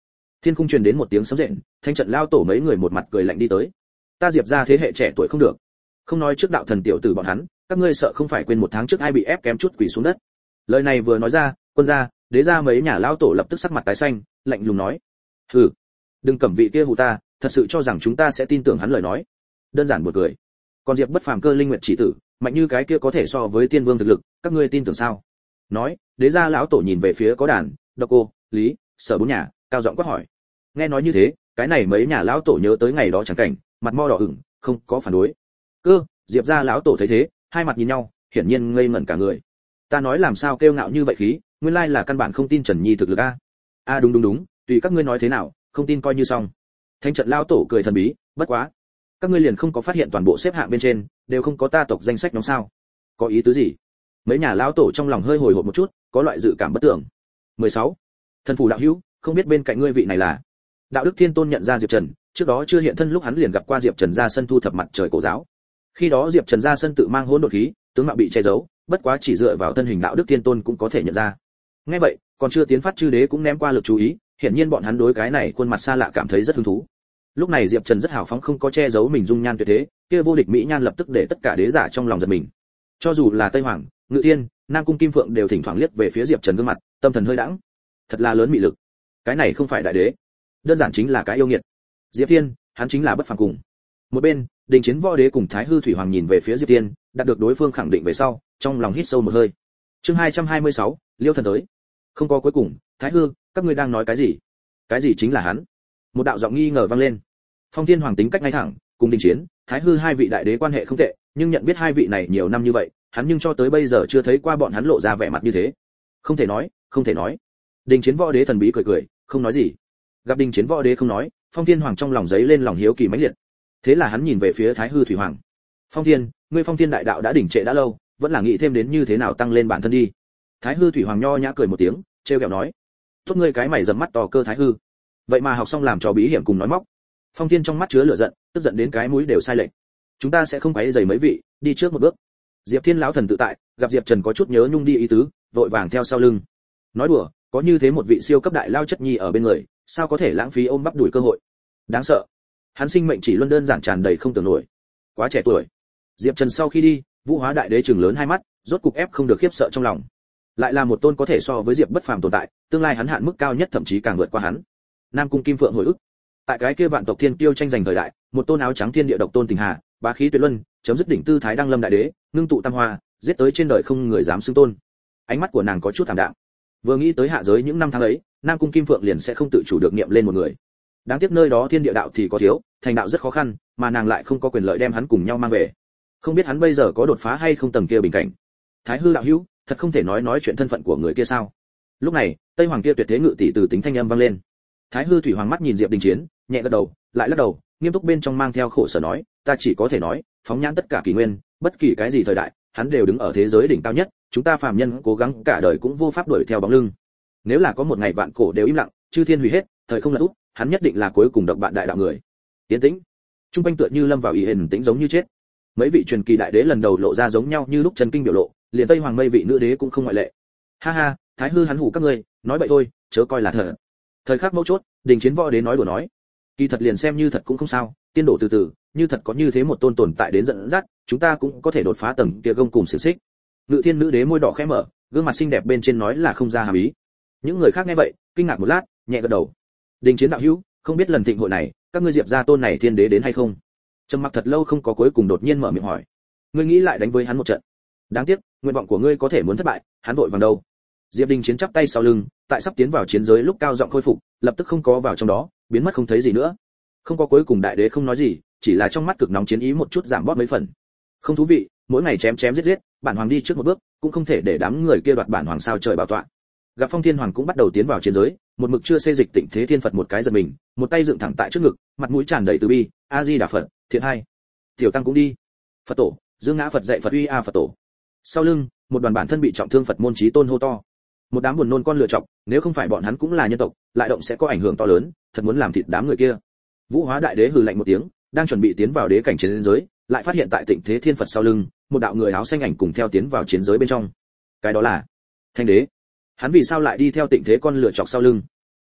Thiên cung truyền đến một tiếng sấm rền, thanh trận lao tổ mấy người một mặt cười lạnh đi tới. Ta Diệp gia thế hệ trẻ tuổi không được, không nói trước đạo thần tiểu tử bọn hắn, các ngươi sợ không phải quên một tháng trước ai bị ép kém chút quỳ xuống đất. Lời này vừa nói ra, quân gia, đế gia mấy nhà lao tổ lập tức sắc mặt tái xanh, lạnh lùng nói: hừ, đừng cẩm vị kia hù ta, thật sự cho rằng chúng ta sẽ tin tưởng hắn lời nói. Đơn giản một cười. Còn Diệp bất phàm cơ linh nguyệt chỉ tử, mạnh như cái kia có thể so với tiên vương thực lực, các ngươi tin tưởng sao? Nói, đế gia lão tổ nhìn về phía có đàn, độc cô, lý, sở bốn nhà, cao giọng quát hỏi. Nghe nói như thế, cái này mấy nhà lão tổ nhớ tới ngày đó chẳng cảnh, mặt mo đỏ ửng, không có phản đối. Cơ, Diệp gia lão tổ thấy thế, hai mặt nhìn nhau, hiển nhiên ngây ngẩn cả người. Ta nói làm sao kêu ngạo như vậy khí, nguyên lai là căn bản không tin Trần Nhi thực lực a. A đúng đúng đúng, tùy các ngươi nói thế nào, không tin coi như xong. Thanh trận lão tổ cười thần bí, bất quá, các ngươi liền không có phát hiện toàn bộ xếp hạng bên trên đều không có ta tộc danh sách nhóm sao? Có ý tứ gì? Mấy nhà lão tổ trong lòng hơi hồi hộp một chút, có loại dự cảm bất tưởng. mười sáu. Thần phủ đạo hữu, không biết bên cạnh ngươi vị này là? Đạo Đức Thiên Tôn nhận ra Diệp Trần, trước đó chưa hiện thân lúc hắn liền gặp qua Diệp Trần ra sân thu thập mặt trời cổ giáo. Khi đó Diệp Trần ra sân tự mang hỗn độn khí, tướng mạo bị che giấu, bất quá chỉ dựa vào thân hình Đạo Đức Thiên Tôn cũng có thể nhận ra. Nghe vậy, còn chưa tiến phát chư đế cũng ném qua lực chú ý, hiển nhiên bọn hắn đối cái này khuôn mặt xa lạ cảm thấy rất hứng thú. Lúc này Diệp Trần rất hào phóng không có che giấu mình dung nhan tuyệt thế, kia vô địch mỹ nhan lập tức để tất cả đế giả trong lòng giật mình. Cho dù là Tây Hoàng, Ngự Thiên, Nam Cung Kim Phượng đều thỉnh thoảng liếc về phía Diệp Trần gương mặt, tâm thần hơi đãng. Thật là lớn mị lực. Cái này không phải đại đế, đơn giản chính là cái yêu nghiệt. Diệp Thiên, hắn chính là bất phàm cùng. Một bên, Đình Chiến Võ Đế cùng Thái Hư Thủy Hoàng nhìn về phía Diệp Thiên, đạt được đối phương khẳng định về sau, trong lòng hít sâu một hơi. Chương hai trăm hai mươi sáu, Liêu thần tới. Không có cuối cùng, Thái Hư, các ngươi đang nói cái gì? Cái gì chính là hắn? Một đạo giọng nghi ngờ vang lên. Phong Thiên Hoàng tính cách ngay thẳng, cùng Đình Chiến, Thái Hư hai vị đại đế quan hệ không tệ, nhưng nhận biết hai vị này nhiều năm như vậy, hắn nhưng cho tới bây giờ chưa thấy qua bọn hắn lộ ra vẻ mặt như thế. Không thể nói, không thể nói. Đình Chiến Võ Đế thần bí cười cười, không nói gì. Gặp Đình Chiến Võ Đế không nói, Phong Thiên Hoàng trong lòng giấy lên lòng hiếu kỳ mãnh liệt. Thế là hắn nhìn về phía Thái Hư Thủy Hoàng. Phong Thiên, ngươi Phong Thiên đại đạo đã đỉnh trệ đã lâu, vẫn là nghĩ thêm đến như thế nào tăng lên bản thân đi. Thái Hư Thủy Hoàng nho nhã cười một tiếng, trêu ghẹo nói. Tốt ngươi cái mày rậm mắt to cơ Thái Hư. Vậy mà học xong làm trò bí hiểm cùng nói móc. Phong Thiên trong mắt chứa lửa giận, tức giận đến cái mũi đều sai lệch. Chúng ta sẽ không quấy rầy mấy vị, đi trước một bước. Diệp Thiên lão thần tự tại, gặp Diệp Trần có chút nhớ nhung đi ý tứ, vội vàng theo sau lưng. Nói đùa, có như thế một vị siêu cấp đại lao chất nhi ở bên người, sao có thể lãng phí ôm bắp đuổi cơ hội. Đáng sợ. Hắn sinh mệnh chỉ luân đơn giản tràn đầy không tưởng nổi. Quá trẻ tuổi. Diệp Trần sau khi đi, Vũ Hóa đại đế trừng lớn hai mắt, rốt cục ép không được khiếp sợ trong lòng. Lại là một tôn có thể so với Diệp bất phàm tồn tại, tương lai hắn hạn mức cao nhất thậm chí càng vượt qua hắn. Nam Cung Kim Phượng hồi ức. Tại cái kia vạn tộc thiên tiêu tranh giành thời đại, một tôn áo trắng thiên địa độc tôn tình hà, bá khí tuyệt luân, chấm dứt đỉnh tư thái đăng lâm đại đế, ngưng tụ tam hoa, giết tới trên đời không người dám xưng tôn. Ánh mắt của nàng có chút thảm đạm. Vừa nghĩ tới hạ giới những năm tháng ấy, Nam Cung Kim Phượng liền sẽ không tự chủ được niệm lên một người. Đáng tiếc nơi đó thiên địa đạo thì có thiếu, thành đạo rất khó khăn, mà nàng lại không có quyền lợi đem hắn cùng nhau mang về. Không biết hắn bây giờ có đột phá hay không tầng kia bình cảnh. Thái Hư đạo hữu, thật không thể nói nói chuyện thân phận của người kia sao? Lúc này, Tây Hoàng kia tuyệt thế ngự tỷ từ tính thanh âm vang lên. Thái Hư Thủy Hoàng mắt nhìn Diệp Đình Chiến, nhẹ gật đầu, lại lắc đầu, nghiêm túc bên trong mang theo khổ sở nói, ta chỉ có thể nói, phóng nhãn tất cả kỷ nguyên, bất kỳ cái gì thời đại, hắn đều đứng ở thế giới đỉnh cao nhất, chúng ta phàm nhân cố gắng cả đời cũng vô pháp đuổi theo bóng lưng. Nếu là có một ngày vạn cổ đều im lặng, chư thiên hủy hết, thời không lật úp, hắn nhất định là cuối cùng độc bạn đại đạo người. Tiến tĩnh. Trung quanh tựa như lâm vào ý hình tĩnh giống như chết. Mấy vị truyền kỳ đại đế lần đầu lộ ra giống nhau như lúc chân kinh biểu lộ, liền Tây Hoàng mây vị nữ đế cũng không ngoại lệ. Ha ha, Thái Hư hắn hủ các ngươi, nói vậy thôi, chớ coi là thật. Thời khắc mấu chốt, Đình Chiến Võ Đế nói đùa nói, kỳ thật liền xem như thật cũng không sao, tiên độ từ từ, như thật có như thế một tôn tồn tại đến dẫn dắt, chúng ta cũng có thể đột phá tầng kia gông cùng xiển xích. Ngự Thiên nữ đế môi đỏ khẽ mở, gương mặt xinh đẹp bên trên nói là không ra hàm ý. Những người khác nghe vậy, kinh ngạc một lát, nhẹ gật đầu. Đình Chiến đạo hữu, không biết lần thịnh hội này, các ngươi Diệp gia tôn này thiên đế đến hay không? Trầm mặc thật lâu không có cuối cùng đột nhiên mở miệng hỏi. Ngươi nghĩ lại đánh với hắn một trận. Đáng tiếc, nguyện vọng của ngươi có thể muốn thất bại, hắn vội vàng đâu. Diệp Đình Chiến chắp tay sau lưng, tại sắp tiến vào chiến giới lúc cao giọng khôi phục, lập tức không có vào trong đó, biến mất không thấy gì nữa. Không có cuối cùng đại đế không nói gì, chỉ là trong mắt cực nóng chiến ý một chút giảm bớt mấy phần. Không thú vị, mỗi ngày chém chém giết giết, bản hoàng đi trước một bước, cũng không thể để đám người kia đoạt bản hoàng sao trời bảo tọa. Gặp Phong Thiên Hoàng cũng bắt đầu tiến vào chiến giới, một mực chưa xê dịch Tịnh Thế Thiên Phật một cái giật mình, một tay dựng thẳng tại trước ngực, mặt mũi tràn đầy từ bi, A Di Đà Phật, thiện hai. Tiểu tăng cũng đi. Phật tổ, Dương Ngã Phật dạy Phật uy a Phật tổ. Sau lưng, một đoàn bản thân bị trọng thương Phật môn chí tôn hô to. Một đám buồn nôn con lựa chọc, nếu không phải bọn hắn cũng là nhân tộc, lại động sẽ có ảnh hưởng to lớn, thật muốn làm thịt đám người kia. Vũ Hóa đại đế hừ lạnh một tiếng, đang chuẩn bị tiến vào đế cảnh chiến giới, lại phát hiện tại Tịnh Thế Thiên Phật sau lưng, một đạo người áo xanh ảnh cùng theo tiến vào chiến giới bên trong. Cái đó là Thanh đế. Hắn vì sao lại đi theo Tịnh Thế con lựa chọc sau lưng?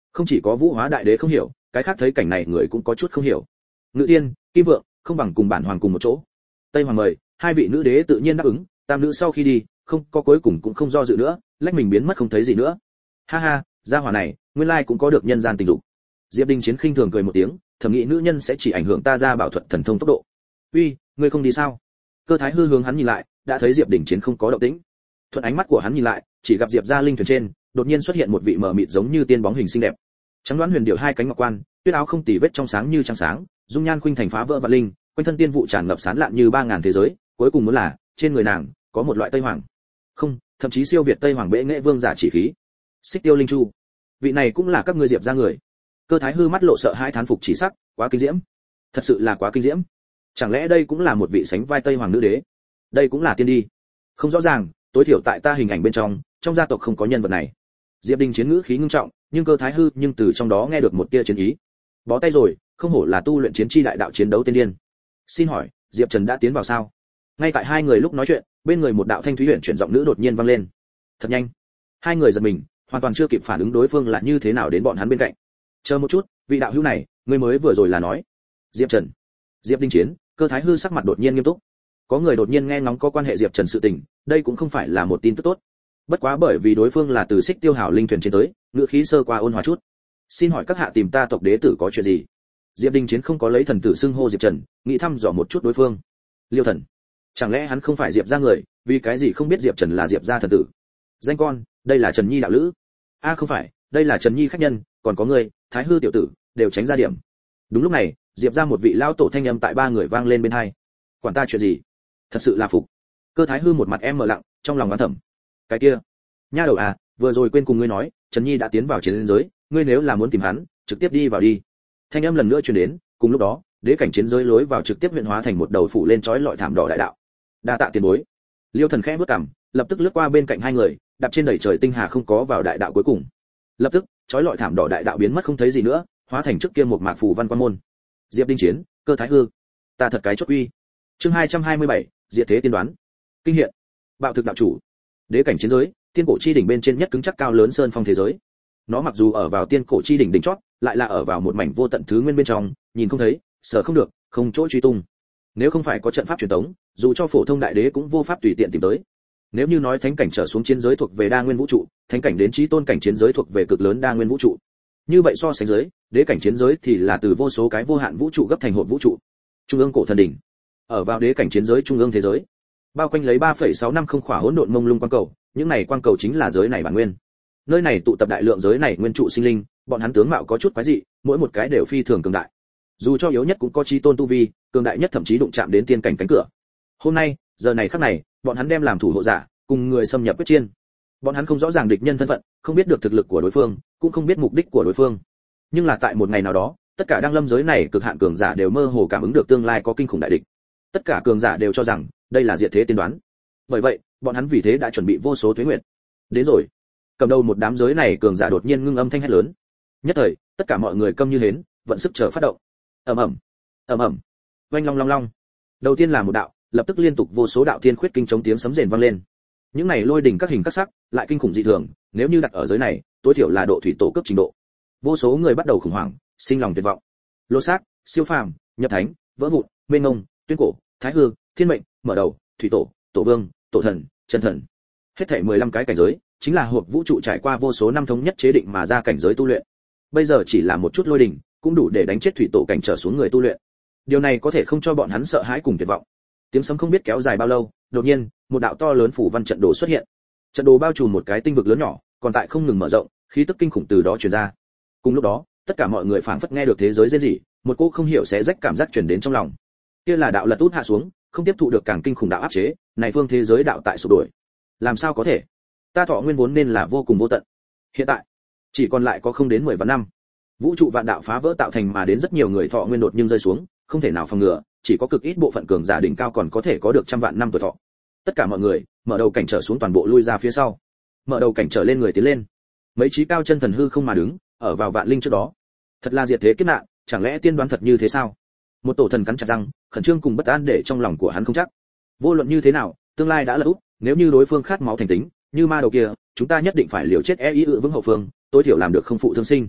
Không chỉ có Vũ Hóa đại đế không hiểu, cái khác thấy cảnh này người cũng có chút không hiểu. Ngự Tiên, Kim Vượng, không bằng cùng bản hoàng cùng một chỗ. Tây Hoàng mời, hai vị nữ đế tự nhiên đáp ứng, tam nữ sau khi đi, không có cuối cùng cũng không do dự nữa, lách mình biến mất không thấy gì nữa. Ha ha, gia hỏa này, nguyên lai cũng có được nhân gian tình dục. Diệp Đình Chiến khinh thường cười một tiếng, thầm nghĩ nữ nhân sẽ chỉ ảnh hưởng ta ra bảo thuật thần thông tốc độ. Uy, ngươi không đi sao? Cơ Thái Hư hướng hắn nhìn lại, đã thấy Diệp Đình Chiến không có động tĩnh. Thuận ánh mắt của hắn nhìn lại, chỉ gặp Diệp gia linh thuyền trên, đột nhiên xuất hiện một vị mờ mịt giống như tiên bóng hình xinh đẹp. Trắng đoán huyền điệu hai cánh ngọc quan, tuyết áo không tì vết trong sáng như trăng sáng, dung nhan khuynh thành phá vỡ vạn linh, quanh thân tiên vụ tràn ngập sán lạn như ba ngàn thế giới, cuối cùng muốn là, trên người nàng có một loại Tây Hoàng. Không, thậm chí siêu việt Tây Hoàng bệ nghệ vương giả chỉ khí. Xích Tiêu Linh Chu. Vị này cũng là các ngươi Diệp gia người. Cơ Thái Hư mắt lộ sợ hai thán phục chỉ sắc, quá kinh diễm. Thật sự là quá kinh diễm. Chẳng lẽ đây cũng là một vị sánh vai Tây Hoàng nữ đế? Đây cũng là tiên đi. Không rõ ràng, tối thiểu tại ta hình ảnh bên trong, trong gia tộc không có nhân vật này. Diệp Đình Chiến ngữ khí ngưng trọng, nhưng Cơ Thái Hư nhưng từ trong đó nghe được một tia chiến ý. Bó tay rồi, không hổ là tu luyện chiến chi đại đạo chiến đấu tiên điên. Xin hỏi, Diệp Trần đã tiến vào sao? Ngay tại hai người lúc nói chuyện, bên người một đạo thanh thúy huyền chuyển giọng nữ đột nhiên vang lên. Thật nhanh. Hai người giật mình, hoàn toàn chưa kịp phản ứng đối phương là như thế nào đến bọn hắn bên cạnh. Chờ một chút, vị đạo hữu này, ngươi mới vừa rồi là nói. Diệp Trần. Diệp Đình Chiến, Cơ Thái Hư sắc mặt đột nhiên nghiêm túc. Có người đột nhiên nghe ngóng có quan hệ Diệp Trần sự tình, đây cũng không phải là một tin tức tốt. Bất quá bởi vì đối phương là từ Xích Tiêu Hảo linh thuyền trên tới, ngữ khí sơ qua ôn hòa chút. Xin hỏi các hạ tìm ta tộc đế tử có chuyện gì? Diệp Đình Chiến không có lấy thần tử xưng hô Diệp Trần, nghĩ thăm dò một chút đối phương. Liêu thần, chẳng lẽ hắn không phải Diệp gia người, vì cái gì không biết Diệp Trần là Diệp gia thần tử? Danh con, đây là Trần Nhi đạo lữ. A không phải, đây là Trần Nhi khách nhân, còn có người, Thái Hư tiểu tử, đều tránh ra điểm. Đúng lúc này, Diệp gia một vị lão tổ thanh âm tại ba người vang lên bên tai. Quản ta chuyện gì? Thật sự là phục. Cơ Thái Hư một mặt em mở lặng, trong lòng oán thầm. Cái kia, nha đầu à, vừa rồi quên cùng ngươi nói, Trần Nhi đã tiến vào chiến giới, ngươi nếu là muốn tìm hắn, trực tiếp đi vào đi. Thanh âm lần nữa truyền đến, cùng lúc đó, đế cảnh chiến giới lối vào trực tiếp huyện hóa thành một đầu phủ lên chói lọi thảm đỏ đại đạo. Đa tạ tiền bối. Liêu Thần khẽ bước cằm, lập tức lướt qua bên cạnh hai người, đạp trên đầy trời tinh hà không có vào đại đạo cuối cùng. Lập tức, chói lọi thảm đỏ đại đạo biến mất không thấy gì nữa, hóa thành trước kia một mạc phù văn quan môn. Diệp Đình Chiến, Cơ Thái Hư, ta thật cái chốt uy. Chương hai trăm hai mươi bảy, diệt thế tiên đoán. Kinh hiện. Bạo thực đạo chủ. Đế cảnh chiến giới, tiên cổ chi đỉnh bên trên nhất cứng chắc cao lớn sơn phong thế giới. Nó mặc dù ở vào tiên cổ chi đỉnh đỉnh chót, lại là ở vào một mảnh vô tận thứ nguyên bên trong, nhìn không thấy, sở không được, không chỗ truy tung. Nếu không phải có trận pháp truyền tống, dù cho phổ thông đại đế cũng vô pháp tùy tiện tìm tới. Nếu như nói thánh cảnh trở xuống chiến giới thuộc về đa nguyên vũ trụ, thánh cảnh đến chí tôn cảnh chiến giới thuộc về cực lớn đa nguyên vũ trụ. Như vậy so sánh giới, đế cảnh chiến giới thì là từ vô số cái vô hạn vũ trụ gấp thành hộp vũ trụ. Trung ương cổ thần đỉnh, ở vào đế cảnh chiến giới trung ương thế giới, bao quanh lấy ba phẩy sáu năm không khỏa hỗn độn mông lung quang cầu, những này quang cầu chính là giới này bản nguyên. Nơi này tụ tập đại lượng giới này nguyên trụ sinh linh, bọn hắn tướng mạo có chút quái dị, mỗi một cái đều phi thường cường đại. Dù cho yếu nhất cũng có chí tôn tu vi, cường đại nhất thậm chí đụng chạm đến tiên cảnh cánh cửa. Hôm nay, giờ này khắc này, bọn hắn đem làm thủ hộ giả, cùng người xâm nhập quyết chiên. Bọn hắn không rõ ràng địch nhân thân phận, không biết được thực lực của đối phương, cũng không biết mục đích của đối phương. Nhưng là tại một ngày nào đó, tất cả đang lâm giới này cực hạn cường giả đều mơ hồ cảm ứng được tương lai có kinh khủng đại địch. Tất cả cường giả đều cho rằng đây là diệt thế tiên đoán. Bởi vậy, bọn hắn vì thế đã chuẩn bị vô số tuế nguyệt. Đến rồi. Cầm đầu một đám giới này cường giả đột nhiên ngưng âm thanh hét lớn. Nhất thời, tất cả mọi người câm như hến, vận sức chờ phát động. Ầm ầm, ầm ầm, oanh long long long. Đầu tiên là một đạo, lập tức liên tục vô số đạo thiên khuyết kinh chống tiếng sấm rền vang lên. Những này lôi đỉnh các hình các sắc, lại kinh khủng dị thường, nếu như đặt ở giới này, tối thiểu là độ thủy tổ cấp trình độ. Vô số người bắt đầu khủng hoảng, sinh lòng tuyệt vọng. Lô xác, siêu phàm, nhập thánh, vỡ vụn, mênh mông, tuyên cổ, thái hư, thiên mệnh, mở đầu, thủy tổ, tổ vương, tổ thần, chân thần. Hết thảy mười lăm cái cảnh giới, chính là hộp vũ trụ trải qua vô số năm thống nhất chế định mà ra cảnh giới tu luyện. Bây giờ chỉ là một chút lôi đỉnh, cũng đủ để đánh chết thủy tổ cảnh trở xuống người tu luyện. Điều này có thể không cho bọn hắn sợ hãi cùng tuyệt vọng. Tiếng sấm không biết kéo dài bao lâu, đột nhiên, một đạo to lớn phủ văn trận đồ xuất hiện. Trận đồ bao trùm một cái tinh vực lớn nhỏ, còn tại không ngừng mở rộng, khí tức kinh khủng từ đó truyền ra. Cùng lúc đó, tất cả mọi người phảng phất nghe được thế giới rên rỉ, một cô không hiểu sẽ rách cảm giác truyền đến trong lòng. Kia là đạo lật út hạ xuống, không tiếp thụ được càng kinh khủng đạo áp chế, này phương thế giới đạo tại sụp đổ. Làm sao có thể? Ta thọ nguyên vốn nên là vô cùng vô tận. Hiện tại, chỉ còn lại có không đến mười vạn năm. Vũ trụ vạn đạo phá vỡ tạo thành mà đến rất nhiều người thọ nguyên đột nhưng rơi xuống, không thể nào phòng ngừa, chỉ có cực ít bộ phận cường giả đỉnh cao còn có thể có được trăm vạn năm tuổi thọ. Tất cả mọi người, mở đầu cảnh trở xuống toàn bộ lui ra phía sau. Mở đầu cảnh trở lên người tiến lên. Mấy trí cao chân thần hư không mà đứng, ở vào vạn linh trước đó. Thật là diệt thế kiếp nạn, chẳng lẽ tiên đoán thật như thế sao? Một tổ thần cắn chặt răng, khẩn trương cùng bất an để trong lòng của hắn không chắc. Vô luận như thế nào, tương lai đã lật úp, nếu như đối phương khát máu thành tính, như ma đầu kia, chúng ta nhất định phải liều chết e ý ự vững hậu phương, tối thiểu làm được không phụ thương sinh.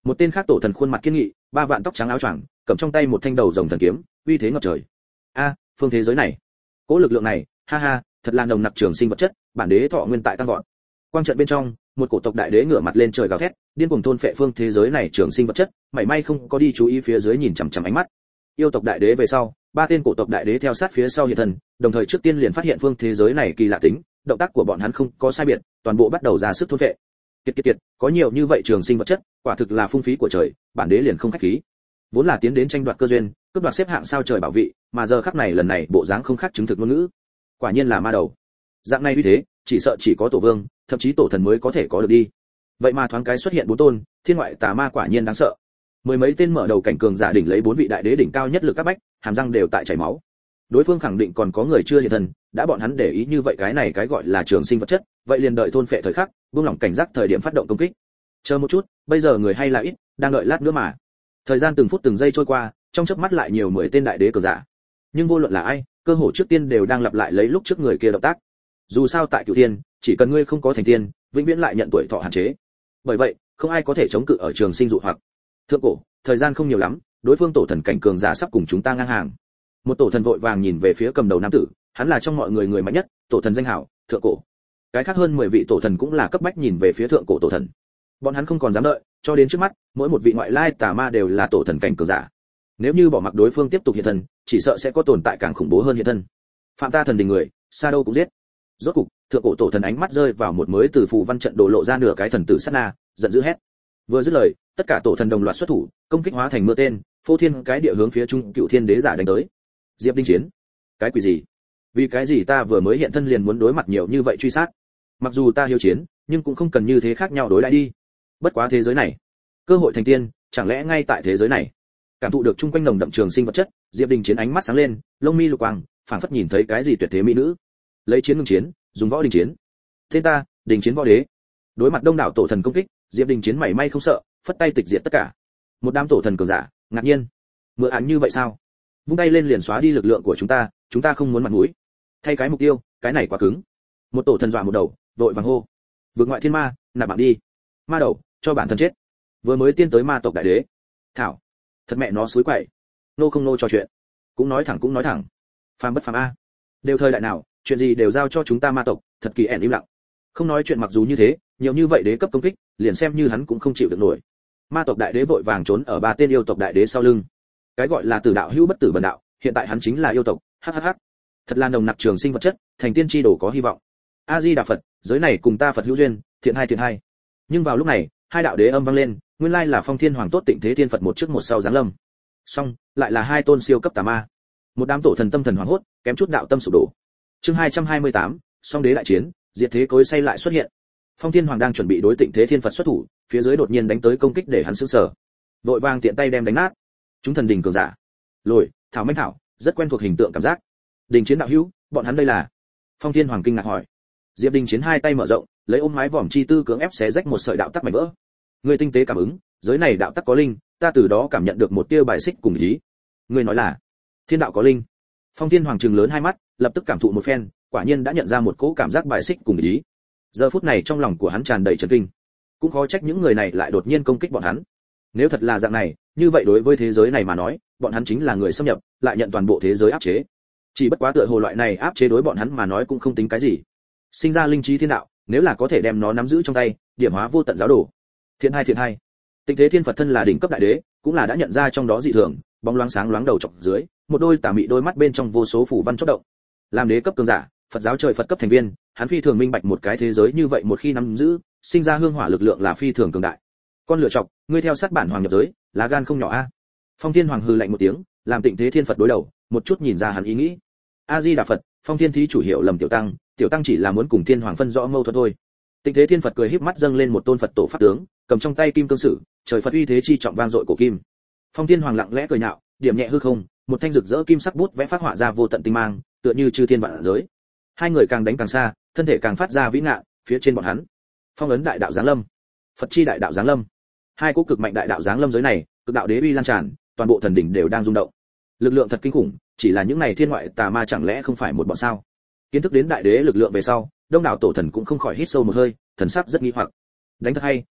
Một tên khác tổ thần khuôn mặt kiên nghị, ba vạn tóc trắng áo choàng, cầm trong tay một thanh đầu rồng thần kiếm, uy thế ngập trời. A, phương thế giới này, cỗ lực lượng này, ha ha, thật là nồng nặc trường sinh vật chất, bản đế thọ nguyên tại tăng vọt. Quang trận bên trong, một cổ tộc đại đế ngửa mặt lên trời gào thét, điên cuồng thôn phệ phương thế giới này trường sinh vật chất, mảy may không có đi chú ý phía dưới nhìn chằm chằm ánh mắt. Yêu tộc đại đế về sau, ba tên cổ tộc đại đế theo sát phía sau hiện thần, đồng thời trước tiên liền phát hiện phương thế giới này kỳ lạ tính, động tác của bọn hắn không có sai biệt, toàn bộ bắt đầu ra sức thôn phệ. Kiệt kiệt kiệt, có nhiều như vậy trường sinh vật chất, quả thực là phung phí của trời, bản đế liền không khách khí. Vốn là tiến đến tranh đoạt cơ duyên, cướp đoạt xếp hạng sao trời bảo vị, mà giờ khắc này lần này bộ dáng không khác chứng thực ngôn ngữ. Quả nhiên là ma đầu. Dạng này như thế, chỉ sợ chỉ có tổ vương, thậm chí tổ thần mới có thể có được đi. Vậy mà thoáng cái xuất hiện bốn tôn, thiên ngoại tà ma quả nhiên đáng sợ. Mười mấy tên mở đầu cảnh cường giả đỉnh lấy bốn vị đại đế đỉnh cao nhất lực các bách, hàm răng đều tại chảy máu. Đối phương khẳng định còn có người chưa hiện thân, đã bọn hắn để ý như vậy cái này cái gọi là trường sinh vật chất, vậy liền đợi thôn phệ thời khắc, buông lỏng cảnh giác thời điểm phát động công kích. Chờ một chút, bây giờ người hay là ít, đang đợi lát nữa mà. Thời gian từng phút từng giây trôi qua, trong chớp mắt lại nhiều mười tên đại đế cường giả. Nhưng vô luận là ai, cơ hội trước tiên đều đang lặp lại lấy lúc trước người kia động tác. Dù sao tại Cửu Thiên, chỉ cần ngươi không có thành tiên, vĩnh viễn lại nhận tuổi thọ hạn chế. Bởi vậy, không ai có thể chống cự ở trường sinh dụ hoặc. Thượng cổ, thời gian không nhiều lắm, đối phương tổ thần cảnh cường giả sắp cùng chúng ta ngang hàng. Một tổ thần vội vàng nhìn về phía cầm đầu nam tử, hắn là trong mọi người người mạnh nhất, tổ thần danh hảo, thượng cổ. Cái khác hơn mười vị tổ thần cũng là cấp bách nhìn về phía thượng cổ tổ thần. Bọn hắn không còn dám đợi, cho đến trước mắt, mỗi một vị ngoại lai tà ma đều là tổ thần cảnh cường giả. Nếu như bỏ mặc đối phương tiếp tục hiện thân, chỉ sợ sẽ có tồn tại càng khủng bố hơn hiện thân. Phạm ta thần đình người, xa đâu cũng giết. Rốt cục, thượng cổ tổ thần ánh mắt rơi vào một mới từ phù văn trận đổ lộ ra nửa cái thần tử sát na, giận dữ hét. Vừa dứt lời, tất cả tổ thần đồng loạt xuất thủ, công kích hóa thành mưa tên, phô thiên cái địa hướng phía trung cựu thiên đế giả đánh tới. Diệp Đinh Chiến, cái quỷ gì? Vì cái gì ta vừa mới hiện thân liền muốn đối mặt nhiều như vậy truy sát? Mặc dù ta hiếu chiến, nhưng cũng không cần như thế khác nhau đối đãi đi. Bất quá thế giới này, cơ hội thành tiên, chẳng lẽ ngay tại thế giới này? Cảm thụ được chung quanh nồng đậm trường sinh vật chất, Diệp Đình Chiến ánh mắt sáng lên, lông mi lục quang, phảng phất nhìn thấy cái gì tuyệt thế mỹ nữ. Lấy chiến ngưng chiến, dùng võ đình chiến. Tên ta, Đình Chiến võ đế. Đối mặt đông đảo tổ thần công kích, Diệp Đình Chiến mảy may không sợ, phất tay tịch diệt tất cả. Một đám tổ thần cường giả, ngạc nhiên. Mưa án như vậy sao? Vung tay lên liền xóa đi lực lượng của chúng ta, chúng ta không muốn mặt mũi. Thay cái mục tiêu, cái này quá cứng. Một tổ thần dọa một đầu, vội vàng hô. Vượt ngoại thiên ma, nạp bạn đi. Ma đầu, cho bản thân chết. Vừa mới tiên tới ma tộc đại đế. Thảo, thật mẹ nó suối quậy. Nô không nô trò chuyện. Cũng nói thẳng cũng nói thẳng. Phàm bất phàm a. Đều thời đại nào, chuyện gì đều giao cho chúng ta ma tộc, thật kỳ ẻn im lặng. Không nói chuyện mặc dù như thế, nhiều như vậy đế cấp công kích, liền xem như hắn cũng không chịu được nổi. Ma tộc đại đế vội vàng trốn ở ba tên yêu tộc đại đế sau lưng. Cái gọi là tử đạo hữu bất tử bần đạo, hiện tại hắn chính là yêu tộc. Hhh. Thật là nồng nặc trường sinh vật chất, thành tiên chi đồ có hy vọng. A Di Đà Phật, giới này cùng ta Phật hữu duyên, thiện hai thiện hai. Nhưng vào lúc này, hai đạo đế âm vang lên, nguyên lai là Phong Thiên Hoàng tốt Tịnh Thế Thiên Phật một trước một sau giáng lâm. Xong, lại là hai tôn siêu cấp tà ma. Một đám tổ thần tâm thần hoảng hốt, kém chút đạo tâm sụp đổ. Chương hai trăm hai mươi tám, song đế đại chiến, diệt thế cối say lại xuất hiện. Phong Thiên Hoàng đang chuẩn bị đối Tịnh Thế Thiên Phật xuất thủ, phía dưới đột nhiên đánh tới công kích để hắn sửng sở. Vội vàng tiện tay đem đánh nát. Chúng thần đình cường giả. Lồi, thảo manh thảo, rất quen thuộc hình tượng cảm giác. Đình Chiến đạo hữu, bọn hắn đây là? Phong Thiên Hoàng kinh ngạc hỏi. Diệp Đình Chiến hai tay mở rộng, lấy ôm mái vòm chi tư cưỡng ép xé rách một sợi đạo tắc mảnh vỡ. Người tinh tế cảm ứng, giới này đạo tắc có linh, ta từ đó cảm nhận được một tia bài xích cùng ý. Người nói là thiên đạo có linh. Phong Thiên Hoàng trừng lớn hai mắt, lập tức cảm thụ một phen, quả nhiên đã nhận ra một cỗ cảm giác bài xích cùng ý. Giờ phút này trong lòng của hắn tràn đầy chấn kinh, cũng khó trách những người này lại đột nhiên công kích bọn hắn. Nếu thật là dạng này, như vậy đối với thế giới này mà nói, bọn hắn chính là người xâm nhập, lại nhận toàn bộ thế giới áp chế. Chỉ bất quá tựa hồ loại này áp chế đối bọn hắn mà nói cũng không tính cái gì. Sinh ra linh trí thiên đạo, nếu là có thể đem nó nắm giữ trong tay, điểm hóa vô tận giáo đồ. Thiện hai thiện hai. Tịnh Thế Thiên Phật thân là đỉnh cấp đại đế, cũng là đã nhận ra trong đó dị thường, bóng loáng sáng loáng đầu chọc dưới, một đôi tà mị đôi mắt bên trong vô số phủ văn chớp động. Làm đế cấp cường giả, Phật giáo trời Phật cấp thành viên, hắn phi thường minh bạch một cái thế giới như vậy một khi nắm giữ, sinh ra hương hỏa lực lượng là phi thường cường đại. Con lựa chọc, ngươi theo sát bản hoàng nhập giới, lá gan không nhỏ a. Phong Thiên Hoàng hừ lạnh một tiếng, làm Tịnh Thế Thiên Phật đối đầu, một chút nhìn ra hắn ý nghĩ. A Di Đà Phật, Phong Thiên thí chủ hiểu lầm tiểu tăng, tiểu tăng chỉ là muốn cùng Thiên Hoàng phân rõ mâu thuẫn thôi. Tịnh Thế Thiên Phật cười híp mắt dâng lên một tôn Phật tổ pháp tướng, cầm trong tay kim cương sử, trời Phật uy thế chi trọng vang dội cổ kim. Phong Thiên Hoàng lặng lẽ cười nhạo, điểm nhẹ hư không, một thanh rực rỡ kim sắc bút vẽ phát họa ra vô tận tinh mang, tựa như chư thiên vạn giới. Hai người càng đánh càng xa, thân thể càng phát ra vĩ ngạn, phía trên bọn hắn, phong ấn đại đạo giáng lâm, Phật chi đại đạo giáng lâm. Hai cỗ cực mạnh đại đạo giáng lâm giới này, cực đạo đế uy lan tràn, toàn bộ thần đỉnh đều đang rung động. Lực lượng thật kinh khủng, chỉ là những này thiên ngoại tà ma chẳng lẽ không phải một bọn sao? Kiến thức đến đại đế lực lượng về sau, đông đảo tổ thần cũng không khỏi hít sâu một hơi, thần sắc rất nghi hoặc. Đánh thật hay,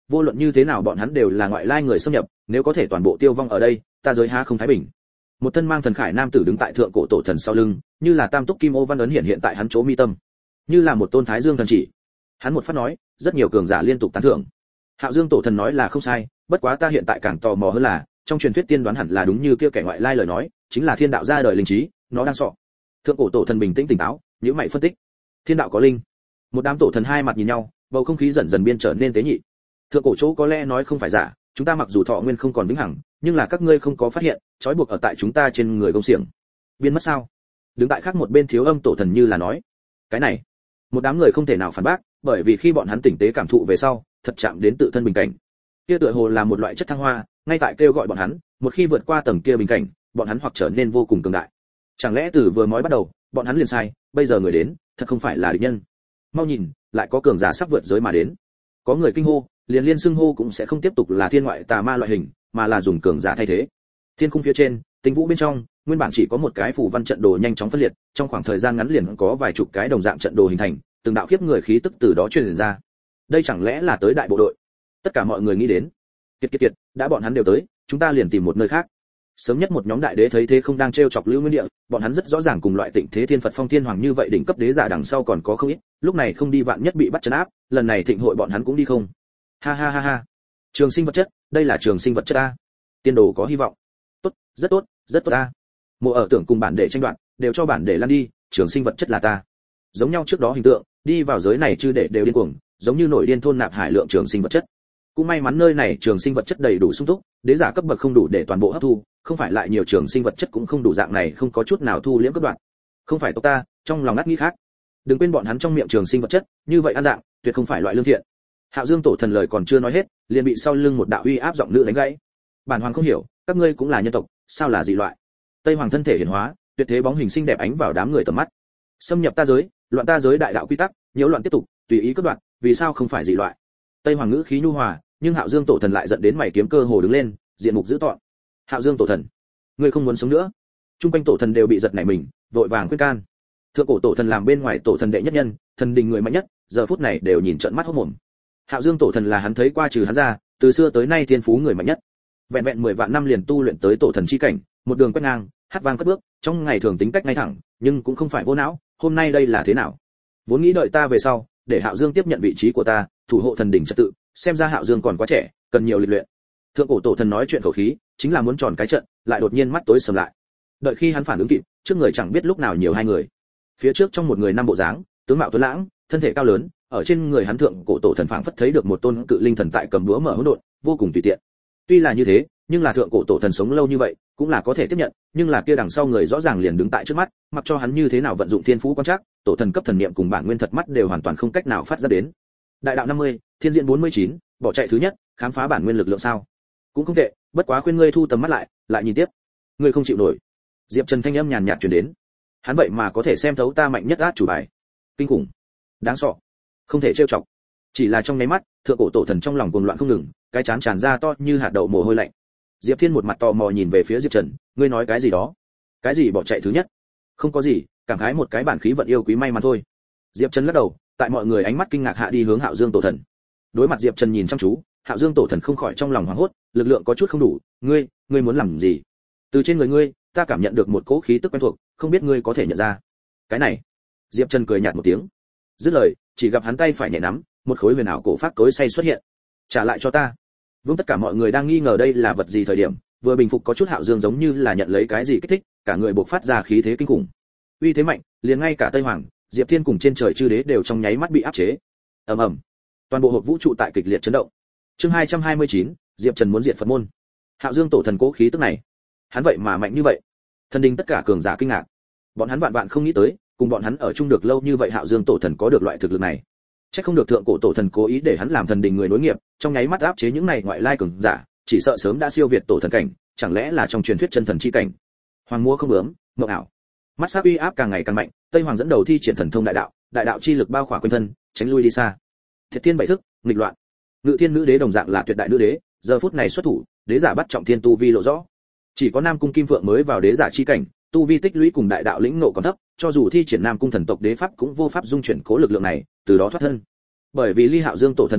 vô luận như thế nào bọn hắn đều là ngoại lai người xâm nhập, nếu có thể toàn bộ tiêu vong ở đây, ta giới há không thái bình. Một thân mang thần khải nam tử đứng tại thượng cổ tổ thần sau lưng, như là tam túc kim ô văn ấn hiện hiện tại hắn chỗ mi tâm, như là một tôn thái dương thần chỉ. Hắn một phát nói, rất nhiều cường giả liên tục tán thưởng. Hạo Dương tổ thần nói là không sai, bất quá ta hiện tại càng tò mò hơn là, trong truyền thuyết tiên đoán hẳn là đúng như kia kẻ ngoại lai lời nói, chính là thiên đạo ra đời linh trí, nó đang sọ. Thượng cổ tổ thần bình tĩnh tỉnh táo, nhíu mày phân tích. Thiên đạo có linh. Một đám tổ thần hai mặt nhìn nhau, bầu không khí dần dần biên trở nên tế nhị. Thượng cổ chỗ có lẽ nói không phải giả, chúng ta mặc dù thọ nguyên không còn vĩnh hằng, nhưng là các ngươi không có phát hiện, trói buộc ở tại chúng ta trên người công xiềng. Biến mất sao? Đứng tại khác một bên Thiếu Âm tổ thần như là nói. Cái này, một đám người không thể nào phản bác, bởi vì khi bọn hắn tỉnh tế cảm thụ về sau, thật chạm đến tự thân bình cảnh. Kia tựa hồ là một loại chất thăng hoa, ngay tại kêu gọi bọn hắn, một khi vượt qua tầng kia bình cảnh, bọn hắn hoặc trở nên vô cùng cường đại. Chẳng lẽ từ vừa mới bắt đầu, bọn hắn liền sai, bây giờ người đến, thật không phải là địch nhân. Mau nhìn, lại có cường giả sắp vượt giới mà đến. Có người kinh hô, liền liên xưng hô cũng sẽ không tiếp tục là thiên ngoại tà ma loại hình, mà là dùng cường giả thay thế. Thiên khung phía trên, tinh vũ bên trong, nguyên bản chỉ có một cái phù văn trận đồ nhanh chóng phân liệt, trong khoảng thời gian ngắn liền có vài chục cái đồng dạng trận đồ hình thành, từng đạo khiếp người khí tức từ đó truyền ra. Đây chẳng lẽ là tới đại bộ đội? Tất cả mọi người nghĩ đến. Kiệt kiệt kiệt, đã bọn hắn đều tới, chúng ta liền tìm một nơi khác. Sớm nhất một nhóm đại đế thấy thế không đang trêu chọc Lưu Nguyên Địa, bọn hắn rất rõ ràng cùng loại Tịnh Thế Thiên Phật Phong Thiên Hoàng như vậy đỉnh cấp đế giả đằng sau còn có không ít, lúc này không đi vạn nhất bị bắt trấn áp, lần này thịnh hội bọn hắn cũng đi không. Ha ha ha ha. Trường sinh vật chất, đây là trường sinh vật chất a. Tiên đồ có hy vọng. Tốt, rất tốt, rất tốt a. Mộ ở tưởng cùng bản đệ tranh đoạt, đều cho bản đệ lăn đi, trường sinh vật chất là ta. Giống nhau trước đó hình tượng, đi vào giới này chư đệ đều điên cuồng, giống như nổi điên thôn nạp hải lượng trường sinh vật chất. Cũng may mắn nơi này trường sinh vật chất đầy đủ sung túc, đế giả cấp bậc không đủ để toàn bộ hấp thu, không phải lại nhiều trường sinh vật chất cũng không đủ, dạng này không có chút nào thu liễm cấp đoạn. Không phải tộc ta, trong lòng ngắt nghĩ khác. Đừng quên bọn hắn trong miệng trường sinh vật chất, như vậy ăn dạng, tuyệt không phải loại lương thiện. Hạo Dương tổ thần lời còn chưa nói hết, liền bị sau lưng một đạo uy áp giọng nữ đánh gãy. Bản hoàng không hiểu, các ngươi cũng là nhân tộc, sao là dị loại? Tây Hoàng thân thể hiển hóa, tuyệt thế bóng hình xinh đẹp ánh vào đám người tầm mắt. Xâm nhập ta giới, loạn ta giới đại đạo quy tắc, nhiễu loạn tiếp tục, tùy ý cắt đoạn, vì sao không phải dị loại? Tây Hoàng ngữ khí nhu hòa, nhưng Hạo Dương tổ thần lại giận đến mày kiếm cơ hồ đứng lên, diện mục dữ tợn. Hạo Dương tổ thần, ngươi không muốn sống nữa? Trung quanh tổ thần đều bị giật nảy mình, vội vàng khuyên can. Thượng cổ tổ thần làm bên ngoài tổ thần đệ nhất nhân, thần đình người mạnh nhất, giờ phút này đều nhìn trợn mắt hốt mồm. Hạo Dương tổ thần là hắn thấy qua trừ hắn ra, từ xưa tới nay thiên phú người mạnh nhất. Vẹn vẹn mười vạn năm liền tu luyện tới tổ thần chi cảnh, một đường quét ngang, hát vang cất bước, trong ngày thường tính cách ngay thẳng, nhưng cũng không phải vô não, hôm nay đây là thế nào? Vốn nghĩ đợi ta về sau, để Hạo Dương tiếp nhận vị trí của ta, thủ hộ thần đỉnh trật tự, xem ra Hạo Dương còn quá trẻ, cần nhiều lịch luyện. Thượng cổ tổ thần nói chuyện khẩu khí, chính là muốn tròn cái trận, lại đột nhiên mắt tối sầm lại. Đợi khi hắn phản ứng kịp, trước người chẳng biết lúc nào nhiều hai người. Phía trước trong một người năm bộ dáng, tướng mạo tuấn lãng, thân thể cao lớn, ở trên người hắn thượng cổ tổ thần phảng phất thấy được một tôn cự linh thần tại cầm búa mở hỗn độn, vô cùng tùy tiện. Tuy là như thế, nhưng là thượng cổ tổ thần sống lâu như vậy, cũng là có thể tiếp nhận, nhưng là kia đằng sau người rõ ràng liền đứng tại trước mắt, mặc cho hắn như thế nào vận dụng thiên phú quan trắc, tổ thần cấp thần niệm cùng bản nguyên thật mắt đều hoàn toàn không cách nào phát ra đến. Đại đạo năm mươi, thiên diện bốn mươi chín, bỏ chạy thứ nhất, khám phá bản nguyên lực lượng sao? Cũng không tệ, bất quá khuyên ngươi thu tầm mắt lại, lại nhìn tiếp. Ngươi không chịu nổi. Diệp Trần thanh âm nhàn nhạt truyền đến. Hắn vậy mà có thể xem thấu ta mạnh nhất át chủ bài. Kinh khủng, đáng sợ, không thể trêu chọc. Chỉ là trong nháy mắt, thượng cổ tổ thần trong lòng cuồng loạn không ngừng, cái chán tràn ra to như hạt đậu mồ hôi lạnh. Diệp Thiên một mặt tò mò nhìn về phía Diệp Trần, ngươi nói cái gì đó? Cái gì bỏ chạy thứ nhất? Không có gì, cảm khái một cái bản khí vận yêu quý may mắn thôi. Diệp Trần lắc đầu, tại mọi người ánh mắt kinh ngạc hạ đi hướng Hạo Dương tổ thần. Đối mặt Diệp Trần nhìn chăm chú, Hạo Dương tổ thần không khỏi trong lòng hoảng hốt, lực lượng có chút không đủ, ngươi, ngươi muốn làm gì? Từ trên người ngươi, ta cảm nhận được một cỗ khí tức quen thuộc, không biết ngươi có thể nhận ra. Cái này. Diệp Trần cười nhạt một tiếng. Dứt lời, chỉ gặp hắn tay phải nhẹ nắm, một khối huyền ảo cổ pháp tối say xuất hiện. Trả lại cho ta. Vương tất cả mọi người đang nghi ngờ đây là vật gì thời điểm, vừa bình phục có chút Hạo Dương giống như là nhận lấy cái gì kích thích, cả người bộc phát ra khí thế kinh khủng. Uy thế mạnh, liền ngay cả Tây Hoàng, Diệp Thiên cùng trên trời chư đế đều trong nháy mắt bị áp chế. Ầm ầm. Toàn bộ hộp vũ trụ tại kịch liệt chấn động. Chương hai trăm hai mươi chín, Diệp Trần muốn diệt Phật môn. Hạo Dương tổ thần cố khí tức này, hắn vậy mà mạnh như vậy. Thần đình tất cả cường giả kinh ngạc. Bọn hắn vạn vạn không nghĩ tới, cùng bọn hắn ở chung được lâu như vậy Hạo Dương tổ thần có được loại thực lực này. Chắc không được thượng cổ tổ thần cố ý để hắn làm thần đình người nối nghiệp, trong nháy mắt áp chế những này ngoại lai cường giả, chỉ sợ sớm đã siêu việt tổ thần cảnh, chẳng lẽ là trong truyền thuyết chân thần chi cảnh. Hoàng mua không bướm, mộng ảo. Mắt sắc uy áp càng ngày càng mạnh, Tây Hoàng dẫn đầu thi triển thần thông đại đạo, đại đạo chi lực bao khỏa quanh thân, tránh lui đi xa. Thiệt Thiên bảy thức, nghịch loạn. Ngự Thiên nữ đế đồng dạng là tuyệt đại nữ đế, giờ phút này xuất thủ, đế giả bắt trọng thiên tu vi lộ rõ. Chỉ có Nam cung Kim Phượng mới vào đế giả chi cảnh, tu vi tích lũy cùng đại đạo lĩnh ngộ còn thấp, cho dù thi triển Nam cung thần tộc đế pháp cũng vô pháp dung chuyển cố lực lượng này, từ đó thoát thân. Bởi vì ly Hạo Dương tổ thần gần,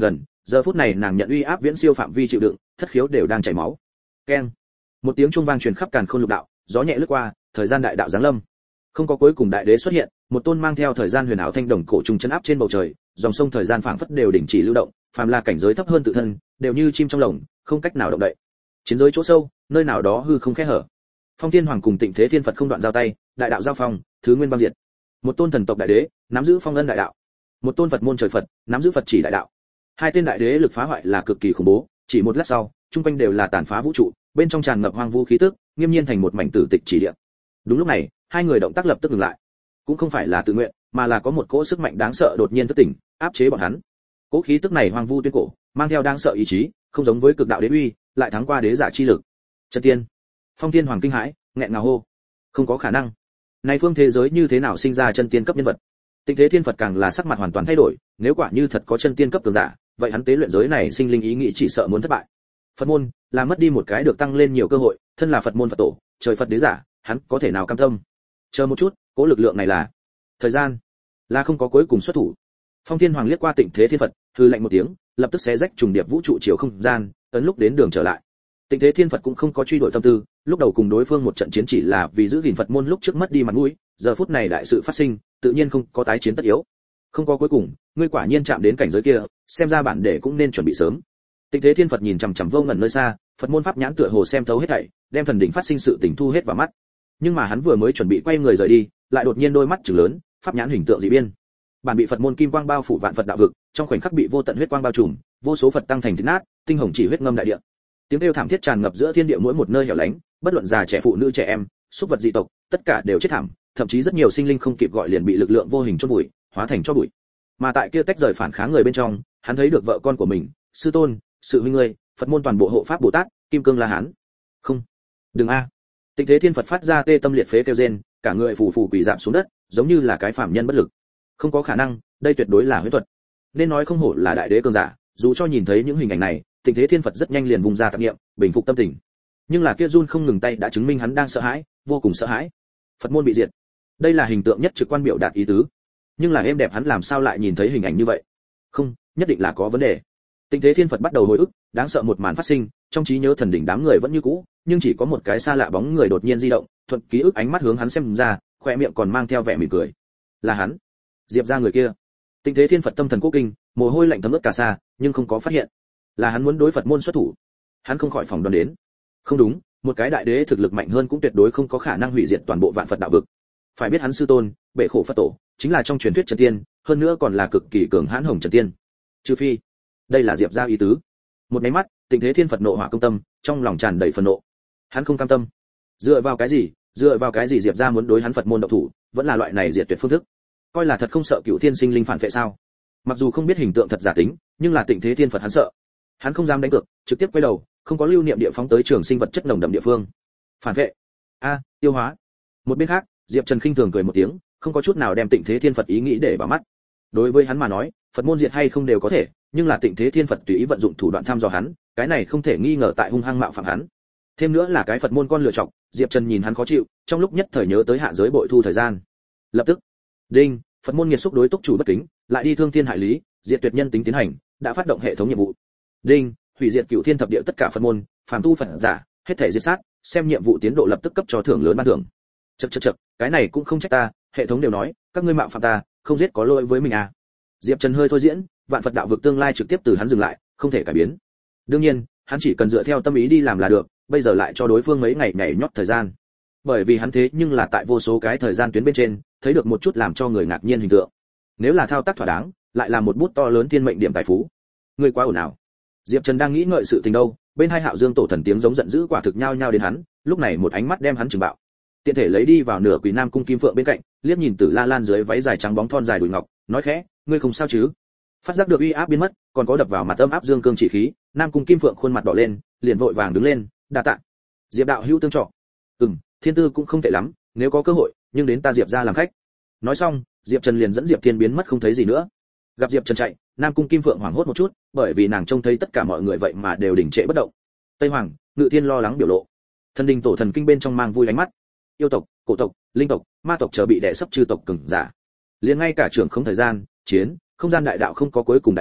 giờ phút này nàng nhận uy áp viễn siêu phạm vi chịu đựng, thất khiếu đều đang chảy máu. Keng. Một tiếng chuông vang truyền khắp càn khôn lục đạo, gió nhẹ lướt qua, thời gian đại đạo giáng lâm. Không có cuối cùng đại đế xuất hiện, một tôn mang theo thời gian huyền ảo thanh đồng cổ trùng chân áp trên bầu trời, dòng sông thời gian phảng phất đều đình chỉ lưu động, phàm là cảnh giới thấp hơn tự thân, đều như chim trong lồng, không cách nào động đậy. Chiến giới chỗ sâu, nơi nào đó hư không khe hở. Phong Thiên Hoàng cùng Tịnh Thế Thiên Phật không đoạn giao tay, đại đạo giao phong, thứ nguyên băng diệt. Một tôn thần tộc đại đế, nắm giữ phong ân đại đạo. Một tôn Phật môn trời Phật, nắm giữ Phật chỉ đại đạo. Hai tên đại đế lực phá hoại là cực kỳ khủng bố, chỉ một lát sau, trung quanh đều là tàn phá vũ trụ, bên trong tràn ngập hoang vu khí tức, nghiêm nhiên thành một mảnh tử tịch chỉ địa. Đúng lúc này, hai người động tác lập tức ngừng lại. Cũng không phải là tự nguyện, mà là có một cỗ sức mạnh đáng sợ đột nhiên thức tỉnh, áp chế bọn hắn. Cỗ khí tức này hoang vu tuyên cổ, mang theo đáng sợ ý chí, không giống với cực đạo đế uy, lại thắng qua đế giả chi lực. Chân tiên. Phong Thiên Hoàng kinh hãi, nghẹn ngào hô. Không có khả năng. Này phương thế giới như thế nào sinh ra chân tiên cấp nhân vật? Tịnh Thế Thiên Phật càng là sắc mặt hoàn toàn thay đổi, nếu quả như thật có chân tiên cấp cường giả, vậy hắn tế luyện giới này sinh linh ý nghĩ chỉ sợ muốn thất bại. Phật môn là mất đi một cái được tăng lên nhiều cơ hội, thân là Phật môn Phật tổ, trời Phật đế giả, hắn có thể nào cam tâm? Chờ một chút, cố lực lượng này là thời gian, là không có cuối cùng xuất thủ. Phong Thiên Hoàng liếc qua Tịnh Thế Thiên Phật, hừ lạnh một tiếng, lập tức xé rách trùng điệp vũ trụ chiều không gian, ấn lúc đến đường trở lại. Tịnh Thế Thiên Phật cũng không có truy đuổi tâm tư, lúc đầu cùng đối phương một trận chiến chỉ là vì giữ gìn Phật môn lúc trước mất đi mặt mũi, giờ phút này đại sự phát sinh, tự nhiên không có tái chiến tất yếu. Không có cuối cùng, ngươi quả nhiên chạm đến cảnh giới kia, xem ra bản để cũng nên chuẩn bị sớm. Tịnh Thế Thiên Phật nhìn chằm chằm vô ngẩn nơi xa, Phật môn pháp nhãn tựa hồ xem thấu hết thảy, đem thần đỉnh phát sinh sự tình thu hết vào mắt. Nhưng mà hắn vừa mới chuẩn bị quay người rời đi, lại đột nhiên đôi mắt trừng lớn, pháp nhãn hình tượng dị biên. Bản bị Phật môn kim quang bao phủ vạn Phật đạo vực, trong khoảnh khắc bị vô tận huyết quang bao trùm, vô số Phật tăng thành thịt nát, tinh hồng chỉ huyết ngâm đại địa. Tiếng kêu thảm thiết tràn ngập giữa thiên địa mỗi một nơi hẻo lánh, bất luận già trẻ phụ nữ trẻ em, súc vật dị tộc, tất cả đều chết thảm, thậm chí rất nhiều sinh linh không kịp gọi liền bị lực lượng vô hình chôn vùi, hóa thành cho bụi. Mà tại kia tách rời phản kháng người bên trong, hắn thấy được vợ con của mình, sư tôn, sự huynh ngươi, Phật môn toàn bộ hộ pháp Bồ Tát, Kim Cương La Hán. Không, đừng a. Tịnh Thế Thiên Phật phát ra tê tâm liệt phế kêu rên, cả người phù phù quỳ rạp xuống đất, giống như là cái phàm nhân bất lực. Không có khả năng, đây tuyệt đối là huyễn thuật. Nên nói không hổ là đại đế cường giả, dù cho nhìn thấy những hình ảnh này, Tịnh Thế Thiên Phật rất nhanh liền vùng ra tạp niệm, bình phục tâm tình. Nhưng là kia run không ngừng tay đã chứng minh hắn đang sợ hãi, vô cùng sợ hãi. Phật môn bị diệt. Đây là hình tượng nhất trực quan biểu đạt ý tứ. Nhưng là êm đẹp hắn làm sao lại nhìn thấy hình ảnh như vậy? Không, nhất định là có vấn đề. Tịnh Thế Thiên Phật bắt đầu hồi ức, đáng sợ một màn phát sinh, trong trí nhớ thần đỉnh đám người vẫn như cũ, nhưng chỉ có một cái xa lạ bóng người đột nhiên di động, thuận ký ức ánh mắt hướng hắn xem ra, khóe miệng còn mang theo vẻ mỉm cười. Là hắn, Diệp gia người kia. Tịnh Thế Thiên Phật tâm thần cố kinh, mồ hôi lạnh thấm ướt cả xa, nhưng không có phát hiện. Là hắn muốn đối Phật môn xuất thủ. Hắn không khỏi phỏng đoán đến. Không đúng, một cái đại đế thực lực mạnh hơn cũng tuyệt đối không có khả năng hủy diệt toàn bộ vạn Phật đạo vực. Phải biết hắn sư tôn, Bệ Khổ Phật tổ, chính là trong truyền thuyết chân tiên, hơn nữa còn là cực kỳ cường hãn hồng chân tiên. Trừ phi, đây là Diệp gia ý tứ. Một cái mắt, Tịnh Thế Thiên Phật nộ hỏa công tâm, trong lòng tràn đầy phẫn nộ. Hắn không cam tâm. Dựa vào cái gì? Dựa vào cái gì Diệp gia muốn đối hắn Phật môn động thủ, vẫn là loại này diệt tuyệt phương thức. Coi là thật không sợ cửu thiên sinh linh phản vệ sao? Mặc dù không biết hình tượng thật giả tính, nhưng là Tịnh Thế Thiên Phật hắn sợ. Hắn không dám đánh cược, trực tiếp quay đầu, không có lưu niệm địa phóng tới trường sinh vật chất nồng đậm địa phương. Phản vệ? A, tiêu hóa. Một bên khác, Diệp Trần khinh thường cười một tiếng, không có chút nào đem Tịnh Thế Thiên Phật ý nghĩ để vào mắt. Đối với hắn mà nói, Phật môn diệt hay không đều có thể, nhưng là Tịnh Thế Thiên Phật tùy ý vận dụng thủ đoạn thăm dò hắn, cái này không thể nghi ngờ tại hung hăng mạo phạm hắn. Thêm nữa là cái Phật môn con lựa chọc, Diệp Trần nhìn hắn khó chịu, trong lúc nhất thời nhớ tới hạ giới bội thu thời gian. Lập tức, đinh, Phật môn nghiệt xúc đối túc chủ bất kính, lại đi thương thiên hại lý, diệt tuyệt nhân tính tiến hành, đã phát động hệ thống nhiệm vụ. Đinh, hủy diệt cửu thiên thập địa tất cả Phật môn, phàm tu Phật giả, hết thể diệt sát, xem nhiệm vụ tiến độ lập tức cấp cho thưởng lớn ban thưởng. Chậc chậc chậc, cái này cũng không trách ta, hệ thống đều nói, các ngươi mạo phạm ta, không giết có lỗi với mình à. Diệp Trần hơi thôi diễn, vạn Phật đạo vực tương lai trực tiếp từ hắn dừng lại, không thể cải biến. Đương nhiên, hắn chỉ cần dựa theo tâm ý đi làm là được, bây giờ lại cho đối phương mấy ngày nhảy nhót thời gian. Bởi vì hắn thế nhưng là tại vô số cái thời gian tuyến bên trên, thấy được một chút làm cho người ngạc nhiên hình tượng. Nếu là thao tác thỏa đáng, lại là một bút to lớn thiên mệnh điểm tài phú. Người quá ổn nào. Diệp Trần đang nghĩ ngợi sự tình đâu, bên hai Hạo Dương tổ thần tiếng giống giận dữ quả thực nhao nhao đến hắn, lúc này một ánh mắt đem hắn trừng bạo. Tiện thể lấy đi vào nửa Quỷ Nam cung kim phượng bên cạnh, liếc nhìn Tử La Lan dưới váy dài trắng bóng thon dài đùi ngọc, nói khẽ, ngươi không sao chứ? Phát giác được uy áp biến mất, còn có đập vào mặt âm áp dương cương chỉ khí, Nam cung kim phượng khuôn mặt đỏ lên, liền vội vàng đứng lên, đa tạ. Diệp đạo hữu tương trọ. Ừm, thiên tư cũng không tệ lắm, nếu có cơ hội, nhưng đến ta Diệp gia làm khách. Nói xong, Diệp Trần liền dẫn Diệp Thiên biến mất không thấy gì nữa. Gặp Diệp Trần chạy, Nam cung kim phượng hoảng hốt một chút, bởi vì nàng trông thấy tất cả mọi người vậy mà đều đình trệ bất động. Tây Hoàng, Ngự Thiên lo lắng biểu lộ. Thần đình tổ thần kinh bên trong mang vui ánh mắt. Yêu tộc, cổ tộc, linh tộc, ma tộc chờ bị đè sấp chư tộc cường giả. Liền ngay cả trưởng không thời gian, chiến, không gian đại đạo không có cuối cùng đại đế,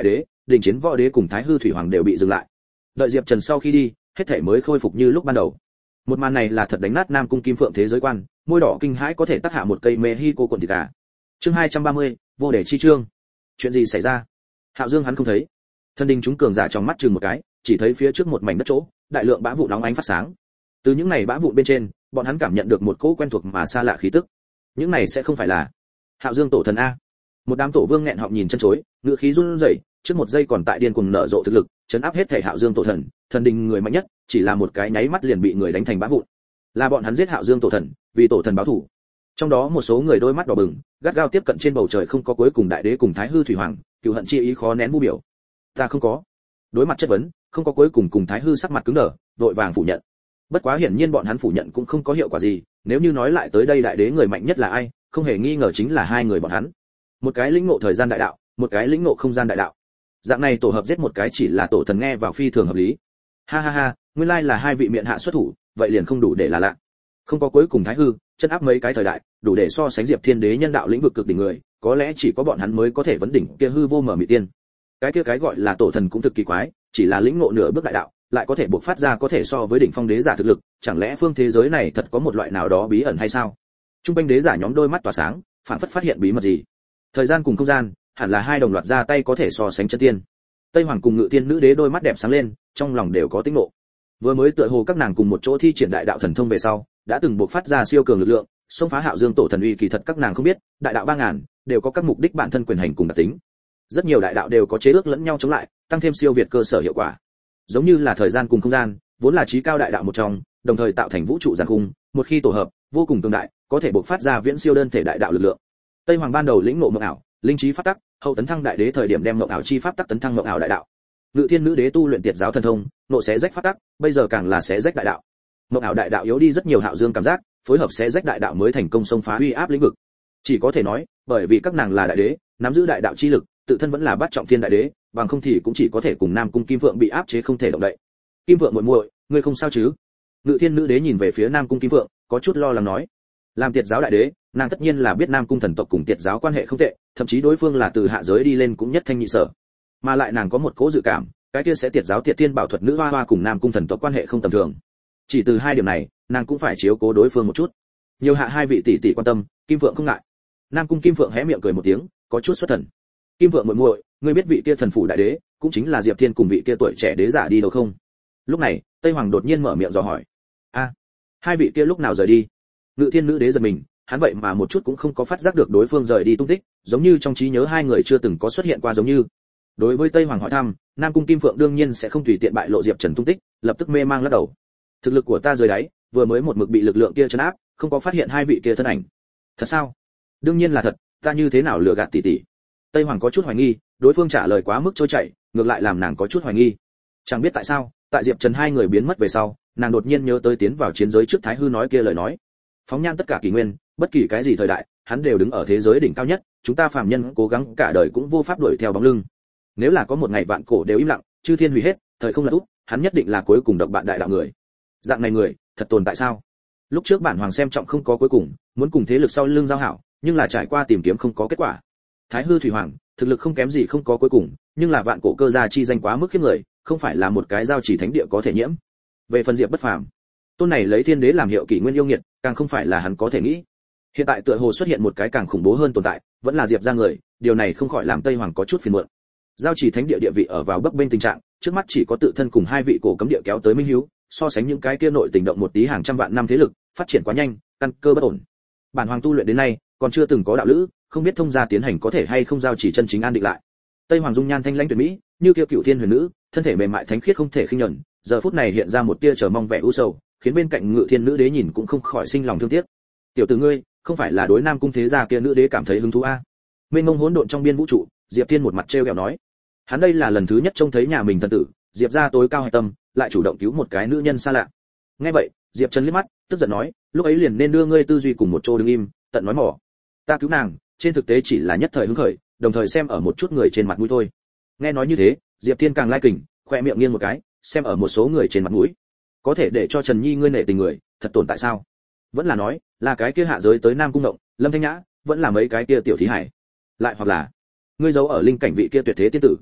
đình chiến võ đế cùng thái hư thủy hoàng đều bị dừng lại. Đợi Diệp Trần sau khi đi, hết thảy mới khôi phục như lúc ban đầu. Một màn này là thật đánh nát Nam Cung Kim Phượng thế giới quan, môi đỏ kinh hãi có thể tác hạ một cây Mexico cuộn thịt gà. Chương hai trăm ba mươi, vô đề chi chương. Chuyện gì xảy ra? Hạo Dương hắn không thấy. Thân đình chúng cường giả trong mắt chừng một cái, chỉ thấy phía trước một mảnh đất chỗ, đại lượng bã vụ nóng ánh phát sáng. Từ những này bã vụn bên trên, bọn hắn cảm nhận được một cỗ quen thuộc mà xa lạ khí tức. Những này sẽ không phải là Hạo Dương tổ thần a? Một đám tổ vương nghẹn họng nhìn chân chối, ngữ khí run rẩy, trước một giây còn tại điên cuồng nở rộ thực lực, chấn áp hết thể Hạo Dương tổ thần, thần đình người mạnh nhất, chỉ là một cái nháy mắt liền bị người đánh thành bã vụn. Là bọn hắn giết Hạo Dương tổ thần, vì tổ thần báo thù. Trong đó một số người đôi mắt đỏ bừng, gắt gao tiếp cận trên bầu trời không có cuối cùng đại đế cùng thái hư thủy hoàng, cừu hận chi ý khó nén vu biểu. Ta không có. Đối mặt chất vấn, không có cuối cùng cùng thái hư sắc mặt cứng đờ, vội vàng phủ nhận. Bất quá hiển nhiên bọn hắn phủ nhận cũng không có hiệu quả gì, nếu như nói lại tới đây đại đế người mạnh nhất là ai, không hề nghi ngờ chính là hai người bọn hắn. Một cái lĩnh ngộ thời gian đại đạo, một cái lĩnh ngộ không gian đại đạo. Dạng này tổ hợp giết một cái chỉ là tổ thần nghe vào phi thường hợp lý. Ha ha ha, nguyên lai là hai vị miện hạ xuất thủ, vậy liền không đủ để là lạ. Không có cuối cùng thái hư, chân áp mấy cái thời đại, đủ để so sánh Diệp Thiên Đế nhân đạo lĩnh vực cực đỉnh người, có lẽ chỉ có bọn hắn mới có thể vấn đỉnh kia hư vô mở mị tiên. Cái kia cái gọi là tổ thần cũng thực kỳ quái, chỉ là lĩnh ngộ nửa bước đại đạo, lại có thể bộc phát ra có thể so với đỉnh phong đế giả thực lực, chẳng lẽ phương thế giới này thật có một loại nào đó bí ẩn hay sao? Trung quanh đế giả nhóm đôi mắt tỏa sáng, phản phất phát hiện bí mật gì. Thời gian cùng không gian, hẳn là hai đồng loạt ra tay có thể so sánh chân tiên. Tây Hoàng cùng Ngự Tiên nữ đế đôi mắt đẹp sáng lên, trong lòng đều có tính nộ. Vừa mới tựa hồ các nàng cùng một chỗ thi triển đại đạo thần thông về sau, đã từng bộc phát ra siêu cường lực lượng, xông phá Hạo Dương tổ thần uy, kỳ thật các nàng không biết, đại đạo ba ngàn đều có các mục đích bản thân quyền hành cùng đặc tính. Rất nhiều đại đạo đều có chế ước lẫn nhau chống lại, tăng thêm siêu việt cơ sở hiệu quả. Giống như là thời gian cùng không gian, vốn là chí cao đại đạo một trong, đồng thời tạo thành vũ trụ giàn khung, một khi tổ hợp, vô cùng cường đại, có thể bộc phát ra viễn siêu đơn thể đại đạo lực lượng. Tây Hoàng ban đầu lĩnh ngộ mộng ảo, linh trí pháp tắc, hậu tấn thăng đại đế thời điểm đem mộng ảo chi pháp tắc tấn thăng mộng ảo đại đạo. Ngự Thiên nữ đế tu luyện tiệt giáo thần thông, nộ xé rách pháp tắc, bây giờ càng là xé rách đại đạo. Mộng ảo đại đạo yếu đi rất nhiều Hạo Dương cảm giác, phối hợp xé rách đại đạo mới thành công xông phá uy áp lĩnh vực. Chỉ có thể nói, bởi vì các nàng là đại đế, nắm giữ đại đạo chi lực, tự thân vẫn là bát trọng thiên đại đế, bằng không thì cũng chỉ có thể cùng Nam Cung Kim Phượng bị áp chế không thể động đậy. Kim Phượng muội muội, ngươi không sao chứ? Ngự Thiên nữ đế nhìn về phía Nam Cung Kim Phượng, có chút lo lắng nói. Làm tiệt giáo đại đế, nàng tất nhiên là biết Nam Cung thần tộc cùng tiệt giáo quan hệ không tệ, thậm chí đối phương là từ hạ giới đi lên cũng nhất thanh nhị sở. Mà lại nàng có một cố dự cảm, cái kia sẽ tiệt giáo tiệt tiên bảo thuật nữ hoa hoa cùng Nam Cung thần tộc quan hệ không tầm thường. Chỉ từ hai điểm này, nàng cũng phải chiếu cố đối phương một chút. Nhiều hạ hai vị tỷ tỷ quan tâm, Kim Phượng không ngại. Nam Cung Kim Phượng hé miệng cười một tiếng, có chút xuất thần. Kim Phượng muội muội, ngươi biết vị kia thần phủ đại đế, cũng chính là Diệp Thiên cùng vị kia tuổi trẻ đế giả đi đâu không? Lúc này, Tây Hoàng đột nhiên mở miệng dò hỏi. A, hai vị kia lúc nào rời đi? Ngự Thiên nữ đế giật mình, hắn vậy mà một chút cũng không có phát giác được đối phương rời đi tung tích, giống như trong trí nhớ hai người chưa từng có xuất hiện qua giống như. Đối với Tây Hoàng hỏi thăm, Nam Cung Kim Phượng đương nhiên sẽ không tùy tiện bại lộ Diệp Trần tung tích, lập tức mê mang lắc đầu. Thực lực của ta rời đáy, vừa mới một mực bị lực lượng kia trấn áp, không có phát hiện hai vị kia thân ảnh. Thật sao? Đương nhiên là thật, ta như thế nào lừa gạt tỷ tỷ? Tây Hoàng có chút hoài nghi, đối phương trả lời quá mức trôi chảy, ngược lại làm nàng có chút hoài nghi. Chẳng biết tại sao, tại Diệp Trần hai người biến mất về sau, nàng đột nhiên nhớ tới tiến vào chiến giới trước Thái Hư nói kia lời nói. Phóng nhan tất cả kỷ nguyên, bất kỳ cái gì thời đại, hắn đều đứng ở thế giới đỉnh cao nhất, chúng ta phàm nhân cố gắng cả đời cũng vô pháp đuổi theo bóng lưng. Nếu là có một ngày vạn cổ đều im lặng, chư thiên hủy hết, thời không lật úp, hắn nhất định là cuối cùng độc bạn đại đạo người. Dạng này người, thật tồn tại sao? Lúc trước bản hoàng xem trọng không có cuối cùng, muốn cùng thế lực sau lưng giao hảo, nhưng là trải qua tìm kiếm không có kết quả. Thái Hư Thủy Hoàng, thực lực không kém gì không có cuối cùng, nhưng là vạn cổ cơ gia chi danh quá mức khiếp người, không phải là một cái giao chỉ thánh địa có thể nhiễm. Về phần Diệp Bất Phàm, tôn này lấy thiên đế làm hiệu kỷ nguyên yêu nghiệt, càng không phải là hắn có thể nghĩ. Hiện tại tựa hồ xuất hiện một cái càng khủng bố hơn tồn tại, vẫn là Diệp gia người, điều này không khỏi làm Tây Hoàng có chút phiền muộn. Giao chỉ thánh địa địa vị ở vào bấp bênh tình trạng, trước mắt chỉ có tự thân cùng hai vị cổ cấm địa kéo tới minh hiếu, so sánh những cái kia nội tình động một tí hàng trăm vạn năm thế lực, phát triển quá nhanh, căn cơ bất ổn. Bản hoàng tu luyện đến nay, còn chưa từng có đạo lữ, không biết thông gia tiến hành có thể hay không giao chỉ chân chính an định lại. Tây Hoàng dung nhan thanh lãnh tuyệt mỹ, như kiêu cựu thiên huyền nữ, thân thể mềm mại thánh khiết không thể khinh nhẫn, giờ phút này hiện ra một tia chờ mong vẻ u sầu, khiến bên cạnh Ngự Thiên nữ đế nhìn cũng không khỏi sinh lòng thương tiếc. Tiểu tử ngươi, không phải là đối Nam cung thế gia kia nữ đế cảm thấy hứng thú a? Mênh mông hỗn độn trong biên vũ trụ, Diệp Thiên một mặt trêu ghẹo nói. Hắn đây là lần thứ nhất trông thấy nhà mình thần tử, Diệp gia tối cao hải tâm, lại chủ động cứu một cái nữ nhân xa lạ. Nghe vậy, Diệp Trần liếc mắt, tức giận nói, lúc ấy liền nên đưa ngươi tư duy cùng một chỗ đứng im, tận nói mỏ. Ta cứu nàng, trên thực tế chỉ là nhất thời hứng khởi, đồng thời xem ở một chút người trên mặt mũi thôi. Nghe nói như thế, Diệp Thiên càng lai kình, khoe miệng nghiêng một cái, xem ở một số người trên mặt mũi. Có thể để cho Trần Nhi ngươi nể tình người, thật tồn tại sao? Vẫn là nói, là cái kia hạ giới tới Nam cung động, Lâm Thanh Nhã, vẫn là mấy cái kia tiểu thí hải. Lại hoặc là, ngươi giấu ở linh cảnh vị kia tuyệt thế tiên tử.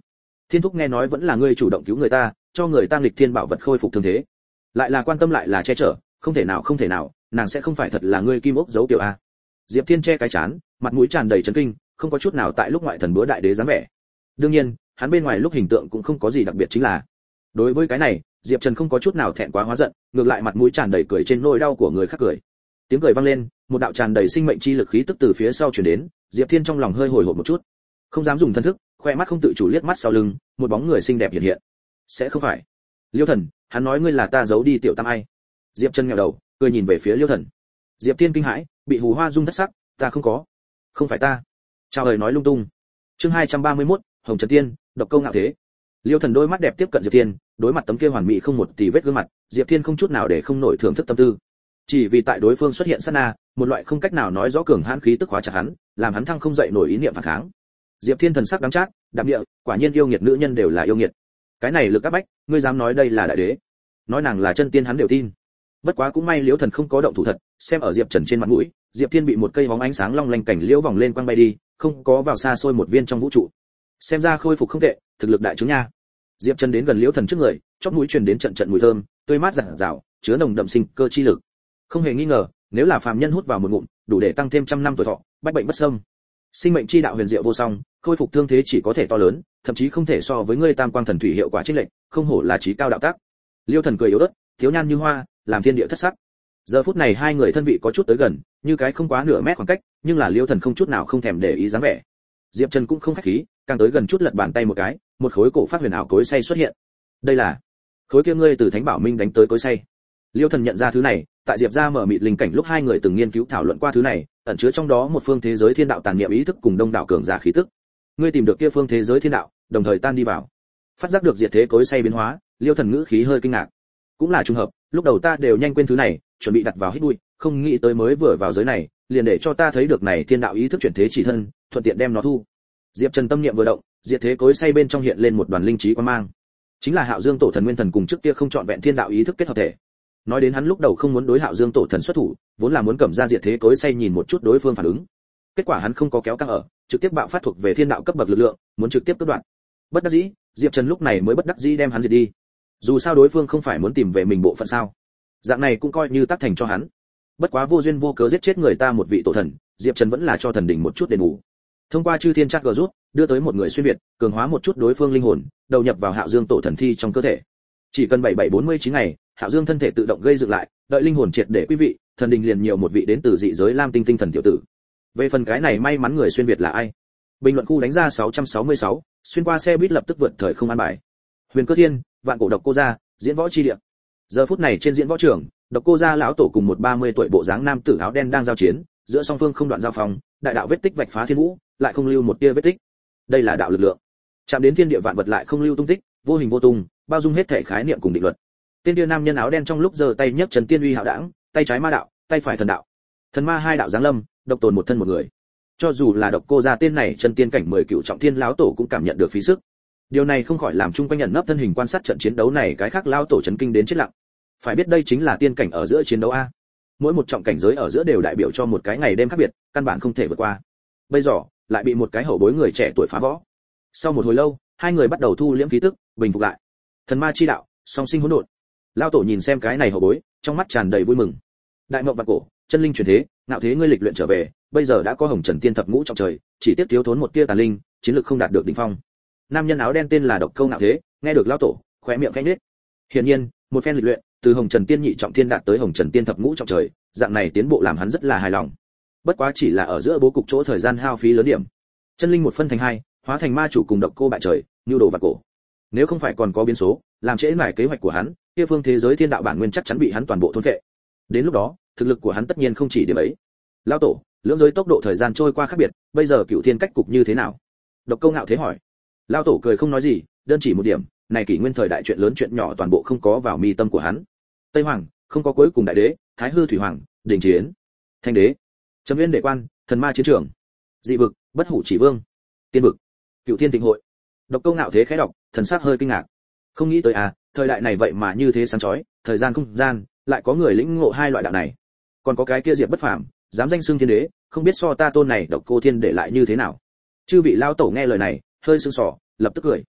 Thiên thúc nghe nói vẫn là ngươi chủ động cứu người ta, cho người ta nghịch thiên bảo vật khôi phục thương thế, lại là quan tâm lại là che chở, không thể nào không thể nào, nàng sẽ không phải thật là ngươi kim ốc giấu tiểu a. Diệp Thiên che cái chán, mặt mũi tràn đầy chấn kinh, không có chút nào tại lúc ngoại thần búa đại đế dáng vẻ. Đương nhiên, hắn bên ngoài lúc hình tượng cũng không có gì đặc biệt, chính là đối với cái này, Diệp Trần không có chút nào thẹn quá hóa giận, ngược lại mặt mũi tràn đầy cười trên nỗi đau của người khác cười. Tiếng cười vang lên, một đạo tràn đầy sinh mệnh chi lực khí tức từ phía sau truyền đến, Diệp Thiên trong lòng hơi hồi hộp một chút, không dám dùng thân thức, khoe mắt không tự chủ liếc mắt sau lưng, một bóng người xinh đẹp hiện hiện. Sẽ không phải Liêu Thần, hắn nói ngươi là ta giấu đi tiểu tam ai? Diệp Trần ngẩng đầu, cười nhìn về phía Liêu Thần. Diệp Thiên kinh hãi, bị hù hoa dung thất sắc, ta không có, không phải ta. Chào ơi nói lung tung. Chương hai trăm ba mươi mốt, Hồng Trần Tiên, độc câu ngạo thế. Liêu Thần đôi mắt đẹp tiếp cận Diệp Thiên, đối mặt tấm kia hoàn mỹ không một tì vết gương mặt, Diệp Thiên không chút nào để không nổi thưởng thức tâm tư. Chỉ vì tại đối phương xuất hiện sát na, một loại không cách nào nói rõ cường hãn khí tức hóa chặt hắn, làm hắn thăng không dậy nổi ý niệm phản kháng. Diệp Thiên thần sắc đắng chát, đạm địa, quả nhiên yêu nghiệt nữ nhân đều là yêu nghiệt. Cái này lực áp bách, ngươi dám nói đây là đại đế? Nói nàng là chân tiên hắn đều tin. Bất quá cũng may Liễu Thần không có động thủ thật, xem ở Diệp Trần trên mặt mũi, Diệp Thiên bị một cây bóng ánh sáng long lanh cảnh liễu vòng lên quăng bay đi, không có vào xa xôi một viên trong vũ trụ. Xem ra khôi phục không tệ, thực lực đại chứng nha. Diệp Trần đến gần Liễu Thần trước người, chóp mũi truyền đến trận trận mùi thơm, tươi mát rạng rào, chứa nồng đậm sinh cơ chi lực. Không hề nghi ngờ, nếu là phàm nhân hút vào một ngụm, đủ để tăng thêm trăm năm tuổi thọ, bách bệnh bất xâm. Sinh mệnh chi đạo huyền diệu vô song, khôi phục thương thế chỉ có thể to lớn, thậm chí không thể so với ngươi tam quang thần thủy hiệu quả chênh lệch, không hổ là trí cao đạo tác. Liêu Thần cười yếu ớt, thiếu nhan như hoa, làm thiên địa thất sắc. Giờ phút này hai người thân vị có chút tới gần, như cái không quá nửa mét khoảng cách, nhưng là Liêu Thần không chút nào không thèm để ý dáng vẻ. Diệp Trần cũng không khách khí, càng tới gần chút lật bàn tay một cái, một khối cổ phát huyền ảo cối xay xuất hiện. Đây là khối kia ngươi từ Thánh Bảo Minh đánh tới cối xay. Liêu Thần nhận ra thứ này, tại Diệp gia mở mịt linh cảnh lúc hai người từng nghiên cứu thảo luận qua thứ này, ẩn chứa trong đó một phương thế giới thiên đạo tàn niệm ý thức cùng đông đảo cường giả khí tức. Ngươi tìm được kia phương thế giới thiên đạo, đồng thời tan đi vào. Phát giác được diệt thế cối xay biến hóa, Liêu Thần ngữ khí hơi kinh ngạc. Cũng là trùng hợp, lúc đầu ta đều nhanh quên thứ này, chuẩn bị đặt vào hít bụi, không nghĩ tới mới vừa vào giới này, liền để cho ta thấy được này thiên đạo ý thức chuyển thế chỉ thân, thuận tiện đem nó thu. Diệp Trần tâm niệm vừa động, diệt thế cối xay bên trong hiện lên một đoàn linh trí quang mang. Chính là Hạo Dương Tổ Thần Nguyên Thần cùng trước kia không chọn vẹn thiên đạo ý thức kết hợp thể. Nói đến hắn lúc đầu không muốn đối Hạo Dương Tổ Thần xuất thủ, vốn là muốn cầm ra diệt thế cối xay nhìn một chút đối phương phản ứng. Kết quả hắn không có kéo căng ở, trực tiếp bạo phát thuộc về thiên đạo cấp bậc lực lượng, muốn trực tiếp cắt đoạn. Bất đắc dĩ, Diệp Trần lúc này mới bất đắc dĩ đem hắn diệt đi. Dù sao đối phương không phải muốn tìm về mình bộ phận sao? Dạng này cũng coi như tác thành cho hắn. Bất quá vô duyên vô cớ giết chết người ta một vị tổ thần, Diệp Trần vẫn là cho thần đỉnh một chút đền bù. Thông qua chư thiên trắc gờ rút, đưa tới một người xuyên việt, cường hóa một chút đối phương linh hồn, đầu nhập vào Hạo Dương Tổ Thần thi trong cơ thể. Chỉ cần bảy bảy bốn mươi chín ngày, Hạo Dương thân thể tự động gây dựng lại, đợi linh hồn triệt để quý vị, thần đình liền nhiều một vị đến từ dị giới Lam Tinh Tinh Thần tiểu tử. Về phần cái này may mắn người xuyên việt là ai? Bình luận khu đánh ra sáu trăm sáu mươi sáu, xuyên qua xe buýt lập tức vượt thời không an bài. Huyền Cơ Thiên, vạn cổ độc cô gia, diễn võ chi địa. Giờ phút này trên diễn võ trường, độc cô gia lão tổ cùng một ba mươi tuổi bộ dáng nam tử áo đen đang giao chiến, giữa song phương không đoạn giao phòng, đại đạo vết tích vạch phá thiên vũ, lại không lưu một tia vết tích. Đây là đạo lực lượng. Chạm đến thiên địa vạn vật lại không lưu tung tích, vô hình vô tung, bao dung hết thể khái niệm cùng định luật. Tên kia nam nhân áo đen trong lúc giơ tay nhấc Trần Tiên uy hạo đãng, tay trái ma đạo, tay phải thần đạo. Thần ma hai đạo giáng lâm, độc tồn một thân một người. Cho dù là độc cô gia tên này Trần Tiên cảnh mười cựu trọng thiên lão tổ cũng cảm nhận được phí sức. Điều này không khỏi làm chung quanh nhận nấp thân hình quan sát trận chiến đấu này cái khác lão tổ chấn kinh đến chết lặng. Phải biết đây chính là tiên cảnh ở giữa chiến đấu a. Mỗi một trọng cảnh giới ở giữa đều đại biểu cho một cái ngày đêm khác biệt, căn bản không thể vượt qua. Bây giờ lại bị một cái hậu bối người trẻ tuổi phá võ. Sau một hồi lâu, hai người bắt đầu thu liễm khí tức, bình phục lại. Thần ma chi đạo, song sinh hỗn độn. Lão tổ nhìn xem cái này hậu bối, trong mắt tràn đầy vui mừng. Đại mộng vạn cổ, chân linh chuyển thế, ngạo thế ngươi lịch luyện trở về, bây giờ đã có Hồng Trần Tiên thập ngũ trọng trời, chỉ tiếp thiếu thốn một tia tà linh, chiến lực không đạt được đỉnh phong. Nam nhân áo đen tên là Độc Câu Ngạo Thế, nghe được lão tổ, khóe miệng khẽ nhếch. Hiển nhiên, một phen lịch luyện, từ Hồng Trần Tiên nhị trọng thiên đạt tới Hồng Trần Tiên thập ngũ trọng trời, dạng này tiến bộ làm hắn rất là hài lòng. Bất quá chỉ là ở giữa bố cục chỗ thời gian hao phí lớn điểm. Chân linh một phân thành hai, hóa thành ma chủ cùng Độc Cô bại trời, nhu đồ vạn cổ. Nếu không phải còn có biến số, làm trễ mải kế hoạch của hắn, kia phương thế giới thiên đạo bản nguyên chắc chắn bị hắn toàn bộ thôn phệ. Đến lúc đó, thực lực của hắn tất nhiên không chỉ điểm ấy. Lão tổ, lưỡng giới tốc độ thời gian trôi qua khác biệt, bây giờ cựu thiên cách cục như thế nào? Độc Câu Ngạo Thế hỏi. Lão tổ cười không nói gì, đơn chỉ một điểm, này kỷ nguyên thời đại chuyện lớn chuyện nhỏ toàn bộ không có vào mi tâm của hắn. Tây Hoàng, không có cuối cùng đại đế, Thái Hư Thủy Hoàng, đỉnh chiến, Thanh đế, Trầm Nguyên Đệ Quan, Thần Ma chiến trường, dị vực, Bất Hủ Chỉ Vương, tiên vực, Cựu Thiên Thịnh Hội. Độc Câu Ngạo Thế khẽ đọc, thần sắc hơi kinh ngạc. Không nghĩ tới à, thời đại này vậy mà như thế sáng chói, thời gian không gian, lại có người lĩnh ngộ hai loại đạo này. Còn có cái kia Diệp Bất Phàm, dám danh xưng thiên đế, không biết so ta tôn này Độc Cô Thiên để lại như thế nào. Chư vị lão tổ nghe lời này, hơi sững sờ, lập tức cười.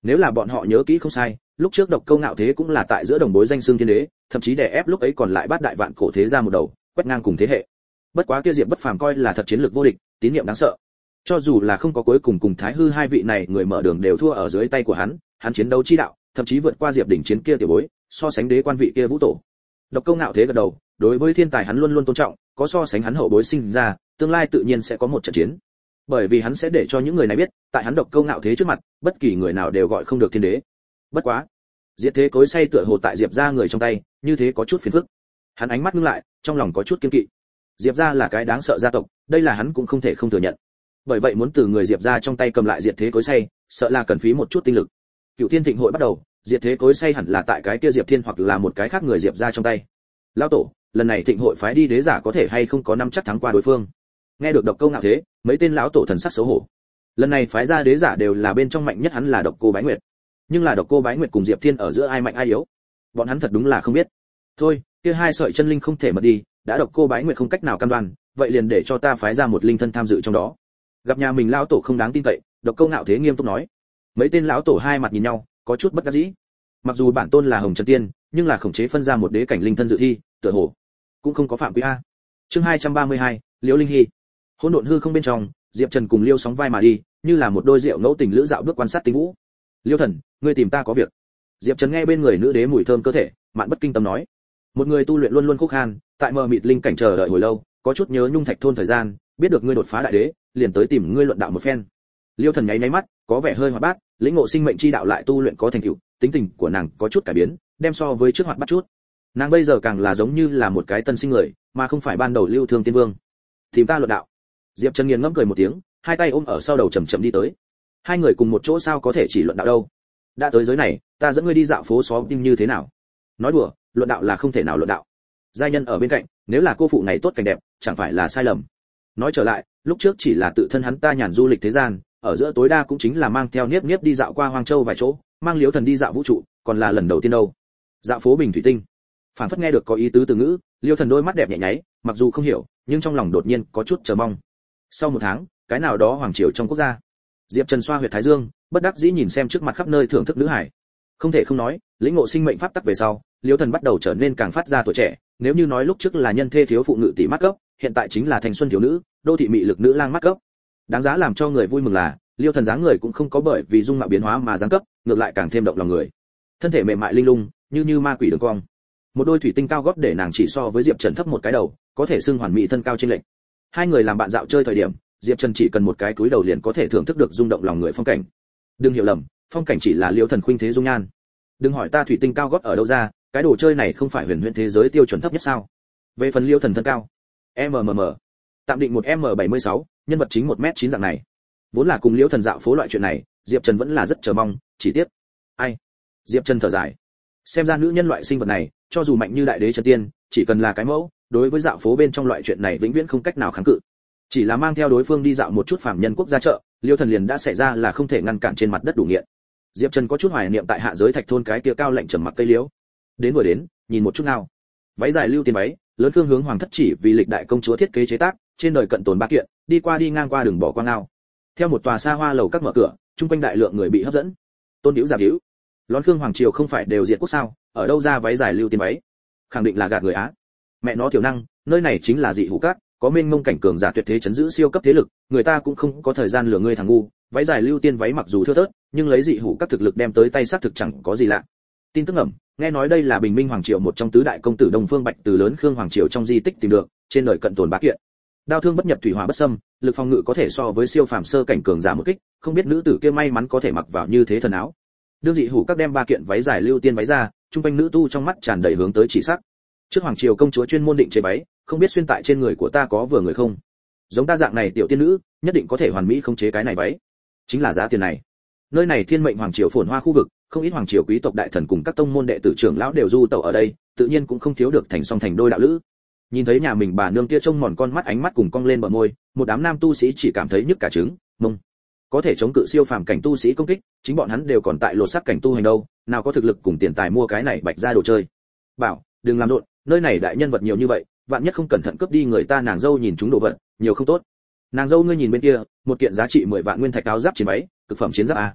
Nếu là bọn họ nhớ kỹ không sai, lúc trước Độc Câu Ngạo Thế cũng là tại giữa đồng bối danh xưng thiên đế, thậm chí đè ép lúc ấy còn lại bát đại vạn cổ thế ra một đầu, quét ngang cùng thế hệ. Bất quá kia Diệp Bất Phàm coi là thật chiến lược vô địch, tín nhiệm đáng sợ. Cho dù là không có cuối cùng cùng Thái Hư hai vị này người mở đường đều thua ở dưới tay của hắn, hắn chiến đấu chi đạo, thậm chí vượt qua Diệp đỉnh chiến kia tiểu bối, so sánh đế quan vị kia Vũ Tổ. Độc Câu Ngạo Thế gật đầu, đối với thiên tài hắn luôn luôn tôn trọng, có so sánh hắn hậu bối sinh ra, tương lai tự nhiên sẽ có một trận chiến. Bởi vì hắn sẽ để cho những người này biết, tại hắn Độc Câu Ngạo Thế trước mặt, bất kỳ người nào đều gọi không được thiên đế. Bất quá, Diệt Thế Cối Xay tựa hồ tại Diệp gia người trong tay, như thế có chút phiền phức. Hắn ánh mắt ngưng lại, trong lòng có chút kiêng kỵ. Diệp gia là cái đáng sợ gia tộc, đây là hắn cũng không thể không thừa nhận. Bởi vậy muốn từ người Diệp gia trong tay cầm lại Diệt Thế Cối Xay, sợ là cần phí một chút tinh lực. Cựu Thiên Thịnh hội bắt đầu, Diệt Thế Cối Xay hẳn là tại cái kia Diệp Thiên hoặc là một cái khác người Diệp gia trong tay. Lão tổ, lần này Thịnh hội phái đi đế giả có thể hay không có năm chắc thắng qua đối phương. Nghe được Độc Câu Ngạo Thế, mấy tên lão tổ thần sắc xấu hổ. Lần này phái ra đế giả đều là bên trong mạnh nhất, hắn là Độc Cô Bái Nguyệt. Nhưng là Độc Cô Bái Nguyệt cùng Diệp Thiên ở giữa ai mạnh ai yếu, bọn hắn thật đúng là không biết. Thôi, kia hai sợi chân linh không thể mất đi, đã Độc Cô Bái Nguyệt không cách nào cam đoan, vậy liền để cho ta phái ra một linh thân tham dự trong đó. Gặp nhà mình lão tổ không đáng tin cậy, Độc Câu Ngạo Thế nghiêm túc nói. Mấy tên lão tổ hai mặt nhìn nhau, có chút bất đắc dĩ. Mặc dù bản tôn là Hồng Trần Tiên, nhưng là khống chế phân ra một đế cảnh linh thân dự thi, tựa hồ cũng không có phạm quy a. Chương hai trăm ba mươi hai, Liễu Linh Hy. Hỗn độn hư không bên trong, Diệp Trần cùng Liêu sóng vai mà đi, như là một đôi rượu ngẫu tình lữ dạo bước quan sát tinh vũ. Liêu thần, ngươi tìm ta có việc. Diệp Trần nghe bên người nữ đế mùi thơm cơ thể, mạn bất kinh tâm nói. Một người tu luyện luôn luôn khô khan, tại mờ mịt linh cảnh chờ đợi hồi lâu, có chút nhớ nhung thạch thôn thời gian, biết được ngươi đột phá đại đế, liền tới tìm ngươi luận đạo một phen. Liêu thần nháy nháy mắt, có vẻ hơi hoạt bát, lĩnh ngộ sinh mệnh chi đạo lại tu luyện có thành tựu, tính tình của nàng có chút cải biến, đem so với trước hoạt bát chút. Nàng bây giờ càng là giống như là một cái tân sinh người, mà không phải ban đầu Lưu Thương Tiên Vương. Tìm ta luận đạo. Diệp Trần nghiền ngẫm cười một tiếng, hai tay ôm ở sau đầu chậm chậm đi tới. Hai người cùng một chỗ sao có thể chỉ luận đạo đâu? Đã tới giới này, ta dẫn ngươi đi dạo phố xó tim như thế nào? Nói đùa, luận đạo là không thể nào luận đạo. Giai nhân ở bên cạnh, nếu là cô phụ ngày tốt cảnh đẹp, chẳng phải là sai lầm. Nói trở lại, lúc trước chỉ là tự thân hắn ta nhàn du lịch thế gian, ở giữa tối đa cũng chính là mang theo Niếp Niếp đi dạo qua Hoang Châu vài chỗ, mang Liễu Thần đi dạo vũ trụ, còn là lần đầu tiên đâu. Dạo phố Bình Thủy Tinh. Phản phất nghe được có ý tứ từ ngữ, Liêu Thần đôi mắt đẹp nhẹ nháy, mặc dù không hiểu, nhưng trong lòng đột nhiên có chút chờ mong. Sau một tháng, cái nào đó hoàng triều trong quốc gia, Diệp Trần xoa huyệt thái dương, bất đắc dĩ nhìn xem trước mặt khắp nơi thưởng thức nữ hải. Không thể không nói, lĩnh ngộ sinh mệnh pháp tắc về sau, Liêu Thần bắt đầu trở nên càng phát ra tuổi trẻ, nếu như nói lúc trước là nhân thê thiếu phụ ngự tỷ mắt cấp, hiện tại chính là thanh xuân thiếu nữ, đô thị mị lực nữ lang mắt cấp. Đáng giá làm cho người vui mừng là, Liêu Thần dáng người cũng không có bởi vì dung mạo biến hóa mà giáng cấp, ngược lại càng thêm động lòng người. Thân thể mềm mại linh lung, như như ma quỷ đường cong. Một đôi thủy tinh cao gót để nàng chỉ so với Diệp Trần thấp một cái đầu, có thể xưng hoàn mỹ thân cao trên lệnh. Hai người làm bạn dạo chơi thời điểm, Diệp Trần chỉ cần một cái túi đầu liền có thể thưởng thức được rung động lòng người phong cảnh. Đừng hiểu lầm, phong cảnh chỉ là Liêu Thần khuynh thế dung nhan. Đừng hỏi ta thủy tinh cao gót ở đâu ra, cái đồ chơi này không phải huyền huyễn thế giới tiêu chuẩn thấp nhất sao? Về phần Liêu Thần thân cao, mmm, tạm định một m bảy mươi sáu, nhân vật chính một mét chín dạng này. Vốn là cùng Liêu Thần dạo phố loại chuyện này, Diệp Trần vẫn là rất chờ mong, chỉ tiếc. Ai? Diệp Trần thở dài. Xem ra nữ nhân loại sinh vật này, cho dù mạnh như đại đế chân tiên, chỉ cần là cái mẫu, đối với dạo phố bên trong loại chuyện này vĩnh viễn không cách nào kháng cự. Chỉ là mang theo đối phương đi dạo một chút phàm nhân quốc gia chợ, Liêu Thần liền đã xảy ra là không thể ngăn cản trên mặt đất đủ nghiện. Diệp Trần có chút hoài niệm tại hạ giới thạch thôn cái kia cao lạnh trầm mặc cây liễu. Đến vừa đến, nhìn một chút nào. Váy dài lưu tiền váy, lớn cương hướng hoàng thất chỉ vì lịch đại công chúa thiết kế chế tác, trên đời cận tồn ba kiện, đi qua đi ngang qua đường bỏ qua ngao. Theo một tòa xa hoa lầu các mở cửa, chung quanh đại lượng người bị hấp dẫn. Tôn Diễu giả Diễu, lón khương hoàng triều không phải đều diệt quốc sao, ở đâu ra váy dài lưu tiền váy? Khẳng định là gạt người Á. Mẹ nó tiểu năng, nơi này chính là dị hủ các, có mênh mông cảnh cường giả tuyệt thế chấn giữ siêu cấp thế lực, người ta cũng không có thời gian lừa ngươi thằng ngu. Váy dài lưu tiên váy mặc dù thưa thớt, nhưng lấy dị hủ các thực lực đem tới tay xác thực chẳng có gì lạ. Tin tức ẩm, nghe nói đây là Bình Minh hoàng triều một trong tứ đại công tử Đông Phương Bạch từ lớn khương hoàng triều trong di tích tìm được, trên đời cận tồn bá kiện. Đao thương bất nhập thủy hỏa bất xâm, lực phòng ngự có thể so với siêu phàm sơ cảnh cường giả một kích, không biết nữ tử kia may mắn có thể mặc vào như thế thần áo. Đương dị hủ các đem ba kiện váy dài lưu tiên váy ra, trung quanh nữ tu trong mắt tràn đầy hướng tới chỉ sắc. Trước hoàng triều công chúa chuyên môn định chế váy, không biết xuyên tại trên người của ta có vừa người không? Giống ta dạng này tiểu tiên nữ, nhất định có thể hoàn mỹ khống chế cái này váy. Chính là giá tiền này. Nơi này thiên mệnh hoàng triều phồn hoa khu vực, không ít hoàng triều quý tộc đại thần cùng các tông môn đệ tử trưởng lão đều du tẩu ở đây, tự nhiên cũng không thiếu được thành song thành đôi đạo lữ. Nhìn thấy nhà mình bà nương kia trông mòn con mắt ánh mắt cùng cong lên bờ môi, một đám nam tu sĩ chỉ cảm thấy nhức cả trứng, mông. Có thể chống cự siêu phàm cảnh tu sĩ công kích, chính bọn hắn đều còn tại lột xác cảnh tu hành đâu, nào có thực lực cùng tiền tài mua cái này bạch ra đồ chơi. Bảo, đừng làm rộn, nơi này đại nhân vật nhiều như vậy, vạn nhất không cẩn thận cướp đi người ta nàng dâu nhìn chúng đồ vật, nhiều không tốt. Nàng dâu ngươi nhìn bên kia, một kiện giá trị mười vạn nguyên thạch áo giáp chiến váy, cực phẩm chiến giáp a.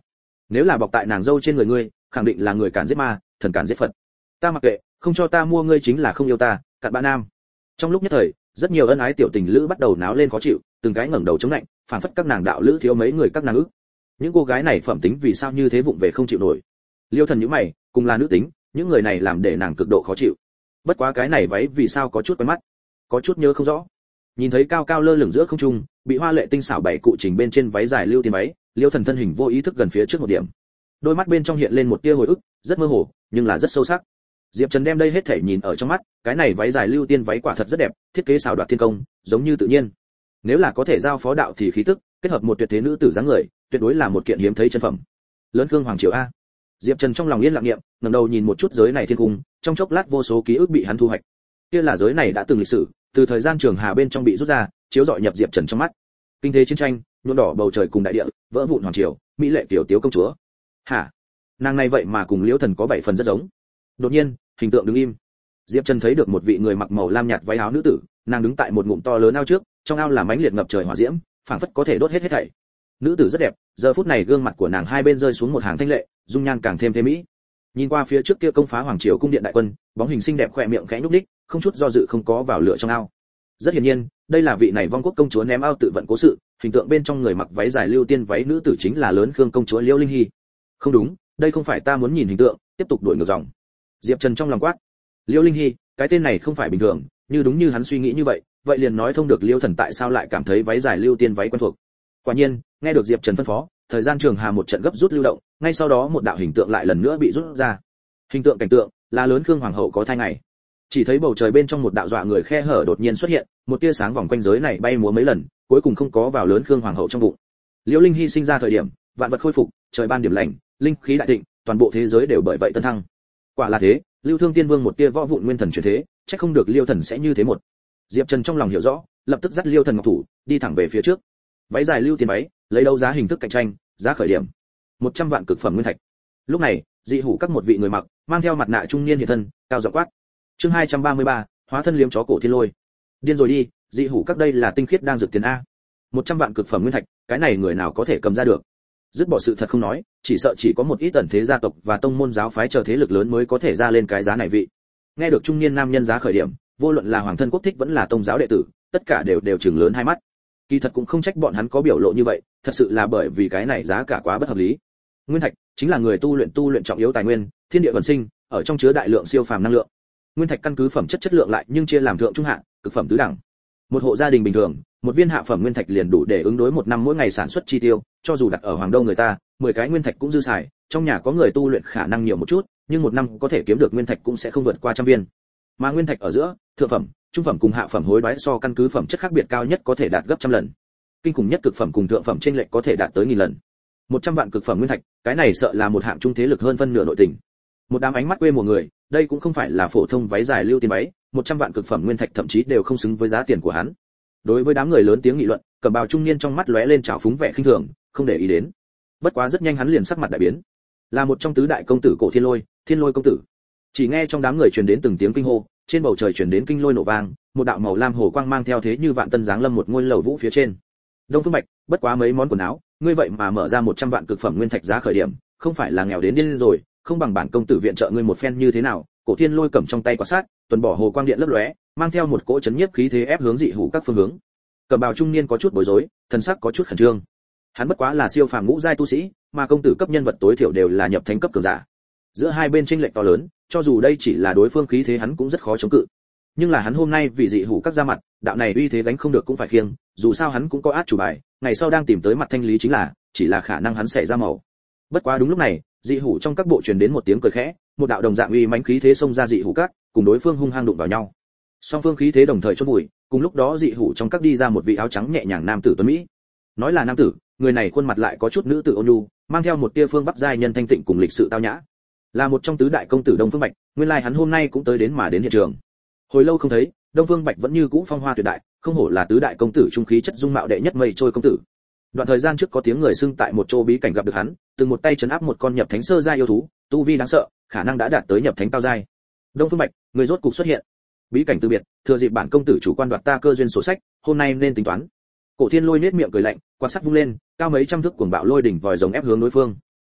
nếu là bọc tại nàng dâu trên người ngươi, khẳng định là người cản giết ma, thần cản giết Phật. Ta mặc kệ, không cho ta mua ngươi chính là không yêu ta, cặn bã nam. Trong lúc nhất thời, rất nhiều ân ái tiểu tình lữ bắt đầu náo lên khó chịu, từng cái ngẩng đầu chống lạnh, phản phất các nàng đạo lữ thiếu mấy người các nàng ức. Những cô gái này phẩm tính vì sao như thế vụng về không chịu nổi. Liêu Thần nhíu mày, cùng là nữ tính, những người này làm để nàng cực độ khó chịu. Bất quá cái này váy vì sao có chút quen mắt, có chút nhớ không rõ. Nhìn thấy cao cao lơ lửng giữa không trung, bị hoa lệ tinh xảo bảy cụ trình bên trên váy dài lưu tiên váy, Liêu Thần thân hình vô ý thức gần phía trước một điểm. Đôi mắt bên trong hiện lên một tia hồi ức, rất mơ hồ, nhưng là rất sâu sắc. Diệp Trần đem đây hết thể nhìn ở trong mắt, cái này váy dài lưu tiên váy quả thật rất đẹp, thiết kế xảo đoạt thiên công, giống như tự nhiên. Nếu là có thể giao phó đạo thì khí tức, kết hợp một tuyệt thế nữ tử dáng người, tuyệt đối là một kiện hiếm thấy chân phẩm. Lớn Khương Hoàng Triều a. Diệp Trần trong lòng yên lặng niệm, ngẩng đầu nhìn một chút giới này thiên cung, trong chốc lát vô số ký ức bị hắn thu hoạch. Kia là giới này đã từng lịch sử, từ thời gian trường hà bên trong bị rút ra, chiếu rọi nhập Diệp Trần trong mắt. Kinh thế chiến tranh, nhuộm đỏ bầu trời cùng đại địa, vỡ vụn hoàng triều, mỹ lệ tiểu tiếu công chúa. Hả? Nàng này vậy mà cùng Liễu Thần có bảy phần rất giống. Đột nhiên, hình tượng đứng im. Diệp Trần thấy được một vị người mặc màu lam nhạt váy áo nữ tử, nàng đứng tại một ngụm to lớn ao trước, trong ao là mãnh liệt ngập trời hỏa diễm, phảng phất có thể đốt hết hết thảy. Nữ tử rất đẹp, giờ phút này gương mặt của nàng hai bên rơi xuống một hàng thanh lệ, dung nhan càng thêm thế mỹ. Nhìn qua phía trước kia công phá hoàng triều cung điện đại quân, bóng hình xinh đẹp khỏe miệng khẽ nhúc nhích, không chút do dự không có vào lửa trong ao. Rất hiển nhiên, đây là vị này vong quốc công chúa ném ao tự vận cố sự, hình tượng bên trong người mặc váy dài lưu tiên váy nữ tử chính là lớn Khương công chúa Liễu Linh Hy. Không đúng, đây không phải ta muốn nhìn hình tượng, tiếp tục đổi ngược dòng. Diệp Trần trong lòng quát. Liễu Linh Hy, cái tên này không phải bình thường, như đúng như hắn suy nghĩ như vậy, vậy liền nói thông được Liễu Thần tại sao lại cảm thấy váy dài lưu tiên váy quen thuộc. Quả nhiên, nghe được Diệp Trần phân phó, thời gian trường hà một trận gấp rút lưu động, ngay sau đó một đạo hình tượng lại lần nữa bị rút ra. Hình tượng cảnh tượng là lớn Khương hoàng hậu có thai ngày. Chỉ thấy bầu trời bên trong một đạo dọa người khe hở đột nhiên xuất hiện, một tia sáng vòng quanh giới này bay múa mấy lần, cuối cùng không có vào lớn Khương hoàng hậu trong bụng. Liễu Linh Hy sinh ra thời điểm, vạn vật khôi phục, trời ban điểm lành, linh khí đại thịnh, toàn bộ thế giới đều bởi vậy tân thăng. Quả là thế, Lưu Thương Tiên Vương một tia võ vụn nguyên thần chuyển thế, chắc không được Liêu Thần sẽ như thế một. Diệp Trần trong lòng hiểu rõ, lập tức dắt Liêu Thần ngọc thủ, đi thẳng về phía trước. Váy dài lưu tiền váy, lấy đấu giá hình thức cạnh tranh, giá khởi điểm một trăm vạn cực phẩm nguyên thạch. Lúc này, dị hủ các một vị người mặc, mang theo mặt nạ trung niên hiện thân, cao giọng quát. Chương hai trăm ba mươi ba, hóa thân liếm chó cổ thiên lôi. Điên rồi đi, dị hủ các đây là tinh khiết đang dược tiền a. một trăm vạn cực phẩm nguyên thạch, cái này người nào có thể cầm ra được? Dứt bỏ sự thật không nói, chỉ sợ chỉ có một ít tần thế gia tộc và tông môn giáo phái chờ thế lực lớn mới có thể ra lên cái giá này vị. Nghe được trung niên nam nhân giá khởi điểm, vô luận là hoàng thân quốc thích vẫn là tông giáo đệ tử, tất cả đều đều trừng lớn hai mắt. Kỳ thật cũng không trách bọn hắn có biểu lộ như vậy, thật sự là bởi vì cái này giá cả quá bất hợp lý. Nguyên thạch chính là người tu luyện tu luyện trọng yếu tài nguyên, thiên địa vận sinh, ở trong chứa đại lượng siêu phàm năng lượng. Nguyên thạch căn cứ phẩm chất chất lượng lại nhưng chia làm thượng trung hạ, cực phẩm tứ đẳng. Một hộ gia đình bình thường, một viên hạ phẩm nguyên thạch liền đủ để ứng đối một năm mỗi ngày sản xuất chi tiêu, cho dù đặt ở Hoàng Đông người ta, mười cái nguyên thạch cũng dư xài, trong nhà có người tu luyện khả năng nhiều một chút, nhưng một năm có thể kiếm được nguyên thạch cũng sẽ không vượt qua trăm viên. Mà nguyên thạch ở giữa, thượng phẩm, trung phẩm cùng hạ phẩm hối đoái so căn cứ phẩm chất khác biệt cao nhất có thể đạt gấp trăm lần. Kinh khủng nhất cực phẩm cùng thượng phẩm chênh lệch có thể đạt tới nghìn lần. một trăm vạn cực phẩm nguyên thạch, cái này sợ là một hạng trung thế lực hơn phân nửa nội tình. Một đám ánh mắt quê mùa người, đây cũng không phải là phổ thông váy dài lưu tiền váy, một trăm vạn cực phẩm nguyên thạch thậm chí đều không xứng với giá tiền của hắn. Đối với đám người lớn tiếng nghị luận, cẩm bào trung niên trong mắt lóe lên trào phúng vẻ khinh thường, không để ý đến. Bất quá rất nhanh hắn liền sắc mặt đại biến. Là một trong tứ đại công tử cổ Thiên Lôi, Thiên Lôi công tử. Chỉ nghe trong đám người truyền đến từng tiếng kinh hô, trên bầu trời truyền đến kinh lôi nổ vang, một đạo màu lam hồ quang mang theo thế như vạn tân giáng lâm một ngôi lầu vũ phía trên. Đông Phương Bạch, bất quá mấy món quần áo, ngươi vậy mà mở ra một trăm vạn cực phẩm nguyên thạch giá khởi điểm, không phải là nghèo đến điên rồi, không bằng bản công tử viện trợ ngươi một phen như thế nào? Cổ Thiên Lôi cầm trong tay quả sát, tuần bỏ hồ quang điện lấp lóe, mang theo một cỗ chấn nhiếp khí thế ép hướng dị hủ các phương hướng. Cẩm bào trung niên có chút bối rối, thần sắc có chút khẩn trương. Hắn bất quá là siêu phàm ngũ giai tu sĩ, mà công tử cấp nhân vật tối thiểu đều là nhập thánh cấp cường giả. Giữa hai bên chênh lệch to lớn, cho dù đây chỉ là đối phương khí thế hắn cũng rất khó chống cự. Nhưng là hắn hôm nay vì dị hủ các ra mặt, đạo này uy thế gánh không được cũng phải khiêng, dù sao hắn cũng có át chủ bài, ngày sau đang tìm tới mặt thanh lý chính là, chỉ là khả năng hắn sẽ ra màu. Bất quá đúng lúc này, dị hủ trong các bộ truyền đến một tiếng cười khẽ, một đạo đồng dạng uy mãnh khí thế xông ra dị hủ các, cùng đối phương hung hăng đụng vào nhau. Song phương khí thế đồng thời chốt bụi, cùng lúc đó dị hủ trong các đi ra một vị áo trắng nhẹ nhàng nam tử tuấn mỹ. Nói là nam tử, người này khuôn mặt lại có chút nữ tử ôn nhu, mang theo một tia phương bắc giai nhân thanh tịnh cùng lịch sự tao nhã. Là một trong tứ đại công tử Đông Phương Bạch, nguyên lai hắn hôm nay cũng tới đến mà đến hiện trường. Hồi lâu không thấy, Đông Phương Bạch vẫn như cũ phong hoa tuyệt đại, không hổ là tứ đại công tử trung khí chất dung mạo đệ nhất mây trôi công tử. Đoạn thời gian trước có tiếng người xưng tại một chỗ bí cảnh gặp được hắn, từng một tay trấn áp một con nhập thánh sơ giai yêu thú, tu vi đáng sợ, khả năng đã đạt tới nhập thánh cao giai. Đông Phương Bạch, người rốt cục xuất hiện. Bí cảnh từ biệt, thừa dịp bản công tử chủ quan đoạt ta cơ duyên sổ sách, hôm nay nên tính toán. Cổ Thiên Lôi nhếch miệng cười lạnh, quạt sắt vung lên, cao mấy trăm thước cuồng bạo lôi đỉnh vòi rồng ép hướng đối phương.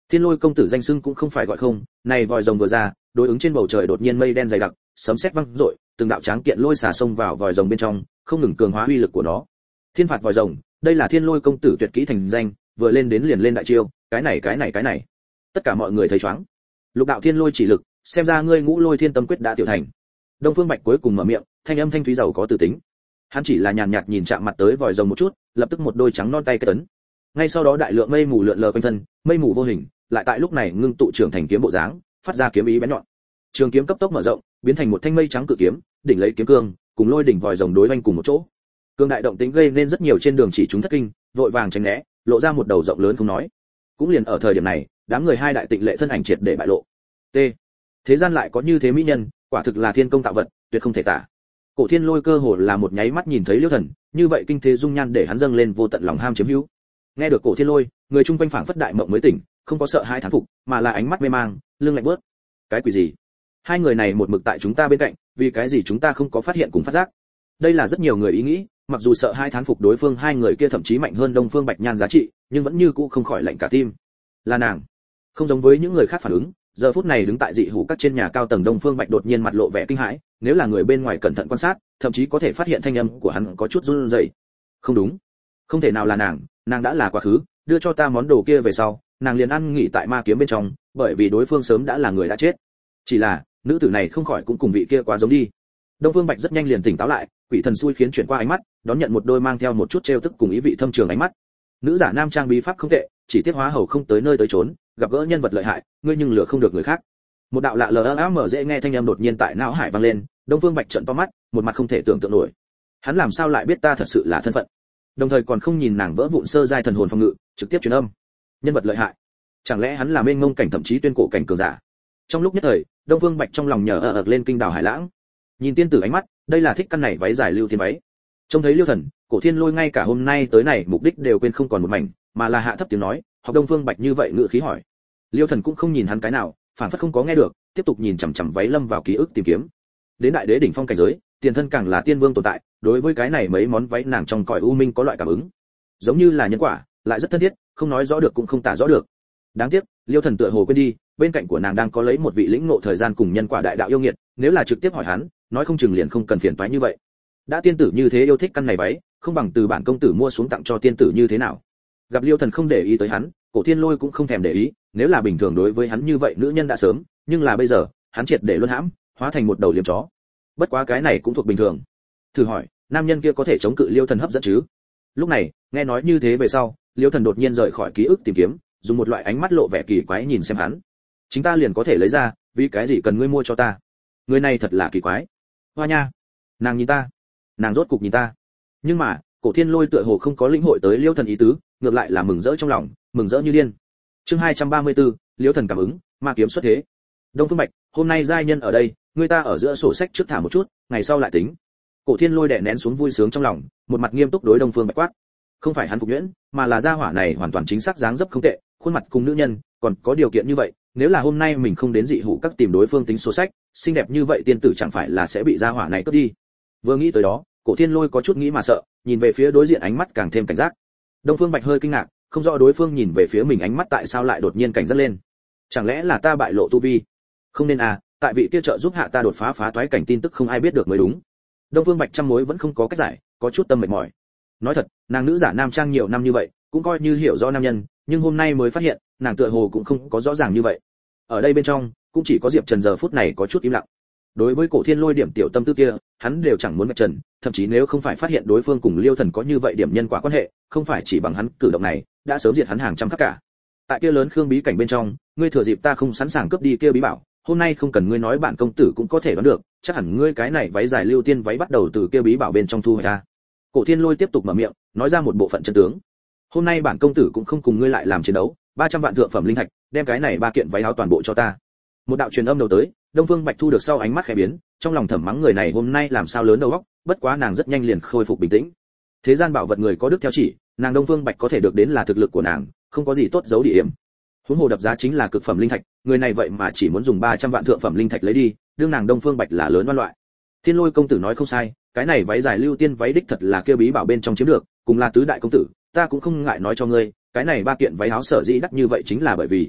Thiên Lôi công tử danh xưng cũng không phải gọi không, này vòi rồng vừa ra, đối ứng trên bầu trời đột nhiên mây đen dày đặc, sấm sét vang rội, từng đạo tráng kiện lôi xả xông vào vòi rồng bên trong, không ngừng cường hóa uy lực của nó. Thiên phạt vòi rồng, đây là Thiên Lôi công tử tuyệt kỹ thành danh, vừa lên đến liền lên đại chiêu, cái này cái này cái này. Tất cả mọi người thấy choáng. Lục đạo Thiên Lôi chỉ lực, xem ra ngươi Ngũ Lôi Thiên Tâm quyết đã tiểu thành. Đông Phương Bạch cuối cùng mở miệng, thanh âm thanh thúy giàu có từ tính. Hắn chỉ là nhàn nhạt nhìn chạm mặt tới vòi rồng một chút, lập tức một đôi trắng non tay kết ấn. Ngay sau đó đại lượng mây mù lượn lờ quanh thân, mây mù vô hình, lại tại lúc này ngưng tụ trưởng thành kiếm bộ dáng, phát ra kiếm ý bén nhọn. Trường kiếm cấp tốc mở rộng, biến thành một thanh mây trắng cự kiếm, đỉnh lấy kiếm cương, cùng lôi đỉnh vòi rồng đối vanh cùng một chỗ. Cương đại động tính gây nên rất nhiều trên đường chỉ chúng thất kinh, vội vàng tránh né, lộ ra một đầu rộng lớn không nói. Cũng liền ở thời điểm này, đám người hai đại tịnh lệ thân ảnh triệt để bại lộ. T. Thế gian lại có như thế mỹ nhân, quả thực là thiên công tạo vật, tuyệt không thể tả. Cổ Thiên Lôi cơ hồ là một nháy mắt nhìn thấy Liêu Thần, như vậy kinh thế dung nhan để hắn dâng lên vô tận lòng ham chiếm hữu. Nghe được Cổ Thiên Lôi, người chung quanh phảng phất đại mộng mới tỉnh, không có sợ hãi thán phục, mà là ánh mắt mê mang, lưng lạnh bước. Cái quỷ gì? Hai người này một mực tại chúng ta bên cạnh, vì cái gì chúng ta không có phát hiện cùng phát giác? Đây là rất nhiều người ý nghĩ, mặc dù sợ hai thán phục đối phương hai người kia thậm chí mạnh hơn Đông Phương Bạch Nhan giá trị, nhưng vẫn như cũ không khỏi lạnh cả tim. Là nàng. Không giống với những người khác phản ứng, giờ phút này đứng tại dị hủ các trên nhà cao tầng Đông Phương Bạch đột nhiên mặt lộ vẻ kinh hãi, nếu là người bên ngoài cẩn thận quan sát, thậm chí có thể phát hiện thanh âm của hắn có chút run rẩy. Không đúng, không thể nào là nàng, nàng đã là quá khứ, đưa cho ta món đồ kia về sau, nàng liền ăn nghỉ tại ma kiếm bên trong, bởi vì đối phương sớm đã là người đã chết. Chỉ là, nữ tử này không khỏi cũng cùng vị kia quá giống đi. Đông Phương Bạch rất nhanh liền tỉnh táo lại, quỷ thần xui khiến chuyển qua ánh mắt, đón nhận một đôi mang theo một chút trêu tức cùng ý vị thâm trường ánh mắt. Nữ giả nam trang bí pháp không tệ, chỉ tiếc hóa hầu không tới nơi tới chốn, gặp gỡ nhân vật lợi hại, ngươi nhưng lừa không được người khác. Một đạo lạ lờ mở dễ nghe thanh âm đột nhiên tại não hải vang lên, Đông Phương Bạch trợn to mắt, một mặt không thể tưởng tượng nổi. Hắn làm sao lại biết ta thật sự là thân phận? Đồng thời còn không nhìn nàng vỡ vụn sơ giai thần hồn phong ngự, trực tiếp truyền âm. Nhân vật lợi hại. Chẳng lẽ hắn là mênh mông cảnh thậm chí tuyên cổ cảnh cường giả? Trong lúc nhất thời, Đông Phương Bạch trong lòng nhờ ở ực lên kinh đảo hải lãng. Nhìn tiên tử ánh mắt, đây là thích căn này váy dài lưu tiên váy. Trông thấy Liêu Thần, Cổ Thiên Lôi ngay cả hôm nay tới này mục đích đều quên không còn một mảnh, mà là hạ thấp tiếng nói, học Đông Phương Bạch như vậy ngựa khí hỏi. Liêu Thần cũng không nhìn hắn cái nào, phản phất không có nghe được, tiếp tục nhìn chằm chằm váy lâm vào ký ức tìm kiếm. Đến đại đế đỉnh phong cảnh giới, tiền thân càng là tiên vương tồn tại, đối với cái này mấy món váy nàng trong cõi u minh có loại cảm ứng, giống như là nhân quả, lại rất thân thiết, không nói rõ được cũng không tả rõ được. Đáng tiếc, Liêu Thần tựa hồ quên đi, bên cạnh của nàng đang có lấy một vị lĩnh ngộ thời gian cùng nhân quả đại đạo yêu nghiệt, nếu là trực tiếp hỏi hắn, nói không chừng liền không cần phiền toái như vậy. Đã tiên tử như thế yêu thích căn này váy, không bằng từ bản công tử mua xuống tặng cho tiên tử như thế nào? Gặp Liêu Thần không để ý tới hắn, Cổ Thiên Lôi cũng không thèm để ý, nếu là bình thường đối với hắn như vậy nữ nhân đã sớm, nhưng là bây giờ, hắn triệt để luân hãm, hóa thành một đầu liếm chó. Bất quá cái này cũng thuộc bình thường. Thử hỏi, nam nhân kia có thể chống cự Liêu Thần hấp dẫn chứ? Lúc này, nghe nói như thế về sau, Liêu Thần đột nhiên rời khỏi ký ức tìm kiếm, dùng một loại ánh mắt lộ vẻ kỳ quái nhìn xem hắn. Chính ta liền có thể lấy ra, vì cái gì cần ngươi mua cho ta? Người này thật là kỳ quái. Hoa nha, nàng nhìn ta, nàng rốt cục nhìn ta. Nhưng mà, Cổ Thiên Lôi tựa hồ không có lĩnh hội tới Liêu Thần ý tứ, ngược lại là mừng rỡ trong lòng, mừng rỡ như điên. Chương hai trăm ba mươi tư, Liêu Thần cảm ứng, ma kiếm xuất thế. Đông Phương Bạch, hôm nay giai nhân ở đây, người ta ở giữa sổ sách trước thả một chút, ngày sau lại tính. Cổ Thiên Lôi đè nén xuống vui sướng trong lòng, một mặt nghiêm túc đối Đông Phương Bạch quát. Không phải hắn phục nhuyễn, mà là gia hỏa này hoàn toàn chính xác dáng dấp không tệ, khuôn mặt cùng nữ nhân, còn có điều kiện như vậy, nếu là hôm nay mình không đến dị hủ các tìm đối phương tính sổ sách, xinh đẹp như vậy tiên tử chẳng phải là sẽ bị gia hỏa này cướp đi. Vừa nghĩ tới đó, Cổ Thiên Lôi có chút nghĩ mà sợ, nhìn về phía đối diện ánh mắt càng thêm cảnh giác. Đông Phương Bạch hơi kinh ngạc, không rõ đối phương nhìn về phía mình ánh mắt tại sao lại đột nhiên cảnh giác lên. Chẳng lẽ là ta bại lộ tu vi? Không nên à, tại vị kia trợ giúp hạ ta đột phá phá toái cảnh tin tức không ai biết được mới đúng. Đông Phương Bạch trăm mối vẫn không có cách giải, có chút tâm mệt mỏi. Nói thật, nàng nữ giả nam trang nhiều năm như vậy, cũng coi như hiểu rõ nam nhân, nhưng hôm nay mới phát hiện, nàng tựa hồ cũng không có rõ ràng như vậy. Ở đây bên trong, cũng chỉ có Diệp Trần giờ phút này có chút im lặng. Đối với Cổ Thiên Lôi điểm tiểu tâm tư kia, hắn đều chẳng muốn vạch trần, thậm chí nếu không phải phát hiện đối phương cùng Liêu Thần có như vậy điểm nhân quả quan hệ, không phải chỉ bằng hắn cử động này, đã sớm diệt hắn hàng trăm khắc cả. Tại kia lớn khương bí cảnh bên trong, ngươi thừa dịp ta không sẵn sàng cướp đi kia bí bảo, hôm nay không cần ngươi nói bản công tử cũng có thể đoán được, chắc hẳn ngươi cái này váy dài lưu tiên váy bắt đầu từ kia bí bảo bên trong thu hồi ra. Cổ Thiên Lôi tiếp tục mở miệng, nói ra một bộ phận chân tướng. Hôm nay bản công tử cũng không cùng ngươi lại làm chiến đấu, ba trăm vạn thượng phẩm linh thạch, đem cái này ba kiện váy áo toàn bộ cho ta. Một đạo truyền âm đầu tới, Đông Phương Bạch thu được sau ánh mắt khẽ biến, trong lòng thầm mắng người này hôm nay làm sao lớn đầu óc, bất quá nàng rất nhanh liền khôi phục bình tĩnh. Thế gian bảo vật người có đức theo chỉ, nàng Đông Phương Bạch có thể được đến là thực lực của nàng, không có gì tốt giấu địa điểm. Huống hồ đập giá chính là cực phẩm linh thạch, người này vậy mà chỉ muốn dùng ba trăm vạn thượng phẩm linh thạch lấy đi, đương nàng Đông Phương Bạch là lớn oan loại. Thiên Lôi công tử nói không sai, cái này váy dài lưu tiên váy đích thật là kia bí bảo bên trong chiếm được, cùng là tứ đại công tử, ta cũng không ngại nói cho ngươi, cái này ba kiện váy áo sở dĩ đắt như vậy chính là bởi vì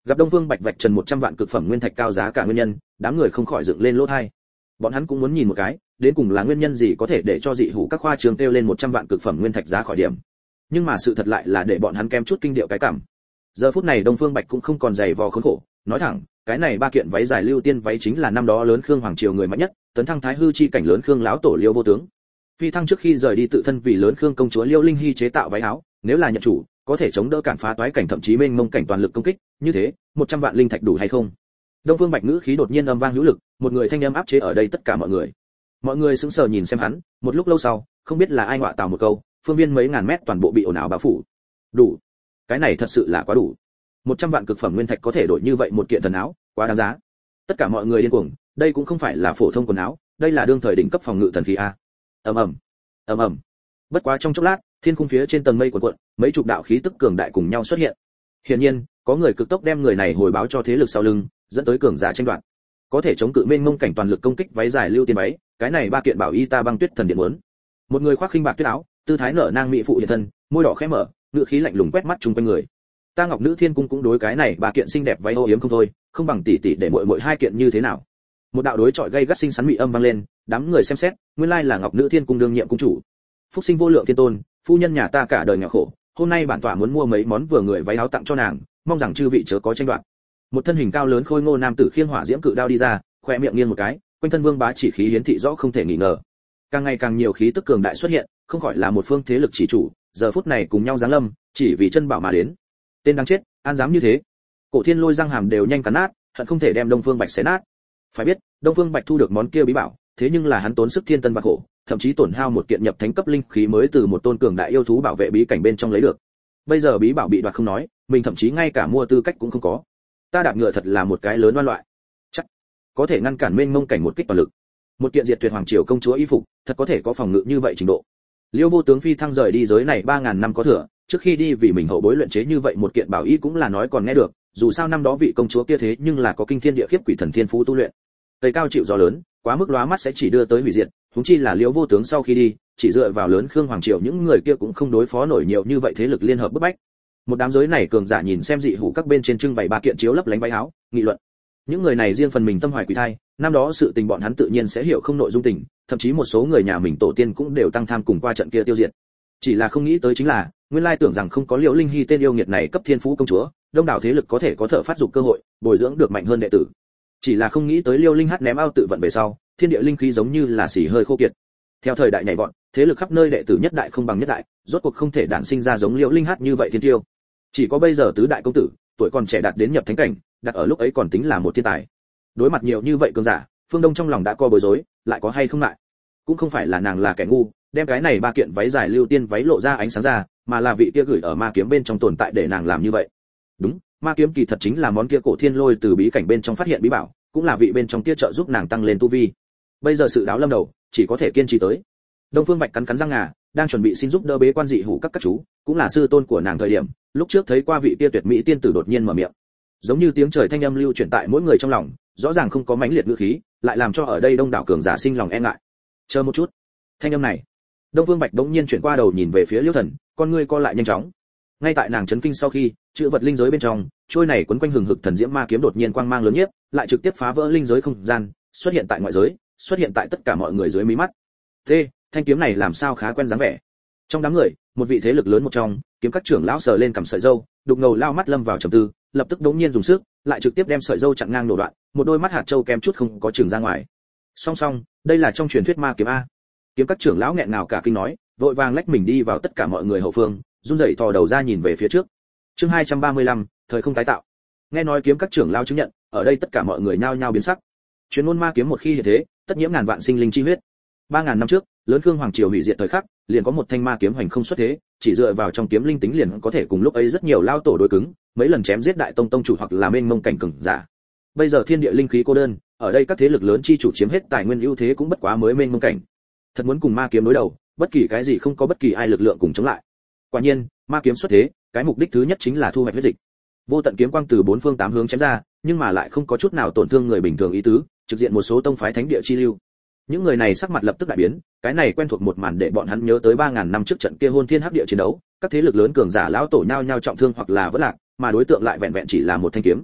Gặp Đông Phương Bạch vạch trần một trăm vạn cực phẩm nguyên thạch cao giá cả nguyên nhân, đám người không khỏi dựng lên lỗ tai. Bọn hắn cũng muốn nhìn một cái, đến cùng là nguyên nhân gì có thể để cho dị hủ các khoa trường kêu lên một trăm vạn cực phẩm nguyên thạch giá khỏi điểm. Nhưng mà sự thật lại là để bọn hắn kém chút kinh điệu cái cảm. Giờ phút này Đông Phương Bạch cũng không còn dày vò khốn khổ, nói thẳng, cái này ba kiện váy dài lưu tiên váy chính là năm đó lớn Khương hoàng triều người mạnh nhất, tấn thăng thái hư chi cảnh lớn Khương lão tổ Liêu Vô Tướng. Phi thăng trước khi rời đi tự thân vì lớn Khương công chúa Liêu Linh Hy chế tạo váy áo, nếu là nhận chủ, có thể chống đỡ cản phá toái cảnh thậm chí mênh mông cảnh toàn lực công kích, như thế, một trăm vạn linh thạch đủ hay không? Đông Phương Bạch ngữ khí đột nhiên âm vang hữu lực, một người thanh âm áp chế ở đây tất cả mọi người. Mọi người sững sờ nhìn xem hắn, một lúc lâu sau, không biết là ai ngọa tào một câu, phương viên mấy ngàn mét toàn bộ bị ồn ào bao phủ. Đủ. Cái này thật sự là quá đủ. một trăm vạn cực phẩm nguyên thạch có thể đổi như vậy một kiện thần áo, quá đáng giá. Tất cả mọi người điên cuồng, đây cũng không phải là phổ thông quần áo, đây là đương thời đỉnh cấp phòng ngự thần khí a. Ầm ầm, ầm ầm. Bất quá trong chốc lát, thiên khung phía trên tầng mây cuộn cuộn, mấy chục đạo khí tức cường đại cùng nhau xuất hiện. Hiển nhiên, có người cực tốc đem người này hồi báo cho thế lực sau lưng, dẫn tới cường giả tranh đoạt. Có thể chống cự mênh mông cảnh toàn lực công kích váy dài lưu tiên váy, cái này ba kiện bảo y ta băng tuyết thần điện muốn. Một người khoác khinh bạc tuyết áo, tư thái nở nang mỹ phụ hiện thân, môi đỏ khẽ mở, ngữ khí lạnh lùng quét mắt chung quanh người. Ta Ngọc Nữ Thiên Cung cũng đối cái này ba kiện xinh đẹp váy ô yếm không thôi, không bằng tỷ tỷ để muội muội hai kiện như thế nào. Một đạo đối chọi gay gắt xinh xắn mỹ âm vang lên, đám người xem xét, nguyên lai là Ngọc Nữ Thiên Cung đương nhiệm cung chủ. Phúc sinh vô lượng thiên tôn, phu nhân nhà ta cả đời nghèo khổ, hôm nay bản tọa muốn mua mấy món vừa người váy áo tặng cho nàng, mong rằng chư vị chớ có tranh đoạt. Một thân hình cao lớn khôi ngô nam tử khiêng hỏa diễm cự đao đi ra, khóe miệng nghiêng một cái, quanh thân vương bá chỉ khí hiến thị rõ không thể nghi ngờ. Càng ngày càng nhiều khí tức cường đại xuất hiện, không khỏi là một phương thế lực chỉ chủ, giờ phút này cùng nhau giáng lâm, chỉ vì chân bảo mà đến. Tên đáng chết, an dám như thế. Cổ Thiên Lôi răng hàm đều nhanh cắn nát, hận không thể đem Đông Phương Bạch xé nát. Phải biết, Đông Phương Bạch thu được món kia bí bảo, thế nhưng là hắn tốn sức thiên tân và khổ, thậm chí tổn hao một kiện nhập thánh cấp linh khí mới từ một tôn cường đại yêu thú bảo vệ bí cảnh bên trong lấy được. Bây giờ bí bảo bị đoạt không nói, mình thậm chí ngay cả mua tư cách cũng không có. Ta đạp ngựa thật là một cái lớn oan loại. Chắc có thể ngăn cản mênh mông cảnh một kích toàn lực. Một kiện diệt tuyệt hoàng triều công chúa y phục, thật có thể có phòng ngự như vậy trình độ. Liêu Vô Tướng phi thăng rời đi giới này ba ngàn năm có thừa, trước khi đi vì mình hậu bối luyện chế như vậy một kiện bảo y cũng là nói còn nghe được, dù sao năm đó vị công chúa kia thế nhưng là có kinh thiên địa khiếp quỷ thần thiên phú tu luyện. Tây cao chịu gió lớn, quá mức lóa mắt sẽ chỉ đưa tới hủy diệt, huống chi là Liêu Vô Tướng sau khi đi, chỉ dựa vào lớn Khương hoàng triều những người kia cũng không đối phó nổi nhiều như vậy thế lực liên hợp bức bách. Một đám giới này cường giả nhìn xem dị hủ các bên trên trưng bày ba kiện chiếu lấp lánh váy áo, nghị luận. Những người này riêng phần mình tâm hoài quỷ thai, năm đó sự tình bọn hắn tự nhiên sẽ hiểu không nội dung tình, thậm chí một số người nhà mình tổ tiên cũng đều tăng tham cùng qua trận kia tiêu diệt. Chỉ là không nghĩ tới chính là, nguyên lai tưởng rằng không có Liễu Linh Hy tên yêu nghiệt này cấp thiên phú công chúa, đông đảo thế lực có thể có thợ phát dục cơ hội, bồi dưỡng được mạnh hơn đệ tử. Chỉ là không nghĩ tới Liêu Linh Hát ném ao tự vận về sau, thiên địa linh khí giống như là xỉ hơi khô kiệt. Theo thời đại nhảy vọt, thế lực khắp nơi đệ tử nhất đại không bằng nhất đại, rốt cuộc không thể đản sinh ra giống Liễu Linh Hát như vậy thiên tiêu. Chỉ có bây giờ tứ đại công tử, tuổi còn trẻ đạt đến nhập thánh cảnh, đặt ở lúc ấy còn tính là một thiên tài. Đối mặt nhiều như vậy cường giả, Phương Đông trong lòng đã co bối rối, lại có hay không lại. Cũng không phải là nàng là kẻ ngu, đem cái này ba kiện váy dài lưu tiên váy lộ ra ánh sáng ra, mà là vị kia gửi ở ma kiếm bên trong tồn tại để nàng làm như vậy. Đúng, ma kiếm kỳ thật chính là món kia Cổ Thiên Lôi từ bí cảnh bên trong phát hiện bí bảo, cũng là vị bên trong kia trợ giúp nàng tăng lên tu vi. Bây giờ sự đáo lâm đầu, chỉ có thể kiên trì tới. Đông Phương Bạch cắn cắn răng ngà, đang chuẩn bị xin giúp đỡ bế quan dị hủ các các chú, cũng là sư tôn của nàng thời điểm, lúc trước thấy qua vị kia tuyệt mỹ tiên tử đột nhiên mở miệng. Giống như tiếng trời thanh âm lưu chuyển tại mỗi người trong lòng, rõ ràng không có mãnh liệt ngữ khí, lại làm cho ở đây đông đảo cường giả sinh lòng e ngại. Chờ một chút. Thanh âm này. Đông Phương Bạch đống nhiên chuyển qua đầu nhìn về phía Liễu Thần, con ngươi co lại nhanh chóng. Ngay tại nàng chấn kinh sau khi, chữ vật linh giới bên trong, trôi này quấn quanh hừng hực thần diễm ma kiếm đột nhiên quang mang lớn nhất, lại trực tiếp phá vỡ linh giới không gian, xuất hiện tại ngoại giới, xuất hiện tại tất cả mọi người dưới mí mắt. Thế, thanh kiếm này làm sao khá quen dáng vẻ. Trong đám người, một vị thế lực lớn một trong, kiếm các trưởng lão sờ lên cầm sợi râu, đục ngầu lao mắt lâm vào trầm tư, lập tức đống nhiên dùng sức, lại trực tiếp đem sợi râu chặn ngang nổ đoạn, một đôi mắt hạt châu kém chút không có trường ra ngoài. Song song, đây là trong truyền thuyết ma kiếm a. Kiếm các trưởng lão nghẹn ngào cả kinh nói, vội vàng lách mình đi vào tất cả mọi người hậu phương, run rẩy thò đầu ra nhìn về phía trước. Chương hai trăm ba mươi lăm, thời không tái tạo. Nghe nói kiếm các trưởng lão chứng nhận, ở đây tất cả mọi người nhao nhao biến sắc. Chuyên môn ma kiếm một khi hiện thế, tất nhiễm ngàn vạn sinh linh chi huyết. ba ngàn năm trước, lớn Khương hoàng triều hủy diệt thời khắc, liền có một thanh ma kiếm hoành không xuất thế, chỉ dựa vào trong kiếm linh tính liền có thể cùng lúc ấy rất nhiều lao tổ đối cứng, mấy lần chém giết đại tông tông chủ hoặc là mênh mông cảnh cường giả. Bây giờ thiên địa linh khí cô đơn, ở đây các thế lực lớn chi chủ chiếm hết tài nguyên ưu thế cũng bất quá mới mênh mông cảnh. Thật muốn cùng ma kiếm đối đầu, bất kỳ cái gì không có bất kỳ ai lực lượng cùng chống lại. Quả nhiên, ma kiếm xuất thế, cái mục đích thứ nhất chính là thu hoạch huyết dịch. Vô tận kiếm quang từ bốn phương tám hướng chém ra, nhưng mà lại không có chút nào tổn thương người bình thường ý tứ, trực diện một số tông phái thánh địa chi lưu. Những người này sắc mặt lập tức đại biến, cái này quen thuộc một màn để bọn hắn nhớ tới ba ngàn năm trước trận kia hôn thiên hắc địa chiến đấu, các thế lực lớn cường giả lão tổ nhao nhao trọng thương hoặc là vỡ lạc, mà đối tượng lại vẹn vẹn chỉ là một thanh kiếm,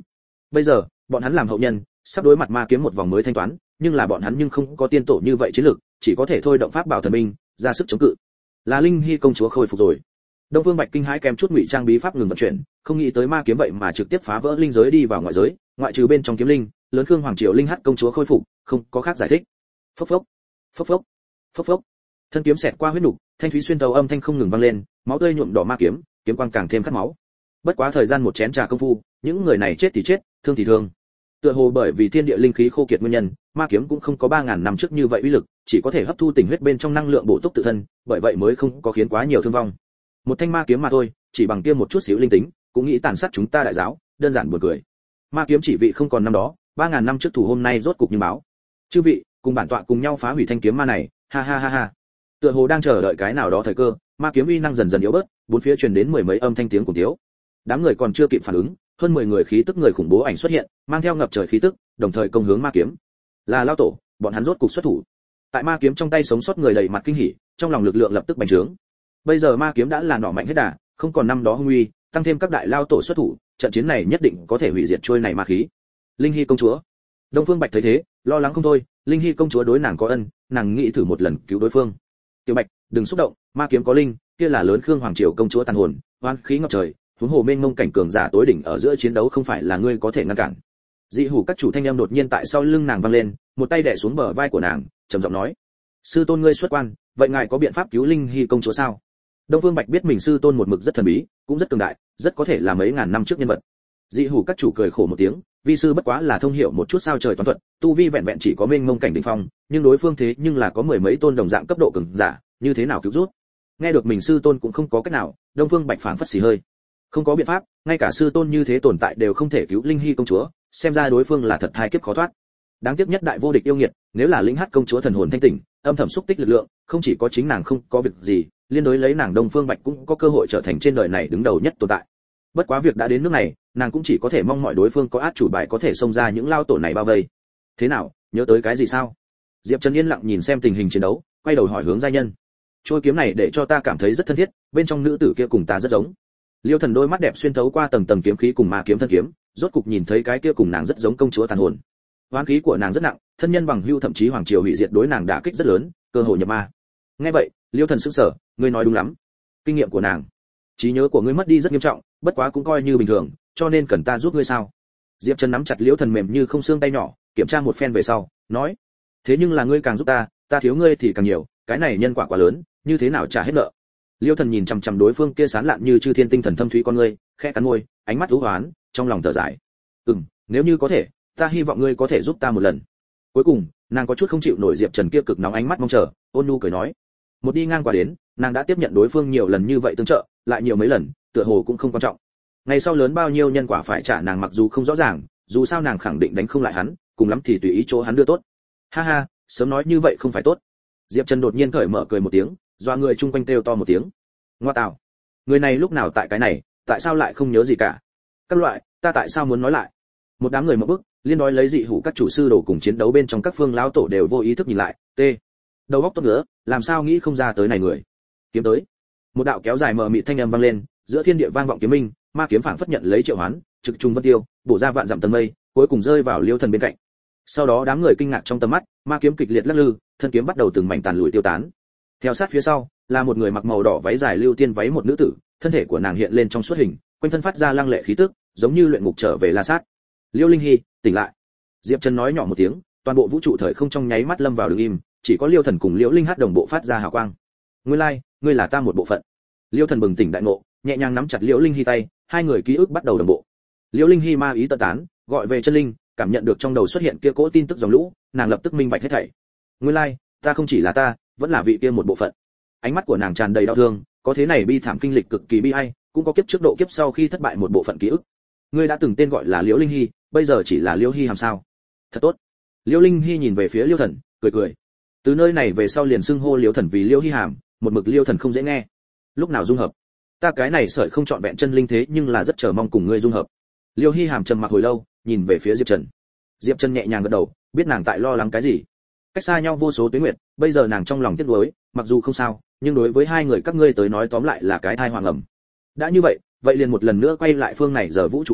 Bây giờ bọn hắn làm hậu nhân, sắp đối mặt ma kiếm một vòng mới thanh toán, nhưng là bọn hắn nhưng không có tiên tổ như vậy chiến lược, chỉ có thể thôi động pháp bảo thần binh ra sức chống cự. Là Linh Hy công chúa khôi phục rồi. Đông Phương Bạch kinh hãi kèm chút ngụy trang bí pháp ngừng vận chuyển, không nghĩ tới ma kiếm vậy mà trực tiếp phá vỡ linh giới đi vào ngoại giới, ngoại trừ bên trong kiếm linh, lớn Khương Hoàng Triều Linh Hắc công chúa khôi phục, không có khác giải thích. Phốc phốc, phốc phốc, phốc phốc. Thân kiếm xẹt qua huyết nục, thanh thúy xuyên tấu âm thanh không ngừng vang lên, máu tươi nhuộm đỏ ma kiếm, kiếm quang càng thêm khát máu. Bất quá thời gian một chén trà công phu, những người này chết thì chết, thương thì thương. Tựa hồ bởi vì thiên địa linh khí khô kiệt nguyên nhân, ma kiếm cũng không có ba ngàn năm trước như vậy uy lực, chỉ có thể hấp thu tình huyết bên trong năng lượng bổ túc tự thân, bởi vậy mới không có khiến quá nhiều thương vong. Một thanh ma kiếm mà thôi, chỉ bằng kia một chút xíu linh tính, cũng nghĩ tàn sát chúng ta đại giáo, đơn giản buồn cười. Ma kiếm chỉ vị không còn năm đó, ba ngàn năm trước thủ hôm nay rốt cục như báo. Chư vị, cùng bản tọa cùng nhau phá hủy thanh kiếm ma này, ha ha ha ha. Tựa hồ đang chờ đợi cái nào đó thời cơ, ma kiếm uy năng dần dần yếu bớt, bốn phía truyền đến mười mấy âm thanh tiếng cùng thiếu. Đám người còn chưa kịp phản ứng, hơn mười người khí tức người khủng bố ảnh xuất hiện, mang theo ngập trời khí tức, đồng thời công hướng ma kiếm. Là lao tổ, bọn hắn rốt cục xuất thủ. Tại ma kiếm trong tay sống sót người đầy mặt kinh hỉ, trong lòng lực lượng lập tức bành trướng. Bây giờ ma kiếm đã là nỏ mạnh hết đà, không còn năm đó hung uy, tăng thêm các đại lao tổ xuất thủ, trận chiến này nhất định có thể hủy diệt trôi này ma khí. Linh Hy công chúa. Đông Phương Bạch thấy thế, lo lắng không thôi, Linh Hy công chúa đối nàng có ân, nàng nghĩ thử một lần cứu đối phương. Tiểu Bạch, đừng xúc động, ma kiếm có linh, kia là lớn Khương Hoàng Triều công chúa tàn hồn, oan khí ngập trời, huống hồ mênh mông cảnh cường giả tối đỉnh ở giữa chiến đấu không phải là ngươi có thể ngăn cản. Dị hủ các chủ thanh âm đột nhiên tại sau lưng nàng vang lên, một tay đè xuống bờ vai của nàng, trầm giọng nói: "Sư tôn ngươi xuất quan, vậy ngài có biện pháp cứu Linh Hy công chúa sao?" Đông Phương Bạch biết mình sư tôn một mực rất thần bí, cũng rất cường đại, rất có thể là mấy ngàn năm trước nhân vật. Dị hủ các chủ cười khổ một tiếng, vi sư bất quá là thông hiểu một chút sao trời toán thuật, tu vi vẹn vẹn chỉ có mênh mông cảnh đỉnh phong, nhưng đối phương thế nhưng là có mười mấy tôn đồng dạng cấp độ cường giả, như thế nào cứu rút? Nghe được mình sư tôn cũng không có cách nào, Đông Phương Bạch phảng phất xì hơi. Không có biện pháp, ngay cả sư tôn như thế tồn tại đều không thể cứu Linh Hy công chúa, xem ra đối phương là thật hai kiếp khó thoát. Đáng tiếc nhất đại vô địch yêu nghiệt, nếu là Linh Hắc công chúa thần hồn thanh tỉnh, âm thầm xúc tích lực lượng, không chỉ có chính nàng không có việc gì, liên đối lấy nàng Đông Phương Bạch cũng có cơ hội trở thành trên đời này đứng đầu nhất tồn tại. Bất quá việc đã đến nước này, nàng cũng chỉ có thể mong mọi đối phương có át chủ bài có thể xông ra những lao tổ này bao vây. Thế nào, nhớ tới cái gì sao? Diệp Trần yên lặng nhìn xem tình hình chiến đấu, quay đầu hỏi hướng gia nhân. Trôi kiếm này để cho ta cảm thấy rất thân thiết, bên trong nữ tử kia cùng ta rất giống. Liêu Thần đôi mắt đẹp xuyên thấu qua tầng tầng kiếm khí cùng ma kiếm thân kiếm, rốt cục nhìn thấy cái kia cùng nàng rất giống công chúa tàn hồn. Oán khí của nàng rất nặng, thân nhân bằng hữu thậm chí hoàng triều hủy diệt đối nàng đả kích rất lớn, cơ hội nhập ma. Nghe vậy, Liêu Thần sững sờ, ngươi nói đúng lắm. Kinh nghiệm của nàng, trí nhớ của ngươi mất đi rất nghiêm trọng, bất quá cũng coi như bình thường, cho nên cần ta giúp ngươi sao? Diệp Trần nắm chặt Liêu Thần mềm như không xương tay nhỏ, kiểm tra một phen về sau, nói: thế nhưng là ngươi càng giúp ta, ta thiếu ngươi thì càng nhiều, cái này nhân quả quá lớn, như thế nào trả hết nợ? Liêu Thần nhìn chằm chằm đối phương kia sán lạn như chư thiên tinh thần thâm thúy con ngươi, khẽ cắn môi, ánh mắt u hoán, trong lòng thở dài. "Ừm, nếu như có thể, ta hy vọng ngươi có thể giúp ta một lần." Cuối cùng, nàng có chút không chịu nổi Diệp Trần kia cực nóng ánh mắt mong chờ, ôn nhu cười nói: "Một đi ngang qua đến, nàng đã tiếp nhận đối phương nhiều lần như vậy tương trợ, lại nhiều mấy lần, tựa hồ cũng không quan trọng. Ngày sau lớn bao nhiêu nhân quả phải trả nàng mặc dù không rõ ràng, dù sao nàng khẳng định đánh không lại hắn, cùng lắm thì tùy ý chỗ hắn đưa tốt." "Ha ha, sớm nói như vậy không phải tốt." Diệp Trần đột nhiên cởi mở cười một tiếng, doa người chung quanh kêu to một tiếng. Ngoa tạo, người này lúc nào tại cái này, tại sao lại không nhớ gì cả? Các loại, ta tại sao muốn nói lại? Một đám người mở bức, liên đối lấy dị hủ các chủ sư đồ cùng chiến đấu bên trong các phương lão tổ đều vô ý thức nhìn lại, t. Đầu óc tốt nữa, làm sao nghĩ không ra tới này người. Kiếm tới. Một đạo kéo dài mờ mịt thanh âm vang lên, giữa thiên địa vang vọng kiếm minh, ma kiếm phảng phất nhận lấy triệu hoán, trực trùng vân tiêu, bổ ra vạn dặm tầng mây, cuối cùng rơi vào Liêu Thần bên cạnh. Sau đó đám người kinh ngạc trong tầm mắt, ma kiếm kịch liệt lắc lư, thân kiếm bắt đầu từng mảnh tàn lụi tiêu tán. Theo sát phía sau, là một người mặc màu đỏ váy dài lưu tiên váy một nữ tử, thân thể của nàng hiện lên trong suốt hình, quanh thân phát ra lăng lệ khí tức, giống như luyện ngục trở về La Sát. Liêu Linh Hy, tỉnh lại. Diệp Trần nói nhỏ một tiếng, toàn bộ vũ trụ thời không trong nháy mắt lâm vào đứng im, chỉ có Liêu Thần cùng Liễu Linh Hát đồng bộ phát ra hào quang. Nguyên lai, like, ngươi là ta một bộ phận. Liêu Thần bừng tỉnh đại ngộ, nhẹ nhàng nắm chặt Liễu Linh Hy tay, hai người ký ức bắt đầu đồng bộ. Liễu Linh Hy ma ý tận tán, gọi về chân linh, cảm nhận được trong đầu xuất hiện kia cỗ tin tức dòng lũ, nàng lập tức minh bạch hết thảy. Nguyên lai, like, ta không chỉ là ta, vẫn là vị kia một bộ phận. Ánh mắt của nàng tràn đầy đau thương, có thế này bi thảm kinh lịch cực kỳ bi ai, cũng có kiếp trước độ kiếp sau khi thất bại một bộ phận ký ức. Ngươi đã từng tên gọi là Liễu Linh Hy, bây giờ chỉ là Liễu Hy hàm sao? Thật tốt. Liễu Linh Hy nhìn về phía Liêu Thần, cười cười. Từ nơi này về sau liền xưng hô Liêu Thần vì Liễu Hy hàm, một mực Liêu Thần không dễ nghe. Lúc nào dung hợp? Ta cái này sợi không chọn vẹn chân linh thế nhưng là rất chờ mong cùng ngươi dung hợp. Liễu Hy hàm trầm mặc hồi lâu, nhìn về phía Diệp Trần. Diệp Trần nhẹ nhàng gật đầu, biết nàng tại lo lắng cái gì. Cách xa nhau vô số tuế nguyệt, bây giờ nàng trong lòng tiếc nuối, mặc dù không sao, nhưng đối với hai người các ngươi tới nói tóm lại là cái thai hoàng ẩm. Đã như vậy, vậy liền một lần nữa quay lại phương này giờ vũ trụ không,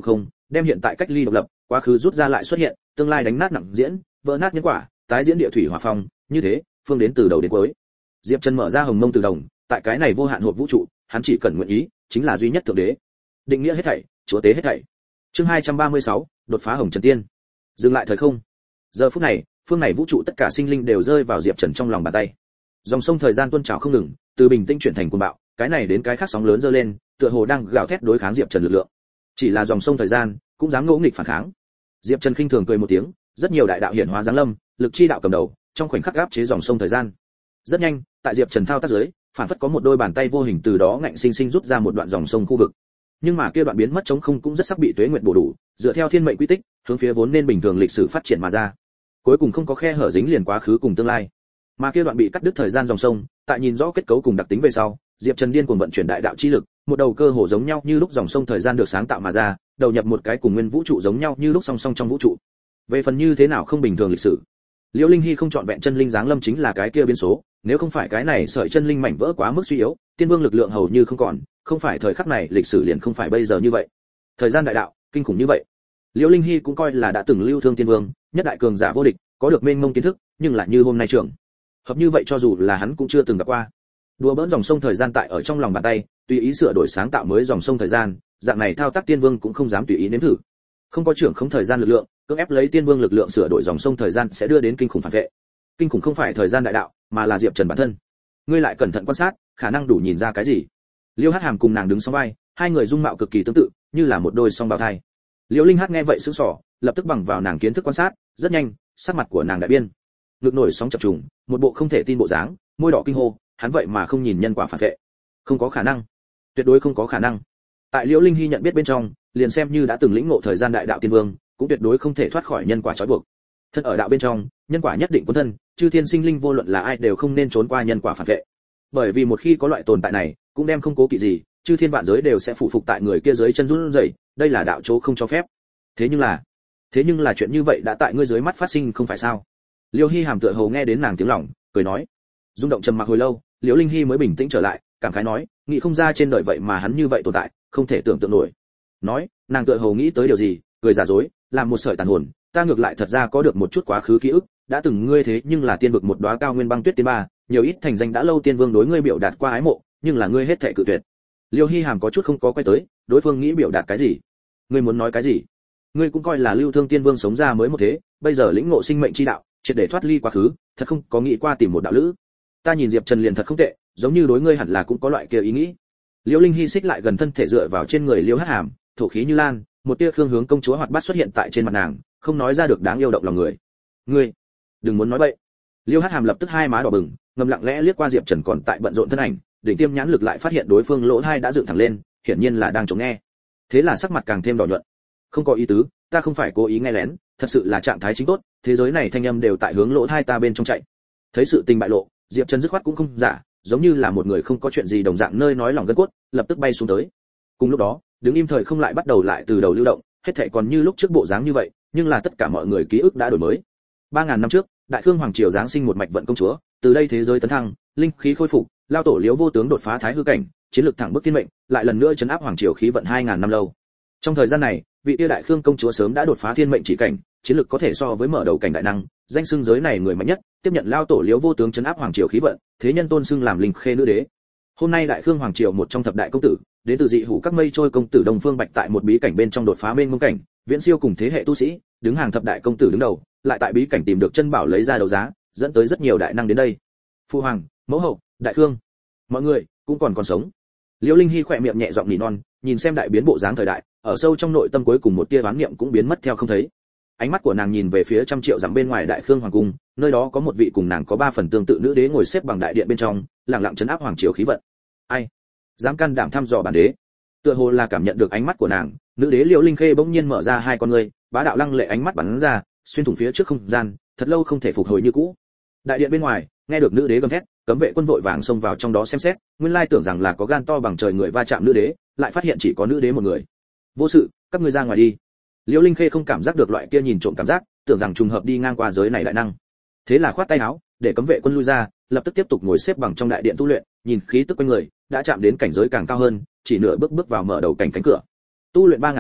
đem hiện tại cách ly độc lập, quá khứ rút ra lại xuất hiện, tương lai đánh nát nặng diễn, vỡ nát nhân quả, tái diễn địa thủy hỏa phong, như thế, phương đến từ đầu đến cuối. Diệp Trần mở ra hồng mông từ đồng, tại cái này vô hạn hộp vũ trụ, hắn chỉ cần nguyện ý, chính là duy nhất thượng đế. Định nghĩa hết thảy, chúa tế hết thảy. Chương hai trăm ba mươi sáu, đột phá hồng trần tiên. Dừng lại thời không. Giờ phút này, phương này vũ trụ tất cả sinh linh đều rơi vào Diệp Trần trong lòng bàn tay. Dòng sông thời gian tuôn trào không ngừng, từ bình tĩnh chuyển thành cuồng bạo, cái này đến cái khác sóng lớn dơ lên, tựa hồ đang gào thét đối kháng Diệp Trần lực lượng. Chỉ là dòng sông thời gian, cũng dám ngỗ nghịch phản kháng. Diệp Trần khinh thường cười một tiếng, rất nhiều đại đạo hiển hóa giáng lâm, lực chi đạo cầm đầu, trong khoảnh khắc áp chế dòng sông thời gian. Rất nhanh, tại Diệp Trần thao tác dưới, phản phất có một đôi bàn tay vô hình từ đó ngạnh sinh sinh rút ra một đoạn dòng sông khu vực. Nhưng mà kia đoạn biến mất trống không cũng rất sắc bị tuế nguyệt bổ đủ, dựa theo thiên mệnh quy tích, hướng phía vốn nên bình thường lịch sử phát triển mà ra. Cuối cùng không có khe hở dính liền quá khứ cùng tương lai. Mà kia đoạn bị cắt đứt thời gian dòng sông, tại nhìn rõ kết cấu cùng đặc tính về sau, Diệp Trần điên cuồng vận chuyển đại đạo chi lực, một đầu cơ hồ giống nhau như lúc dòng sông thời gian được sáng tạo mà ra, đầu nhập một cái cùng nguyên vũ trụ giống nhau như lúc song song trong vũ trụ. Về phần như thế nào không bình thường lịch sử, Liễu Linh Hy không chọn vẹn chân linh giáng lâm chính là cái kia biến số, nếu không phải cái này sợi chân linh mảnh vỡ quá mức suy yếu, tiên vương lực lượng hầu như không còn, không phải thời khắc này lịch sử liền không phải bây giờ như vậy. Thời gian đại đạo, kinh khủng như vậy. Liễu Linh Hy cũng coi là đã từng lưu thương tiên vương, nhất đại cường giả vô địch, có được mênh mông kiến thức, nhưng lại như hôm nay trưởng. Hợp như vậy cho dù là hắn cũng chưa từng gặp qua. Đùa bỡn dòng sông thời gian tại ở trong lòng bàn tay, tùy ý sửa đổi sáng tạo mới dòng sông thời gian, dạng này thao tác tiên vương cũng không dám tùy ý nếm thử. Không có trưởng không thời gian lực lượng, cưỡng ép lấy tiên vương lực lượng sửa đổi dòng sông thời gian sẽ đưa đến kinh khủng phản vệ. Kinh khủng không phải thời gian đại đạo, mà là Diệp Trần bản thân. Ngươi lại cẩn thận quan sát, khả năng đủ nhìn ra cái gì. Liêu Hát Hàm cùng nàng đứng song vai, hai người dung mạo cực kỳ tương tự, như là một đôi song bào thai. Liễu Linh Hát nghe vậy sững sờ, lập tức bằng vào nàng kiến thức quan sát, rất nhanh, sắc mặt của nàng đại biên. Ngực nổi sóng chập trùng, một bộ không thể tin bộ dáng, môi đỏ kinh hô, hắn vậy mà không nhìn nhân quả phản vệ. Không có khả năng, tuyệt đối không có khả năng. Tại Liễu Linh Hy nhận biết bên trong, liền xem như đã từng lĩnh ngộ thời gian đại đạo tiên vương, cũng tuyệt đối không thể thoát khỏi nhân quả trói buộc. Thân ở đạo bên trong, nhân quả nhất định cuốn thân, chư thiên sinh linh vô luận là ai đều không nên trốn qua nhân quả phản vệ. Bởi vì một khi có loại tồn tại này, cũng đem không cố kỵ gì, chư thiên vạn giới đều sẽ phụ phục tại người kia dưới chân run rẩy, đây là đạo chỗ không cho phép. Thế nhưng là, thế nhưng là chuyện như vậy đã tại ngươi dưới mắt phát sinh không phải sao? Liêu Hy Hàm tựa hồ nghe đến nàng tiếng lòng, cười nói. Rung động trầm mặc hồi lâu, Liễu Linh Hy mới bình tĩnh trở lại, cảm khái nói, nghĩ không ra trên đời vậy mà hắn như vậy tồn tại, không thể tưởng tượng nổi. Nói, nàng tựa hồ nghĩ tới điều gì, cười giả dối, làm một sợi tàn hồn, ta ngược lại thật ra có được một chút quá khứ ký ức, đã từng ngươi thế nhưng là tiên vực một đóa cao nguyên băng tuyết tiên ba, nhiều ít thành danh đã lâu tiên vương đối ngươi biểu đạt qua ái mộ, nhưng là ngươi hết thảy cự tuyệt. Liêu Hy Hàm có chút không có quay tới, đối phương nghĩ biểu đạt cái gì? Ngươi muốn nói cái gì? Ngươi cũng coi là lưu thương tiên vương sống ra mới một thế, bây giờ lĩnh ngộ sinh mệnh chi đạo, triệt để thoát ly quá khứ, thật không có nghĩ qua tìm một đạo lữ. Ta nhìn Diệp Trần liền thật không tệ, giống như đối ngươi hẳn là cũng có loại kia ý nghĩ. Liễu Linh Hy xích lại gần thân thể dựa vào trên người Liêu Hát Hàm, thổ khí như lan, một tia khương hướng công chúa hoạt bát xuất hiện tại trên mặt nàng, không nói ra được đáng yêu động lòng người. Ngươi, đừng muốn nói bậy. Liêu Hát Hàm lập tức hai má đỏ bừng, ngầm lặng lẽ liếc qua Diệp Trần còn tại bận rộn thân ảnh, đỉnh tiêm nhãn lực lại phát hiện đối phương lỗ tai đã dựng thẳng lên, hiển nhiên là đang chống nghe. Thế là sắc mặt càng thêm đỏ nhuận. Không có ý tứ, ta không phải cố ý nghe lén, thật sự là trạng thái chính tốt, thế giới này thanh âm đều tại hướng lỗ tai ta bên trong chạy. Thấy sự tình bại lộ, Diệp Trần dứt khoát cũng không giả, giống như là một người không có chuyện gì đồng dạng nơi nói lòng gân cốt, lập tức bay xuống tới. Cùng lúc đó, đứng im thời không lại bắt đầu lại từ đầu lưu động, hết thảy còn như lúc trước bộ dáng như vậy, nhưng là tất cả mọi người ký ức đã đổi mới. ba ngàn năm trước, Đại Khương hoàng triều giáng sinh một mạch vận công chúa, từ đây thế giới tấn thăng, linh khí khôi phục, lao tổ Liễu Vô Tướng đột phá thái hư cảnh, chiến lược thẳng bước thiên mệnh, lại lần nữa trấn áp hoàng triều khí vận hai ngàn năm lâu. Trong thời gian này, vị tiêu Đại Khương công chúa sớm đã đột phá thiên mệnh chỉ cảnh, chiến lược có thể so với mở đầu cảnh đại năng, danh xưng giới này người mạnh nhất, tiếp nhận lao tổ Liễu Vô Tướng trấn áp hoàng triều khí vận, thế nhân tôn xưng làm linh khê nữ đế. Hôm nay Đại Khương hoàng triều một trong thập đại công tử, đến từ dị hủ các mây trôi công tử Đông Phương Bạch tại một bí cảnh bên trong đột phá mênh mông cảnh, viễn siêu cùng thế hệ tu sĩ, đứng hàng thập đại công tử đứng đầu, lại tại bí cảnh tìm được chân bảo lấy ra đấu giá, dẫn tới rất nhiều đại năng đến đây. Phu hoàng, mẫu hậu, Đại Khương, mọi người cũng còn còn sống. Liễu Linh Hy khỏe miệng nhẹ giọng nỉ non, nhìn xem đại biến bộ dáng thời đại, ở sâu trong nội tâm cuối cùng một tia oán niệm cũng biến mất theo không thấy. Ánh mắt của nàng nhìn về phía trăm triệu dặm bên ngoài Đại Khương hoàng cung, nơi đó có một vị cùng nàng có ba phần tương tự nữ đế ngồi xếp bằng đại điện bên trong, lặng lặng trấn áp hoàng triều khí vận. Ai dám can đảm thăm dò bản đế? Tựa hồ là cảm nhận được ánh mắt của nàng, nữ đế Liễu Linh Khê bỗng nhiên mở ra hai con ngươi, bá đạo lăng lệ ánh mắt bắn ra, xuyên thủng phía trước không gian, thật lâu không thể phục hồi như cũ. Đại điện bên ngoài, nghe được nữ đế gầm thét, cấm vệ quân vội vàng xông vào trong đó xem xét, nguyên lai tưởng rằng là có gan to bằng trời người va chạm nữ đế, lại phát hiện chỉ có nữ đế một người. Vô sự, các ngươi ra ngoài đi. Liễu Linh Khê không cảm giác được loại kia nhìn trộm cảm giác, tưởng rằng trùng hợp đi ngang qua giới này đại năng. Thế là khoát tay áo, để cấm vệ quân lui ra, lập tức tiếp tục ngồi xếp bằng trong đại điện tu luyện, nhìn khí tức quanh người, đã chạm đến cảnh giới càng cao hơn, chỉ nửa bước bước vào mở đầu cảnh cánh cửa. Tu luyện ba ngàn năm,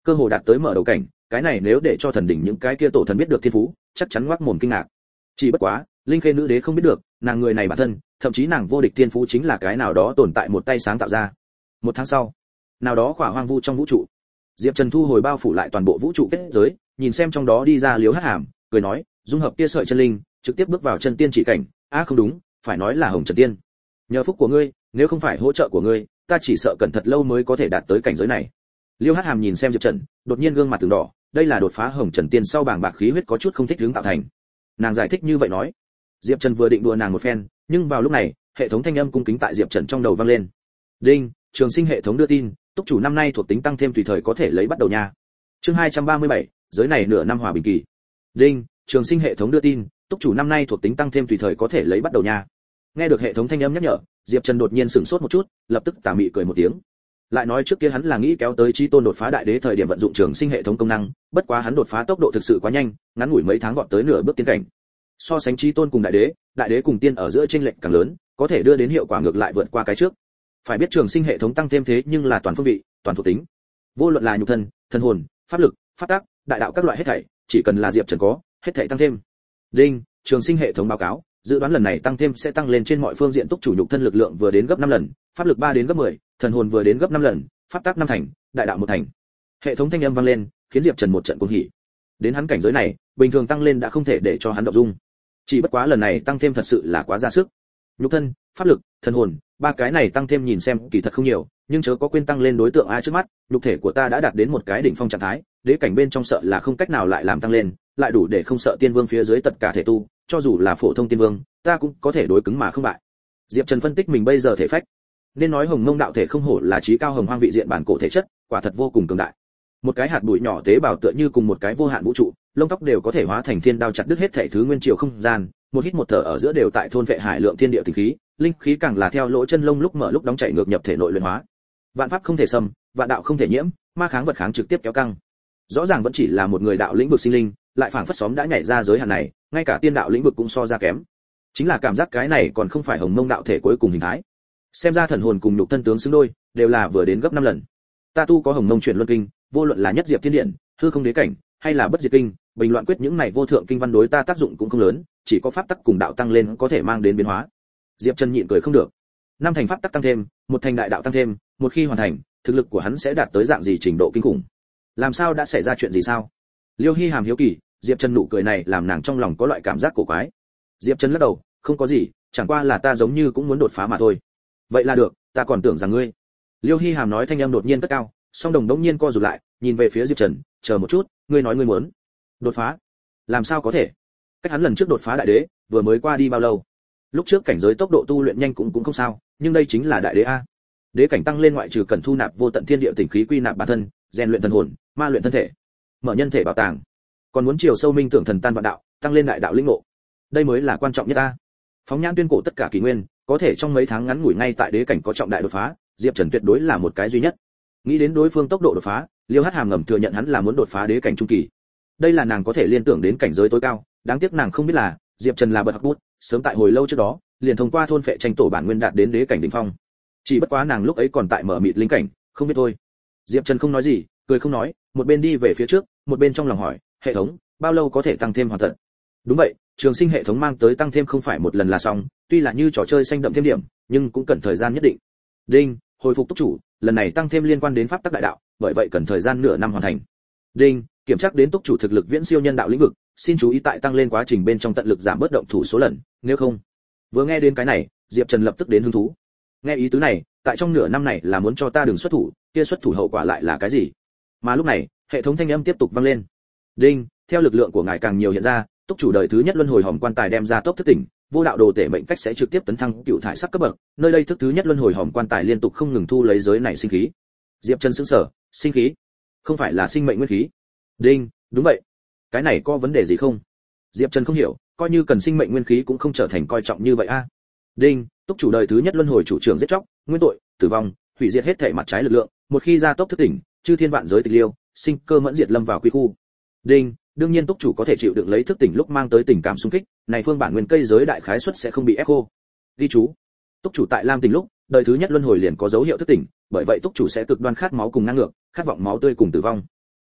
cơ hồ đạt tới mở đầu cảnh, cái này nếu để cho thần đỉnh những cái kia tổ thần biết được thiên phú, chắc chắn ngoác mồm kinh ngạc. Chỉ bất quá, linh khê nữ đế không biết được, nàng người này bản thân, thậm chí nàng vô địch thiên phú chính là cái nào đó tồn tại một tay sáng tạo ra. Một tháng sau, nào đó khỏa hoang vu trong vũ trụ, Diệp Trần thu hồi bao phủ lại toàn bộ vũ trụ kết giới, nhìn xem trong đó đi ra Liễu Hắc Hàm, cười nói, dung hợp kia sợi chân linh, trực tiếp bước vào chân tiên chỉ cảnh, a à không đúng, phải nói là Hồng Trần Tiên. Nhờ phúc của ngươi, nếu không phải hỗ trợ của ngươi, ta chỉ sợ cần thật lâu mới có thể đạt tới cảnh giới này. Liễu Hắc Hàm nhìn xem Diệp Trần, đột nhiên gương mặt từng đỏ, đây là đột phá Hồng Trần Tiên sau bảng bạc khí huyết có chút không thích ứng tạo thành. Nàng giải thích như vậy nói. Diệp Trần vừa định đùa nàng một phen, nhưng vào lúc này, hệ thống thanh âm cung kính tại Diệp Trần trong đầu vang lên. Đinh, Trường Sinh hệ thống đưa tin, túc chủ năm nay thuộc tính tăng thêm tùy thời có thể lấy bắt đầu nha. Chương hai trăm ba mươi bảy, giới này nửa năm hòa bình kỳ. Đinh, Trường Sinh hệ thống đưa tin, túc chủ năm nay thuộc tính tăng thêm tùy thời có thể lấy bắt đầu nha. Nghe được hệ thống thanh âm nhắc nhở, Diệp Trần đột nhiên sửng sốt một chút, lập tức tà mị cười một tiếng. Lại nói trước kia hắn là nghĩ kéo tới Chí Tôn đột phá đại đế thời điểm vận dụng Trường Sinh hệ thống công năng, bất quá hắn đột phá tốc độ thực sự quá nhanh, ngắn ngủi mấy tháng vọt tới nửa bước tiên cảnh. So sánh Chí Tôn cùng đại đế, đại đế cùng tiên ở giữa chênh lệch càng lớn, có thể đưa đến hiệu quả ngược lại vượt qua cái trước. Phải biết Trường Sinh hệ thống tăng thêm thế nhưng là toàn phương vị, toàn thuộc tính. Vô luận là nhục thân, thân hồn, pháp lực, pháp tắc, đại đạo các loại hết thảy, chỉ cần là Diệp Trần có, hết thảy tăng thêm. Đinh, Trường Sinh hệ thống báo cáo, dự đoán lần này tăng thêm sẽ tăng lên trên mọi phương diện túc chủ nhục thân lực lượng vừa đến gấp năm lần, pháp lực ba đến gấp mười, thần hồn vừa đến gấp năm lần, pháp tắc năm thành, đại đạo một thành. Hệ thống thanh âm vang lên, khiến Diệp Trần một trận cuồng hỉ. Đến hắn cảnh giới này, bình thường tăng lên đã không thể để cho hắn động dung. Chỉ bất quá lần này tăng thêm thật sự là quá ra sức. Nhục thân, pháp lực, thần hồn, ba cái này tăng thêm nhìn xem kỳ thật không nhiều, nhưng chớ có quên tăng lên đối tượng ai trước mắt, nhục thể của ta đã đạt đến một cái đỉnh phong trạng thái, đế cảnh bên trong sợ là không cách nào lại làm tăng lên, lại đủ để không sợ tiên vương phía dưới tất cả thể tu, cho dù là phổ thông tiên vương, ta cũng có thể đối cứng mà không bại. Diệp Trần phân tích mình bây giờ thể phách, nên nói Hồng Mông đạo thể không hổ là trí cao hồng hoang vị diện bản cổ thể chất, quả thật vô cùng cường đại. Một cái hạt bụi nhỏ tế bào tựa như cùng một cái vô hạn vũ trụ, lông tóc đều có thể hóa thành thiên đao chặt đứt hết thảy thứ nguyên triều không gian, một hít một thở ở giữa đều tại thôn vệ hải lượng thiên địa tinh khí, linh khí càng là theo lỗ chân lông lúc mở lúc đóng chảy ngược nhập thể nội luyện hóa. Vạn pháp không thể xâm, vạn đạo không thể nhiễm, ma kháng vật kháng trực tiếp kéo căng. Rõ ràng vẫn chỉ là một người đạo lĩnh vực sinh linh, lại phảng phất xóm đã nhảy ra giới hạn này, ngay cả tiên đạo lĩnh vực cũng so ra kém. Chính là cảm giác cái này còn không phải Hồng Mông đạo thể cuối cùng hình thái. Xem ra thần hồn cùng nhục thân tướng xứng đôi, đều là vừa đến gấp năm lần. Ta tu có Hồng Mông chuyển luân kinh, vô luận là nhất diệp thiên điện, hư không đế cảnh, hay là bất diệt kinh, bình loạn quyết những này vô thượng kinh văn đối ta tác dụng cũng không lớn, chỉ có pháp tắc cùng đạo tăng lên có thể mang đến biến hóa. Diệp Trần nhịn cười không được. Năm thành pháp tắc tăng thêm, một thành đại đạo tăng thêm, một khi hoàn thành, thực lực của hắn sẽ đạt tới dạng gì trình độ kinh khủng. Làm sao đã xảy ra chuyện gì sao? Liêu Hi Hàm hiếu kỳ, Diệp Trần nụ cười này làm nàng trong lòng có loại cảm giác cổ quái. Diệp Trần lắc đầu, không có gì, chẳng qua là ta giống như cũng muốn đột phá mà thôi. Vậy là được, ta còn tưởng rằng ngươi. Liêu Hi Hàm nói thanh âm đột nhiên cất cao, song đồng đống nhiên co rụt lại, nhìn về phía Diệp Trần, chờ một chút, ngươi nói ngươi muốn đột phá? Làm sao có thể? Cách hắn lần trước đột phá đại đế, vừa mới qua đi bao lâu? Lúc trước cảnh giới tốc độ tu luyện nhanh cũng cũng không sao, nhưng đây chính là đại đế a. Đế cảnh tăng lên ngoại trừ cần thu nạp vô tận thiên địa tinh khí quy nạp bản thân, rèn luyện thần hồn, ma luyện thân thể, mở nhân thể bảo tàng, còn muốn chiều sâu minh tưởng thần tan vạn đạo, tăng lên đại đạo linh ngộ. Đây mới là quan trọng nhất a. Phóng nhãn tuyên cổ tất cả kỷ nguyên, có thể trong mấy tháng ngắn ngủi ngay tại đế cảnh có trọng đại đột phá, Diệp Trần tuyệt đối là một cái duy nhất. Nghĩ đến đối phương tốc độ đột phá, Liêu Hắc Hàm ngầm thừa nhận hắn là muốn đột phá đế cảnh trung kỳ. Đây là nàng có thể liên tưởng đến cảnh giới tối cao, đáng tiếc nàng không biết là Diệp Trần là bậc học bút, sớm tại hồi lâu trước đó, liền thông qua thôn phệ tranh tổ bản nguyên đạt đến đế cảnh đỉnh phong. Chỉ bất quá nàng lúc ấy còn tại mở mịt linh cảnh, không biết thôi. Diệp Trần không nói gì, cười không nói, một bên đi về phía trước, một bên trong lòng hỏi, hệ thống, bao lâu có thể tăng thêm hoàn tận? Đúng vậy, Trường Sinh hệ thống mang tới tăng thêm không phải một lần là xong, tuy là như trò chơi xanh đậm thêm điểm, nhưng cũng cần thời gian nhất định. Đinh, hồi phục túc chủ, lần này tăng thêm liên quan đến pháp tắc đại đạo, bởi vậy cần thời gian nửa năm hoàn thành. Đinh, kiểm tra đến túc chủ thực lực viễn siêu nhân đạo lĩnh vực, xin chú ý tại tăng lên quá trình bên trong tận lực giảm bớt động thủ số lần, nếu không. Vừa nghe đến cái này, Diệp Trần lập tức đến hứng thú. Nghe ý tứ này, tại trong nửa năm này là muốn cho ta đừng xuất thủ, kia xuất thủ hậu quả lại là cái gì? Mà lúc này, hệ thống thanh âm tiếp tục vang lên. Đinh, theo lực lượng của ngài càng nhiều hiện ra, túc chủ đời thứ nhất luân hồi hòm quan tài đem ra tốc thức tỉnh, vô đạo đồ tể mệnh cách sẽ trực tiếp tấn thăng cựu thải sắc cấp bậc, nơi đây thức thứ nhất luân hồi hòm quan tài liên tục không ngừng thu lấy giới này sinh khí. Diệp Trần sững sờ, sinh khí? Không phải là sinh mệnh nguyên khí? Đinh, đúng vậy. Cái này có vấn đề gì không? Diệp Trần không hiểu, coi như cần sinh mệnh nguyên khí cũng không trở thành coi trọng như vậy a. À. Đinh, túc chủ đời thứ nhất luân hồi chủ trưởng giết chóc, nguyên tội, tử vong, hủy diệt hết thể mặt trái lực lượng, một khi ra tốc thức tỉnh, chư thiên vạn giới tịch liêu, sinh cơ mẫn diệt lâm vào quy khu. Đinh, đương nhiên túc chủ có thể chịu đựng lấy thức tỉnh lúc mang tới tình cảm xung kích, này phương bản nguyên cây giới đại khái suất sẽ không bị ép khô. Ghi chú, túc chủ tại Lam Tỉnh lúc, đời thứ nhất luân hồi liền có dấu hiệu thức tỉnh, bởi vậy túc chủ sẽ cực đoan khát máu cùng năng lượng, khát vọng máu tươi cùng tử vong.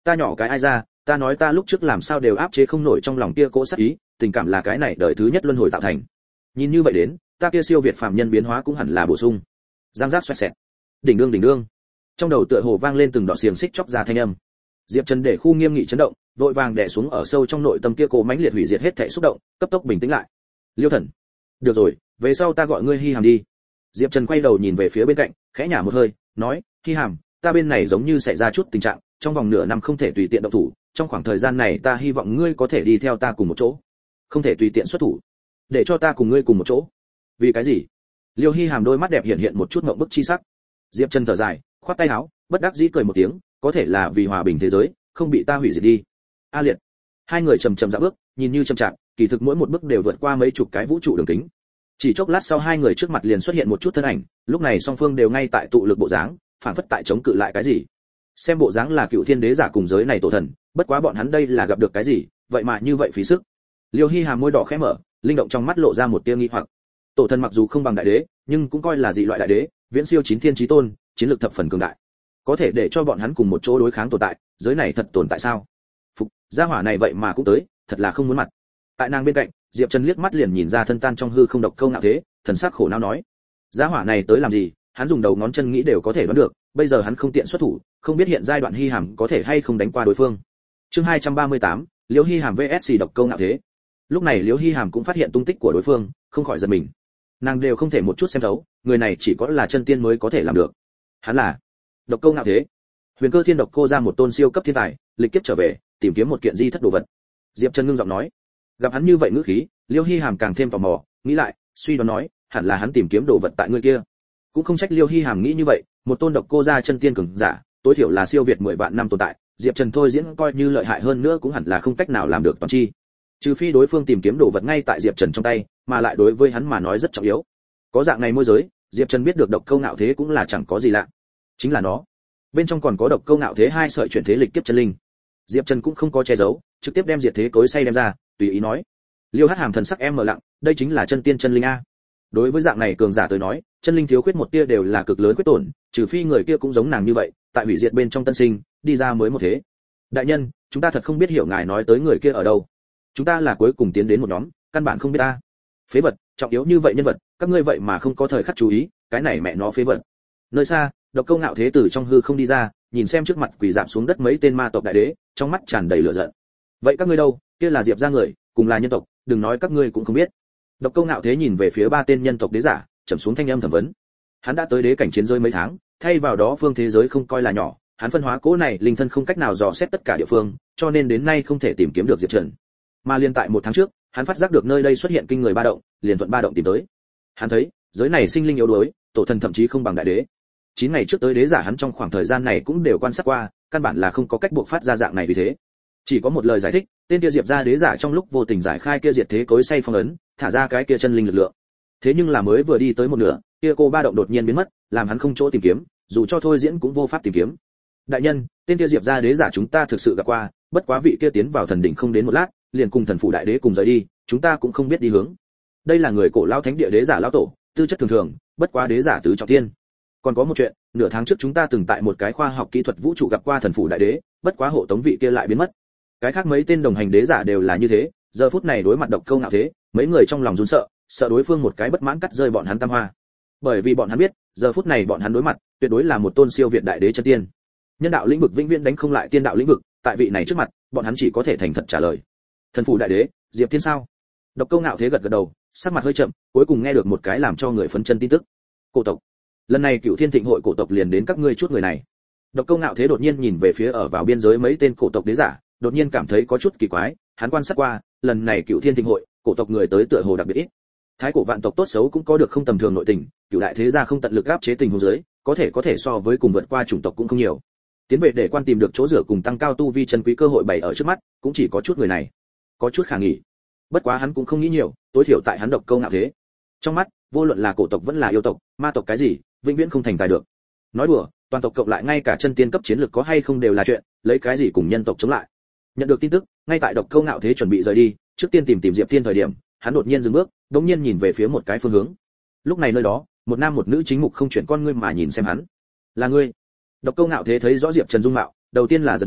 Ta nhỏ cái ai ra, ta nói ta lúc trước làm sao đều áp chế không nổi trong lòng kia cỗ sát ý, tình cảm là cái này đời thứ nhất luân hồi tạo thành. Nhìn như vậy đến, ta kia siêu việt phàm nhân biến hóa cũng hẳn là bổ sung. Giang giác xoẹt xẹt. Đỉnh đương đỉnh đương. Trong đầu tựa hồ vang lên từng đoạn xiềng xích chóc ra thanh âm. Diệp Trần để khu nghiêm nghị chấn động, vội vàng đè xuống ở sâu trong nội tâm kia cố mãnh liệt hủy diệt hết thảy xúc động, cấp tốc bình tĩnh lại. Liêu Thần, được rồi, về sau ta gọi ngươi Hi Hàm đi. Diệp Trần quay đầu nhìn về phía bên cạnh, khẽ nhả một hơi, nói, Hi Hàm, ta bên này giống như xảy ra chút tình trạng, trong vòng nửa năm không thể tùy tiện động thủ, trong khoảng thời gian này ta hy vọng ngươi có thể đi theo ta cùng một chỗ. Không thể tùy tiện xuất thủ, để cho ta cùng ngươi cùng một chỗ. Vì cái gì? Liêu Hi Hàm đôi mắt đẹp hiện hiện một chút ngượng bức chi sắc. Diệp Trần thở dài, khoát tay áo, bất đắc dĩ cười một tiếng, có thể là vì hòa bình thế giới, không bị ta hủy diệt đi. A Liệt. Hai người chậm chậm dạo bước, nhìn như chậm chạp, kỳ thực mỗi một bước đều vượt qua mấy chục cái vũ trụ đường kính. Chỉ chốc lát sau hai người trước mặt liền xuất hiện một chút thân ảnh, lúc này song phương đều ngay tại tụ lực bộ dáng, phản phất tại chống cự lại cái gì. Xem bộ dáng là cựu thiên đế giả cùng giới này tổ thần, bất quá bọn hắn đây là gặp được cái gì, vậy mà như vậy phí sức. Liêu Hi Hàm môi đỏ khẽ mở, linh động trong mắt lộ ra một tia nghi hoặc. Tổ thần mặc dù không bằng đại đế, nhưng cũng coi là dị loại đại đế, viễn siêu chín thiên chí tôn, chiến lược thập phần cường đại. Có thể để cho bọn hắn cùng một chỗ đối kháng tồn tại, giới này thật tồn tại sao? Phục, gia hỏa này vậy mà cũng tới, thật là không muốn mặt. Tại nàng bên cạnh, Diệp Trần liếc mắt liền nhìn ra thân tan trong hư không độc câu ngạo thế, thần sắc khổ não nói: "Gia hỏa này tới làm gì?" Hắn dùng đầu ngón chân nghĩ đều có thể đoán được, bây giờ hắn không tiện xuất thủ, không biết hiện giai đoạn Hi Hàm có thể hay không đánh qua đối phương. Chương hai trăm ba mươi tám, Liễu Hi Hàm vs độc câu ngạo thế. Lúc này Liễu Hi Hàm cũng phát hiện tung tích của đối phương, không khỏi giật mình. Nàng đều không thể một chút xem thấu, người này chỉ có là chân tiên mới có thể làm được. Hắn là độc câu ngạo thế. Huyền Cơ Thiên độc cô ra một tôn siêu cấp thiên tài, lịch kiếp trở về, tìm kiếm một kiện di thất đồ vật. Diệp Trần ngưng giọng nói. Gặp hắn như vậy ngữ khí, Liêu Hi Hàm càng thêm tò mò, nghĩ lại, suy đoán nói, hẳn là hắn tìm kiếm đồ vật tại người kia. Cũng không trách Liêu Hi Hàm nghĩ như vậy, một tôn độc cô gia chân tiên cường giả, tối thiểu là siêu việt mười vạn năm tồn tại, Diệp Trần thôi diễn coi như lợi hại hơn nữa cũng hẳn là không cách nào làm được toàn chi. Trừ phi đối phương tìm kiếm đồ vật ngay tại Diệp Trần trong tay, mà lại đối với hắn mà nói rất trọng yếu. Có dạng này môi giới, Diệp Trần biết được độc câu ngạo thế cũng là chẳng có gì lạ. Chính là nó. Bên trong còn có độc câu ngạo thế hai sợi chuyển thế lịch kiếp chân linh. Diệp Trần cũng không có che giấu, trực tiếp đem diệt thế cối xay đem ra, tùy ý nói. Liêu Hắc Hàm thần sắc em mở lặng, đây chính là chân tiên chân linh a. Đối với dạng này cường giả tới nói, chân linh thiếu khuyết một tia đều là cực lớn quyết tổn, trừ phi người kia cũng giống nàng như vậy, tại hủy diệt bên trong tân sinh, đi ra mới một thế. Đại nhân, chúng ta thật không biết hiểu ngài nói tới người kia ở đâu. Chúng ta là cuối cùng tiến đến một nhóm, căn bản không biết ta. Phế vật, trọng yếu như vậy nhân vật, các ngươi vậy mà không có thời khắc chú ý, cái này mẹ nó phế vật. Nơi xa, độc câu ngạo thế từ trong hư không đi ra, nhìn xem trước mặt quỳ rạp xuống đất mấy tên ma tộc đại đế, trong mắt tràn đầy lửa giận. Vậy các ngươi đâu? Kia là Diệp gia người, cùng là nhân tộc, đừng nói các ngươi cũng không biết. Độc câu ngạo thế nhìn về phía ba tên nhân tộc đế giả, trầm xuống thanh âm thẩm vấn. Hắn đã tới đế cảnh chiến giới mấy tháng, thay vào đó phương thế giới không coi là nhỏ, hắn phân hóa cỗ này linh thân không cách nào dò xét tất cả địa phương, cho nên đến nay không thể tìm kiếm được Diệp Trần. Mà liên tại một tháng trước, hắn phát giác được nơi đây xuất hiện kinh người ba động, liền thuận ba động tìm tới. Hắn thấy, giới này sinh linh yếu đuối, tổ thần thậm chí không bằng đại đế. Chín ngày trước tới đế giả hắn trong khoảng thời gian này cũng đều quan sát qua, căn bản là không có cách buộc phát ra dạng này vì thế. Chỉ có một lời giải thích, tên kia Diệp gia đế giả trong lúc vô tình giải khai kia diệt thế cối xay phong ấn, thả ra cái kia chân linh lực lượng. Thế nhưng là mới vừa đi tới một nửa, kia cô ba động đột nhiên biến mất, làm hắn không chỗ tìm kiếm, dù cho thôi diễn cũng vô pháp tìm kiếm. Đại nhân, tên kia Diệp gia đế giả chúng ta thực sự gặp qua, bất quá vị kia tiến vào thần đỉnh không đến một lát, liền cùng thần phủ đại đế cùng rời đi, chúng ta cũng không biết đi hướng. Đây là người cổ lão thánh địa đế giả lão tổ, tư chất thường thường, bất quá đế giả tứ trọng thiên. Còn có một chuyện, nửa tháng trước chúng ta từng tại một cái khoa học kỹ thuật vũ trụ gặp qua thần phủ đại đế, bất quá hộ tống vị kia lại biến mất. Cái khác mấy tên đồng hành đế giả đều là như thế, giờ phút này đối mặt độc câu ngạo thế, mấy người trong lòng run sợ, sợ đối phương một cái bất mãn cắt rơi bọn hắn tam hoa. Bởi vì bọn hắn biết, giờ phút này bọn hắn đối mặt, tuyệt đối là một tôn siêu việt đại đế chân tiên. Nhân đạo lĩnh vực vĩnh viễn đánh không lại tiên đạo lĩnh vực, tại vị này trước mặt, bọn hắn chỉ có thể thành thật trả lời. Thần phủ đại đế, Diệp Thiên sao? Độc câu ngạo thế gật gật đầu, sắc mặt hơi chậm, cuối cùng nghe được một cái làm cho người phấn chân tin tức. Cổ tộc. Lần này Cửu Thiên Thịnh hội cổ tộc liền đến các ngươi chút người này. Độc câu ngạo thế đột nhiên nhìn về phía ở vào biên giới mấy tên cổ tộc đế giả, đột nhiên cảm thấy có chút kỳ quái, hắn quan sát qua, lần này Cửu Thiên Thịnh hội, cổ tộc người tới tựa hồ đặc biệt ít. Thái cổ vạn tộc tốt xấu cũng có được không tầm thường nội tình, Cửu đại thế gia không tận lực áp chế tình huống dưới, có thể có thể so với cùng vượt qua chủng tộc cũng không nhiều. Tiến về để quan tìm được chỗ rửa cùng tăng cao tu vi chân quý cơ hội bày ở trước mắt, cũng chỉ có chút người này. Có chút khả nghi. Bất quá hắn cũng không nghĩ nhiều, tối thiểu tại hắn độc câu ngạo thế. Trong mắt, vô luận là cổ tộc vẫn là yêu tộc, ma tộc cái gì, vĩnh viễn không thành tài được. Nói đùa, toàn tộc cộng lại ngay cả chân tiên cấp chiến lực có hay không đều là chuyện, lấy cái gì cùng nhân tộc chống lại. Nhận được tin tức, ngay tại độc câu ngạo thế chuẩn bị rời đi, trước tiên tìm tìm Diệp Thiên thời điểm, hắn đột nhiên dừng bước, đột nhiên nhìn về phía một cái phương hướng. Lúc này nơi đó, một nam một nữ chính mục không chuyển con ngươi mà nhìn xem hắn. Là ngươi? Độc câu ngạo thế thấy rõ Diệp Trần dung mạo, đầu tiên là giật mình,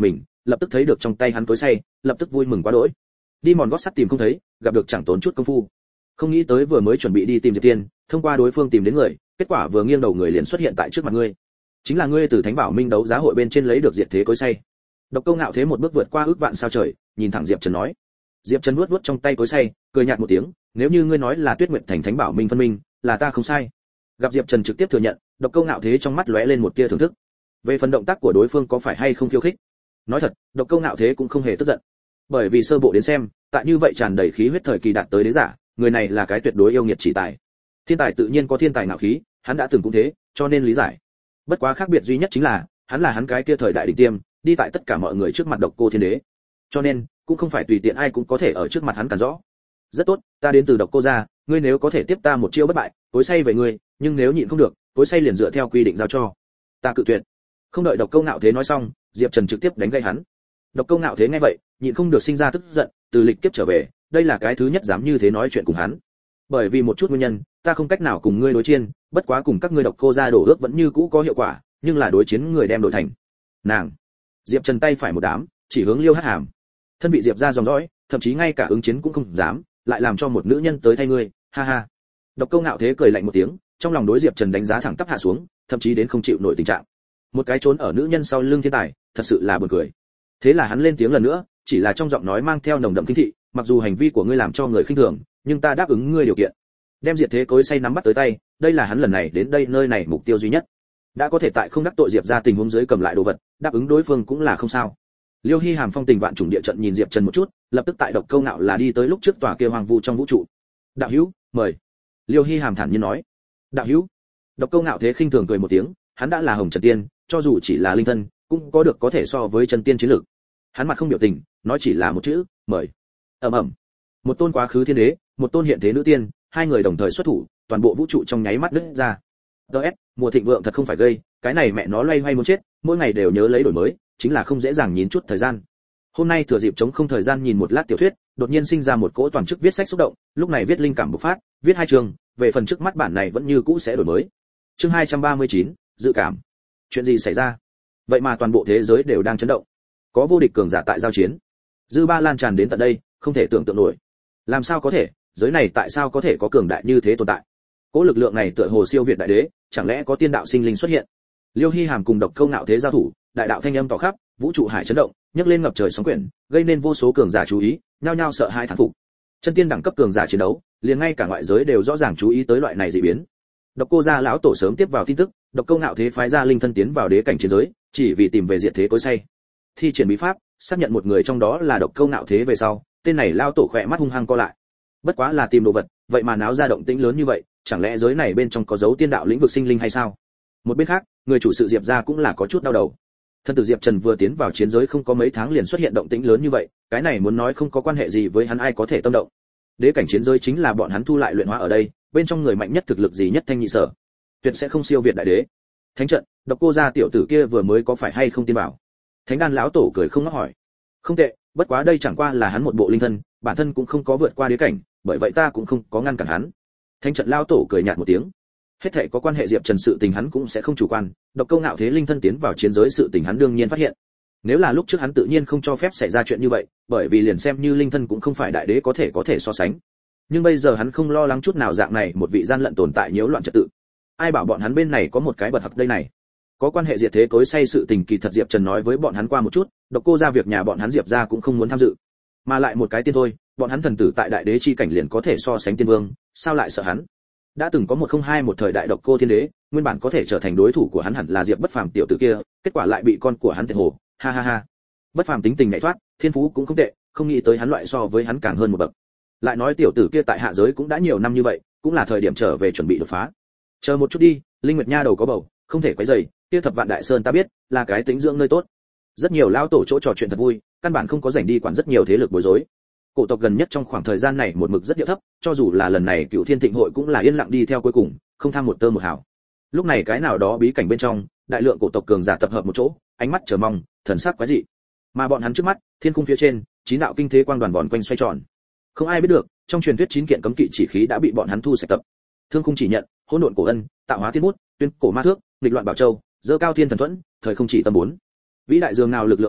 lập tức thấy được trong tay hắn cối xay, lập tức vui mừng quá đỗi. Đi mòn gót sắt tìm không thấy, gặp được chẳng tốn chút công phu. Không nghĩ tới vừa mới chuẩn bị đi tìm Diệp Tiên, thông qua đối phương tìm đến người, kết quả vừa nghiêng đầu người liền xuất hiện tại trước mặt ngươi. Chính là ngươi từ Thánh Bảo Minh đấu giá hội bên trên lấy được diệt thế cối xay. Độc Câu Ngạo Thế một bước vượt qua ước vạn sao trời, nhìn thẳng Diệp Trần nói. Diệp Trần nuốt nuốt trong tay cối xay, cười nhạt một tiếng, nếu như ngươi nói là Tuyết Nguyệt Thành Thánh Bảo Minh phân minh, là ta không sai. Gặp Diệp Trần trực tiếp thừa nhận, Độc Câu Ngạo Thế trong mắt lóe lên một tia thưởng thức. Về phần động tác của đối phương có phải hay không khiêu khích, nói thật, Độc Câu Ngạo Thế cũng không hề tức giận. Bởi vì sơ bộ đến xem, tại như vậy tràn đầy khí huyết thời kỳ đạt tới đế giả, người này là cái tuyệt đối yêu nghiệt chỉ tài. Thiên tài tự nhiên có thiên tài ngạo khí, hắn đã từng cũng thế, cho nên lý giải. Bất quá khác biệt duy nhất chính là, hắn là hắn cái kia thời đại đỉnh tiêm, đi tại tất cả mọi người trước mặt Độc Cô Thiên Đế. Cho nên, cũng không phải tùy tiện ai cũng có thể ở trước mặt hắn cản rõ. Rất tốt, ta đến từ Độc Cô gia, ngươi nếu có thể tiếp ta một chiêu bất bại, cối xay về ngươi, nhưng nếu nhịn không được, cối xay liền dựa theo quy định giao cho. Ta cự tuyệt. Không đợi Độc Câu Ngạo Thế nói xong, Diệp Trần trực tiếp đánh gây hắn. Độc Câu Ngạo Thế nghe vậy, nhịn không được sinh ra tức giận, từ lịch kiếp trở về, đây là cái thứ nhất dám như thế nói chuyện cùng hắn. Bởi vì một chút nguyên nhân, ta không cách nào cùng ngươi đối chiến, bất quá cùng các ngươi Độc Cô gia đổ ước vẫn như cũ có hiệu quả, nhưng là đối chiến người đem đổi thành nàng. Diệp Trần tay phải một đám, chỉ hướng Liêu Hắc Hàm. Thân vị Diệp gia dòng dõi, thậm chí ngay cả ứng chiến cũng không dám, lại làm cho một nữ nhân tới thay ngươi, ha ha. Độc Câu Ngạo Thế cười lạnh một tiếng, trong lòng đối Diệp Trần đánh giá thẳng tắp hạ xuống, thậm chí đến không chịu nổi tình trạng. Một cái trốn ở nữ nhân sau lưng thiên tài, thật sự là buồn cười. Thế là hắn lên tiếng lần nữa, chỉ là trong giọng nói mang theo nồng đậm kinh thị, mặc dù hành vi của ngươi làm cho người khinh thường, nhưng ta đáp ứng ngươi điều kiện. Đem diệt thế cối xay nắm bắt tới tay, đây là hắn lần này đến đây nơi này mục tiêu duy nhất. Đã có thể tại không đắc tội Diệp gia tình huống dưới cầm lại đồ vật, đáp ứng đối phương cũng là không sao. Liêu Hi Hàm phong tình vạn trùng địa trận nhìn Diệp Trần một chút, lập tức tại Độc Câu Ngạo là đi tới lúc trước tòa kia hoàng vu trong vũ trụ. Đạo hữu, mời. Liêu Hi Hàm thản nhiên nói. Đạo hữu. Độc Câu Ngạo thế khinh thường cười một tiếng, hắn đã là Hồng Trần Tiên, cho dù chỉ là linh thân, cũng có được có thể so với Trần Tiên chiến lực. Hắn mặt không biểu tình, nói chỉ là một chữ, mời. Ầm ầm. Một tôn quá khứ thiên đế, một tôn hiện thế nữ tiên, hai người đồng thời xuất thủ, toàn bộ vũ trụ trong nháy mắt nứt ra. đê ét, mùa thịnh vượng thật không phải gây, cái này mẹ nó loay hoay muốn chết, mỗi ngày đều nhớ lấy đổi mới, chính là không dễ dàng nhịn chút thời gian. Hôm nay thừa dịp chống không thời gian nhìn một lát tiểu thuyết, đột nhiên sinh ra một cỗ toàn chức viết sách xúc động, lúc này viết linh cảm bộc phát, viết hai chương, về phần trước mắt bản này vẫn như cũ sẽ đổi mới. Chương hai trăm ba mươi chín, dự cảm. Chuyện gì xảy ra? Vậy mà toàn bộ thế giới đều đang chấn động. Có vô địch cường giả tại giao chiến. Dư ba lan tràn đến tận đây, không thể tưởng tượng nổi. Làm sao có thể, giới này tại sao có thể có cường đại như thế tồn tại? Cỗ lực lượng này tựa hồ siêu việt đại đế, chẳng lẽ có tiên đạo sinh linh xuất hiện? Liêu Hi Hàm cùng Độc Câu Ngạo thế giao thủ, đại đạo thanh âm tỏ khắp, vũ trụ hải chấn động, nhấc lên ngập trời sóng quyển, gây nên vô số cường giả chú ý, nhao nhao sợ hãi thán phục. Chân tiên đẳng cấp cường giả chiến đấu, liền ngay cả ngoại giới đều rõ ràng chú ý tới loại này dị biến. Độc Cô gia lão tổ sớm tiếp vào tin tức, Độc Câu Ngạo thế phái ra linh thân tiến vào đế cảnh chiến giới, chỉ vì tìm về diệt thế cối xay. Thi triển bí pháp, xác nhận một người trong đó là Độc Câu Ngạo thế về sau, tên này lão tổ khỏe mắt hung hăng co lại. Bất quá là tìm đồ vật, vậy mà náo ra động tĩnh lớn như vậy, chẳng lẽ giới này bên trong có dấu tiên đạo lĩnh vực sinh linh hay sao? Một bên khác, người chủ sự Diệp gia cũng là có chút đau đầu. Thân tử Diệp Trần vừa tiến vào chiến giới không có mấy tháng liền xuất hiện động tĩnh lớn như vậy, cái này muốn nói không có quan hệ gì với hắn ai có thể tâm động. Đế cảnh chiến giới chính là bọn hắn thu lại luyện hóa ở đây, bên trong người mạnh nhất thực lực gì nhất thanh nhị sở, tuyệt sẽ không siêu việt đại đế. Thánh trận, Độc Cô gia tiểu tử kia vừa mới có phải hay không tiên bảo? Thánh đan lão tổ cười không ngóc hỏi. Không tệ, bất quá đây chẳng qua là hắn một bộ linh thân, bản thân cũng không có vượt qua đế cảnh, bởi vậy ta cũng không có ngăn cản hắn. Thánh trận lão tổ cười nhạt một tiếng. Hết thảy có quan hệ Diệp Trần sự tình hắn cũng sẽ không chủ quan, Độc Câu Ngạo thế linh thân tiến vào chiến giới sự tình hắn đương nhiên phát hiện. Nếu là lúc trước hắn tự nhiên không cho phép xảy ra chuyện như vậy, bởi vì liền xem như linh thân cũng không phải đại đế có thể có thể so sánh. Nhưng bây giờ hắn không lo lắng chút nào dạng này một vị gian lận tồn tại nhiễu loạn trật tự. Ai bảo bọn hắn bên này có một cái bật hặc đây này. Có quan hệ diệt thế cối xay sự tình kỳ thật Diệp Trần nói với bọn hắn qua một chút, Độc Cô gia việc nhà bọn hắn Diệp gia cũng không muốn tham dự. Mà lại một cái tiên thôi, bọn hắn thần tử tại đại đế chi cảnh liền có thể so sánh tiên vương, sao lại sợ hắn? Đã từng có một không hai một thời đại Độc Cô Thiên Đế, nguyên bản có thể trở thành đối thủ của hắn hẳn là Diệp Bất Phàm tiểu tử kia, kết quả lại bị con của hắn tiệt hồ, ha ha ha. Bất Phàm tính tình nhạy thoát, thiên phú cũng không tệ, không nghĩ tới hắn loại so với hắn càng hơn một bậc. Lại nói tiểu tử kia tại hạ giới cũng đã nhiều năm như vậy, cũng là thời điểm trở về chuẩn bị đột phá. Chờ một chút đi, Linh Nguyệt Nha đầu có bầu, không thể quấy rầy, kia Thập Vạn Đại Sơn ta biết, là cái tính dưỡng nơi tốt. Rất nhiều lão tổ chỗ trò chuyện thật vui, căn bản không có rảnh đi quản rất nhiều thế lực bối rối. Cổ tộc gần nhất trong khoảng thời gian này một mực rất điệu thấp, cho dù là lần này Cửu Thiên Thịnh hội cũng là yên lặng đi theo cuối cùng, không tham một tơ một hào. Lúc này cái nào đó bí cảnh bên trong, đại lượng cổ tộc cường giả tập hợp một chỗ, ánh mắt chờ mong, thần sắc quái dị. Mà bọn hắn trước mắt, thiên cung phía trên, chín đạo kinh thế quang đoàn vòn quanh xoay tròn. Không ai biết được, trong truyền thuyết chín kiện cấm kỵ chỉ khí đã bị bọn hắn thu sạch tập. Thương khung chỉ nhận, hỗn độn cổ ân, tạo hóa thiên bút, tuyên cổ ma thước, nghịch loạn bảo châu, dơ cao thiên thần thuẫn, thời không chỉ tâm bốn. Vĩ đại dương nào lực lượng à,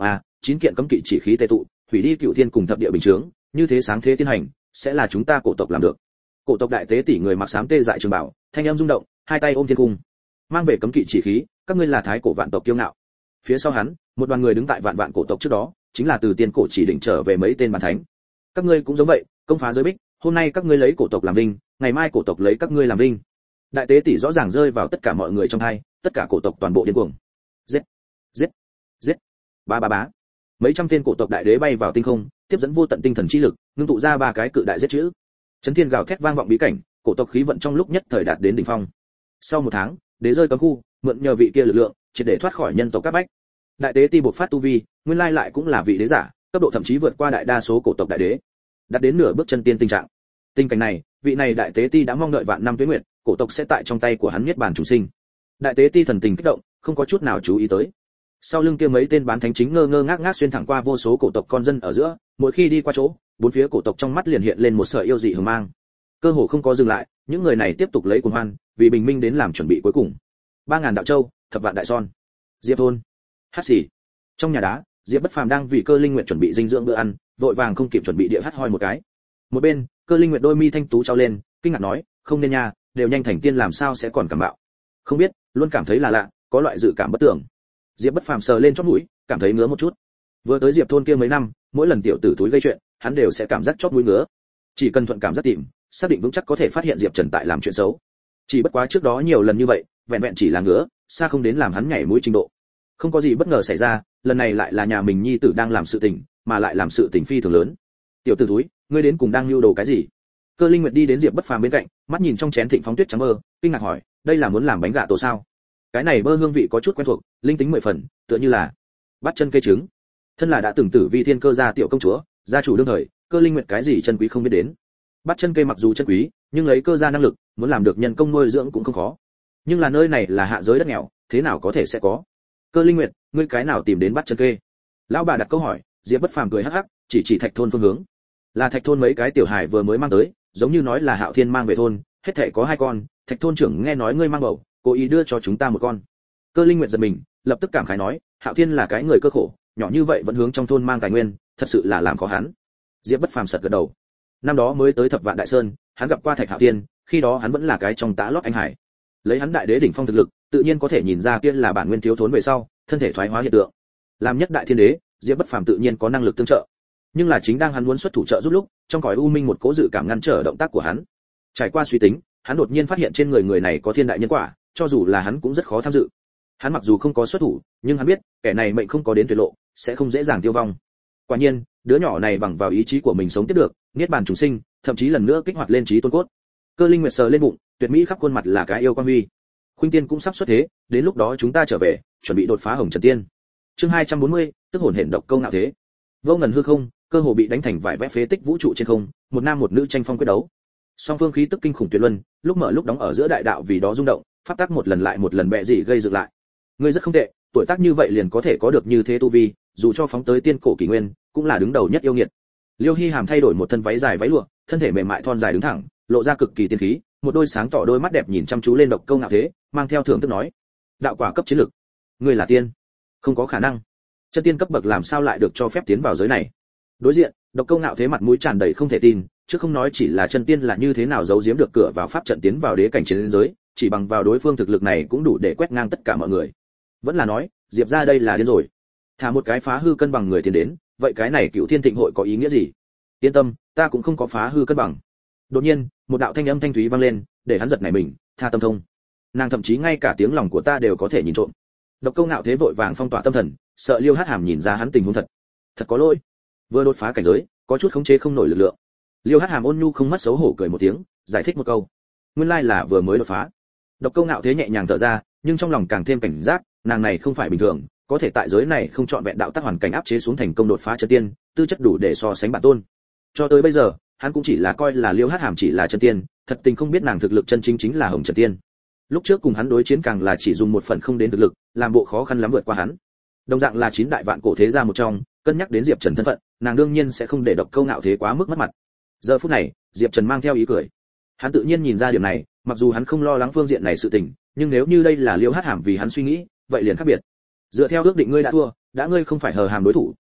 chín kiện cấm kỵ chỉ khí tề tụ, hủy đi cựu thiên cùng thập địa bình chướng, như thế sáng thế tiên hành, sẽ là chúng ta cổ tộc làm được. Cổ tộc đại tế tỷ người mặc xám tê dại trường bảo, thanh âm rung động, hai tay ôm thiên cung, mang về cấm kỵ chỉ khí, các ngươi là thái cổ vạn tộc kiêu ngạo. Phía sau hắn, một đoàn người đứng tại vạn vạn cổ tộc trước đó, chính là từ tiên cổ chỉ định trở về mấy tên bản thánh. Các ngươi cũng giống vậy, công phá giới bích, hôm nay các ngươi lấy cổ tộc làm vinh, ngày mai cổ tộc lấy các ngươi làm vinh. Đại tế tỷ rõ ràng rơi vào tất cả mọi người trong hai, tất cả cổ tộc toàn bộ điên cuồng. Giết, giết, giết. Ba ba bá. Mấy trăm tên cổ tộc đại đế bay vào tinh không, tiếp dẫn vô tận tinh thần chi lực, ngưng tụ ra ba cái cự đại giết chữ. Chấn thiên gào thét vang vọng bí cảnh, cổ tộc khí vận trong lúc nhất thời đạt đến đỉnh phong. Sau một tháng, đế rơi cấm khu, mượn nhờ vị kia lực lượng, triệt để thoát khỏi nhân tộc các bách. Đại tế ti bộc phát tu vi, nguyên lai lại cũng là vị đế giả, cấp độ thậm chí vượt qua đại đa số cổ tộc đại đế, đạt đến nửa bước chân tiên tình trạng. Tình cảnh này, vị này đại tế ti đã mong đợi vạn năm tuế nguyệt, cổ tộc sẽ tại trong tay của hắn niết bàn chủ sinh. Đại tế ti thần tình kích động, không có chút nào chú ý tới. Sau lưng kia mấy tên bán thánh chính ngơ ngơ ngác ngác xuyên thẳng qua vô số cổ tộc con dân ở giữa, mỗi khi đi qua chỗ, bốn phía cổ tộc trong mắt liền hiện lên một sợi yêu dị hừng mang. Cơ hồ không có dừng lại, những người này tiếp tục lấy cuồng hoan, vì bình minh đến làm chuẩn bị cuối cùng. Ba ngàn đạo châu, thập vạn đại son. Diệp thôn. Hát xỉ. Trong nhà đá, Diệp Bất Phàm đang vì Cơ Linh Nguyệt chuẩn bị dinh dưỡng bữa ăn, vội vàng không kịp chuẩn bị địa hát hoi một cái. Một bên, Cơ Linh Nguyệt đôi mi thanh tú trao lên, kinh ngạc nói, không nên nha, đều nhanh thành tiên làm sao sẽ còn cảm bạo. Không biết, luôn cảm thấy là lạ, có loại dự cảm bất tưởng. Diệp Bất Phàm sờ lên chóp mũi, cảm thấy ngứa một chút. Vừa tới Diệp thôn kia mấy năm, mỗi lần tiểu tử túi gây chuyện, hắn đều sẽ cảm giác chóp mũi ngứa. Chỉ cần thuận cảm giác tìm, xác định vững chắc có thể phát hiện Diệp Trần tại làm chuyện xấu. Chỉ bất quá trước đó nhiều lần như vậy, vẹn vẹn chỉ là ngứa, xa không đến làm hắn nhảy mũi trình độ. Không có gì bất ngờ xảy ra, lần này lại là nhà mình nhi tử đang làm sự tình, mà lại làm sự tình phi thường lớn. Tiểu tử túi, ngươi đến cùng đang lưu đồ cái gì? Cơ Linh Nguyệt đi đến Diệp Bất Phàm bên cạnh, mắt nhìn trong chén thịnh phóng tuyết trắng mơ, kinh ngạc hỏi, đây là muốn làm bánh gà tổ sao? Cái này bơ hương vị có chút quen thuộc, linh tính mười phần, tựa như là bắt chân cây trứng. Thân là đã từng tử vi thiên cơ gia tiểu công chúa, gia chủ đương thời, Cơ Linh Nguyệt cái gì chân quý không biết đến. Bắt chân cây mặc dù chân quý, nhưng lấy cơ gia năng lực, muốn làm được nhân công nuôi dưỡng cũng không khó. Nhưng là nơi này là hạ giới đất nghèo, thế nào có thể sẽ có? Cơ Linh Nguyệt, ngươi cái nào tìm đến bắt chân kê? Lão bà đặt câu hỏi, Diệp Bất Phàm cười hắc hắc, chỉ chỉ Thạch thôn phương hướng. Là Thạch thôn mấy cái tiểu hài vừa mới mang tới, giống như nói là Hạo Thiên mang về thôn, hết thảy có hai con, Thạch thôn trưởng nghe nói ngươi mang bầu, cố ý đưa cho chúng ta một con. Cơ Linh Nguyệt giật mình, lập tức cảm khái nói, Hạo Thiên là cái người cơ khổ, nhỏ như vậy vẫn hướng trong thôn mang tài nguyên, thật sự là làm khó hắn. Diệp Bất Phàm sật gật đầu. Năm đó mới tới Thập Vạn Đại Sơn, hắn gặp qua Thạch Hạo Thiên, khi đó hắn vẫn là cái trong tá lót anh hải. Lấy hắn đại đế đỉnh phong thực lực, tự nhiên có thể nhìn ra kia là bản nguyên thiếu thốn về sau, thân thể thoái hóa hiện tượng. Làm nhất đại thiên đế, Diệp Bất Phàm tự nhiên có năng lực tương trợ. Nhưng là chính đang hắn muốn xuất thủ trợ giúp lúc, trong cõi u minh một cố dự cảm ngăn trở động tác của hắn. Trải qua suy tính, hắn đột nhiên phát hiện trên người người này có thiên đại nhân quả, cho dù là hắn cũng rất khó tham dự. Hắn mặc dù không có xuất thủ, nhưng hắn biết, kẻ này mệnh không có đến tuyệt lộ, sẽ không dễ dàng tiêu vong. Quả nhiên, đứa nhỏ này bằng vào ý chí của mình sống tiếp được, niết bàn chúng sinh, thậm chí lần nữa kích hoạt lên trí tôn cốt. Cơ Linh Nguyệt sờ lên bụng, tuyệt mỹ khắp khuôn mặt là cái yêu quan huy. Khuynh Tiên cũng sắp xuất thế, đến lúc đó chúng ta trở về, chuẩn bị đột phá Hồng Trần Tiên. Chương hai trăm bốn mươi, tức hồn hển độc câu ngạo thế. Vô ngần hư không, cơ hồ bị đánh thành vải vẽ phế tích vũ trụ trên không, một nam một nữ tranh phong quyết đấu. Song phương khí tức kinh khủng tuyệt luân, lúc mở lúc đóng ở giữa đại đạo vì đó rung động, pháp tắc một lần lại một lần bẹ dị gây dựng lại. Ngươi rất không tệ, tuổi tác như vậy liền có thể có được như thế tu vi, dù cho phóng tới tiên cổ kỷ nguyên, cũng là đứng đầu nhất yêu nghiệt. Liêu Hi Hàm thay đổi một thân váy dài váy lụa, thân thể mềm mại thon dài đứng thẳng, lộ ra cực kỳ tiên khí, một đôi sáng tỏ đôi mắt đẹp nhìn chăm chú lên độc câu ngạo thế, mang theo thưởng thức nói: đạo quả cấp chiến lực, ngươi là tiên, không có khả năng. Chân tiên cấp bậc làm sao lại được cho phép tiến vào giới này? Đối diện, độc câu ngạo thế mặt mũi tràn đầy không thể tin, chứ không nói chỉ là chân tiên là như thế nào giấu giếm được cửa vào pháp trận tiến vào đế cảnh chiến giới, chỉ bằng vào đối phương thực lực này cũng đủ để quét ngang tất cả mọi người. Vẫn là nói, Diệp gia đây là điên rồi. Thả một cái phá hư cân bằng người tiến đến, vậy cái này Cựu Thiên Thịnh hội có ý nghĩa gì? Yên tâm, ta cũng không có phá hư cân bằng. Đột nhiên, một đạo thanh âm thanh thúy vang lên, để hắn giật nảy mình, tha tâm thông. Nàng thậm chí ngay cả tiếng lòng của ta đều có thể nhìn trộm. Độc câu ngạo thế vội vàng phong tỏa tâm thần, sợ Liêu Hát Hàm nhìn ra hắn tình huống thật. Thật có lỗi, vừa đột phá cảnh giới, có chút khống chế không nổi lực lượng. Liêu Hát Hàm ôn nhu không mất xấu hổ cười một tiếng, giải thích một câu. Nguyên lai là vừa mới đột phá. Độc câu ngạo thế nhẹ nhàng thở ra, nhưng trong lòng càng thêm cảnh giác, nàng này không phải bình thường, có thể tại giới này không chọn vẹn đạo tác hoàn cảnh áp chế xuống thành công đột phá chân tiên, tư chất đủ để so sánh bản tôn. Cho tới bây giờ, hắn cũng chỉ là coi là Liêu Hát Hàm chỉ là chân tiên, thật tình không biết nàng thực lực chân chính chính là Hồng Trần Tiên. Lúc trước cùng hắn đối chiến càng là chỉ dùng một phần không đến thực lực, làm bộ khó khăn lắm vượt qua hắn. Đồng dạng là chín đại vạn cổ thế gia một trong, cân nhắc đến Diệp Trần thân phận, nàng đương nhiên sẽ không để độc câu ngạo thế quá mức mất mặt. Giờ phút này, Diệp Trần mang theo ý cười. Hắn tự nhiên nhìn ra điểm này, mặc dù hắn không lo lắng phương diện này sự tình, nhưng nếu như đây là Liêu Hát Hàm vì hắn suy nghĩ, vậy liền khác biệt. Dựa theo ước định ngươi đã thua, đã ngươi không phải hờ hàm đối thủ,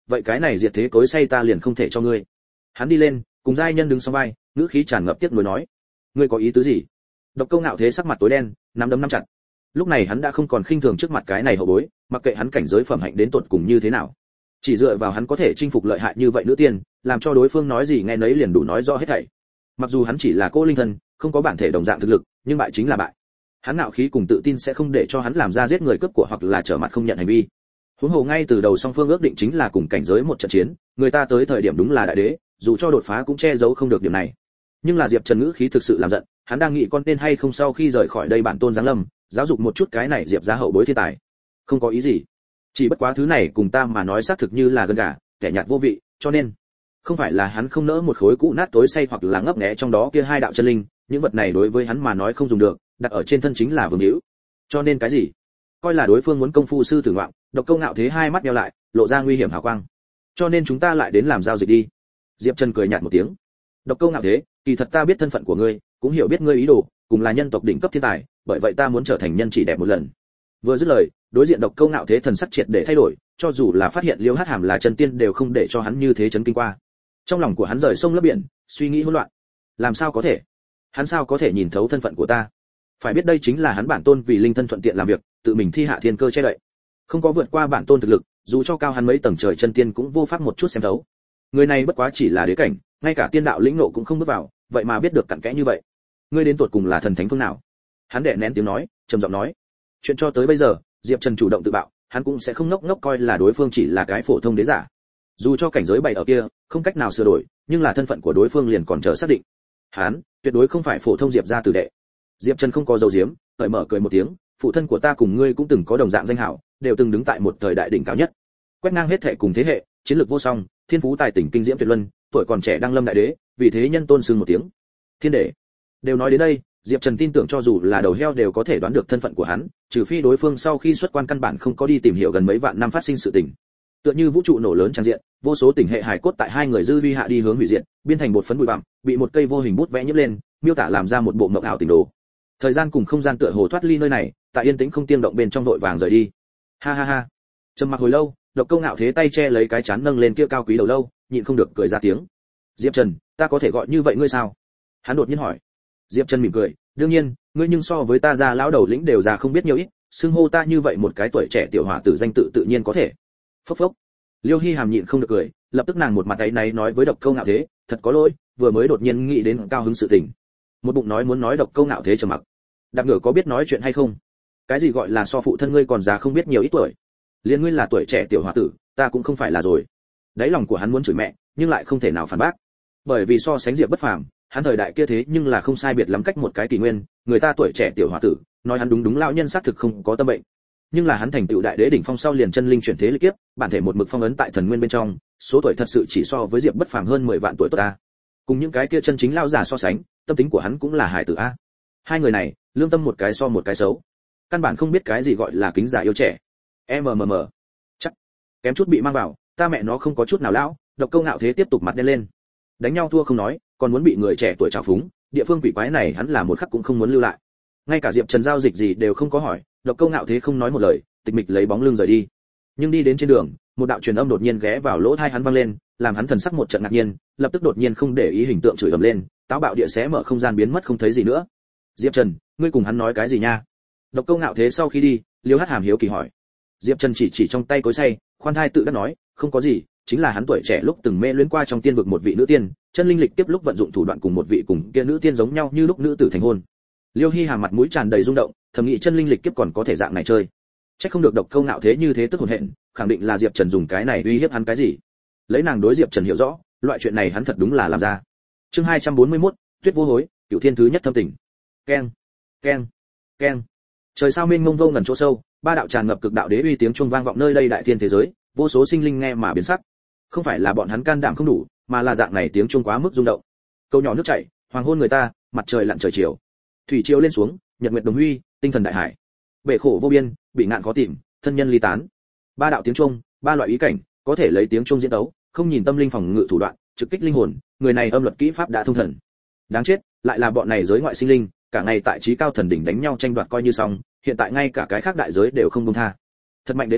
vậy cái này diệt thế cối say ta liền không thể cho ngươi. Hắn đi lên, cùng giai nhân đứng sau vai, ngữ khí tràn ngập tiếc nuối nói, ngươi có ý tứ gì? Độc Câu Ngạo Thế sắc mặt tối đen, nắm đấm nắm chặt. Lúc này hắn đã không còn khinh thường trước mặt cái này hậu bối, mặc kệ hắn cảnh giới phẩm hạnh đến tột cùng như thế nào, chỉ dựa vào hắn có thể chinh phục lợi hại như vậy nữ tiên, làm cho đối phương nói gì nghe nấy liền đủ nói rõ hết thảy. Mặc dù hắn chỉ là cô linh thân, không có bản thể đồng dạng thực lực, nhưng bại chính là bại. Hắn ngạo khí cùng tự tin sẽ không để cho hắn làm ra giết người cướp của hoặc là trở mặt không nhận hành vi. Huống hồ ngay từ đầu song phương ước định chính là cùng cảnh giới một trận chiến, người ta tới thời điểm đúng là đại đế, dù cho đột phá cũng che giấu không được điểm này. Nhưng là Diệp Trần ngữ khí thực sự làm giận, hắn đang nghĩ con tên hay không sau khi rời khỏi đây bản tôn giáng lâm, giáo dục một chút cái này Diệp gia hậu bối thiên tài. Không có ý gì, chỉ bất quá thứ này cùng ta mà nói xác thực như là gần gà, kẻ nhạt vô vị, cho nên không phải là hắn không nỡ một khối cũ nát tối say hoặc là ngấp nghé trong đó kia hai đạo chân linh, những vật này đối với hắn mà nói không dùng được, đặt ở trên thân chính là vương hữu. Cho nên cái gì? Coi là đối phương muốn công phu sư tử ngoạm, Độc Câu Ngạo Thế hai mắt nheo lại, lộ ra nguy hiểm hào quang. Cho nên chúng ta lại đến làm giao dịch đi. Diệp Trần cười nhạt một tiếng. Độc Câu Ngạo Thế, kỳ thật ta biết thân phận của ngươi, cũng hiểu biết ngươi ý đồ, cùng là nhân tộc đỉnh cấp thiên tài, bởi vậy ta muốn trở thành nhân chỉ đẹp một lần. Vừa dứt lời, đối diện Độc Câu Ngạo Thế thần sắc triệt để thay đổi, cho dù là phát hiện Liêu Hắc Hàm là chân tiên đều không để cho hắn như thế chấn kinh qua. Trong lòng của hắn rời sông lấp biển, suy nghĩ hỗn loạn. Làm sao có thể? Hắn sao có thể nhìn thấu thân phận của ta? Phải biết đây chính là hắn bản tôn vì linh thân thuận tiện làm việc, tự mình thi hạ thiên cơ che đậy. Không có vượt qua bản tôn thực lực, dù cho cao hắn mấy tầng trời chân tiên cũng vô pháp một chút xem thấu. Người này bất quá chỉ là đế cảnh, ngay cả tiên đạo lĩnh ngộ cũng không bước vào, vậy mà biết được cặn kẽ như vậy. Ngươi đến tuột cùng là thần thánh phương nào? Hắn đè nén tiếng nói, trầm giọng nói. Chuyện cho tới bây giờ, Diệp Trần chủ động tự bạo, hắn cũng sẽ không ngốc ngốc coi là đối phương chỉ là cái phổ thông đế giả. Dù cho cảnh giới bày ở kia, không cách nào sửa đổi, nhưng là thân phận của đối phương liền còn chờ xác định. Hắn tuyệt đối không phải phổ thông Diệp gia tử đệ. Diệp Trần không có dầu diếm, cởi mở cười một tiếng, phụ thân của ta cùng ngươi cũng từng có đồng dạng danh hảo, đều từng đứng tại một thời đại đỉnh cao nhất, quét ngang hết thệ cùng thế hệ, chiến lược vô song, thiên phú tài tình kinh diễm tuyệt luân, tuổi còn trẻ đăng lâm đại đế, vì thế nhân tôn xưng một tiếng thiên đệ. Đều nói đến đây, Diệp Trần tin tưởng cho dù là đầu heo đều có thể đoán được thân phận của hắn, trừ phi đối phương sau khi xuất quan căn bản không có đi tìm hiểu gần mấy vạn năm phát sinh sự tình. Tựa như vũ trụ nổ lớn tràn diện, vô số tình hệ hài cốt tại hai người dư vi hạ đi hướng hủy diệt, biên thành bột phấn bụi bặm, bị một cây vô hình bút vẽ nhiễm lên, miêu tả làm ra một bộ mộng ảo tình đồ. Thời gian cùng không gian tựa hồ thoát ly nơi này, tại yên tĩnh không tiếng động bên trong vội vàng rời đi. Ha ha ha. Trầm mặc hồi lâu, Độc Câu Ngạo Thế tay che lấy cái chán nâng lên kia cao quý đầu lâu, nhịn không được cười ra tiếng. Diệp Trần, ta có thể gọi như vậy ngươi sao? Hắn đột nhiên hỏi. Diệp Trần mỉm cười, đương nhiên, ngươi nhưng so với ta già lão đầu lĩnh đều già không biết nhiều ít, xưng hô ta như vậy một cái tuổi trẻ tiểu hỏa tử danh tự tự nhiên có thể. Phốc phốc. Liêu Hi Hàm nhịn không được cười, lập tức nàng một mặt áy náy nói với Độc Câu Ngạo Thế, thật có lỗi, vừa mới đột nhiên nghĩ đến cao hứng sự tình. Một bụng nói muốn nói Độc Câu Ngạo Thế trầm mặc. Đạp ngựa có biết nói chuyện hay không? Cái gì gọi là so phụ thân ngươi còn già không biết nhiều ít tuổi? Liên ngươi là tuổi trẻ tiểu hòa tử, ta cũng không phải là rồi. Đáy lòng của hắn muốn chửi mẹ, nhưng lại không thể nào phản bác. Bởi vì so sánh Diệp Bất Phàm, hắn thời đại kia thế nhưng là không sai biệt lắm cách một cái kỷ nguyên, người ta tuổi trẻ tiểu hòa tử, nói hắn đúng đúng lão nhân xác thực không có tâm bệnh. Nhưng là hắn thành tựu đại đế đỉnh phong sau liền chân linh chuyển thế lịch kiếp, bản thể một mực phong ấn tại thần nguyên bên trong, số tuổi thật sự chỉ so với Diệp Bất Phàm hơn mười vạn tuổi tốt ta. Cùng những cái kia chân chính lão già so sánh, tâm tính của hắn cũng là hài tử a. Hai người này, lương tâm một cái so một cái xấu, căn bản không biết cái gì gọi là kính già yêu trẻ. mmm chắc kém chút bị mang vào, ta mẹ nó không có chút nào lão. Độc Câu Ngạo Thế tiếp tục mặt đen lên. Đánh nhau thua không nói, còn muốn bị người trẻ tuổi trào phúng, địa phương quỷ quái này hắn là một khắc cũng không muốn lưu lại. Ngay cả Diệp Trần giao dịch gì đều không có hỏi, Độc Câu Ngạo Thế không nói một lời, tịch mịch lấy bóng lưng rời đi. Nhưng đi đến trên đường, một đạo truyền âm đột nhiên ghé vào lỗ tai hắn vang lên, làm hắn thần sắc một trận ngạc nhiên, lập tức đột nhiên không để ý hình tượng chửi ầm lên, táo bạo địa xé mở không gian biến mất không thấy gì nữa. Diệp Trần, ngươi cùng hắn nói cái gì nha? Độc Câu Ngạo Thế sau khi đi, Liêu Hắc Hàm hiếu kỳ hỏi. Diệp Trần chỉ chỉ trong tay cối xay, khoan thai tự đắc nói, không có gì, chính là hắn tuổi trẻ lúc từng mê luyến qua trong tiên vực một vị nữ tiên, chân linh lịch tiếp lúc vận dụng thủ đoạn cùng một vị cùng kia nữ tiên giống nhau như lúc nữ tử thành hôn. Liêu Hi Hàm mặt mũi tràn đầy rung động, thầm nghĩ chân linh lịch kiếp còn có thể dạng này chơi. Chắc không được Độc Câu Ngạo Thế như thế tức hồn hện, khẳng định là Diệp Trần dùng cái này uy hiếp hắn cái gì. Lấy nàng đối Diệp Trần hiểu rõ, loại chuyện này hắn thật đúng là làm ra. Chương hai trăm bốn mươi mốt, Tuyết vô hối, Cửu Thiên thứ nhất thâm tình. Keng, keng, keng. Trời sao mênh mông vô ngần chỗ sâu, ba đạo tràn ngập cực đạo đế uy tiếng chuông vang vọng nơi đây đại thiên thế giới, vô số sinh linh nghe mà biến sắc. Không phải là bọn hắn can đảm không đủ, mà là dạng này tiếng chuông quá mức rung động. Câu nhỏ nước chảy, hoàng hôn người ta, mặt trời lặn trời chiều. Thủy triều lên xuống, nhật nguyệt đồng huy, tinh thần đại hải. Bể khổ vô biên, bị ngạn khó tìm, thân nhân ly tán. Ba đạo tiếng chuông, ba loại ý cảnh, có thể lấy tiếng chuông diễn tấu, không nhìn tâm linh phòng ngự thủ đoạn, trực kích linh hồn, người này âm luật kỹ pháp đã thông thần. Đáng chết, lại là bọn này giới ngoại sinh linh, cả ngày tại trí cao thần đỉnh đánh nhau tranh đoạt coi như xong, hiện tại ngay cả cái khác đại giới đều không buông tha. Thật mạnh đế uy,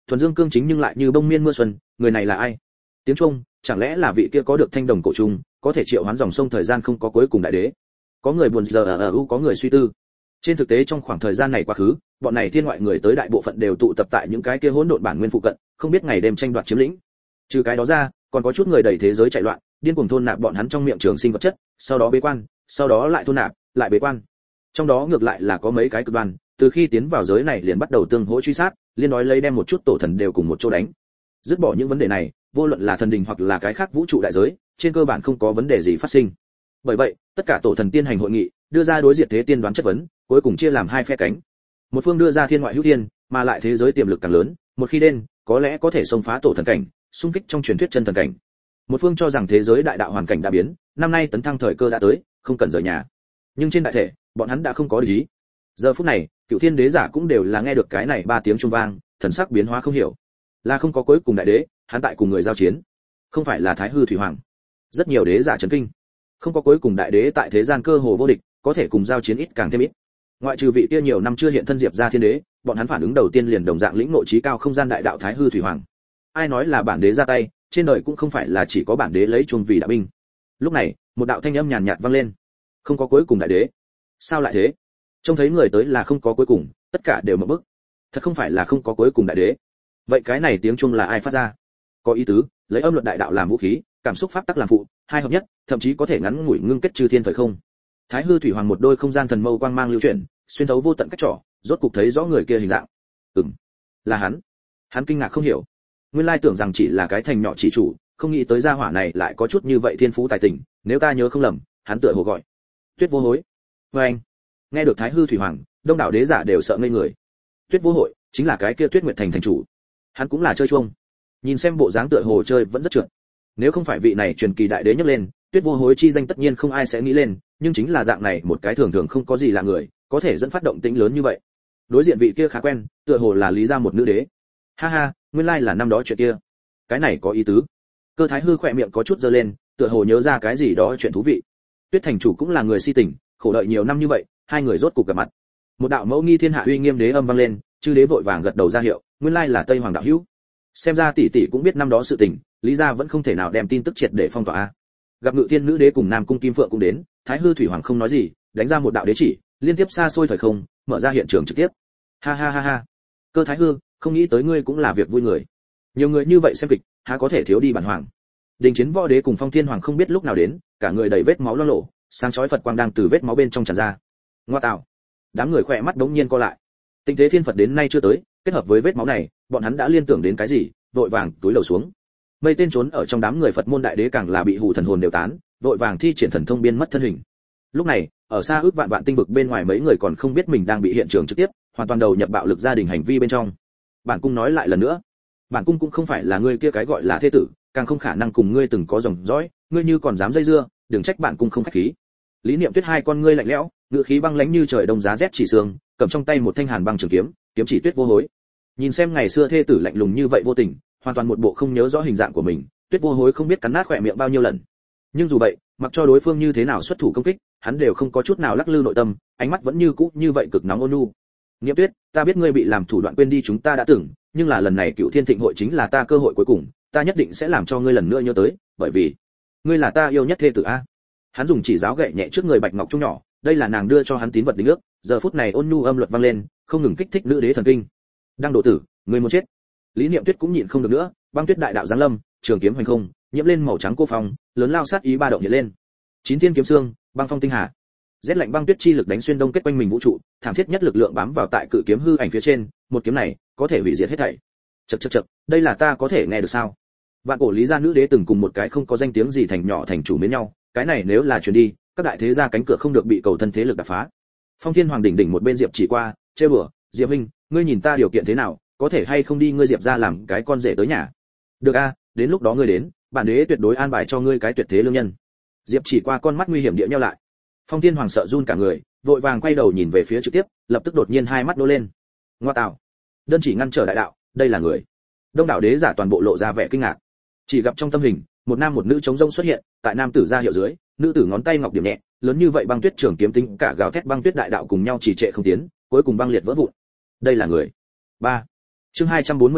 thuần dương cương chính nhưng lại như bông miên mưa xuân, người này là ai? Tiếng chuông, chẳng lẽ là vị kia có được thanh đồng cổ trùng, có thể triệu hoán dòng sông thời gian không có cuối cùng đại đế? Có người buồn giờ ở u, có người suy tư. Trên thực tế trong khoảng thời gian này quá khứ, bọn này thiên ngoại người tới đại bộ phận đều tụ tập tại những cái kia hỗn độn bản nguyên phụ cận, không biết ngày đêm tranh đoạt chiếm lĩnh. Trừ cái đó ra, còn có chút người đầy thế giới chạy loạn, điên cuồng thôn nạp bọn hắn trong miệng trường sinh vật chất, sau đó bế quan, sau đó lại thôn nạp, lại bế quan. Trong đó ngược lại là có mấy cái cực đoan, từ khi tiến vào giới này liền bắt đầu tương hỗ truy sát, liên nói lấy đem một chút tổ thần đều cùng một chỗ đánh. Dứt bỏ những vấn đề này, vô luận là thần đình hoặc là cái khác vũ trụ đại giới, trên cơ bản không có vấn đề gì phát sinh. Bởi vậy, tất cả tổ thần tiên hành hội nghị, đưa ra đối diệt thế tiên đoán chất vấn, cuối cùng chia làm hai phe cánh. Một phương đưa ra thiên ngoại hữu thiên, mà lại thế giới tiềm lực càng lớn, một khi đến, có lẽ có thể xông phá tổ thần cảnh, xung kích trong truyền thuyết chân thần cảnh. Một phương cho rằng thế giới đại đạo hoàn cảnh đã biến, năm nay tấn thăng thời cơ đã tới, không cần rời nhà. Nhưng trên đại thể, bọn hắn đã không có ý. Giờ phút này, cựu thiên đế giả cũng đều là nghe được cái này ba tiếng chuông vang, thần sắc biến hóa không hiểu. Là không có cuối cùng đại đế, hắn tại cùng người giao chiến. Không phải là Thái Hư Thủy Hoàng. Rất nhiều đế giả chấn kinh. Không có cuối cùng đại đế tại thế gian cơ hồ vô địch, có thể cùng giao chiến ít càng thêm ít. Ngoại trừ vị kia nhiều năm chưa hiện thân diệp ra thiên đế, bọn hắn phản ứng đầu tiên liền đồng dạng lĩnh ngộ trí cao không gian đại đạo Thái Hư Thủy Hoàng. Ai nói là bản đế ra tay, trên đời cũng không phải là chỉ có bản đế lấy chuông vì đạo binh. Lúc này, một đạo thanh âm nhàn nhạt vang lên. Không có cuối cùng đại đế. Sao lại thế? Trông thấy người tới là không có cuối cùng, tất cả đều mở bức. Thật không phải là không có cuối cùng đại đế. Vậy cái này tiếng chuông là ai phát ra? Có ý tứ, lấy âm luật đại đạo làm vũ khí, cảm xúc pháp tắc làm phụ, hai hợp nhất, thậm chí có thể ngắn ngủi ngưng kết chư thiên thời không. Thái Hư Thủy Hoàng một đôi không gian thần mâu quang mang lưu chuyển, xuyên thấu vô tận cách trỏ, rốt cục thấy rõ người kia hình dạng. Ừm, là hắn. Hắn kinh ngạc không hiểu. Nguyên lai tưởng rằng chỉ là cái thành nhỏ chỉ chủ, không nghĩ tới gia hỏa này lại có chút như vậy thiên phú tài tình, nếu ta nhớ không lầm, hắn tựa hồ gọi Tuyết Vô Hối. Và anh, nghe được Thái Hư Thủy Hoàng, đông đảo đế giả đều sợ ngây người. Tuyết Vô Hội chính là cái kia Tuyết Nguyệt Thành thành chủ. Hắn cũng là chơi chuông. Nhìn xem bộ dáng tựa hồ chơi vẫn rất trượt. Nếu không phải vị này truyền kỳ đại đế nhấc lên, Tuyết Vô Hối chi danh tất nhiên không ai sẽ nghĩ lên, nhưng chính là dạng này một cái thường thường không có gì là người, có thể dẫn phát động tĩnh lớn như vậy. Đối diện vị kia khá quen, tựa hồ là lý gia một nữ đế. Ha ha, nguyên lai là năm đó chuyện kia. Cái này có ý tứ. Cơ Thái Hư khỏe miệng có chút giơ lên, tựa hồ nhớ ra cái gì đó chuyện thú vị. Tuyết thành chủ cũng là người si tình, khổ đợi nhiều năm như vậy, hai người rốt cục gặp mặt. Một đạo mẫu nghi thiên hạ uy nghiêm đế âm vang lên, chư đế vội vàng gật đầu ra hiệu, nguyên lai là Tây Hoàng đạo hữu. Xem ra tỷ tỷ cũng biết năm đó sự tình, lý gia vẫn không thể nào đem tin tức triệt để phong tỏa a. Gặp Ngự Thiên nữ đế cùng Nam cung Kim Phượng cũng đến, Thái Hư Thủy Hoàng không nói gì, đánh ra một đạo đế chỉ, liên tiếp xa xôi thời không, mở ra hiện trường trực tiếp. Ha ha ha ha. Cơ Thái Hư, không nghĩ tới ngươi cũng là việc vui người. Nhiều người như vậy xem kịch, há có thể thiếu đi bản hoàng. Đình Chiến Võ Đế cùng Phong Thiên Hoàng không biết lúc nào đến, cả người đầy vết máu loang lổ, sáng chói Phật quang đang từ vết máu bên trong tràn ra. Ngoa tạo. Đám người khỏe mắt đống nhiên co lại. Tinh thế thiên Phật đến nay chưa tới, kết hợp với vết máu này, bọn hắn đã liên tưởng đến cái gì, vội vàng túi lầu xuống. Mây tên trốn ở trong đám người Phật môn đại đế càng là bị hù thần hồn đều tán, vội vàng thi triển thần thông biên mất thân hình. Lúc này, ở xa ước vạn vạn tinh vực bên ngoài mấy người còn không biết mình đang bị hiện trường trực tiếp, hoàn toàn đầu nhập bạo lực gia đình hành vi bên trong. Bản cung nói lại lần nữa, bản cung cũng không phải là ngươi kia cái gọi là thế tử, càng không khả năng cùng ngươi từng có dòng dõi, ngươi như còn dám dây dưa, đừng trách bản cung không khách khí. Lý Niệm Tuyết hai con ngươi lạnh lẽo, ngữ khí băng lãnh như trời đông giá rét chỉ sương, cầm trong tay một thanh hàn băng trường kiếm, kiếm chỉ Tuyết Vô Hối. Nhìn xem ngày xưa thê tử lạnh lùng như vậy vô tình, hoàn toàn một bộ không nhớ rõ hình dạng của mình, Tuyết Vô Hối không biết cắn nát khỏe miệng bao nhiêu lần. Nhưng dù vậy, mặc cho đối phương như thế nào xuất thủ công kích, hắn đều không có chút nào lắc lư nội tâm, ánh mắt vẫn như cũ như vậy cực nóng ôn nhu. Niệm Tuyết, ta biết ngươi bị làm thủ đoạn quên đi chúng ta đã từng, nhưng là lần này Cựu Thiên Thịnh hội chính là ta cơ hội cuối cùng, ta nhất định sẽ làm cho ngươi lần nữa nhớ tới, bởi vì ngươi là ta yêu nhất thê tử a. Hắn dùng chỉ giáo gậy nhẹ trước người bạch ngọc trung nhỏ, đây là nàng đưa cho hắn tín vật đính ước, giờ phút này ôn nhu âm luật vang lên, không ngừng kích thích nữ đế thần kinh. Đang độ tử, ngươi muốn chết. Lý Niệm Tuyết cũng nhịn không được nữa, băng tuyết đại đạo giáng lâm, trường kiếm hoành không, nhiễm lên màu trắng cô phong, lớn lao sát ý ba động hiện lên. Chín thiên kiếm xương, băng phong tinh hà. Rét lạnh băng tuyết chi lực đánh xuyên đông kết quanh mình vũ trụ, thảm thiết nhất lực lượng bám vào tại cự kiếm hư ảnh phía trên, một kiếm này có thể hủy diệt hết thảy. Chậc chậc chậc, đây là ta có thể nghe được sao? Vạn cổ lý gia nữ đế từng cùng một cái không có danh tiếng gì thành nhỏ thành chủ mến nhau, cái này nếu là truyền đi, các đại thế gia cánh cửa không được bị cầu thân thế lực đập phá. Phong Thiên Hoàng đỉnh đỉnh một bên Diệp chỉ qua, trêu đùa, Diệp huynh, ngươi nhìn ta điều kiện thế nào, có thể hay không đi ngươi Diệp gia làm cái con rể tới nhà? Được a, đến lúc đó ngươi đến, bản đế tuyệt đối an bài cho ngươi cái tuyệt thế lương nhân. Diệp chỉ qua con mắt nguy hiểm địa nheo lại. Phong Thiên Hoàng sợ run cả người, vội vàng quay đầu nhìn về phía trực tiếp, lập tức đột nhiên hai mắt nô lên. Ngoa tạo, đơn chỉ ngăn trở đại đạo, đây là người. Đông đảo đế giả toàn bộ lộ ra vẻ kinh ngạc. Chỉ gặp trong tâm hình, một nam một nữ trống rông xuất hiện, tại nam tử ra hiệu dưới, nữ tử ngón tay ngọc điểm nhẹ, lớn như vậy băng tuyết trường kiếm tính cả gào thét băng tuyết đại đạo cùng nhau chỉ trệ không tiến, cuối cùng băng liệt vỡ vụn. Đây là người. ba. Chương hai trăm bốn mươi hai,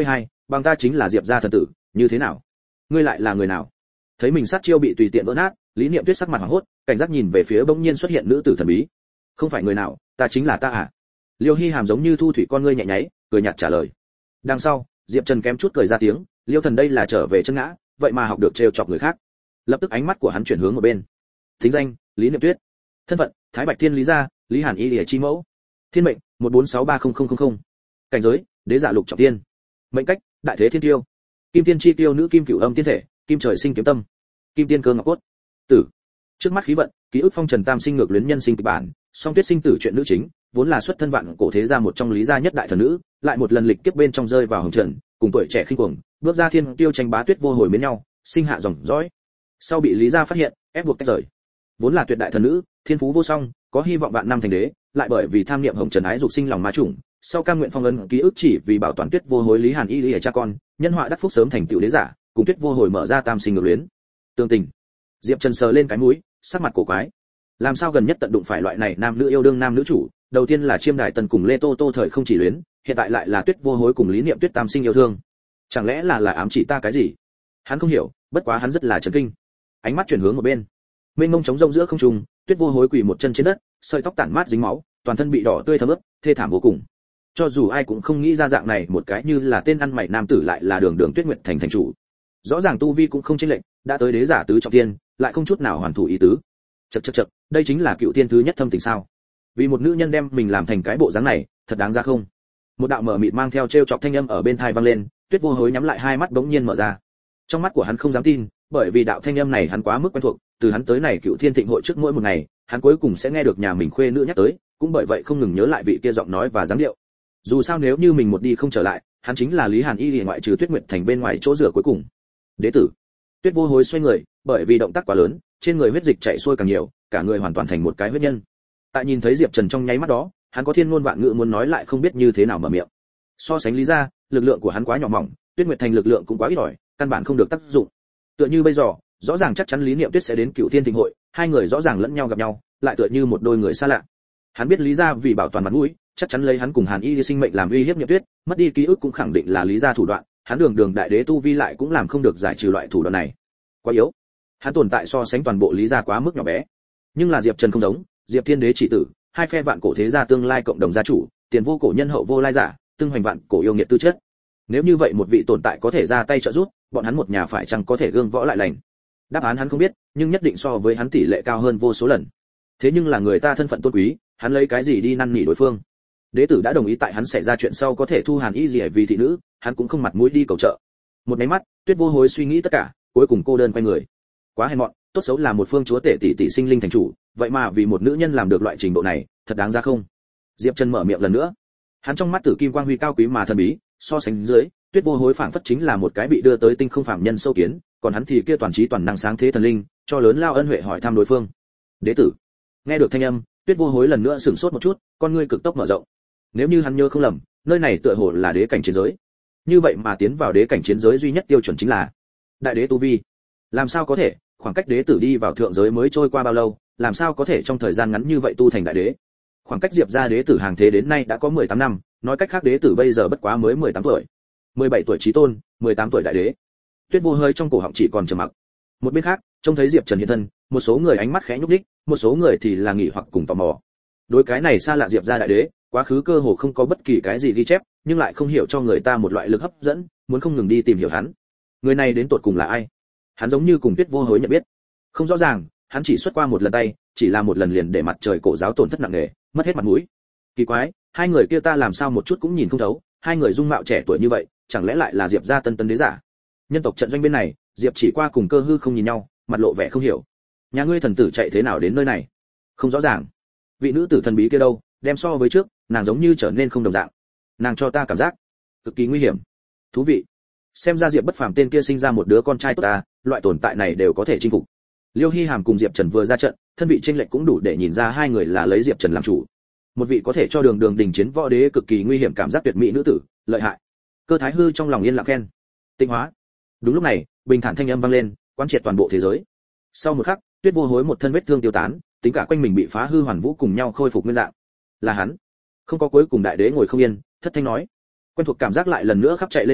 bằng ta chính là Diệp gia thần tử, như thế nào? Ngươi lại là người nào? Thấy mình sát chiêu bị tùy tiện vỡ nát, Lý Niệm Tuyết sắc mặt hoảng hốt, cảnh giác nhìn về phía bỗng nhiên xuất hiện nữ tử thần bí. Không phải người nào, ta chính là ta à? Liêu Hi Hàm giống như thu thủy con ngươi nhẹ nháy, cười nhạt trả lời. Đằng sau, Diệp Trần kém chút cười ra tiếng, Liêu Thần đây là trở về chân ngã, vậy mà học được trêu chọc người khác. Lập tức ánh mắt của hắn chuyển hướng một bên. Thính danh: Lý Niệm Tuyết. Thân phận: Thái Bạch Thiên Lý gia, Lý Hàn Y Lìa chi mẫu. Thiên mệnh: một bốn sáu ba không không không không. Cảnh giới: Đế giả lục trọng thiên. Mệnh cách: Đại thế thiên tiêu. Kim tiên chi tiêu nữ kim cửu âm tiên thể, kim trời sinh kiếm tâm. Kim tiên cơ ngọc cốt. Tử. Trước mắt khí vận, ký ức phong trần tam sinh ngược luyến nhân sinh kịch bản, song tuyết sinh tử chuyện nữ chính, vốn là xuất thân vạn cổ thế gia một trong Lý gia nhất đại thần nữ, lại một lần lịch kiếp bên trong rơi vào hồng trần, cùng tuổi trẻ khinh cuồng, bước ra thiên tiêu tranh bá tuyết vô hồi mến nhau, sinh hạ dòng dõi. Sau bị Lý gia phát hiện, ép buộc tách rời. Vốn là tuyệt đại thần nữ, thiên phú vô song, có hy vọng vạn năm thành đế, lại bởi vì tham niệm hồng trần ái dục sinh lòng ma chủng, sau cam nguyện phong ấn ký ức chỉ vì bảo toàn tuyết vô hồi Lý Hàn Y Lý cha con, nhân họa đắc phúc sớm thành tựu đế giả, cùng tuyết vô hồi mở ra tam sinh ngược luyến. Tương tình. Diệp Trần sờ lên cái mũi, sắc mặt cổ quái. Làm sao gần nhất tận đụng phải loại này nam nữ yêu đương nam nữ chủ, đầu tiên là Chiêm Đài Tần cùng Lê Tô Tô thời không chỉ luyến, hiện tại lại là tuyết vô hối cùng Lý Niệm Tuyết tam sinh yêu thương. Chẳng lẽ là là ám chỉ ta cái gì? Hắn không hiểu, bất quá hắn rất là chấn kinh. Ánh mắt chuyển hướng một bên. Mênh mông trống rông giữa không trung, tuyết vô hối quỳ một chân trên đất, sợi tóc tản mát dính máu, toàn thân bị đỏ tươi thấm ướt, thê thảm vô cùng. Cho dù ai cũng không nghĩ ra dạng này một cái như là tên ăn mày nam tử lại là đường đường Tuyết Nguyệt thành thành chủ. Rõ ràng tu vi cũng không chênh lệch, đã tới đế giả tứ trọng thiên, lại không chút nào hoàn thủ ý tứ. Chậc chậc chậc, đây chính là cựu tiên thứ nhất thâm tình sao? Vì một nữ nhân đem mình làm thành cái bộ dáng này, thật đáng ra không? Một đạo mở mịt mang theo trêu chọc thanh âm ở bên tai vang lên, Tuyết vô hối nhắm lại hai mắt bỗng nhiên mở ra. Trong mắt của hắn không dám tin, bởi vì đạo thanh âm này hắn quá mức quen thuộc, từ hắn tới này cựu thiên thịnh hội trước mỗi một ngày, hắn cuối cùng sẽ nghe được nhà mình khuê nữ nhắc tới, cũng bởi vậy không ngừng nhớ lại vị kia giọng nói và dáng điệu. Dù sao nếu như mình một đi không trở lại, hắn chính là Lý Hàn Y Lìa ngoại trừ Tuyết Nguyệt thành bên ngoài chỗ rửa cuối cùng. Đế tử. Tuyết vô hối xoay người, bởi vì động tác quá lớn, trên người huyết dịch chảy xuôi càng nhiều, cả người hoàn toàn thành một cái huyết nhân. Tại nhìn thấy Diệp Trần trong nháy mắt đó, hắn có thiên ngôn vạn ngữ muốn nói lại không biết như thế nào mở miệng. So sánh Lý gia, lực lượng của hắn quá nhỏ mỏng, Tuyết Nguyệt thành lực lượng cũng quá ít ỏi, căn bản không được tác dụng. Tựa như bây giờ, rõ ràng chắc chắn Lý Niệm Tuyết sẽ đến Cựu Thiên Thịnh hội, hai người rõ ràng lẫn nhau gặp nhau, lại tựa như một đôi người xa lạ. Hắn biết Lý gia vì bảo toàn mặt mũi, chắc chắn lấy hắn cùng Hàn Y sinh mệnh làm uy hiếp Niệm Tuyết, mất đi ký ức cũng khẳng định là Lý gia thủ đoạn, hắn đường đường đại đế tu vi lại cũng làm không được giải trừ loại thủ đoạn này. Quá yếu. Hắn tồn tại so sánh toàn bộ Lý gia quá mức nhỏ bé. Nhưng là Diệp Trần không giống, Diệp Thiên Đế chỉ tử, hai phe vạn cổ thế gia tương lai cộng đồng gia chủ, tiền vô cổ nhân hậu vô lai giả, tương hoành vạn cổ yêu nghiệt tư chất. Nếu như vậy một vị tồn tại có thể ra tay trợ giúp, bọn hắn một nhà phải chăng có thể gương võ lại lành? Đáp án hắn không biết, nhưng nhất định so với hắn tỷ lệ cao hơn vô số lần. Thế nhưng là người ta thân phận tôn quý, hắn lấy cái gì đi năn nỉ đối phương? Đế tử đã đồng ý tại hắn xảy ra chuyện sau có thể thu Hàn Y gì vì thị nữ, hắn cũng không mặt mũi đi cầu trợ. Một cái mắt, Tuyết vô hối suy nghĩ tất cả, cuối cùng cô đơn quay người. Quá hèn mọn, tốt xấu là một phương chúa tể tỷ tỷ sinh linh thành chủ, vậy mà vì một nữ nhân làm được loại trình độ này, thật đáng ra không? Diệp Trần mở miệng lần nữa. Hắn trong mắt tử kim quang huy cao quý mà thần bí, so sánh dưới, Tuyết vô hối phảng phất chính là một cái bị đưa tới tinh không phàm nhân sâu kiến, còn hắn thì kia toàn trí toàn năng sáng thế thần linh, cho lớn lao ân huệ hỏi thăm đối phương. Đế tử. Nghe được thanh âm, Tuyết vô hối lần nữa sửng sốt một chút, con ngươi cực tốc mở rộng. Nếu như hắn nhớ không lầm, nơi này tựa hồ là đế cảnh chiến giới. Như vậy mà tiến vào đế cảnh chiến giới duy nhất tiêu chuẩn chính là đại đế tu vi. Làm sao có thể, khoảng cách đế tử đi vào thượng giới mới trôi qua bao lâu, làm sao có thể trong thời gian ngắn như vậy tu thành đại đế? Khoảng cách Diệp gia đế tử hàng thế đến nay đã có mười tám năm, nói cách khác đế tử bây giờ bất quá mới mười tám tuổi. mười bảy tuổi chí tôn, mười tám tuổi đại đế. Tuyết vô hơi trong cổ họng chỉ còn trầm mặc. Một bên khác, trông thấy Diệp Trần hiện thân, một số người ánh mắt khẽ nhúc nhích, một số người thì là nghỉ hoặc cùng tò mò. Đối cái này xa lạ Diệp gia đại đế, quá khứ cơ hồ không có bất kỳ cái gì ghi chép, nhưng lại không hiểu cho người ta một loại lực hấp dẫn, muốn không ngừng đi tìm hiểu hắn. Người này đến tột cùng là ai? Hắn giống như cùng Tuyết vô hối nhận biết. Không rõ ràng, hắn chỉ xuất qua một lần tay, chỉ là một lần liền để mặt trời cổ giáo tổn thất nặng nề, mất hết mặt mũi. Kỳ quái, hai người kia ta làm sao một chút cũng nhìn không thấu, hai người dung mạo trẻ tuổi như vậy, chẳng lẽ lại là Diệp gia tân tân đế giả? Nhân tộc trận doanh bên này, Diệp chỉ qua cùng Cơ Hư không nhìn nhau, mặt lộ vẻ không hiểu. Nhà ngươi thần tử chạy thế nào đến nơi này? Không rõ ràng. Vị nữ tử thần bí kia đâu, đem so với trước, nàng giống như trở nên không đồng dạng. Nàng cho ta cảm giác cực kỳ nguy hiểm. Thú vị. Xem ra Diệp Bất Phàm tên kia sinh ra một đứa con trai tốt ta, loại tồn tại này đều có thể chinh phục. Liêu Hi Hàm cùng Diệp Trần vừa ra trận, thân vị chênh lệch cũng đủ để nhìn ra hai người là lấy Diệp Trần làm chủ. Một vị có thể cho đường đường đình chiến võ đế cực kỳ nguy hiểm cảm giác tuyệt mỹ nữ tử, lợi hại. Cơ Thái Hư trong lòng yên lặng khen. Tinh hóa. Đúng lúc này, bình thản thanh âm vang lên, quán triệt toàn bộ thế giới. Sau một khắc, Tuyết vô hối một thân vết thương tiêu tán, tính cả quanh mình bị phá hư hoàn vũ cùng nhau khôi phục nguyên dạng. Là hắn. Không có cuối cùng đại đế ngồi không yên, thất thanh nói. Quen thuộc cảm giác lại lần nữa khắp chạy lên não,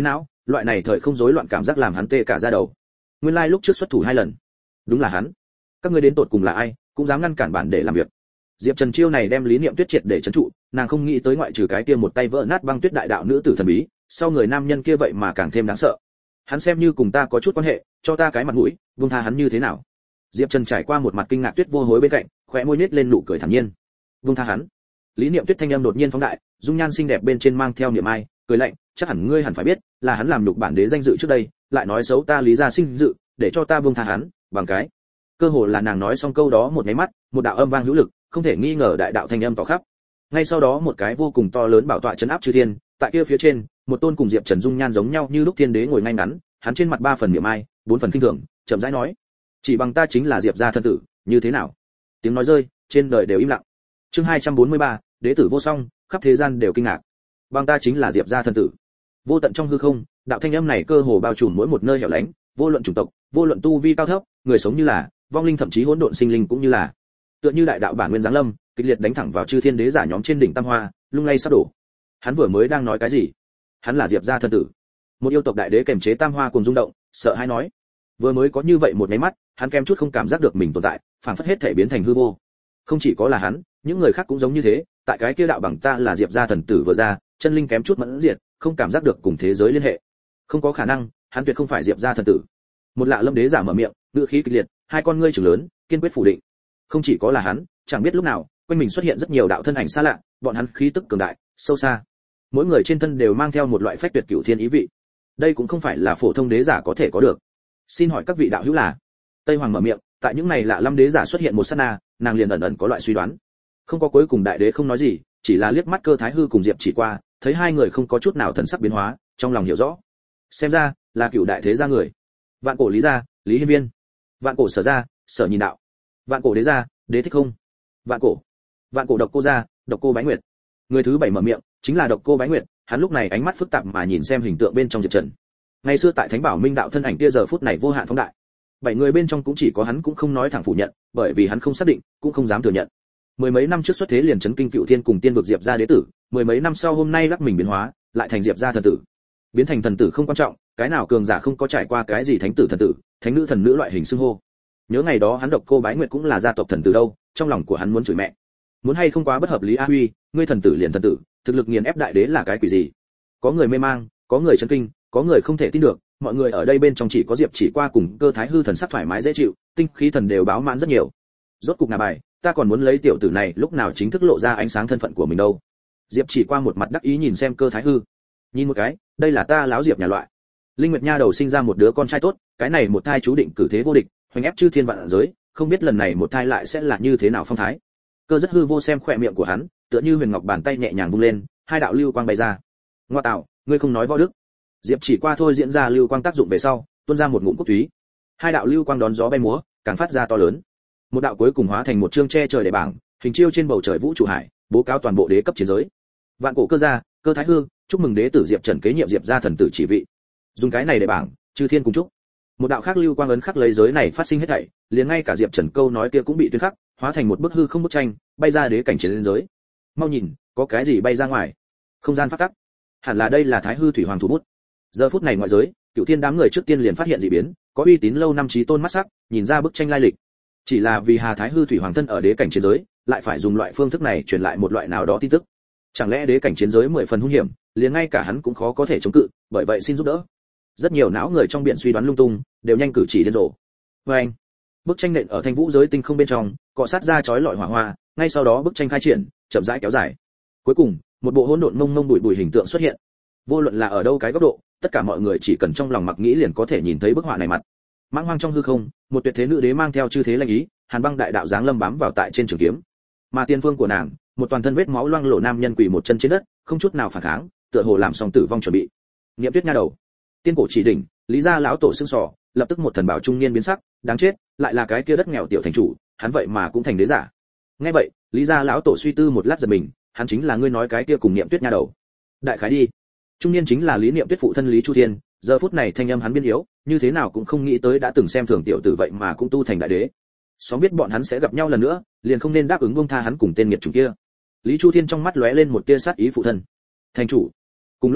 loại này thời không rối loạn cảm giác làm hắn tê cả da đầu. Nguyên lai like lúc trước xuất thủ hai lần, đúng là hắn. Các ngươi đến tột cùng là ai, cũng dám ngăn cản bản để làm việc. Diệp Trần chiêu này đem Lý Niệm Tuyết triệt để trấn trụ, nàng không nghĩ tới ngoại trừ cái kia một tay vỡ nát băng tuyết đại đạo nữ tử thần bí, sau người nam nhân kia vậy mà càng thêm đáng sợ. Hắn xem như cùng ta có chút quan hệ, cho ta cái mặt mũi, buông tha hắn như thế nào? Diệp Trần trải qua một mặt kinh ngạc Tuyết vô hối bên cạnh, khóe môi nhếch lên nụ cười thản nhiên. Buông tha hắn? Lý Niệm Tuyết thanh âm đột nhiên phóng đại, dung nhan xinh đẹp bên trên mang theo niệm ai, cười lạnh, chắc hẳn ngươi hẳn phải biết, là hắn làm nhục bản đế danh dự trước đây, lại nói xấu ta Lý gia sinh dự, để cho ta buông tha hắn, bằng cái. Cơ hồ là nàng nói xong câu đó một cái mắt, một đạo âm vang hữu lực, không thể nghi ngờ đại đạo thanh âm tỏ khắp. Ngay sau đó một cái vô cùng to lớn bảo tọa trấn áp chư thiên, tại kia phía trên, một tôn cùng Diệp Trần dung nhan giống nhau như lúc thiên đế ngồi ngay ngắn, hắn trên mặt ba phần niệm ai, bốn phần kinh thường, chậm rãi nói: "Chỉ bằng ta chính là Diệp gia thân tử, như thế nào?" Tiếng nói rơi, trên đời đều im lặng. Chương hai trăm bốn mươi ba, đế tử vô song, khắp thế gian đều kinh ngạc. Bằng ta chính là Diệp gia thân tử. Vô tận trong hư không, đạo thanh âm này cơ hồ bao trùm mỗi một nơi hẻo lánh, vô luận chủng tộc, vô luận tu vi cao thấp, người sống như là, vong linh thậm chí hỗn độn sinh linh cũng như là. Tựa như đại đạo bản nguyên giáng lâm, kịch liệt đánh thẳng vào chư thiên đế giả nhóm trên đỉnh tam hoa, lung lay sắp đổ. Hắn vừa mới đang nói cái gì? Hắn là Diệp gia thân tử. Một yêu tộc đại đế kềm chế tam hoa cùng rung động, sợ hãi nói. Vừa mới có như vậy một cái mắt, hắn kem chút không cảm giác được mình tồn tại, phản phất hết thể biến thành hư vô. Không chỉ có là hắn, những người khác cũng giống như thế, tại cái kia đạo bằng ta là Diệp gia thần tử vừa ra, chân linh kém chút mẫn diệt, không cảm giác được cùng thế giới liên hệ. Không có khả năng, hắn tuyệt không phải Diệp gia thần tử. Một lạ lâm đế giả mở miệng, ngữ khí kịch liệt, hai con ngươi trừng lớn, kiên quyết phủ định. Không chỉ có là hắn, chẳng biết lúc nào, quanh mình xuất hiện rất nhiều đạo thân ảnh xa lạ, bọn hắn khí tức cường đại, sâu xa. Mỗi người trên thân đều mang theo một loại phách tuyệt cửu thiên ý vị. Đây cũng không phải là phổ thông đế giả có thể có được. Xin hỏi các vị đạo hữu là? Tây Hoàng mở miệng, tại những này lạ lâm đế giả xuất hiện một sát na, nàng liền ẩn ẩn có loại suy đoán. Không có cuối cùng đại đế không nói gì, chỉ là liếc mắt Cơ Thái Hư cùng Diệp Chỉ qua, thấy hai người không có chút nào thần sắc biến hóa, trong lòng hiểu rõ. Xem ra, là cửu đại thế gia người. Vạn cổ Lý gia, Lý Hiên Viên. Vạn cổ Sở gia, Sở Nhìn Đạo. Vạn cổ Đế gia, Đế Thích Không. Vạn cổ. Vạn cổ Độc Cô gia, Độc Cô Bái Nguyệt. Người thứ bảy mở miệng, chính là Độc Cô Bái Nguyệt, hắn lúc này ánh mắt phức tạp mà nhìn xem hình tượng bên trong Diệp Trần. Ngày xưa tại Thánh Bảo Minh đạo thân ảnh kia giờ phút này vô hạn phóng đại. Bảy người bên trong cũng chỉ có hắn cũng không nói thẳng phủ nhận, bởi vì hắn không xác định, cũng không dám thừa nhận. Mười mấy năm trước xuất thế liền chấn kinh cựu thiên cùng tiên vực Diệp gia đế tử, mười mấy năm sau hôm nay lắc mình biến hóa, lại thành Diệp gia thần tử. Biến thành thần tử không quan trọng, cái nào cường giả không có trải qua cái gì thánh tử thần tử, thánh nữ thần nữ loại hình xưng hô. Nhớ ngày đó hắn Độc Cô Bái Nguyệt cũng là gia tộc thần tử đâu, trong lòng của hắn muốn chửi mẹ. Muốn hay không quá bất hợp lý a huy, ngươi thần tử liền thần tử, thực lực nghiền ép đại đế là cái quỷ gì? Có người mê mang, có người chấn kinh, có người không thể tin được, mọi người ở đây bên trong chỉ có Diệp Chỉ qua cùng Cơ Thái Hư thần sắc thoải mái dễ chịu, tinh khí thần đều báo mãn rất nhiều. Rốt cục ngả bài, ta còn muốn lấy tiểu tử này lúc nào chính thức lộ ra ánh sáng thân phận của mình đâu. Diệp Chỉ qua một mặt đắc ý nhìn xem Cơ Thái Hư. Nhìn một cái, đây là ta láo Diệp nhà loại. Linh Nguyệt Nha đầu sinh ra một đứa con trai tốt, cái này một thai chú định cử thế vô địch, hoành ép chư thiên vạn giới, không biết lần này một thai lại sẽ là như thế nào phong thái. Cơ Rất Hư vô xem khỏe miệng của hắn, tựa như huyền ngọc bàn tay nhẹ nhàng vung lên, hai đạo lưu quang bay ra. Ngoa tạo, ngươi không nói võ đức. Diệp Chỉ qua thôi diễn ra lưu quang tác dụng về sau, tuôn ra một ngụm cốt thúy. Hai đạo lưu quang đón gió bay múa, càng phát ra to lớn. Một đạo cuối cùng hóa thành một chương che trời để bảng, hình chiêu trên bầu trời vũ trụ hải, bố cáo toàn bộ đế cấp chiến giới. Vạn cổ Cơ gia, Cơ Thái Hư, chúc mừng đế tử Diệp Trần kế nhiệm Diệp gia thần tử chỉ vị. Dùng cái này để bảng, chư thiên cùng chúc. Một đạo khác lưu quang ấn khắc lấy giới này phát sinh hết thảy, liền ngay cả Diệp Trần câu nói kia cũng bị tuyên khắc, hóa thành một bức hư không bức tranh, bay ra đế cảnh chiến giới. Mau nhìn, có cái gì bay ra ngoài? Không gian phát tắc. Hẳn là đây là Thái Hư Thủy Hoàng thủ bút. Giờ phút này ngoại giới, cựu thiên đám người trước tiên liền phát hiện dị biến, có uy tín lâu năm chí tôn mắt sắc, nhìn ra bức tranh lai lịch. Chỉ là vì Hà Thái Hư Thủy Hoàng thân ở đế cảnh chiến giới, lại phải dùng loại phương thức này truyền lại một loại nào đó tin tức. Chẳng lẽ đế cảnh chiến giới mười phần hung hiểm, liền ngay cả hắn cũng khó có thể chống cự, bởi vậy xin giúp đỡ. Rất nhiều não người trong biển suy đoán lung tung, đều nhanh cử chỉ điên rồ. Oeng! Bức tranh nện ở thanh vũ giới tinh không bên trong, cọ sát ra chói lọi hỏa hoa, ngay sau đó bức tranh khai triển, chậm rãi kéo dài. Cuối cùng, một bộ hỗn độn mông mông bụi bụi hình tượng xuất hiện. Vô luận là ở đâu cái góc độ, tất cả mọi người chỉ cần trong lòng mặc nghĩ liền có thể nhìn thấy bức họa này mặt. Mãng hoang trong hư không, một tuyệt thế nữ đế mang theo chư thế lanh ý, hàn băng đại đạo giáng lâm bám vào tại trên trường kiếm. Mà tiên phương của nàng, một toàn thân vết máu loang lổ nam nhân quỳ một chân trên đất, không chút nào phản kháng, tựa hồ làm xong tử vong chuẩn bị. Niệm Tuyết nha đầu, tiên cổ chỉ đỉnh, Lý gia lão tổ xương sọ, lập tức một thần bảo trung niên biến sắc, đáng chết, lại là cái kia đất nghèo tiểu thành chủ, hắn vậy mà cũng thành đế giả. Nghe vậy, Lý gia lão tổ suy tư một lát giật mình, hắn chính là ngươi nói cái kia cùng Niệm Tuyết nha đầu. Đại khái đi. Trung niên chính là Lý Niệm Tuyết phụ thân Lý Chu Thiên, giờ phút này thanh âm hắn biên yếu, như thế nào cũng không nghĩ tới đã từng xem thường tiểu tử vậy mà cũng tu thành đại đế. Xóm biết bọn hắn sẽ gặp nhau lần nữa, liền không nên đáp ứng buông tha hắn cùng tên nghiệt chủng kia. Lý Chu Thiên trong mắt lóe lên một tia sát ý phụ thân. Thành chủ. Cùng lúc đó,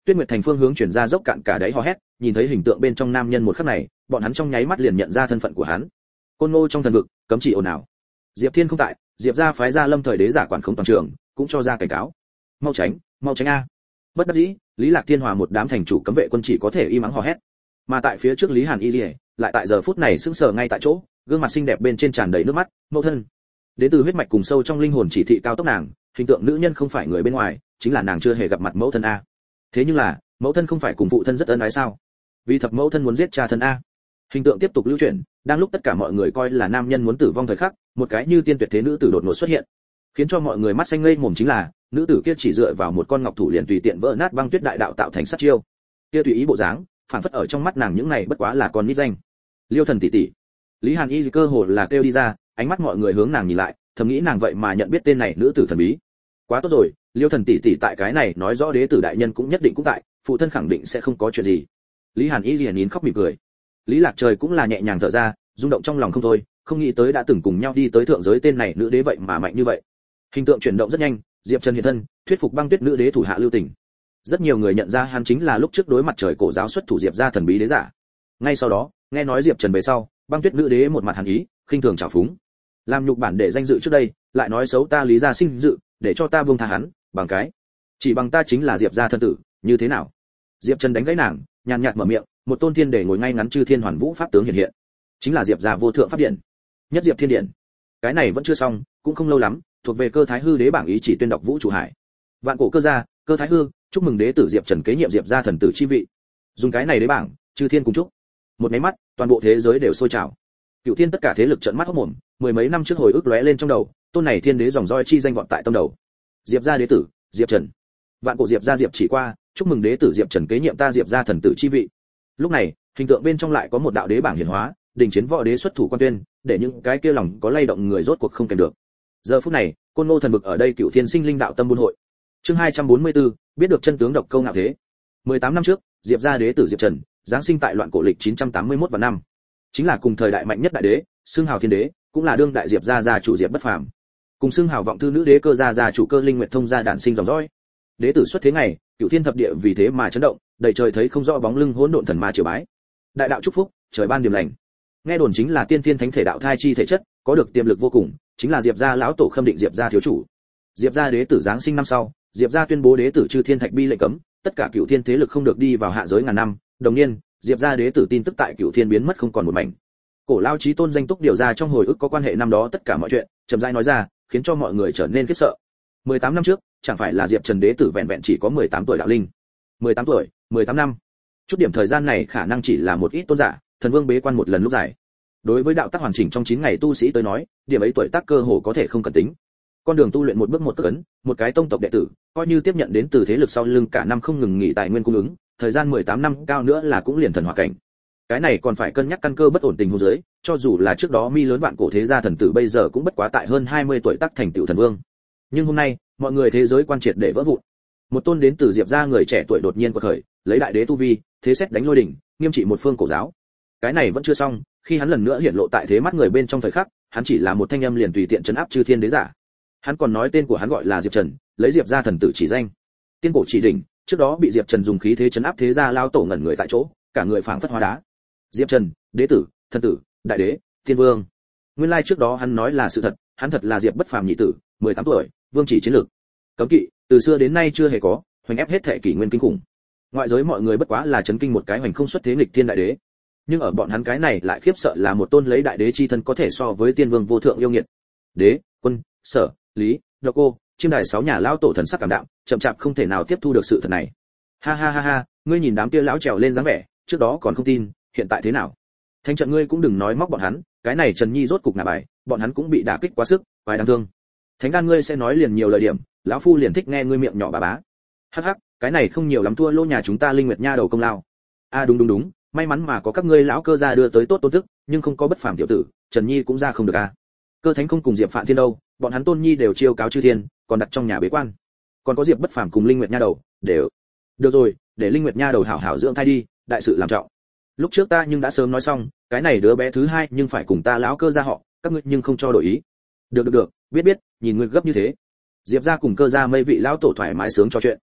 Tuyết Nguyệt Thành phương hướng chuyển ra dốc cạn cả đáy hò hét, nhìn thấy hình tượng bên trong nam nhân một khắc này, bọn hắn trong nháy mắt liền nhận ra thân phận của hắn. Côn Ngô trong thần vực, cấm chỉ ồn ào. Diệp Thiên không tại, Diệp gia phái ra Lâm Thời Đế giả quản không toàn trường, cũng cho ra cảnh cáo. Mau tránh, mau tránh a. Bất đắc dĩ, Lý Lạc Thiên Hòa một đám thành chủ cấm vệ quân chỉ có thể im ắng hò hét. Mà tại phía trước Lý Hàn Y Liễu, lại tại giờ phút này sững sờ ngay tại chỗ, gương mặt xinh đẹp bên trên tràn đầy nước mắt, mẫu thân. Đến từ huyết mạch cùng sâu trong linh hồn chỉ thị cao tốc nàng, hình tượng nữ nhân không phải người bên ngoài, chính là nàng chưa hề gặp mặt mẫu thân a. Thế nhưng là, mẫu thân không phải cùng phụ thân rất ân ái sao? Vì thập mẫu thân muốn giết cha thân a. Hình tượng tiếp tục lưu truyền, đang lúc tất cả mọi người coi là nam nhân muốn tử vong thời khắc, một cái như tiên tuyệt thế nữ tử đột ngột xuất hiện, khiến cho mọi người mắt xanh ngây mồm chính là, nữ tử kia chỉ dựa vào một con ngọc thủ liền tùy tiện vỡ nát băng tuyết đại đạo tạo thành sát chiêu. Kia tùy ý bộ dáng, phản phất ở trong mắt nàng những này bất quá là con nít danh. Liêu Thần tỷ tỷ. Lý Hàn Y cơ hồ là kêu đi ra, ánh mắt mọi người hướng nàng nhìn lại, thầm nghĩ nàng vậy mà nhận biết tên này nữ tử thần bí. Quá tốt rồi, Liêu Thần tỷ tỷ tại cái này nói rõ đế tử đại nhân cũng nhất định cũng tại, phụ thân khẳng định sẽ không có chuyện gì. Lý Hàn Y liền nín khóc mỉm cười. Lý Lạc Trời cũng là nhẹ nhàng thở ra, rung động trong lòng không thôi, không nghĩ tới đã từng cùng nhau đi tới thượng giới tên này nữ đế vậy mà mạnh như vậy. Hình tượng chuyển động rất nhanh, Diệp Trần hiện thân, thuyết phục băng tuyết nữ đế thủ hạ lưu tình. Rất nhiều người nhận ra hắn chính là lúc trước đối mặt trời cổ giáo xuất thủ Diệp gia thần bí đế giả. Ngay sau đó, nghe nói Diệp Trần về sau, băng tuyết nữ đế một mặt hàn ý, khinh thường trào phúng. Làm nhục bản để danh dự trước đây, lại nói xấu ta Lý gia sinh dự, để cho ta buông tha hắn, bằng cái chỉ bằng ta chính là Diệp gia thân tử, như thế nào? Diệp Trần đánh gãy nàng, nhàn nhạt mở miệng, một tôn thiên để ngồi ngay ngắn chư thiên hoàn vũ pháp tướng hiện hiện, chính là Diệp gia vô thượng pháp điện, nhất Diệp thiên điện. Cái này vẫn chưa xong, cũng không lâu lắm, thuộc về cơ thái hư đế bảng ý chỉ tuyên đọc vũ trụ hải. Vạn cổ cơ gia, cơ thái hư, chúc mừng đế tử Diệp Trần kế nhiệm Diệp gia thần tử chi vị. Dùng cái này đế bảng, chư thiên cùng chúc. Một cái mắt, toàn bộ thế giới đều sôi trào. Cửu thiên tất cả thế lực trợn mắt hốt mồm, mười mấy năm trước hồi ức lóe lên trong đầu, tôn này thiên đế dòng roi chi danh vọt tại tâm đầu. Diệp gia đế tử, Diệp Trần. Vạn cổ Diệp gia Diệp chỉ qua, chúc mừng đế tử Diệp Trần kế nhiệm ta Diệp gia thần tử chi vị. Lúc này, hình tượng bên trong lại có một đạo đế bảng hiển hóa, đình chiến võ đế xuất thủ quan tuyên, để những cái kia lòng có lay động người rốt cuộc không kèm được. Giờ phút này, Côn Ngô thần vực ở đây Cửu Thiên sinh linh đạo tâm buôn hội. Chương hai trăm bốn mươi tư, biết được chân tướng độc câu ngạo thế. mười tám năm trước, Diệp gia đế tử Diệp Trần, giáng sinh tại loạn cổ lịch chín trăm tám mươi mốt và năm. Chính là cùng thời đại mạnh nhất đại đế, xưng hào thiên đế, cũng là đương đại Diệp gia gia chủ Diệp bất phàm. Cùng xưng hào vọng thư nữ đế cơ gia gia chủ cơ linh nguyệt thông gia đản sinh dòng dõi. Đế tử xuất thế ngày, Cửu Thiên thập địa vì thế mà chấn động, đầy trời thấy không rõ bóng lưng hỗn độn thần ma triều bái. Đại đạo chúc phúc, trời ban điểm lành. Nghe đồn chính là tiên thiên thánh thể đạo thai chi thể chất, có được tiềm lực vô cùng, chính là Diệp gia lão tổ Khâm Định Diệp gia thiếu chủ. Diệp gia đế tử giáng sinh năm sau, Diệp gia tuyên bố đế tử chư thiên thạch bi lệnh cấm, tất cả Cửu Thiên thế lực không được đi vào hạ giới ngàn năm. Đồng nhiên, Diệp gia đế tử tin tức tại Cửu Thiên biến mất không còn một mảnh. Cổ lao chí tôn danh túc điều ra trong hồi ức có quan hệ năm đó tất cả mọi chuyện, chậm rãi nói ra, khiến cho mọi người trở nên khiếp sợ. mười tám năm trước, chẳng phải là Diệp Trần đế tử vẹn vẹn chỉ có mười tám tuổi đạo linh. mười tám tuổi, mười tám năm. Chút điểm thời gian này khả năng chỉ là một ít tôn giả, thần vương bế quan một lần lúc dài. Đối với đạo tác hoàn chỉnh trong chín ngày tu sĩ tới nói, điểm ấy tuổi tác cơ hồ có thể không cần tính. Con đường tu luyện một bước một cước ấn, một cái tông tộc đệ tử, coi như tiếp nhận đến từ thế lực sau lưng cả năm không ngừng nghỉ tài nguyên cung ứng, thời gian mười tám năm cao nữa là cũng liền thần hỏa cảnh. Cái này còn phải cân nhắc căn cơ bất ổn tình huống dưới, cho dù là trước đó mi lớn vạn cổ thế gia thần tử bây giờ cũng bất quá tại hơn hai mươi tuổi tác thành tựu thần vương. Nhưng hôm nay, mọi người thế giới quan triệt để vỡ vụn. Một tôn đến từ Diệp gia người trẻ tuổi đột nhiên quật khởi, lấy đại đế tu vi, thế xét đánh lôi đỉnh, nghiêm trị một phương cổ giáo. Cái này vẫn chưa xong, khi hắn lần nữa hiện lộ tại thế mắt người bên trong thời khắc, hắn chỉ là một thanh âm liền tùy tiện trấn áp chư thiên đế giả. Hắn còn nói tên của hắn gọi là Diệp Trần, lấy Diệp gia thần tử chỉ danh. Tiên cổ chỉ đỉnh, trước đó bị Diệp Trần dùng khí thế trấn áp thế gia lao tổ ngẩn người tại chỗ, cả người phảng phất hóa đá. Diệp Trần, đế tử, thần tử, đại đế, tiên vương. Nguyên lai trước đó hắn nói là sự thật, hắn thật là Diệp bất phàm nhị tử, mười tám tuổi, vương chỉ chiến lược. Cấm kỵ, từ xưa đến nay chưa hề có, hoành ép hết thể kỷ nguyên kinh khủng. Ngoại giới mọi người bất quá là chấn kinh một cái hoành không xuất thế nghịch thiên đại đế. Nhưng ở bọn hắn cái này lại khiếp sợ là một tôn lấy đại đế chi thân có thể so với tiên vương vô thượng yêu nghiệt. Đế, quân, sở, lý, độc cô, chiêm đài sáu nhà lão tổ thần sắc cảm đạm, chậm chạp không thể nào tiếp thu được sự thật này. Ha ha ha ha, ngươi nhìn đám kia lão trèo lên dáng vẻ, trước đó còn không tin, hiện tại thế nào? Thanh trận ngươi cũng đừng nói móc bọn hắn, cái này Trần Nhi rốt cục ngả bài, bọn hắn cũng bị đả kích quá sức, vài đáng thương. Thánh đan ngươi sẽ nói liền nhiều lời điểm, lão phu liền thích nghe ngươi miệng nhỏ bà bá. Hắc hắc, cái này không nhiều lắm thua lỗ nhà chúng ta Linh Nguyệt nha đầu công lao. A à, đúng đúng đúng, may mắn mà có các ngươi lão cơ gia đưa tới tốt tôn thức, nhưng không có bất phàm tiểu tử, Trần Nhi cũng ra không được a. À. Cơ thánh không cùng Diệp Phạn Thiên đâu, bọn hắn Tôn Nhi đều chiêu cáo chư thiên, còn đặt trong nhà bế quan. Còn có Diệp bất phàm cùng Linh Nguyệt nha đầu, đều. Được rồi, để Linh Nguyệt nha đầu hảo hảo dưỡng thai đi, đại sự làm trọng. Lúc trước ta nhưng đã sớm nói xong, cái này đứa bé thứ hai nhưng phải cùng ta lão cơ gia họ, các ngươi nhưng không cho đổi ý. Được được được, biết biết, nhìn ngươi gấp như thế. Diệp gia cùng cơ gia mấy vị lão tổ thoải mái sướng trò chuyện,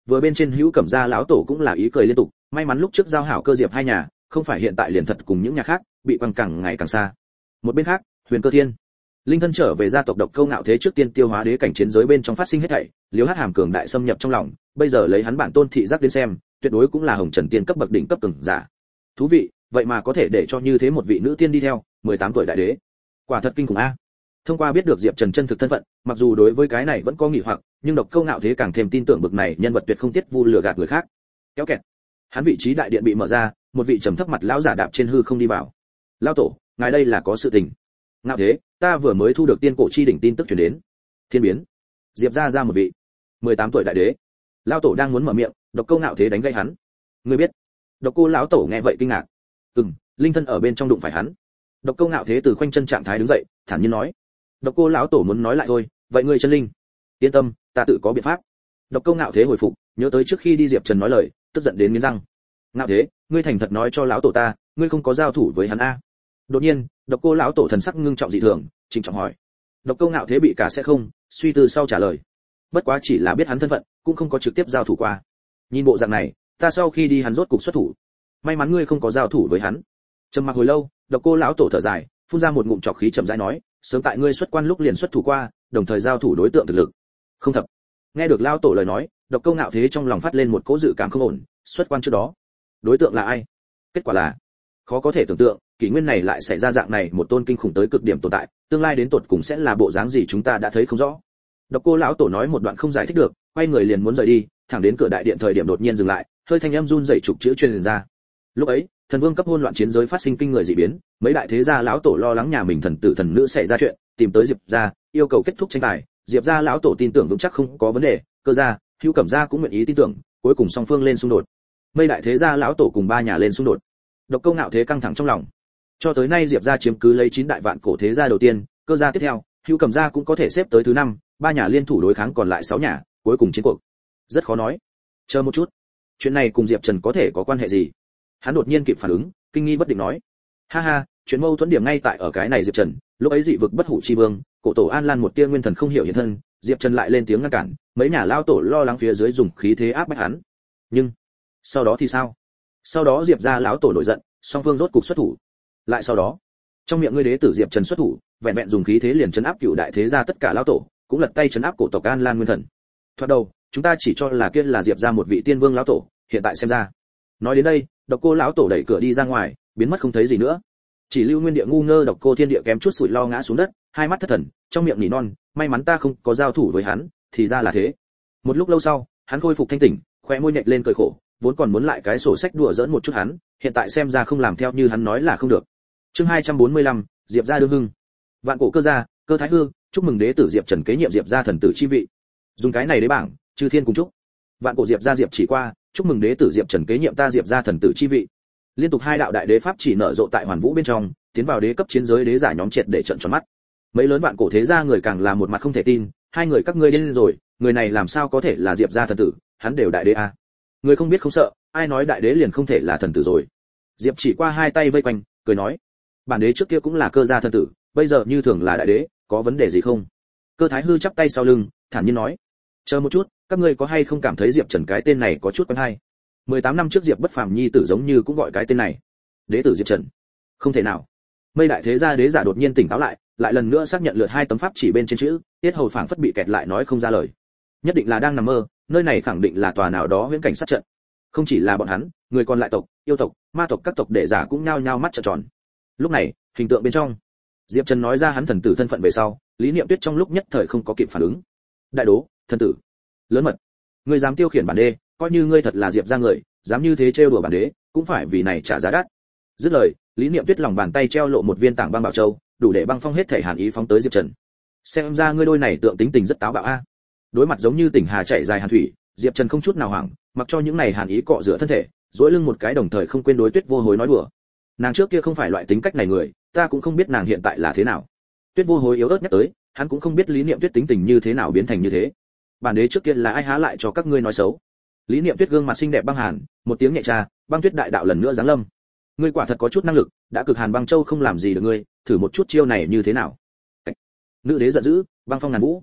vừa bên trên hữu cẩm gia lão tổ cũng là ý cười liên tục, may mắn lúc trước giao hảo cơ diệp hai nhà, không phải hiện tại liền thật cùng những nhà khác bị quăng càng ngày càng xa. Một bên khác, Huyền Cơ Thiên, linh thân trở về gia tộc Độc Câu Ngạo Thế trước tiên tiêu hóa đế cảnh chiến giới bên trong phát sinh hết thảy, Liễu Hát Hàm cường đại xâm nhập trong lòng, bây giờ lấy hắn bản tôn thị giác đến xem, tuyệt đối cũng là hồng trần tiên cấp bậc đỉnh cấp cường giả. Thú vị, vậy mà có thể để cho như thế một vị nữ tiên đi theo, mười tám tuổi đại đế. Quả thật kinh khủng a. Thông qua biết được Diệp Trần chân thực thân phận, mặc dù đối với cái này vẫn có nghi hoặc, nhưng Độc Câu Ngạo Thế càng thêm tin tưởng bậc này nhân vật tuyệt không tiết vu lừa gạt người khác. Kéo kẹt. Hắn vị trí đại điện bị mở ra, một vị trầm thấp mặt lão giả đạp trên hư không đi vào. Lão tổ, ngài đây là có sự tình. Ngạo Thế, ta vừa mới thu được tiên cổ chi đỉnh tin tức truyền đến. Thiên biến. Diệp gia ra một vị mười tám tuổi đại đế. Lão tổ đang muốn mở miệng, Độc Câu Ngạo Thế đánh gây hắn. Ngươi biết? Độc Cô lão tổ nghe vậy kinh ngạc. Ừm, linh thân ở bên trong đụng phải hắn. Độc Câu Ngạo Thế từ khoanh chân trạng thái đứng dậy, thản nhiên nói. Độc Cô lão tổ muốn nói lại thôi, vậy ngươi chân linh? Yên tâm, ta tự có biện pháp. Độc Câu Ngạo Thế hồi phục, nhớ tới trước khi đi Diệp Trần nói lời, tức giận đến nghiến răng. Ngạo Thế, ngươi thành thật nói cho lão tổ ta, ngươi không có giao thủ với hắn a? Đột nhiên, Độc Cô lão tổ thần sắc ngưng trọng dị thường, trịnh trọng hỏi. Độc Câu Ngạo Thế bị cả sẽ không, suy tư sau trả lời. Bất quá chỉ là biết hắn thân phận, cũng không có trực tiếp giao thủ qua. Nhìn bộ dạng này, ta sau khi đi hắn rốt cục xuất thủ. May mắn ngươi không có giao thủ với hắn. Trầm mặc hồi lâu, Độc Cô lão tổ thở dài, phun ra một ngụm trọc khí chậm rãi nói, sớm tại ngươi xuất quan lúc liền xuất thủ qua, đồng thời giao thủ đối tượng thực lực. Không thập. Nghe được lão tổ lời nói, Độc Câu Ngạo Thế trong lòng phát lên một cỗ dự cảm không ổn, xuất quan trước đó, đối tượng là ai? Kết quả là, khó có thể tưởng tượng, kỷ nguyên này lại xảy ra dạng này một tôn kinh khủng tới cực điểm tồn tại, tương lai đến tột cùng sẽ là bộ dáng gì chúng ta đã thấy không rõ. Độc Cô lão tổ nói một đoạn không giải thích được, quay người liền muốn rời đi, thẳng đến cửa đại điện thời điểm đột nhiên dừng lại, hơi thanh âm run rẩy trục chữ truyền ra. Lúc ấy, thần vương cấp hỗn loạn chiến giới phát sinh kinh người dị biến, mấy đại thế gia lão tổ lo lắng nhà mình thần tử thần nữ xảy ra chuyện, tìm tới Diệp gia, yêu cầu kết thúc tranh tài. Diệp gia lão tổ tin tưởng vững chắc không có vấn đề, Cơ gia, Hữu Cẩm gia cũng nguyện ý tin tưởng, cuối cùng song phương lên xung đột. Mấy đại thế gia lão tổ cùng ba nhà lên xung đột. Độc Câu Ngạo Thế căng thẳng trong lòng. Cho tới nay Diệp gia chiếm cứ lấy chín đại vạn cổ thế gia đầu tiên, Cơ gia tiếp theo, Hữu Cẩm gia cũng có thể xếp tới thứ năm, ba nhà liên thủ đối kháng còn lại sáu nhà, cuối cùng chiến cuộc. Rất khó nói. Chờ một chút, chuyện này cùng Diệp Trần có thể có quan hệ gì? Hắn đột nhiên kịp phản ứng, kinh nghi bất định nói. Ha ha, chuyện mâu thuẫn điểm ngay tại ở cái này Diệp Trần, lúc ấy dị vực bất hủ chi vương, cổ tổ An Lan một tia nguyên thần không hiểu hiện thân, Diệp Trần lại lên tiếng ngăn cản, mấy nhà lao tổ lo lắng phía dưới dùng khí thế áp bách hắn. Nhưng, sau đó thì sao? Sau đó Diệp gia lão tổ nổi giận, song phương rốt cục xuất thủ. Lại sau đó, trong miệng ngươi đế tử Diệp Trần xuất thủ, vẹn vẹn dùng khí thế liền trấn áp cựu đại thế gia tất cả lão tổ, cũng lật tay trấn áp cổ tộc An Lan nguyên thần. Thoạt đầu, chúng ta chỉ cho là kia là Diệp gia một vị tiên vương lão tổ, hiện tại xem ra. Nói đến đây, Độc Cô lão tổ đẩy cửa đi ra ngoài, biến mất không thấy gì nữa. Chỉ lưu nguyên địa ngu ngơ Độc Cô Thiên Địa kém chút sủi lo ngã xuống đất, hai mắt thất thần, trong miệng nỉ non, may mắn ta không có giao thủ với hắn, thì ra là thế. Một lúc lâu sau, hắn khôi phục thanh tỉnh, khóe môi nhếch lên cười khổ, vốn còn muốn lại cái sổ sách đùa giỡn một chút hắn, hiện tại xem ra không làm theo như hắn nói là không được. Chương hai trăm bốn mươi lăm, Diệp gia đương hưng. Vạn cổ Cơ gia, Cơ Thái Hư, chúc mừng đế tử Diệp Trần kế nhiệm Diệp gia thần tử chi vị. Dùng cái này đế bảng, chư thiên cùng chúc. Vạn cổ Diệp gia Diệp chỉ qua, chúc mừng đế tử Diệp Trần kế nhiệm ta Diệp gia thần tử chi vị. Liên tục hai đạo đại đế pháp chỉ nở rộ tại Hoàn Vũ bên trong, tiến vào đế cấp chiến giới đế giả nhóm triệt để trợn tròn mắt. Mấy lớn vạn cổ thế gia người càng là một mặt không thể tin, hai người các ngươi điên rồi, người này làm sao có thể là Diệp gia thần tử, hắn đều đại đế a. Người không biết không sợ, ai nói đại đế liền không thể là thần tử rồi. Diệp chỉ qua hai tay vây quanh, cười nói, bản đế trước kia cũng là Cơ gia thần tử, bây giờ như thường là đại đế, có vấn đề gì không? Cơ Thái Hư chắp tay sau lưng, thản nhiên nói, chờ một chút, các ngươi có hay không cảm thấy Diệp Trần cái tên này có chút quen hay? mười tám năm trước Diệp Bất Phàm nhi tử giống như cũng gọi cái tên này. Đế tử Diệp Trần. Không thể nào. Mây đại thế gia đế giả đột nhiên tỉnh táo lại, lại lần nữa xác nhận lượt hai tấm pháp chỉ bên trên chữ, tiết hầu phảng phất bị kẹt lại nói không ra lời. Nhất định là đang nằm mơ, nơi này khẳng định là tòa nào đó huyễn cảnh sát trận. Không chỉ là bọn hắn, người còn lại tộc, yêu tộc, ma tộc các tộc đệ giả cũng nhao nhao mắt trợn tròn. Lúc này, hình tượng bên trong, Diệp Trần nói ra hắn thần tử thân phận về sau, Lý Niệm Tuyết trong lúc nhất thời không có kịp phản ứng. Đại đố, thần tử, lớn mật, ngươi dám tiêu khiển bản đế, coi như ngươi thật là Diệp gia người, dám như thế trêu đùa bản đế, cũng phải vì này trả giá đắt. Dứt lời, Lý Niệm Tuyết lòng bàn tay treo lộ một viên tảng băng bảo châu, đủ để băng phong hết thể hàn ý phóng tới Diệp Trần. Xem ra ngươi đôi này tượng tính tình rất táo bạo a. Đối mặt giống như tỉnh hà chảy dài hàn thủy, Diệp Trần không chút nào hoảng, mặc cho những này hàn ý cọ rửa thân thể, duỗi lưng một cái đồng thời không quên đối Tuyết Vô Hối nói đùa. Nàng trước kia không phải loại tính cách này người, ta cũng không biết nàng hiện tại là thế nào. Tuyết Vô Hối yếu ớt nhắc tới, hắn cũng không biết Lý Niệm Tuyết tính tình như thế nào biến thành như thế. Bản đế trước kia là ai há lại cho các ngươi nói xấu. Lý Niệm Tuyết gương mặt xinh đẹp băng hàn, một tiếng nhẹ tra, băng tuyết đại đạo lần nữa giáng lâm. Ngươi quả thật có chút năng lực, đã cực hàn băng châu không làm gì được ngươi, thử một chút chiêu này như thế nào. Nữ đế giận dữ, băng phong ngàn vũ.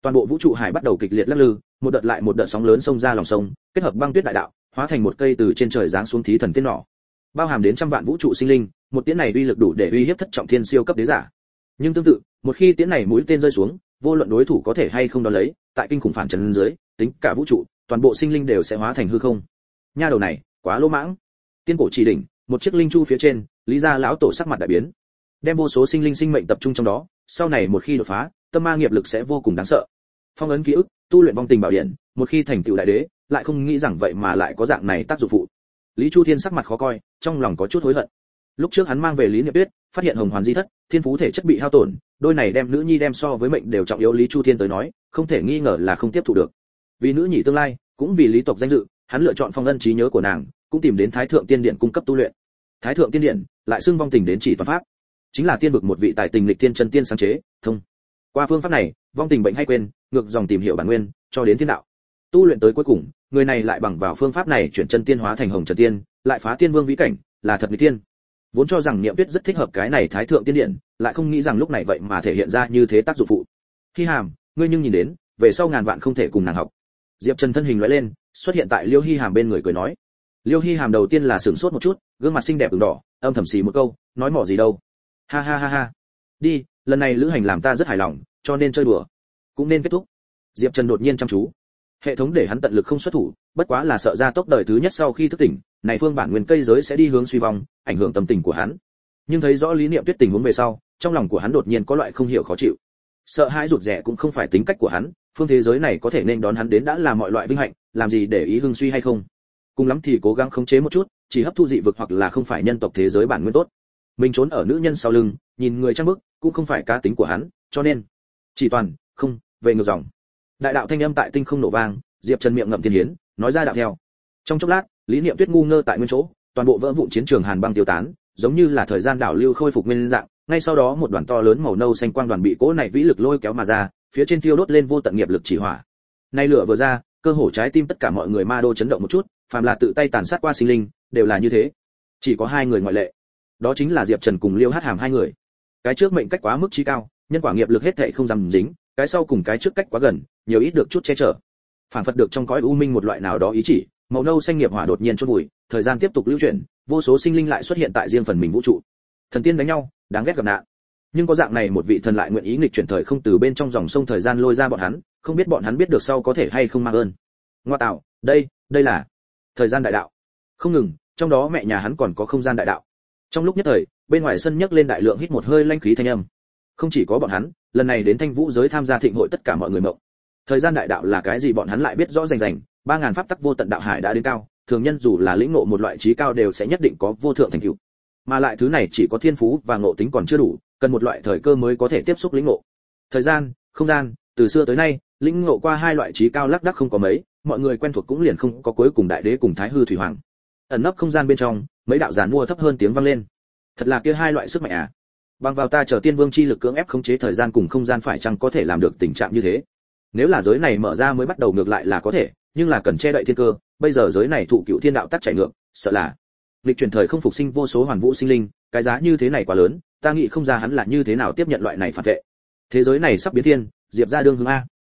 Toàn bộ vũ trụ hải bắt đầu kịch liệt lắc lư, một đợt lại một đợt sóng lớn xông ra lòng sông, kết hợp băng tuyết đại đạo, hóa thành một cây từ trên trời giáng xuống thí thần tiên nỏ, bao hàm đến trăm vạn vũ trụ sinh linh, một tiễn này uy lực đủ để uy hiếp thất trọng thiên siêu cấp đế giả. Nhưng tương tự, một khi tiễn này mũi tên rơi xuống, vô luận đối thủ có thể hay không đón lấy, tại kinh khủng phản chấn dưới, tính cả vũ trụ, toàn bộ sinh linh đều sẽ hóa thành hư không. Nha đầu này, quá lỗ mãng. Tiên cổ chỉ đỉnh, một chiếc linh chu phía trên, Lý gia lão tổ sắc mặt đại biến, đem vô số sinh linh sinh mệnh tập trung trong đó, sau này một khi đột phá, tâm ma nghiệp lực sẽ vô cùng đáng sợ. Phong ấn ký ức, tu luyện vong tình bảo điện, một khi thành tựu đại đế, lại không nghĩ rằng vậy mà lại có dạng này tác dụng phụ. Lý Chu Thiên sắc mặt khó coi, trong lòng có chút hối hận. Lúc trước hắn mang về Lý Niệm Tuyết, phát hiện hồng hoàn di thất, thiên phú thể chất bị hao tổn, đôi này đem nữ nhi đem so với mệnh đều trọng yếu. Lý Chu Thiên tới nói, không thể nghi ngờ là không tiếp thu được. Vì nữ nhị tương lai, cũng vì lý tộc danh dự, hắn lựa chọn phong ân trí nhớ của nàng, cũng tìm đến Thái Thượng Tiên Điện cung cấp tu luyện. Thái Thượng Tiên Điện lại xưng vong tình đến chỉ toàn pháp, chính là tiên vực một vị tài tình lịch tiên chân tiên sáng chế, thông qua phương pháp này, vong tình bệnh hay quên, ngược dòng tìm hiểu bản nguyên, cho đến thiên đạo. Tu luyện tới cuối cùng, người này lại bằng vào phương pháp này chuyển chân tiên hóa thành hồng trần tiên, lại phá tiên vương vĩ cảnh, là thật mỹ tiên. Vốn cho rằng Niệm Tuyết rất thích hợp cái này Thái Thượng Tiên Điện, lại không nghĩ rằng lúc này vậy mà thể hiện ra như thế tác dụng phụ. Khi Hàm, ngươi nhưng nhìn đến, về sau ngàn vạn không thể cùng nàng học. Diệp Trần thân hình lóe lên, xuất hiện tại Liêu Hi Hàm bên người cười nói. Liêu Hi Hàm đầu tiên là sửng sốt một chút, gương mặt xinh đẹp ửng đỏ, âm thầm xì một câu, nói mỏ gì đâu. Ha ha ha ha. Đi, lần này lữ hành làm ta rất hài lòng, cho nên chơi đùa, cũng nên kết thúc. Diệp Trần đột nhiên chăm chú. Hệ thống để hắn tận lực không xuất thủ, bất quá là sợ ra tốc đời thứ nhất sau khi thức tỉnh, này phương bản nguyên cây giới sẽ đi hướng suy vong, ảnh hưởng tâm tình của hắn. Nhưng thấy rõ Lý Niệm Tuyết tình huống về sau, trong lòng của hắn đột nhiên có loại không hiểu khó chịu. Sợ hãi rụt rè cũng không phải tính cách của hắn, phương thế giới này có thể nên đón hắn đến đã là mọi loại vinh hạnh, làm gì để ý hưng suy hay không. Cùng lắm thì cố gắng khống chế một chút, chỉ hấp thu dị vực hoặc là không phải nhân tộc thế giới bản nguyên tốt. Mình trốn ở nữ nhân sau lưng, nhìn người trang bức, cũng không phải cá tính của hắn, cho nên chỉ toàn không về ngược dòng. Đại đạo thanh âm tại tinh không nổ vang, Diệp Trần miệng ngậm thiên hiến, nói ra đạo theo. Trong chốc lát, Lý Niệm Tuyết ngu ngơ tại nguyên chỗ, toàn bộ vỡ vụn chiến trường hàn băng tiêu tán, giống như là thời gian đảo lưu khôi phục nguyên dạng, ngay sau đó một đoàn to lớn màu nâu xanh quang đoàn bị cỗ này vĩ lực lôi kéo mà ra, phía trên thiêu đốt lên vô tận nghiệp lực chỉ hỏa. Nay lửa vừa ra, cơ hồ trái tim tất cả mọi người ma đô chấn động một chút, phàm là tự tay tàn sát qua sinh linh, đều là như thế. Chỉ có hai người ngoại lệ, đó chính là Diệp Trần cùng Liêu Hát Hàm hai người. Cái trước mệnh cách quá mức chí cao, nhân quả nghiệp lực hết thảy không dám dính, cái sau cùng cái trước cách quá gần, nhiều ít được chút che chở. Phản phật được trong cõi u minh một loại nào đó ý chỉ, màu nâu xanh nghiệp hỏa đột nhiên chôn vùi, thời gian tiếp tục lưu chuyển, vô số sinh linh lại xuất hiện tại riêng phần mình vũ trụ. Thần tiên đánh nhau, đáng ghét gặp nạn. Nhưng có dạng này một vị thần lại nguyện ý nghịch chuyển thời không từ bên trong dòng sông thời gian lôi ra bọn hắn, không biết bọn hắn biết được sau có thể hay không mang ơn. Ngoa tạo, đây, đây là thời gian đại đạo. Không ngừng, trong đó mẹ nhà hắn còn có không gian đại đạo. Trong lúc nhất thời, bên ngoài sân nhấc lên đại lượng hít một hơi lanh khí thanh âm. Không chỉ có bọn hắn, lần này đến Thanh Vũ giới tham gia thịnh hội tất cả mọi người mộng. Thời gian đại đạo là cái gì bọn hắn lại biết rõ rành rành, ba ngàn pháp tắc vô tận đạo hải đã đến cao, thường nhân dù là lĩnh ngộ một loại trí cao đều sẽ nhất định có vô thượng thành tựu. Mà lại thứ này chỉ có thiên phú và ngộ tính còn chưa đủ, cần một loại thời cơ mới có thể tiếp xúc lĩnh ngộ. Thời gian, không gian, từ xưa tới nay, lĩnh ngộ qua hai loại trí cao lác đác không có mấy, mọi người quen thuộc cũng liền không có cuối cùng đại đế cùng thái hư thủy hoàng. Ẩn nấp không gian bên trong, mấy đạo giàn mua thấp hơn tiếng vang lên. Thật là kia hai loại sức mạnh à? Bằng vào ta chờ tiên vương chi lực cưỡng ép khống chế thời gian cùng không gian phải chăng có thể làm được tình trạng như thế? Nếu là giới này mở ra mới bắt đầu ngược lại là có thể, nhưng là cần che đậy thiên cơ, bây giờ giới này thụ cựu thiên đạo tắc chạy ngược, sợ là lịch chuyển thời không phục sinh vô số hoàn vũ sinh linh, cái giá như thế này quá lớn, ta nghĩ không ra hắn là như thế nào tiếp nhận loại này phản vệ. Thế giới này sắp biến thiên, Diệp gia đương hướng a.